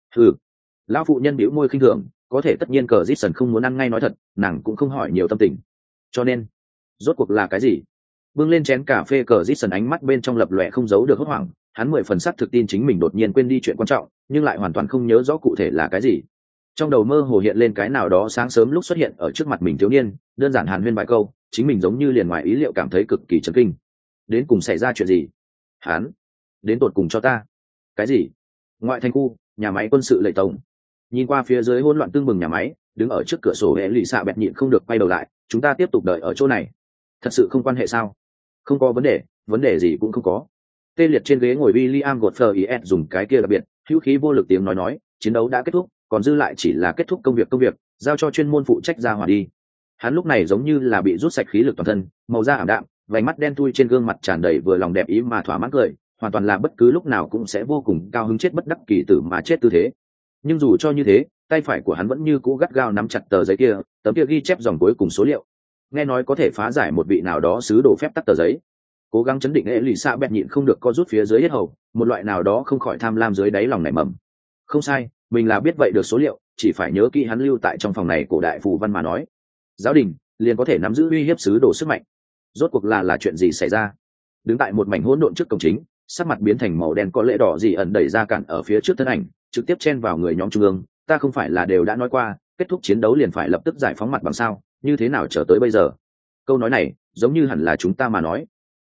Lão phụ nhân bĩu môi khinh thường, có thể tất nhiên cờ Jason không muốn ăn ngay nói thật, nàng cũng không hỏi nhiều tâm tình. Cho nên, rốt cuộc là cái gì? Bưng lên chén cà phê cờ Jason ánh mắt bên trong lập lòe không giấu được hốt hoảng, hắn 10% xác thực tin chính mình đột nhiên quên đi chuyện quan trọng, nhưng lại hoàn toàn không nhớ rõ cụ thể là cái gì. Trong đầu mơ hồ hiện lên cái nào đó sáng sớm lúc xuất hiện ở trước mặt mình thiếu niên, đơn giản hàn huyên vài câu, chính mình giống như liền ngoài ý liệu cảm thấy cực kỳ chấn kinh. Đến cùng xảy ra chuyện gì? Hắn, đến tột cùng cho ta. Cái gì? Ngoại thành khu, nhà máy quân sự lệ tổng. Nhìn qua phía dưới hỗn loạn tương bừng nhà máy, đứng ở trước cửa sổ hệ lụy xạ bẹt nhịn không được quay đầu lại, chúng ta tiếp tục đợi ở chỗ này. Thật sự không quan hệ sao? Không có vấn đề gì cũng không có. Tê liệt trên ghế ngồi William Godfrey dùng cái kia đặc biệt, hữu khí vô lực tiếng nói, chiến đấu đã kết thúc, còn dư lại chỉ là kết thúc công việc, giao cho chuyên môn phụ trách ra hỏa đi. Hắn lúc này giống như là bị rút sạch khí lực toàn thân, màu da ảm đạm, vành mắt đen thui trên gương mặt tràn đầy vừa lòng đẹp ý mà thỏa mãn cười, hoàn toàn là bất cứ lúc nào cũng sẽ vô cùng cao hứng chết bất đắc kỳ tử mà chết tư thế. Nhưng dù cho như thế, tay phải của hắn vẫn như cũ gắt gao nắm chặt tờ giấy kia, tấm kia ghi chép dòng cuối cùng số liệu. Nghe nói có thể phá giải một vị nào đó sứ đồ phép tắc tờ giấy. Cố gắng chấn định Elisa bẹt nhịn không được co rút phía dưới hết hầu, một loại nào đó không khỏi tham lam dưới đáy lòng nảy mầm. Không sai, mình là biết vậy được số liệu, chỉ phải nhớ kỹ hắn lưu tại trong phòng này cổ đại phù văn mà nói. Giáo đình liền có thể nắm giữ uy hiếp sứ đồ sức mạnh. Rốt cuộc là chuyện gì xảy ra? Đứng tại một mảnh hỗn độn trước cổng chính, sắc mặt biến thành màu đen có lẽ đỏ gì ẩn đẩy ra cản ở phía trước thân ảnh, trực tiếp chen vào người nhóm trung ương. Ta không phải là đều đã nói qua, kết thúc chiến đấu liền phải lập tức giải phóng mặt bằng sao? Như thế nào trở tới bây giờ? Câu nói này giống như hẳn là chúng ta mà nói.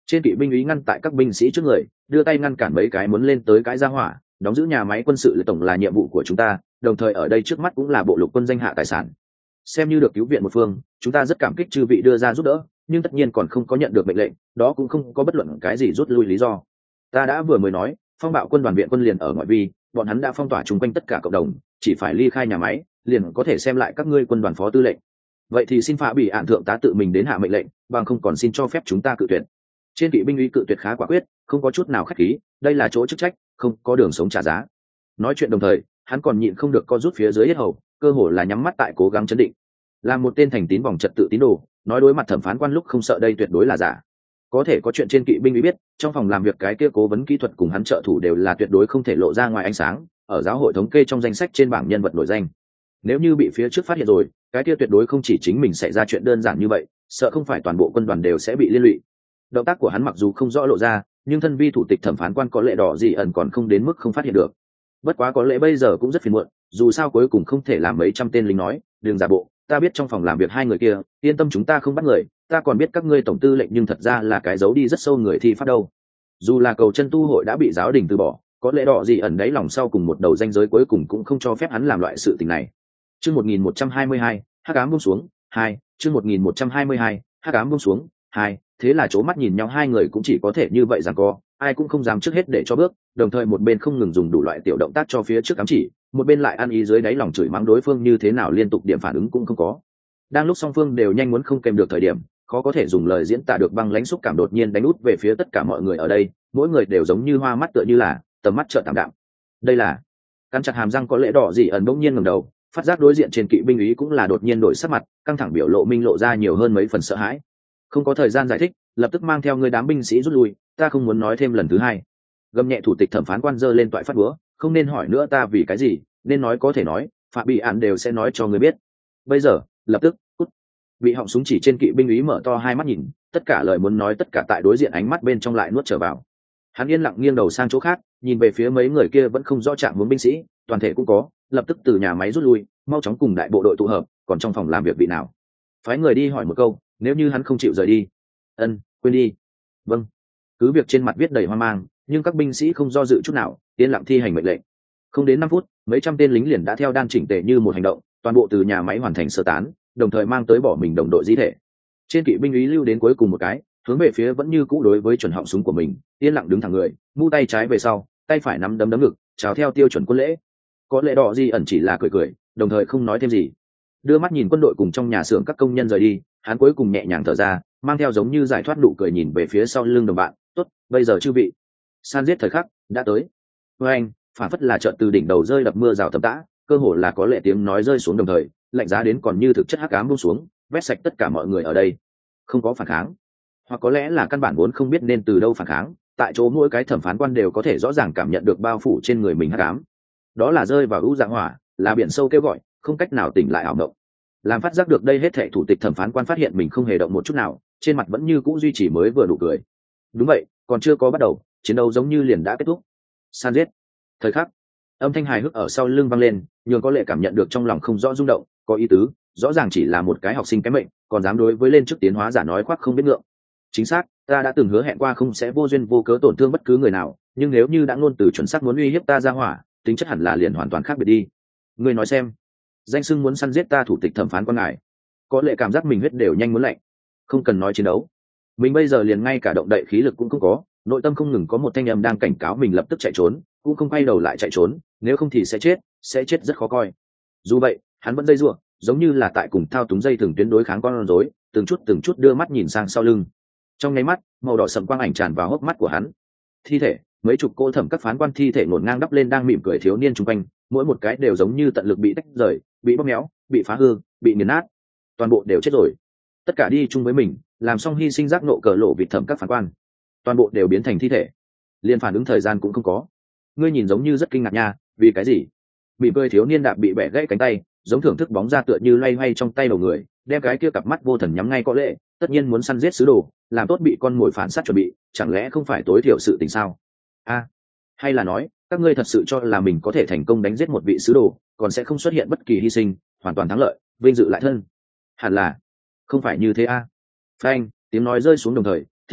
Trên kỵ binh úy ngăn tại các binh sĩ trước người, đưa tay ngăn cản mấy cái muốn lên tới cái ra hỏa, đóng giữ nhà máy quân sự là tổng là nhiệm vụ của chúng ta, đồng thời ở đây trước mắt cũng là bộ lục quân danh hạ tài sản, xem như được cứu viện một phương, chúng ta rất cảm kích chư vị đưa ra giúp đỡ, nhưng tất nhiên còn không có nhận được mệnh lệnh, đó cũng không có bất luận cái gì rút lui lý do. Ta đã vừa mới nói, phong bạo quân đoàn viện quân liền ở ngoại vi, bọn hắn đã phong tỏa chung quanh tất cả cộng đồng, chỉ phải ly khai nhà máy liền có thể xem lại các ngươi quân đoàn phó tư lệnh. Vậy thì xin phá bị ạn thượng tá tự mình đến hạ mệnh lệnh, bằng không còn xin cho phép chúng ta cự tuyệt. Trên kỵ binh uy cự tuyệt khá quả quyết, không có chút nào khách khí, đây là chỗ chức trách, không có đường sống trả giá. Nói chuyện đồng thời, hắn còn nhịn không được co rút phía dưới hết hầu, cơ hồ là nhắm mắt tại cố gắng chấn định. Làm một tên thành tín vòng trật tự tín đồ, nói đối mặt thẩm phán quan lúc không sợ đây tuyệt đối là giả. Có thể có chuyện trên kỵ binh uy biết, trong phòng làm việc cái kia cố vấn kỹ thuật cùng hắn trợ thủ đều là tuyệt đối không thể lộ ra ngoài ánh sáng, ở giáo hội thống kê trong danh sách trên bảng nhân vật nổi danh. Nếu như bị phía trước phát hiện rồi, cái kia tuyệt đối không chỉ chính mình xảy ra chuyện đơn giản như vậy, sợ không phải toàn bộ quân đoàn đều sẽ bị liên lụy. Động tác của hắn mặc dù không rõ lộ ra, nhưng thân vi thủ tịch thẩm phán quan có lẽ đỏ gì ẩn còn không đến mức không phát hiện được. Bất quá có lẽ bây giờ cũng rất phiền muộn, dù sao cuối cùng không thể làm mấy trăm tên lính nói, đừng giả bộ, ta biết trong phòng làm việc hai người kia, yên tâm chúng ta không bắt người, ta còn biết các ngươi tổng tư lệnh nhưng thật ra là cái giấu đi rất sâu người thi pháp đâu. Dù là cầu chân tu hội đã bị giáo đình từ bỏ, có lẽ đỏ gì ẩn đáy lòng sau cùng một đầu ranh giới cuối cùng cũng không cho phép hắn làm loại sự tình này. Chương 1122, hắc ám buông xuống, 2, chương 1122, hắc ám buông xuống, 2, thế là chố mắt nhìn nhau hai người cũng chỉ có thể như vậy giằng co, ai cũng không dám trước hết để cho bước, đồng thời một bên không ngừng dùng đủ loại tiểu động tác cho phía trước ám chỉ, một bên lại ăn ý dưới đáy lòng chửi mắng đối phương như thế nào liên tục điểm phản ứng cũng không có. Đang lúc song phương đều nhanh muốn không kèm được thời điểm, khó có thể dùng lời diễn tả được băng lãnh xúc cảm đột nhiên đánh út về phía tất cả mọi người ở đây, mỗi người đều giống như hoa mắt tựa như là tầm mắt trợn tạm đạm. Đây là cắn chặt hàm răng có lẽ đỏ gì ẩn bỗng nhiên ngẩng đầu, phát giác đối diện trên kỵ binh ý cũng là đột nhiên đổi sắc mặt, căng thẳng biểu lộ minh lộ ra nhiều hơn mấy phần sợ hãi. Không có thời gian giải thích, lập tức mang theo người đám binh sĩ rút lui, ta không muốn nói thêm lần thứ hai. Gầm nhẹ thủ tịch thẩm phán quan giơ lên toại phát búa, không nên hỏi nữa ta vì cái gì, nên nói có thể nói, phạm bị án đều sẽ nói cho người biết. Bây giờ, lập tức, cút. Bị họng súng chỉ trên kỵ binh ý mở to hai mắt nhìn, tất cả lời muốn nói tất cả tại đối diện ánh mắt bên trong lại nuốt trở vào. Hắn yên lặng nghiêng đầu sang chỗ khác, nhìn về phía mấy người kia vẫn không rõ trạng hướng binh sĩ, toàn thể cũng có, lập tức từ nhà máy rút lui, mau chóng cùng đại bộ đội tụ hợp, còn trong phòng làm việc vị nào. Phái người đi hỏi một câu, nếu như hắn không chịu rời đi. Quên đi. Vâng. Cứ việc trên mặt viết đầy hoang mang, nhưng các binh sĩ không do dự chút nào, yên lặng thi hành mệnh lệnh. Không đến 5 phút, mấy trăm tên lính liền đã theo đan chỉnh tề như một hành động, toàn bộ từ nhà máy hoàn thành sơ tán, đồng thời mang tới bỏ mình đồng đội di thể. Trên kỵ binh úy lưu đến cuối cùng một cái, hướng về phía vẫn như cũ đối với chuẩn họng súng của mình, yên lặng đứng thẳng người, mu tay trái về sau, tay phải nắm đấm ngực, chào theo tiêu chuẩn quân lễ. Có lẽ đỏ gì ẩn chỉ là cười cười, đồng thời không nói thêm gì. Đưa mắt nhìn quân đội cùng trong nhà xưởng các công nhân rời đi, hắn cuối cùng nhẹ nhàng thở ra, mang theo giống như giải thoát nụ cười nhìn về phía sau lưng đồng bạn. Tốt, bây giờ chư vị, san giết thời khắc đã tới. Với anh, phản phất là chợt từ đỉnh đầu rơi đập mưa rào tầm tã, cơ hồ là có lệ tiếng nói rơi xuống đồng thời, lạnh giá đến còn như thực chất hắc ám buông xuống, vét sạch tất cả mọi người ở đây. Không có phản kháng, hoặc có lẽ là căn bản vốn không biết nên từ đâu phản kháng. Tại chỗ mỗi cái thẩm phán quan đều có thể rõ ràng cảm nhận được bao phủ trên người mình hắc ám. Đó là rơi vào u dạng hỏa, là biển sâu kêu gọi, không cách nào tỉnh lại ảo mộng. Làm phát giác được đây hết thảy thủ tịch thẩm phán quan phát hiện mình không hề động một chút nào, trên mặt vẫn như cũ duy trì mới vừa đủ cười. Đúng vậy, còn chưa có bắt đầu, chiến đấu giống như liền đã kết thúc. San giết. Thời khắc, âm thanh hài hước ở sau lưng vang lên, nhường có lệ cảm nhận được trong lòng không rõ rung động, có ý tứ, rõ ràng chỉ là một cái học sinh kém mệnh, còn dám đối với lên trước tiến hóa giả nói khoác không biết ngượng. Chính xác, ta đã từng hứa hẹn qua không sẽ vô duyên vô cớ tổn thương bất cứ người nào, nhưng nếu như đã ngôn từ chuẩn xác muốn uy hiếp ta ra hỏa, tính chất hẳn là liền hoàn toàn khác biệt đi. Ngươi nói xem, danh xưng muốn săn giết ta thủ tịch thẩm phán quan ngài, có lệ cảm giác mình huyết đều nhanh muốn lạnh. Không cần nói chiến đấu, mình bây giờ liền ngay cả động đậy khí lực cũng không có, nội tâm không ngừng có một thanh âm đang cảnh cáo mình lập tức chạy trốn, cũng không quay đầu lại chạy trốn, nếu không thì sẽ chết rất khó coi. Dù vậy, hắn vẫn dây dưa, giống như là tại cùng thao túng dây thường tuyến đối kháng con rối, từng chút đưa mắt nhìn sang sau lưng. Trong nháy mắt, màu đỏ sẫm quang ảnh tràn vào hốc mắt của hắn. Thi thể, mấy chục cô thẩm các phán quan thi thể ngổn ngang đắp lên đang mỉm cười thiếu niên chung quanh, mỗi một cái đều giống như tận lực bị tách rời, bị bóp méo, bị phá hư, bị nghiền nát, toàn bộ đều chết rồi. Tất cả đi chung với mình, làm xong hy sinh giác nộ cờ lộ vịt thẩm các phán quan, toàn bộ đều biến thành thi thể, liền phản ứng thời gian cũng không có. Ngươi nhìn giống như rất kinh ngạc nha, vì cái gì? Mỉm cười thiếu niên đạp bị bẻ gãy cánh tay, giống thưởng thức bóng ra tựa như loay hoay trong tay đầu người, đem cái kia cặp mắt vô thần nhắm ngay có lệ, tất nhiên muốn săn giết sứ đồ, làm tốt bị con mồi phản sát chuẩn bị, chẳng lẽ không phải tối thiểu sự tình sao? Hay là nói, các ngươi thật sự cho là mình có thể thành công đánh giết một vị sứ đồ, còn sẽ không xuất hiện bất kỳ hy sinh, hoàn toàn thắng lợi, vinh dự lại thân? Hẳn là không phải như thế a. Phanh, tiếng nói rơi xuống đồng thời,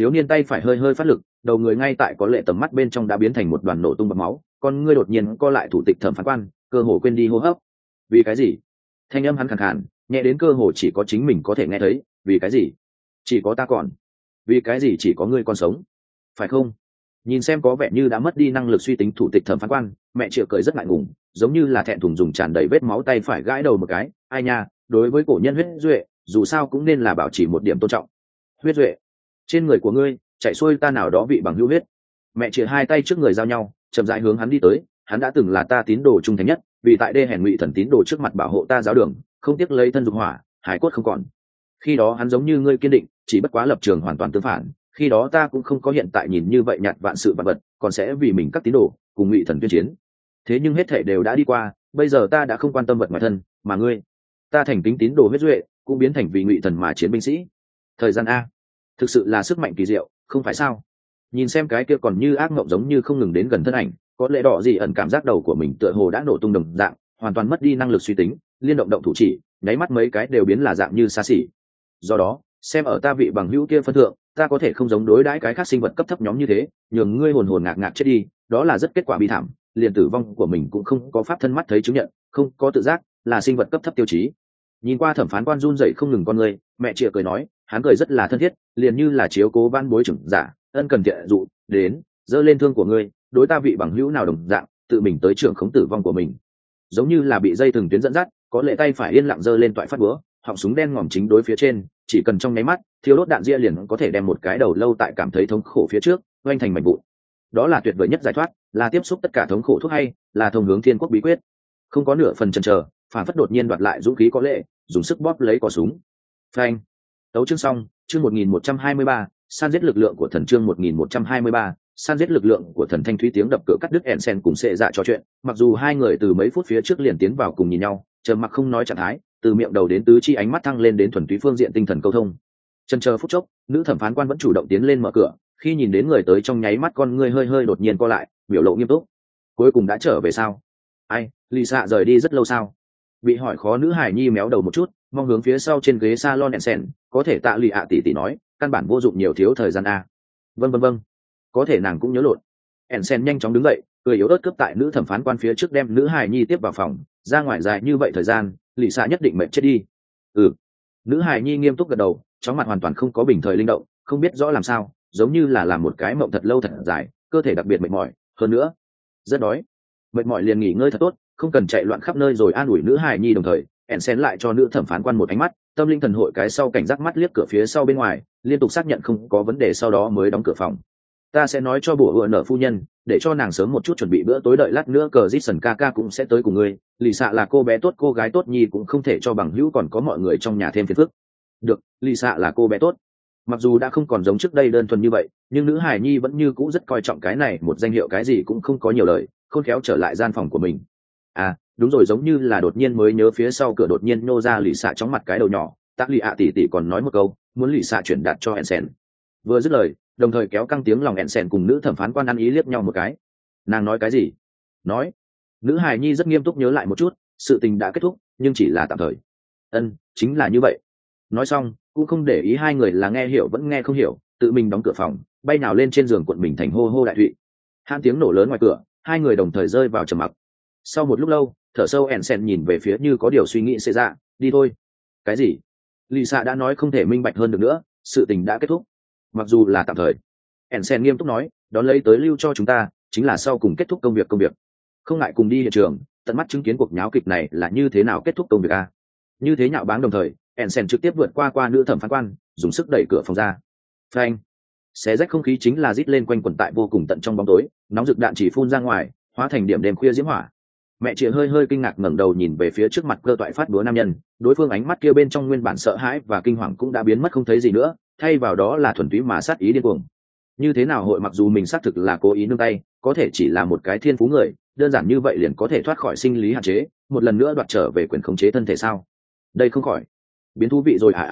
thiếu niên tay phải hơi hơi phát lực, đầu người ngay tại có lệ tầm mắt bên trong đã biến thành một đoàn nổ tung bọt máu, con ngươi đột nhiên co lại, thủ tịch thẩm phán quan cơ hồ quên đi hô hấp. Vì cái gì? Thanh âm hắn khàn khàn, nhẹ đến cơ hồ chỉ có chính mình có thể nghe thấy. Vì cái gì? Chỉ có ta còn. Vì cái gì chỉ có ngươi còn sống? Phải không? Nhìn xem có vẻ như đã mất đi năng lực suy tính thủ tịch thẩm phán quan, mẹ Triệu cười rất ngại ngùng, giống như là thẹn thùng dùng tràn đầy vết máu tay phải gãi đầu một cái. Ai nha, đối với cổ nhân huyết duệ, dù sao cũng nên là bảo trì một điểm tôn trọng. Huyết duệ, trên người của ngươi chạy xuôi ta nào đó vị bằng hữu huyết. Mẹ Triệu hai tay trước người giao nhau, chậm rãi hướng hắn đi tới. Hắn đã từng là ta tín đồ trung thành nhất, vì tại đê hèn ngụy thần tín đồ trước mặt bảo hộ ta giáo đường, không tiếc lấy thân dục hỏa, hải cốt không còn. Khi đó hắn giống như ngươi kiên định, chỉ bất quá lập trường hoàn toàn tương phản. Khi đó ta cũng không có hiện tại nhìn như vậy nhạt vạn sự vạn vật, còn sẽ vì mình các tín đồ cùng ngụy thần tuyên chiến. Thế nhưng hết thể đều đã đi qua, bây giờ ta đã không quan tâm vật ngoài thân, mà ngươi, ta thành kính tín đồ huyết duệ, cũng biến thành vì ngụy thần mà chiến binh sĩ. Thời gian a, thực sự là sức mạnh kỳ diệu, không phải sao? Nhìn xem cái kia còn như ác mộng giống như không ngừng đến gần thân ảnh, có lẽ đỏ gì ẩn cảm giác đầu của mình tựa hồ đã nổ tung đồng dạng, hoàn toàn mất đi năng lực suy tính, liên động động thủ chỉ, nháy mắt mấy cái đều biến là dạng như xa xỉ. Do đó, xem ở ta vị bằng hữu kia phân thượng, ta có thể không giống đối đãi cái khác sinh vật cấp thấp nhóm như thế, nhường ngươi hồn hồn ngạc ngạc chết đi, đó là rất kết quả bi thảm, liền tử vong của mình cũng không có pháp thân mắt thấy chứng nhận, không có tự giác, là sinh vật cấp thấp tiêu chí. Nhìn qua thẩm phán quan run rẩy không ngừng con người, mẹ Triệu cười nói, hắn cười rất là thân thiết, liền như là chiếu cố ban bối trưởng giả, ân cần thiện dụ, đến, giơ lên thương của ngươi, đối ta vị bằng hữu nào đồng dạng, tự mình tới trưởng khống tử vong của mình. Giống như là bị dây thừng tuyến dẫn dắt, có lệ tay phải yên lặng giơ lên toại phát búa, họng súng đen ngòm chính đối phía trên, chỉ cần trong nháy mắt, thiếu đốt đạn ria liền có thể đem một cái đầu lâu tại cảm thấy thống khổ phía trước, oanh thành mảnh vụn. Đó là tuyệt vời nhất giải thoát, là tiếp xúc tất cả thống khổ thuốc hay, là thông hướng thiên quốc bí quyết. Không có nửa phần chần chờ, phản phất đột nhiên đoạt lại dũng khí có lệ, dùng sức bóp lấy cò súng. Phanh. Tấu chương xong, chương 1123, san giết lực lượng của thần, chương 1123, san giết lực lượng của thần. Thanh thúy tiếng đập cửa cắt đứt Ensen cùng Sệ Dạ trò chuyện, mặc dù hai người từ mấy phút phía trước liền tiến vào cùng nhìn nhau, trầm mặc không nói trạng thái, từ miệng đầu đến tứ chi ánh mắt thăng lên đến thuần túy phương diện tinh thần câu thông. Chần chờ phút chốc, nữ thẩm phán quan vẫn chủ động tiến lên mở cửa, khi nhìn đến người tới trong nháy mắt con ngươi hơi hơi đột nhiên co lại, biểu lộ nghiêm túc. Cuối cùng đã trở về sao? Ai, Lisa rời đi rất lâu sao? Bị hỏi khó nữ hải nhi méo đầu một chút, mong hướng phía sau trên ghế salon Ensen, có thể tạ lì ạ tỷ tỷ nói, căn bản vô dụng nhiều thiếu thời gian a. Vâng, có thể nàng cũng nhớ lộn. Ensen nhanh chóng đứng dậy, cười yếu ớt cướp tại nữ thẩm phán quan phía trước đem nữ hải nhi tiếp vào phòng, ra ngoài dài như vậy thời gian, Lisa nhất định mệt chết đi. Ừ. Nữ hải nhi nghiêm túc gật đầu, chóng mặt hoàn toàn không có bình thời linh động, không biết rõ làm sao, giống như là làm một cái mộng thật lâu thật dài, cơ thể đặc biệt mệt mỏi, hơn nữa rất đói. Mệt mỏi liền nghỉ ngơi thật tốt, không cần chạy loạn khắp nơi rồi an ủi nữ hải nhi, đồng thời Ensen lại cho nữ thẩm phán quan một ánh mắt, tâm linh thần hội cái sau cảnh giác mắt liếc cửa phía sau bên ngoài, liên tục xác nhận không có vấn đề sau đó mới đóng cửa phòng. Ta sẽ nói cho bổ nở phu nhân, để cho nàng sớm một chút chuẩn bị bữa tối, đợi lát nữa cờ Jason Kaka cũng sẽ tới cùng ngươi. Lì xạ là cô bé tốt, cô gái tốt nhi cũng không thể cho bằng hữu còn có mọi người trong nhà thêm phiền phức. Được, Lì xạ là cô bé tốt. Mặc dù đã không còn giống trước đây đơn thuần như vậy, nhưng nữ hải nhi vẫn như cũ rất coi trọng cái này một danh hiệu, cái gì cũng không có nhiều lời, khôn khéo trở lại gian phòng của mình. À, đúng rồi, giống như là đột nhiên mới nhớ phía sau cửa đột nhiên nô ra Lì xạ chóng mặt cái đầu nhỏ, tác lì ạ tỷ tỷ còn nói một câu, muốn Lì xạ chuyển đạt cho Ensen. Vừa dứt lời, đồng thời kéo căng tiếng lòng Ensen cùng nữ thẩm phán quan ăn ý liếc nhau một cái. Nàng nói cái gì? Nói. Nữ hài nhi rất nghiêm túc nhớ lại một chút, sự tình đã kết thúc, nhưng chỉ là tạm thời. Chính là như vậy. Nói xong, cũng không để ý hai người là nghe hiểu vẫn nghe không hiểu, tự mình đóng cửa phòng, bay nào lên trên giường cuộn mình thành hô hô đại thụy. Han tiếng nổ lớn ngoài cửa, hai người đồng thời rơi vào trầm mặc. Sau một lúc lâu, thở sâu, Ensen nhìn về phía như có điều suy nghĩ Sệ Dạ, đi thôi. Cái gì? Lisa đã nói không thể minh bạch hơn được nữa, sự tình đã kết thúc. Mặc dù là tạm thời. Ensen nghiêm túc nói, đón lấy tới lưu cho chúng ta, chính là sau cùng kết thúc công việc. Không ngại cùng đi hiện trường, tận mắt chứng kiến cuộc nháo kịch này là như thế nào kết thúc công việc a. Như thế nhạo báng, đồng thời, Ensen trực tiếp vượt qua nữ thẩm phán quan, dùng sức đẩy cửa phòng ra. Phanh. Xé rách không khí chính là rít lên quanh quẩn tại vô cùng tận trong bóng tối, nóng rực đạn chỉ phun ra ngoài, hóa thành điểm đêm khuya diễm hỏa. Mẹ chị hơi hơi kinh ngạc ngẩng đầu nhìn về phía trước mặt cơ toại phát búa nam nhân, đối phương ánh mắt kia bên trong nguyên bản sợ hãi và kinh hoàng cũng đã biến mất không thấy gì nữa, thay vào đó là thuần túy mà sát ý điên cuồng. Như thế nào hội, mặc dù mình xác thực là cố ý nương tay, có thể chỉ là một cái thiên phú người, đơn giản như vậy liền có thể thoát khỏi sinh lý hạn chế, một lần nữa đoạt trở về quyền khống chế thân thể sao? Đây không khỏi biến thú vị rồi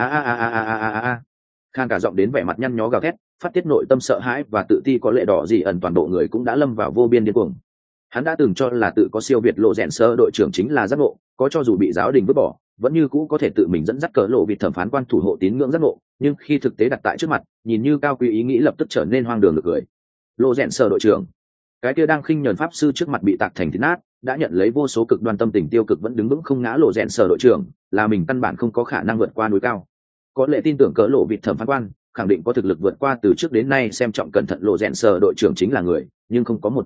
à. Khan cả giọng đến vẻ mặt nhăn nhó gào thét, phát tiết nội tâm sợ hãi và tự ti, có lệ đỏ gì ẩn toàn bộ người cũng đã lâm vào vô biên điên cuồng. Hắn đã từng cho là tự có siêu việt lộ rèn sơ đội trưởng chính là giác ngộ, có cho dù bị giáo đình vứt bỏ, vẫn như cũ có thể tự mình dẫn dắt cỡ lộ vịt thẩm phán quan thủ hộ tín ngưỡng giác ngộ, nhưng khi thực tế đặt tại trước mặt, nhìn như cao quý ý nghĩ lập tức trở nên hoang đường được cười. Lộ rèn sở đội trưởng, cái kia đang khinh nhờn pháp sư trước mặt bị tạc thành thít nát, đã nhận lấy vô số cực đoan tâm tình tiêu cực vẫn đứng vững không ngã. Lộ rèn sở đội trưởng là mình căn bản không có khả năng vượt qua núi cao. Có lẽ tin tưởng cỡ lộ vịt thẩm phán quan khẳng định có thực lực vượt qua từ trước đến nay xem trọng cẩn thận lộ rèn sở đội trưởng chính là người, nhưng không có một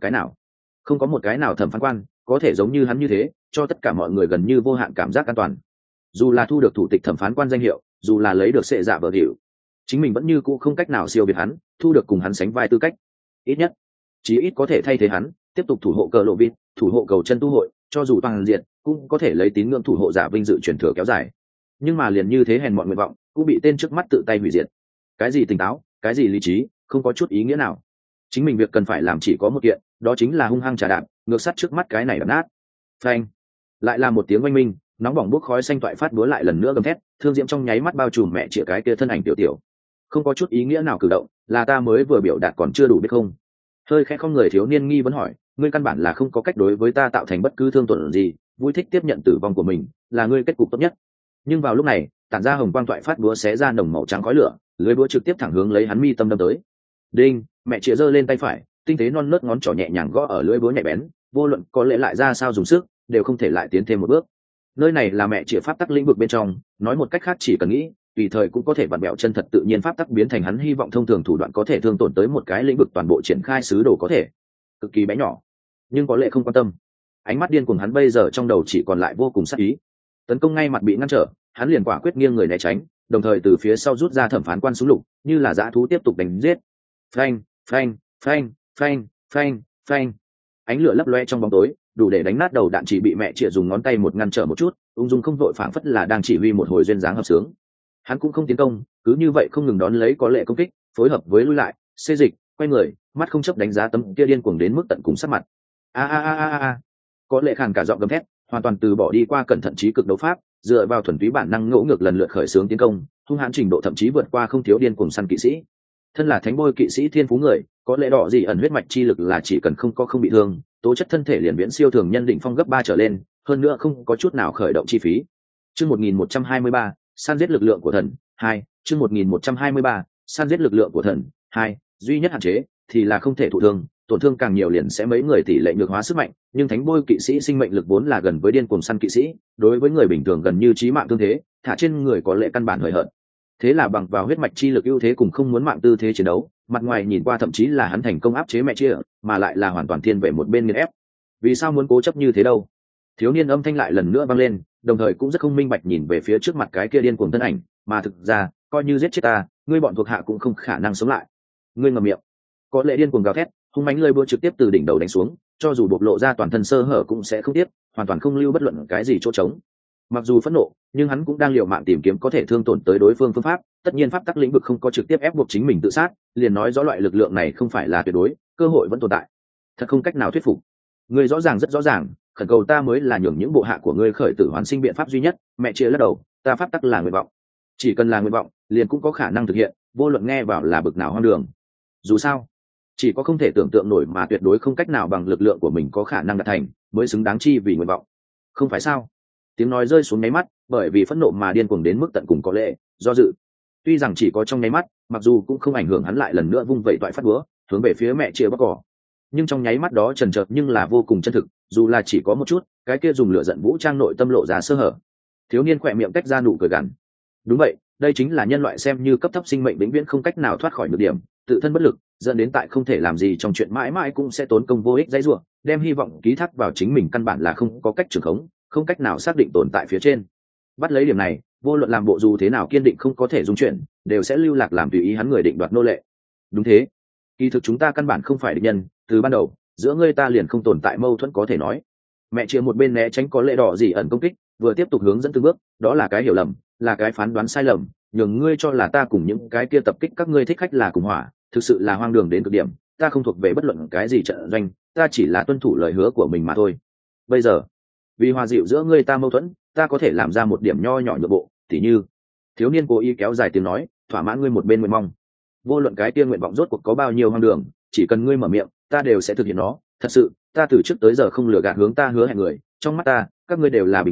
cái nào thẩm phán quan có thể giống như hắn như thế cho tất cả mọi người gần như vô hạn cảm giác an toàn. Dù là thu được thủ tịch thẩm phán quan danh hiệu, dù là lấy được sệ dạ vợ hiệu, chính mình vẫn như cũ không cách nào siêu việt hắn, thu được cùng hắn sánh vai tư cách. Ít nhất chí ít có thể thay thế hắn tiếp tục thủ hộ cờ lộ vịt, thủ hộ cầu chân tu hội, cho dù toàn diện cũng có thể lấy tín ngưỡng thủ hộ giả vinh dự truyền thừa kéo dài. Nhưng mà liền như thế hèn mọn nguyện vọng cũng bị tên trước mắt tự tay hủy diệt. Cái gì tỉnh táo, cái gì lý trí, không có chút ý nghĩa nào. Chính mình việc cần phải làm chỉ có một kiện, đó chính là hung hăng trả đạp ngược sắt trước mắt cái này đập nát. Phanh! Lại là một tiếng oanh minh, nóng bỏng bốc khói xanh toại phát búa lại lần nữa gầm thét, thương diễm trong nháy mắt bao trùm mẹ chĩa cái kia thân ảnh tiểu tiểu. Không có chút ý nghĩa nào cử động, là ta mới vừa biểu đạt còn chưa đủ biết không? Hơi khẽ không người thiếu niên nghi vấn hỏi, ngươi căn bản là không có cách đối với ta tạo thành bất cứ thương tổn gì, vui thích tiếp nhận tử vong của mình, là ngươi kết cục tốt nhất. Nhưng vào lúc này, tản ra hồng quang toại phát búa xé ra nồng màu trắng khói lửa, lưới búa trực tiếp thẳng hướng lấy hắn mi tâm đâm tới. Đinh! Mẹ chĩa giơ lên tay phải, tinh tế non nớt ngón trỏ nhẹ nhàng gõ ở lưỡi búa nhạy bén, vô luận có lẽ lại ra sao dùng sức, đều không thể lại tiến thêm một bước. Nơi này là mẹ chĩa pháp tắc lĩnh vực bên trong, nói một cách khác chỉ cần nghĩ, tùy thời cũng có thể vặn bẹo chân thật tự nhiên pháp tắc biến thành hắn hy vọng thông thường thủ đoạn có thể thương tổn tới một cái lĩnh vực toàn bộ triển khai sứ đồ có thể. Cực kỳ bé nhỏ, nhưng có lẽ không quan tâm. Ánh mắt điên cuồng hắn bây giờ trong đầu chỉ còn lại vô cùng sát ý. Tấn công ngay mặt bị ngăn trở, hắn liền quả quyết nghiêng người né tránh, đồng thời từ phía sau rút ra thẩm phán quan súng lục, như là dã thú tiếp tục đánh giết. Phanh, phanh, phanh, phanh, phanh, phanh. Ánh lửa lấp loe trong bóng tối, đủ để đánh nát đầu đạn chỉ bị mẹ chĩa dùng ngón tay một ngăn trở một chút, ung dung không vội phảng phất là đang chỉ huy một hồi duyên dáng hợp sướng. Hắn cũng không tiến công, cứ như vậy không ngừng đón lấy có lệ công kích, phối hợp với lui lại, xê dịch, quay người, mắt không chấp đánh giá tấm kia điên cuồng đến mức tận cùng sát mặt. A a a a a. Có lệ khàn cả giọng gầm thét, hoàn toàn từ bỏ đi qua cẩn thận trí cực đấu pháp, dựa vào thuần túy bản năng ngỗ ngược lần lượt khởi xướng tiến công, hung hãn trình độ thậm chí vượt qua không thiếu điên cuồng săn kỵ sĩ. Thân là thánh bôi kỵ sĩ thiên phú người, có lẽ đỏ gì ẩn huyết mạch chi lực là chỉ cần không bị thương, tố chất thân thể liền viễn siêu thường nhân đỉnh phong gấp 3 trở lên, hơn nữa không có chút nào khởi động chi phí. Chương 1123, săn giết lực lượng của thần 2, chương 1123, săn giết lực lượng của thần 2, duy nhất hạn chế thì là không thể thụ thương, tổn thương càng nhiều liền sẽ mấy người tỷ lệ nhược hóa sức mạnh, nhưng thánh bôi kỵ sĩ sinh mệnh lực vốn là gần với điên cuồng săn kỵ sĩ, đối với người bình thường gần như chí mạng thương thế, thả trên người có lẽ căn bản hời hợt. Thế là bằng vào huyết mạch chi lực ưu thế cùng không muốn mạng tư thế chiến đấu, mặt ngoài nhìn qua thậm chí là hắn thành công áp chế mẹ chia, mà lại là hoàn toàn thiên về một bên nghiền ép. Vì sao muốn cố chấp như thế đâu? Thiếu niên âm thanh lại lần nữa vang lên, đồng thời cũng rất không minh bạch nhìn về phía trước mặt cái kia điên cuồng thân ảnh, mà thực ra, coi như giết chết ta, ngươi bọn thuộc hạ cũng không khả năng sống lại. Ngươi ngậm miệng. Có lẽ điên cuồng gào thét, hung mãnh lơi búa trực tiếp từ đỉnh đầu đánh xuống, cho dù bộc lộ ra toàn thân sơ hở cũng sẽ không tiếc, hoàn toàn không lưu bất luận cái gì chỗ trống. Mặc dù phẫn nộ, nhưng hắn cũng đang liều mạng tìm kiếm có thể thương tổn tới đối phương phương pháp, tất nhiên pháp tắc lĩnh vực không có trực tiếp ép buộc chính mình tự sát, liền nói rõ loại lực lượng này không phải là tuyệt đối, cơ hội vẫn tồn tại. Thật không cách nào thuyết phục. Ngươi rõ ràng rất rõ ràng, khẩn cầu ta mới là nhường những bộ hạ của ngươi khởi tử hoàn sinh biện pháp duy nhất. Mẹ chia lắc đầu, ta pháp tắc là nguyện vọng, chỉ cần là nguyện vọng, liền cũng có khả năng thực hiện, vô luận nghe vào là bực nào hoang đường. Dù sao, chỉ có không thể tưởng tượng nổi mà tuyệt đối không cách nào bằng lực lượng của mình có khả năng đạt thành, mới xứng đáng chi vì nguyện vọng. Không phải sao? Tiếng nói rơi xuống nháy mắt, bởi vì phẫn nộ mà điên cuồng đến mức tận cùng có lẽ do dự. Tuy rằng chỉ có trong nháy mắt, mặc dù cũng không ảnh hưởng hắn lại lần nữa vung vẩy toại phát búa, hướng về phía mẹ chia bóc cỏ. Nhưng trong nháy mắt đó chần chợt nhưng là vô cùng chân thực, dù là chỉ có một chút, cái kia dùng lửa giận vũ trang nội tâm lộ ra sơ hở. Thiếu niên khỏe miệng tách ra nụ cười gằn. Đúng vậy, đây chính là nhân loại xem như cấp thấp sinh mệnh vĩnh viễn không cách nào thoát khỏi nhược điểm, tự thân bất lực, dẫn đến tại không thể làm gì trong chuyện mãi mãi cũng sẽ tốn công vô ích dãy rủa, đem hy vọng ký thác vào chính mình căn bản là không có cách trường khống, không cách nào xác định tồn tại phía trên. Bắt lấy điểm này, vô luận làm bộ dù thế nào kiên định không có thể dung chuyển, đều sẽ lưu lạc làm tùy ý hắn người định đoạt nô lệ. Đúng thế, kỳ thực chúng ta căn bản không phải địch nhân, từ ban đầu giữa ngươi ta liền không tồn tại mâu thuẫn có thể nói. Mẹ chia một bên né tránh có lẽ đỏ gì ẩn công kích, vừa tiếp tục hướng dẫn từng bước, đó là cái hiểu lầm, là cái phán đoán sai lầm, nhường ngươi cho là ta cùng những cái kia tập kích các ngươi thích khách là cùng hỏa, thực sự là hoang đường đến cực điểm. Ta không thuộc về bất luận cái gì trận doanh, ta chỉ là tuân thủ lời hứa của mình mà thôi. Bây giờ, vì hòa dịu giữa ngươi ta mâu thuẫn, ta có thể làm ra một điểm nho nhỏ nhượng bộ, tỉ như thiếu niên cố ý kéo dài tiếng nói, thỏa mãn ngươi một bên nguyện mong. Vô luận cái kia nguyện vọng rốt cuộc có bao nhiêu hoang đường, chỉ cần ngươi mở miệng, ta đều sẽ thực hiện nó. Thật sự, ta từ trước tới giờ không lừa gạt hướng ta hứa hẹn người, trong mắt ta, các ngươi đều là bình đẳng,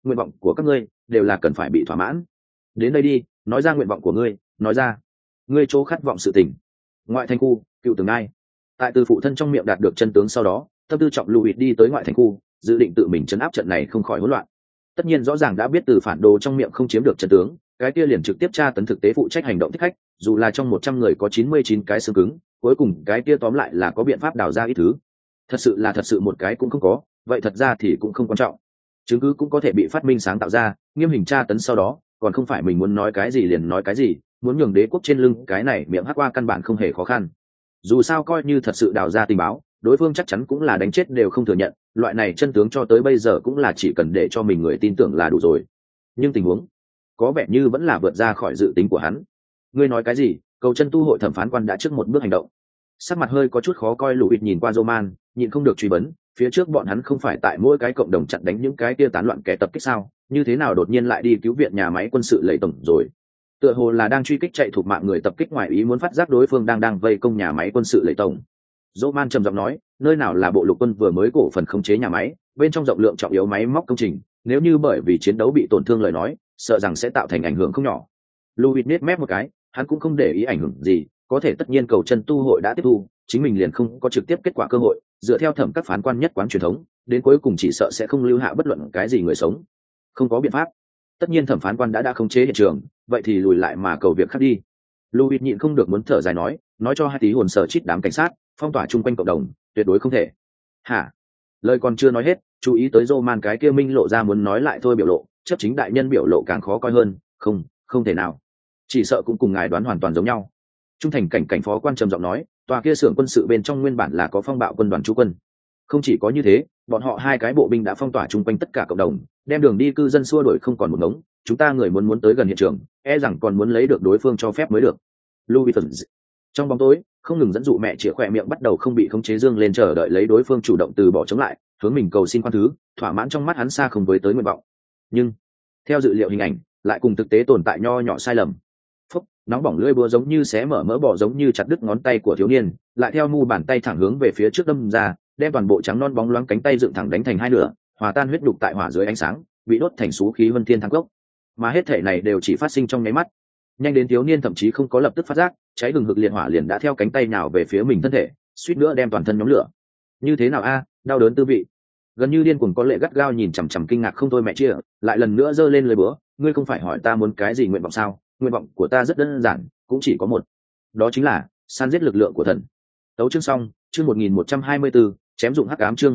nguyện vọng của các ngươi đều là cần phải bị thỏa mãn. Đến đây đi, nói ra nguyện vọng của ngươi, nói ra ngươi chỗ khát vọng sự tình. Ngoại thành khu, Cựu Tường Ai. Tại từ phụ thân trong miệng đạt được chân tướng sau đó, tâm tư trọng Louis đi tới ngoại thành khu, dự định tự mình chấn áp trận này không khỏi hỗn loạn. Tất nhiên rõ ràng đã biết từ phản đồ trong miệng không chiếm được chân tướng, cái kia liền trực tiếp tra tấn thực tế phụ trách hành động thích khách, dù là trong 100 người có 99 cái xương cứng, cuối cùng cái kia tóm lại là có biện pháp đào ra ít thứ. Thật sự một cái cũng không có, vậy thật ra thì cũng không quan trọng. Chứng cứ cũng có thể bị phát minh sáng tạo ra, nghiêm hình tra tấn sau đó, còn không phải mình muốn nói cái gì liền nói cái gì, muốn nhường đế quốc trên lưng cái này miệng hắc qua căn bản không hề khó khăn. Dù sao coi như thật sự đào ra tình báo, đối phương chắc chắn cũng là đánh chết đều không thừa nhận, loại này chân tướng cho tới bây giờ cũng là chỉ cần để cho mình người tin tưởng là đủ rồi. Nhưng tình huống có vẻ như vẫn là vượt ra khỏi dự tính của hắn. Ngươi nói cái gì? Cầu chân tu hội thẩm phán quan đã trước một bước hành động. Sắc mặt hơi có chút khó coi, Lùi nhìn qua Roman, nhịn không được truy vấn, phía trước bọn hắn không phải tại mỗi cái cộng đồng chặn đánh những cái kia tán loạn kẻ tập kích sao, như thế nào đột nhiên lại đi cứu viện nhà máy quân sự lệ tổng rồi? Tựa hồ là đang truy kích chạy thuộc mạng người tập kích, ngoài ý muốn phát giác đối phương đang vây công nhà máy quân sự lệ tổng. Roman trầm giọng nói, nơi nào là bộ lục quân vừa mới cổ phần khống chế nhà máy, bên trong rộng lượng trọng yếu máy móc công trình, nếu như bởi vì chiến đấu bị tổn thương lời nói, sợ rằng sẽ tạo thành ảnh hưởng không nhỏ. Louis nét mép một cái, hắn cũng không để ý ảnh hưởng gì, có thể tất nhiên cầu chân tu hội đã tiếp thu, chính mình liền không có trực tiếp kết quả cơ hội, dựa theo thẩm các phán quan nhất quán truyền thống, đến cuối cùng chỉ sợ sẽ không lưu hạ bất luận cái gì người sống. Không có biện pháp. Tất nhiên thẩm phán quan đã khống chế hiện trường, vậy thì lùi lại mà cầu việc khác đi. Louis nhịn không được muốn thở dài nói cho hai tí hồn sở chít đám cảnh sát, phong tỏa chung quanh cộng đồng, tuyệt đối không thể. Hả? Lời còn chưa nói hết, chú ý tới Roman cái kia minh lộ ra muốn nói lại thôi biểu lộ, chấp chính đại nhân biểu lộ càng khó coi hơn, không thể nào. Chỉ sợ cũng cùng ngài đoán hoàn toàn giống nhau. Trung thành cảnh phó quan trầm giọng nói, tòa kia xưởng quân sự bên trong nguyên bản là có phong bạo quân đoàn trú quân. Không chỉ có như thế, bọn họ hai cái bộ binh đã phong tỏa chung quanh tất cả cộng đồng, đem đường đi cư dân xua đuổi không còn một ngống. Chúng ta người muốn tới gần hiện trường, e rằng còn muốn lấy được đối phương cho phép mới được. Louis trong bóng tối không ngừng dẫn dụ mẹ chĩa khỏe miệng bắt đầu không bị khống chế dương lên, chờ đợi lấy đối phương chủ động từ bỏ chống lại, hướng mình cầu xin khoan thứ, thỏa mãn trong mắt hắn xa không với tới nguyện vọng. Nhưng theo dự liệu hình ảnh lại cùng thực tế tồn tại nho nhỏ sai lầm. Phúc, nóng bỏng lưỡi búa giống như xé mở mỡ bò, giống như chặt đứt ngón tay của thiếu niên, lại theo mu bàn tay thẳng hướng về phía trước đâm ra, đem toàn bộ trắng non bóng loáng cánh tay dựng thẳng đánh thành hai nửa, hòa tan huyết đục tại hỏa dưới ánh sáng, bị đốt thành xú khí vân thiên thăng cốc. Mà hết thể này đều chỉ phát sinh trong nháy mắt. Nhanh đến thiếu niên thậm chí không có lập tức phát giác, cháy hừng hực liệt hỏa liền đã theo cánh tay nào về phía mình thân thể, suýt nữa đem toàn thân nhóm lửa. Như thế nào a? Đau đớn tư vị. Gần như điên cuồng có lệ gắt gao nhìn chằm chằm kinh ngạc không thôi mẹ chia, lại lần nữa giơ lên lưỡi búa, ngươi không phải hỏi ta muốn cái gì nguyện vọng sao? Nguyện vọng của ta rất đơn giản, cũng chỉ có một, đó chính là san giết lực lượng của thần. Tấu chương xong, chương 1124, chém dụng hắc ám, chương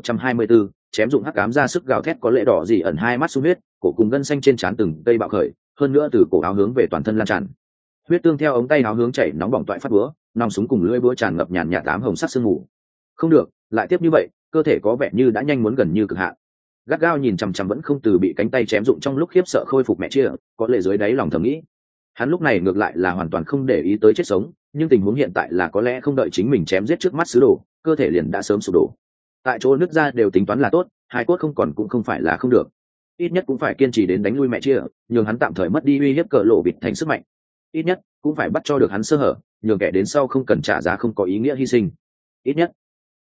1124, chém dụng hắc ám ra sức gào thét có lệ đỏ gì ẩn hai mắt sung huyết, cổ cùng gân xanh trên trán từng cây bạo khởi, hơn nữa từ cổ áo hướng về toàn thân lan tràn. Huyết tương theo ống tay áo hướng chảy nóng bỏng toại phát búa, nòng súng cùng lưỡi búa tràn ngập nhàn nhạt tám hồng sắc sương mù. Không được, lại tiếp như vậy, cơ thể có vẻ như đã nhanh muốn gần như cực hạn. Gắt gao nhìn chằm chằm vẫn không từ bị cánh tay chém dụng trong lúc khiếp sợ khôi phục mẹ chia, có lệ dưới đáy lòng thầm nghĩ. Hắn lúc này ngược lại là hoàn toàn không để ý tới chết sống, nhưng tình huống hiện tại là có lẽ không đợi chính mình chém giết trước mắt sứ đồ, cơ thể liền đã sớm sụp đổ. Tại chỗ nứt ra đều tính toán là tốt, hai cốt không còn cũng không phải là không được. Ít nhất cũng phải kiên trì đến đánh lui mẹ chia, nhường hắn tạm thời mất đi uy hiếp cờ lộ vịt thành sức mạnh. Ít nhất cũng phải bắt cho được hắn sơ hở, nhường kẻ đến sau không cần trả giá không có ý nghĩa hy sinh. Ít nhất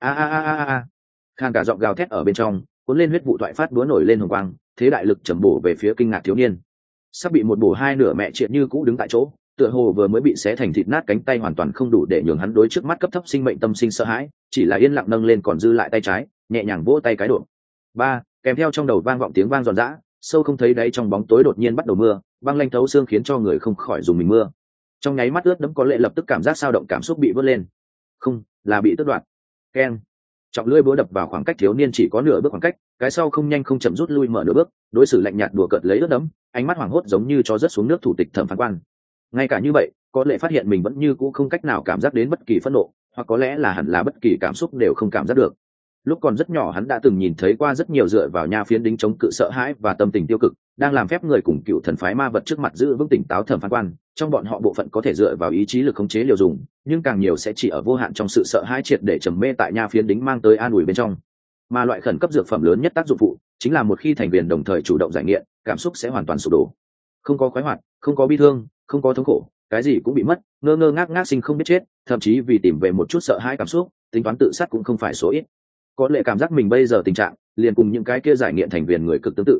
khan cả giọng gào thét ở bên trong, cuốn lên huyết vụ thoại phát búa nổi lên hồng quang, thế đại lực trầm bổ về phía kinh ngạc thiếu niên. Sắp bị một bổ hai nửa mẹ triệt như cũ đứng tại chỗ, tựa hồ vừa mới bị xé thành thịt nát cánh tay hoàn toàn không đủ để nhường hắn đối trước mắt cấp thấp sinh mệnh tâm sinh sợ hãi, chỉ là yên lặng nâng lên còn dư lại tay trái, nhẹ nhàng vỗ tay cái độ. Ba, kèm theo trong đầu vang vọng tiếng vang giòn giã, sâu không thấy đáy trong bóng tối đột nhiên bắt đầu mưa, băng lanh thấu xương khiến cho người không khỏi dùng mình mưa. Trong nháy mắt ướt đẫm có lệ lập tức cảm giác sao động cảm xúc bị vớt lên. Không, là bị tước đoạt. Keng. Trọng lưỡi búa đập vào khoảng cách thiếu niên chỉ có nửa bước khoảng cách, cái sau không nhanh không chậm rút lui mở nửa bước, đối xử lạnh nhạt đùa cợt lấy ướt đẫm, ánh mắt hoảng hốt giống như chó rớt xuống nước thủ tịch thẩm phán quan. Ngay cả như vậy, có lệ phát hiện mình vẫn như cũ không cách nào cảm giác đến bất kỳ phẫn nộ, hoặc có lẽ là hẳn là bất kỳ cảm xúc đều không cảm giác được. Lúc còn rất nhỏ hắn đã từng nhìn thấy qua rất nhiều dựa vào nha phiến đính chống cự sợ hãi và tâm tình tiêu cực, đang làm phép người cùng cựu thần phái ma vật trước mặt giữ vững tỉnh táo thẩm phán quan, trong bọn họ bộ phận có thể dựa vào ý chí lực khống chế liều dùng, nhưng càng nhiều sẽ chỉ ở vô hạn trong sự sợ hãi triệt để trầm mê tại nha phiến đính mang tới an ủi bên trong. Mà loại khẩn cấp dược phẩm lớn nhất tác dụng phụ chính là một khi thành viên đồng thời chủ động giải nghiện, cảm xúc sẽ hoàn toàn sụp đổ. Không có khoái hoạt, không có bi thương, không có thống khổ, cái gì cũng bị mất, ngơ ngơ ngác ngác sinh không biết chết, thậm chí vì tìm về một chút sợ hãi cảm xúc, tính toán tự sát cũng không phải số ít. Có lẽ cảm giác mình bây giờ tình trạng liền cùng những cái kia giải nghiện thành viên người cực tương tự.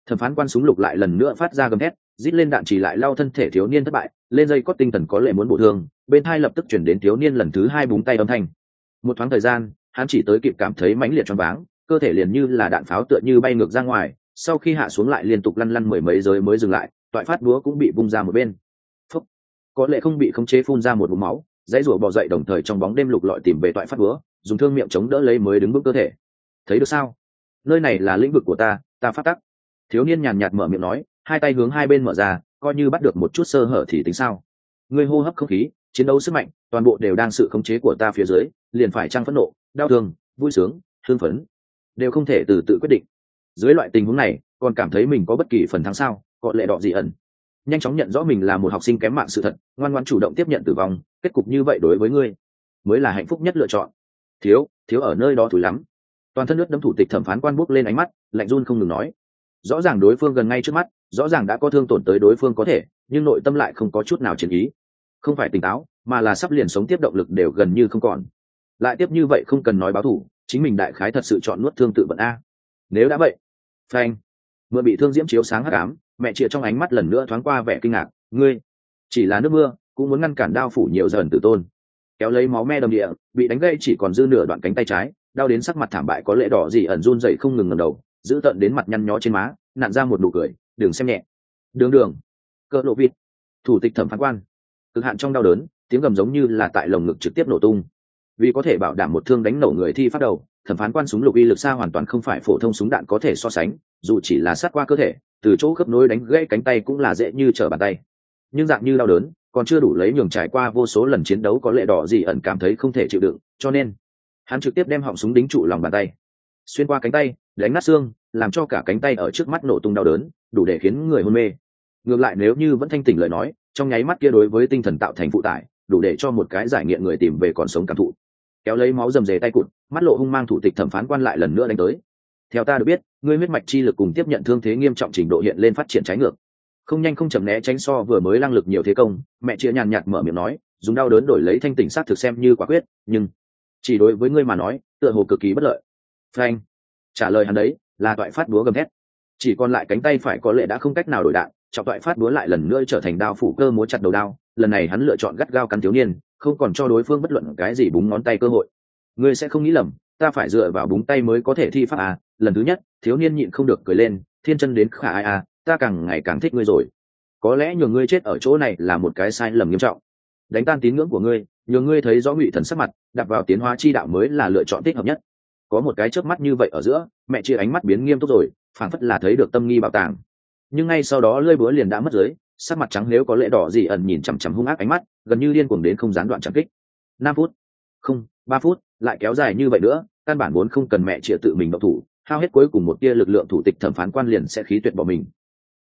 Thẩm phán quan súng lục lại lần nữa phát ra gầm thét, rít lên đạn chỉ lại lao thân thể thiếu niên thất bại, lên dây cót tinh thần có lệ muốn bổ thương, bên thai lập tức chuyển đến thiếu niên lần thứ hai búng tay âm thanh. Một thoáng thời gian, hắn chỉ tới kịp cảm thấy mãnh liệt choáng váng, cơ thể liền như là đạn pháo tựa như bay ngược ra ngoài, sau khi hạ xuống lại liên tục lăn lăn mười mấy giới mới dừng lại, toại phát búa cũng bị vung ra một bên. Phúc. Có lẽ không bị khống chế phun ra một ngụm máu, dãy rủa bò dậy đồng thời trong bóng đêm lục lọi tìm về toại phát búa, dùng thương miệng chống đỡ lấy mới đứng vững cơ thể. Thấy được sao? Nơi này là lĩnh vực của ta phát tắc. Thiếu niên nhàn nhạt mở miệng nói, hai tay hướng hai bên mở ra, coi như bắt được một chút sơ hở thì tính sao? Ngươi hô hấp không khí, chiến đấu sức mạnh, toàn bộ đều đang sự khống chế của ta phía dưới, liền phải trang phẫn nộ, đau thương, vui sướng, hưng phấn, đều không thể từ tự quyết định. Dưới loại tình huống này, còn cảm thấy mình có bất kỳ phần thắng sao? Gọi lệ đọ gì ẩn. Nhanh chóng nhận rõ mình là một học sinh kém mạng sự thật, ngoan ngoãn chủ động tiếp nhận tử vong, kết cục như vậy đối với ngươi mới là hạnh phúc nhất lựa chọn. Thiếu ở nơi đó thủi lắm. Toàn thân nước đấm thủ tịch thẩm phán quan bốc lên ánh mắt, lạnh run không ngừng nói. Rõ ràng đối phương gần ngay trước mắt, rõ ràng đã có thương tổn tới đối phương có thể, nhưng nội tâm lại không có chút nào chiến ý, không phải tỉnh táo, mà là sắp liền sống tiếp động lực đều gần như không còn. Lại tiếp như vậy không cần nói báo thù, chính mình đại khái thật sự chọn nuốt thương tự vận a. Nếu đã vậy, phanh. Mưa bị thương diễm chiếu sáng hắc ám, mẹ chĩa trong ánh mắt lần nữa thoáng qua vẻ kinh ngạc, ngươi chỉ là nước mưa cũng muốn ngăn cản đao phủ nhiều dần tử tôn. Kéo lấy máu me đầm địa, bị đánh gãy chỉ còn dư nửa đoạn cánh tay trái, đau đến sắc mặt thảm bại có lệ đỏ gì ẩn run dậy không ngừng ngẩng đầu, giữ tận đến mặt nhăn nhó trên má, nặn ra một nụ cười, đừng xem nhẹ. Đường cơ lộ vịt, thủ tịch thẩm phán quan, cực hạn trong đau đớn, tiếng gầm giống như là tại lồng ngực trực tiếp nổ tung. Vì có thể bảo đảm một thương đánh nổ người thi phát đầu, thẩm phán quan súng lục uy lực xa hoàn toàn không phải phổ thông súng đạn có thể so sánh, dù chỉ là sát qua cơ thể, từ chỗ khớp nối đánh gãy cánh tay cũng là dễ như trở bàn tay. Nhưng dạng như đau đớn, còn chưa đủ lấy nhường trải qua vô số lần chiến đấu có lệ đỏ gì ẩn cảm thấy không thể chịu đựng, cho nên hắn trực tiếp đem họng súng đính trụ lòng bàn tay, xuyên qua cánh tay, đánh nát xương, làm cho cả cánh tay ở trước mắt nổ tung đau đớn, đủ để khiến người hôn mê. Ngược lại nếu như vẫn thanh tỉnh lời nói, trong nháy mắt kia đối với tinh thần tạo thành phụ tải, đủ để cho một cái giải nghiện người tìm về còn sống cảm thụ. Kéo lấy máu rầm rề tay cụt, mắt lộ hung mang thủ tịch thẩm phán quan lại lần nữa đánh tới. Theo ta được biết, ngươi huyết mạch chi lực cùng tiếp nhận thương thế nghiêm trọng trình độ hiện lên phát triển trái ngược. Không nhanh không chậm né tránh so vừa mới năng lực nhiều thế công, mẹ chia nhàn nhạt mở miệng nói, dùng đau đớn đổi lấy thanh tỉnh sát thực xem như quả quyết, nhưng chỉ đối với ngươi mà nói, tựa hồ cực kỳ bất lợi. Frank trả lời hắn đấy là toại phát búa gầm thét, chỉ còn lại cánh tay phải có lẽ đã không cách nào đổi đạn, trọng toại phát búa lại lần nữa trở thành đao phủ cơ múa chặt đầu đao, lần này hắn lựa chọn gắt gao cắn thiếu niên, không còn cho đối phương bất luận cái gì búng ngón tay cơ hội. Ngươi sẽ không nghĩ lầm, ta phải dựa vào búng tay mới có thể thi pháp à? Lần thứ nhất thiếu niên nhịn không được cười lên, thiên chân đến khả ai à, ta càng ngày càng thích ngươi rồi. Có lẽ nhường ngươi chết ở chỗ này là một cái sai lầm nghiêm trọng, đánh tan tín ngưỡng của ngươi, nhường ngươi thấy rõ ngụy thần sắc mặt, đặt vào tiến hóa chi đạo mới là lựa chọn thích hợp nhất. Có một cái chớp mắt như vậy ở giữa, mẹ chia ánh mắt biến nghiêm túc rồi, phảng phất là thấy được tâm nghi bảo tàng. Nhưng ngay sau đó lưỡi búa liền đã mất dưới, sắc mặt trắng nếu có lẽ đỏ gì ẩn nhìn chằm chằm hung ác ánh mắt, gần như điên cuồng đến không gián đoạn chẳng kích. 5 phút, không, 3 phút, lại kéo dài như vậy nữa, căn bản vốn không cần mẹ chia tự mình động thủ, hao hết cuối cùng một tia lực lượng thủ tịch thẩm phán quan liền sẽ khí tuyệt bỏ mình,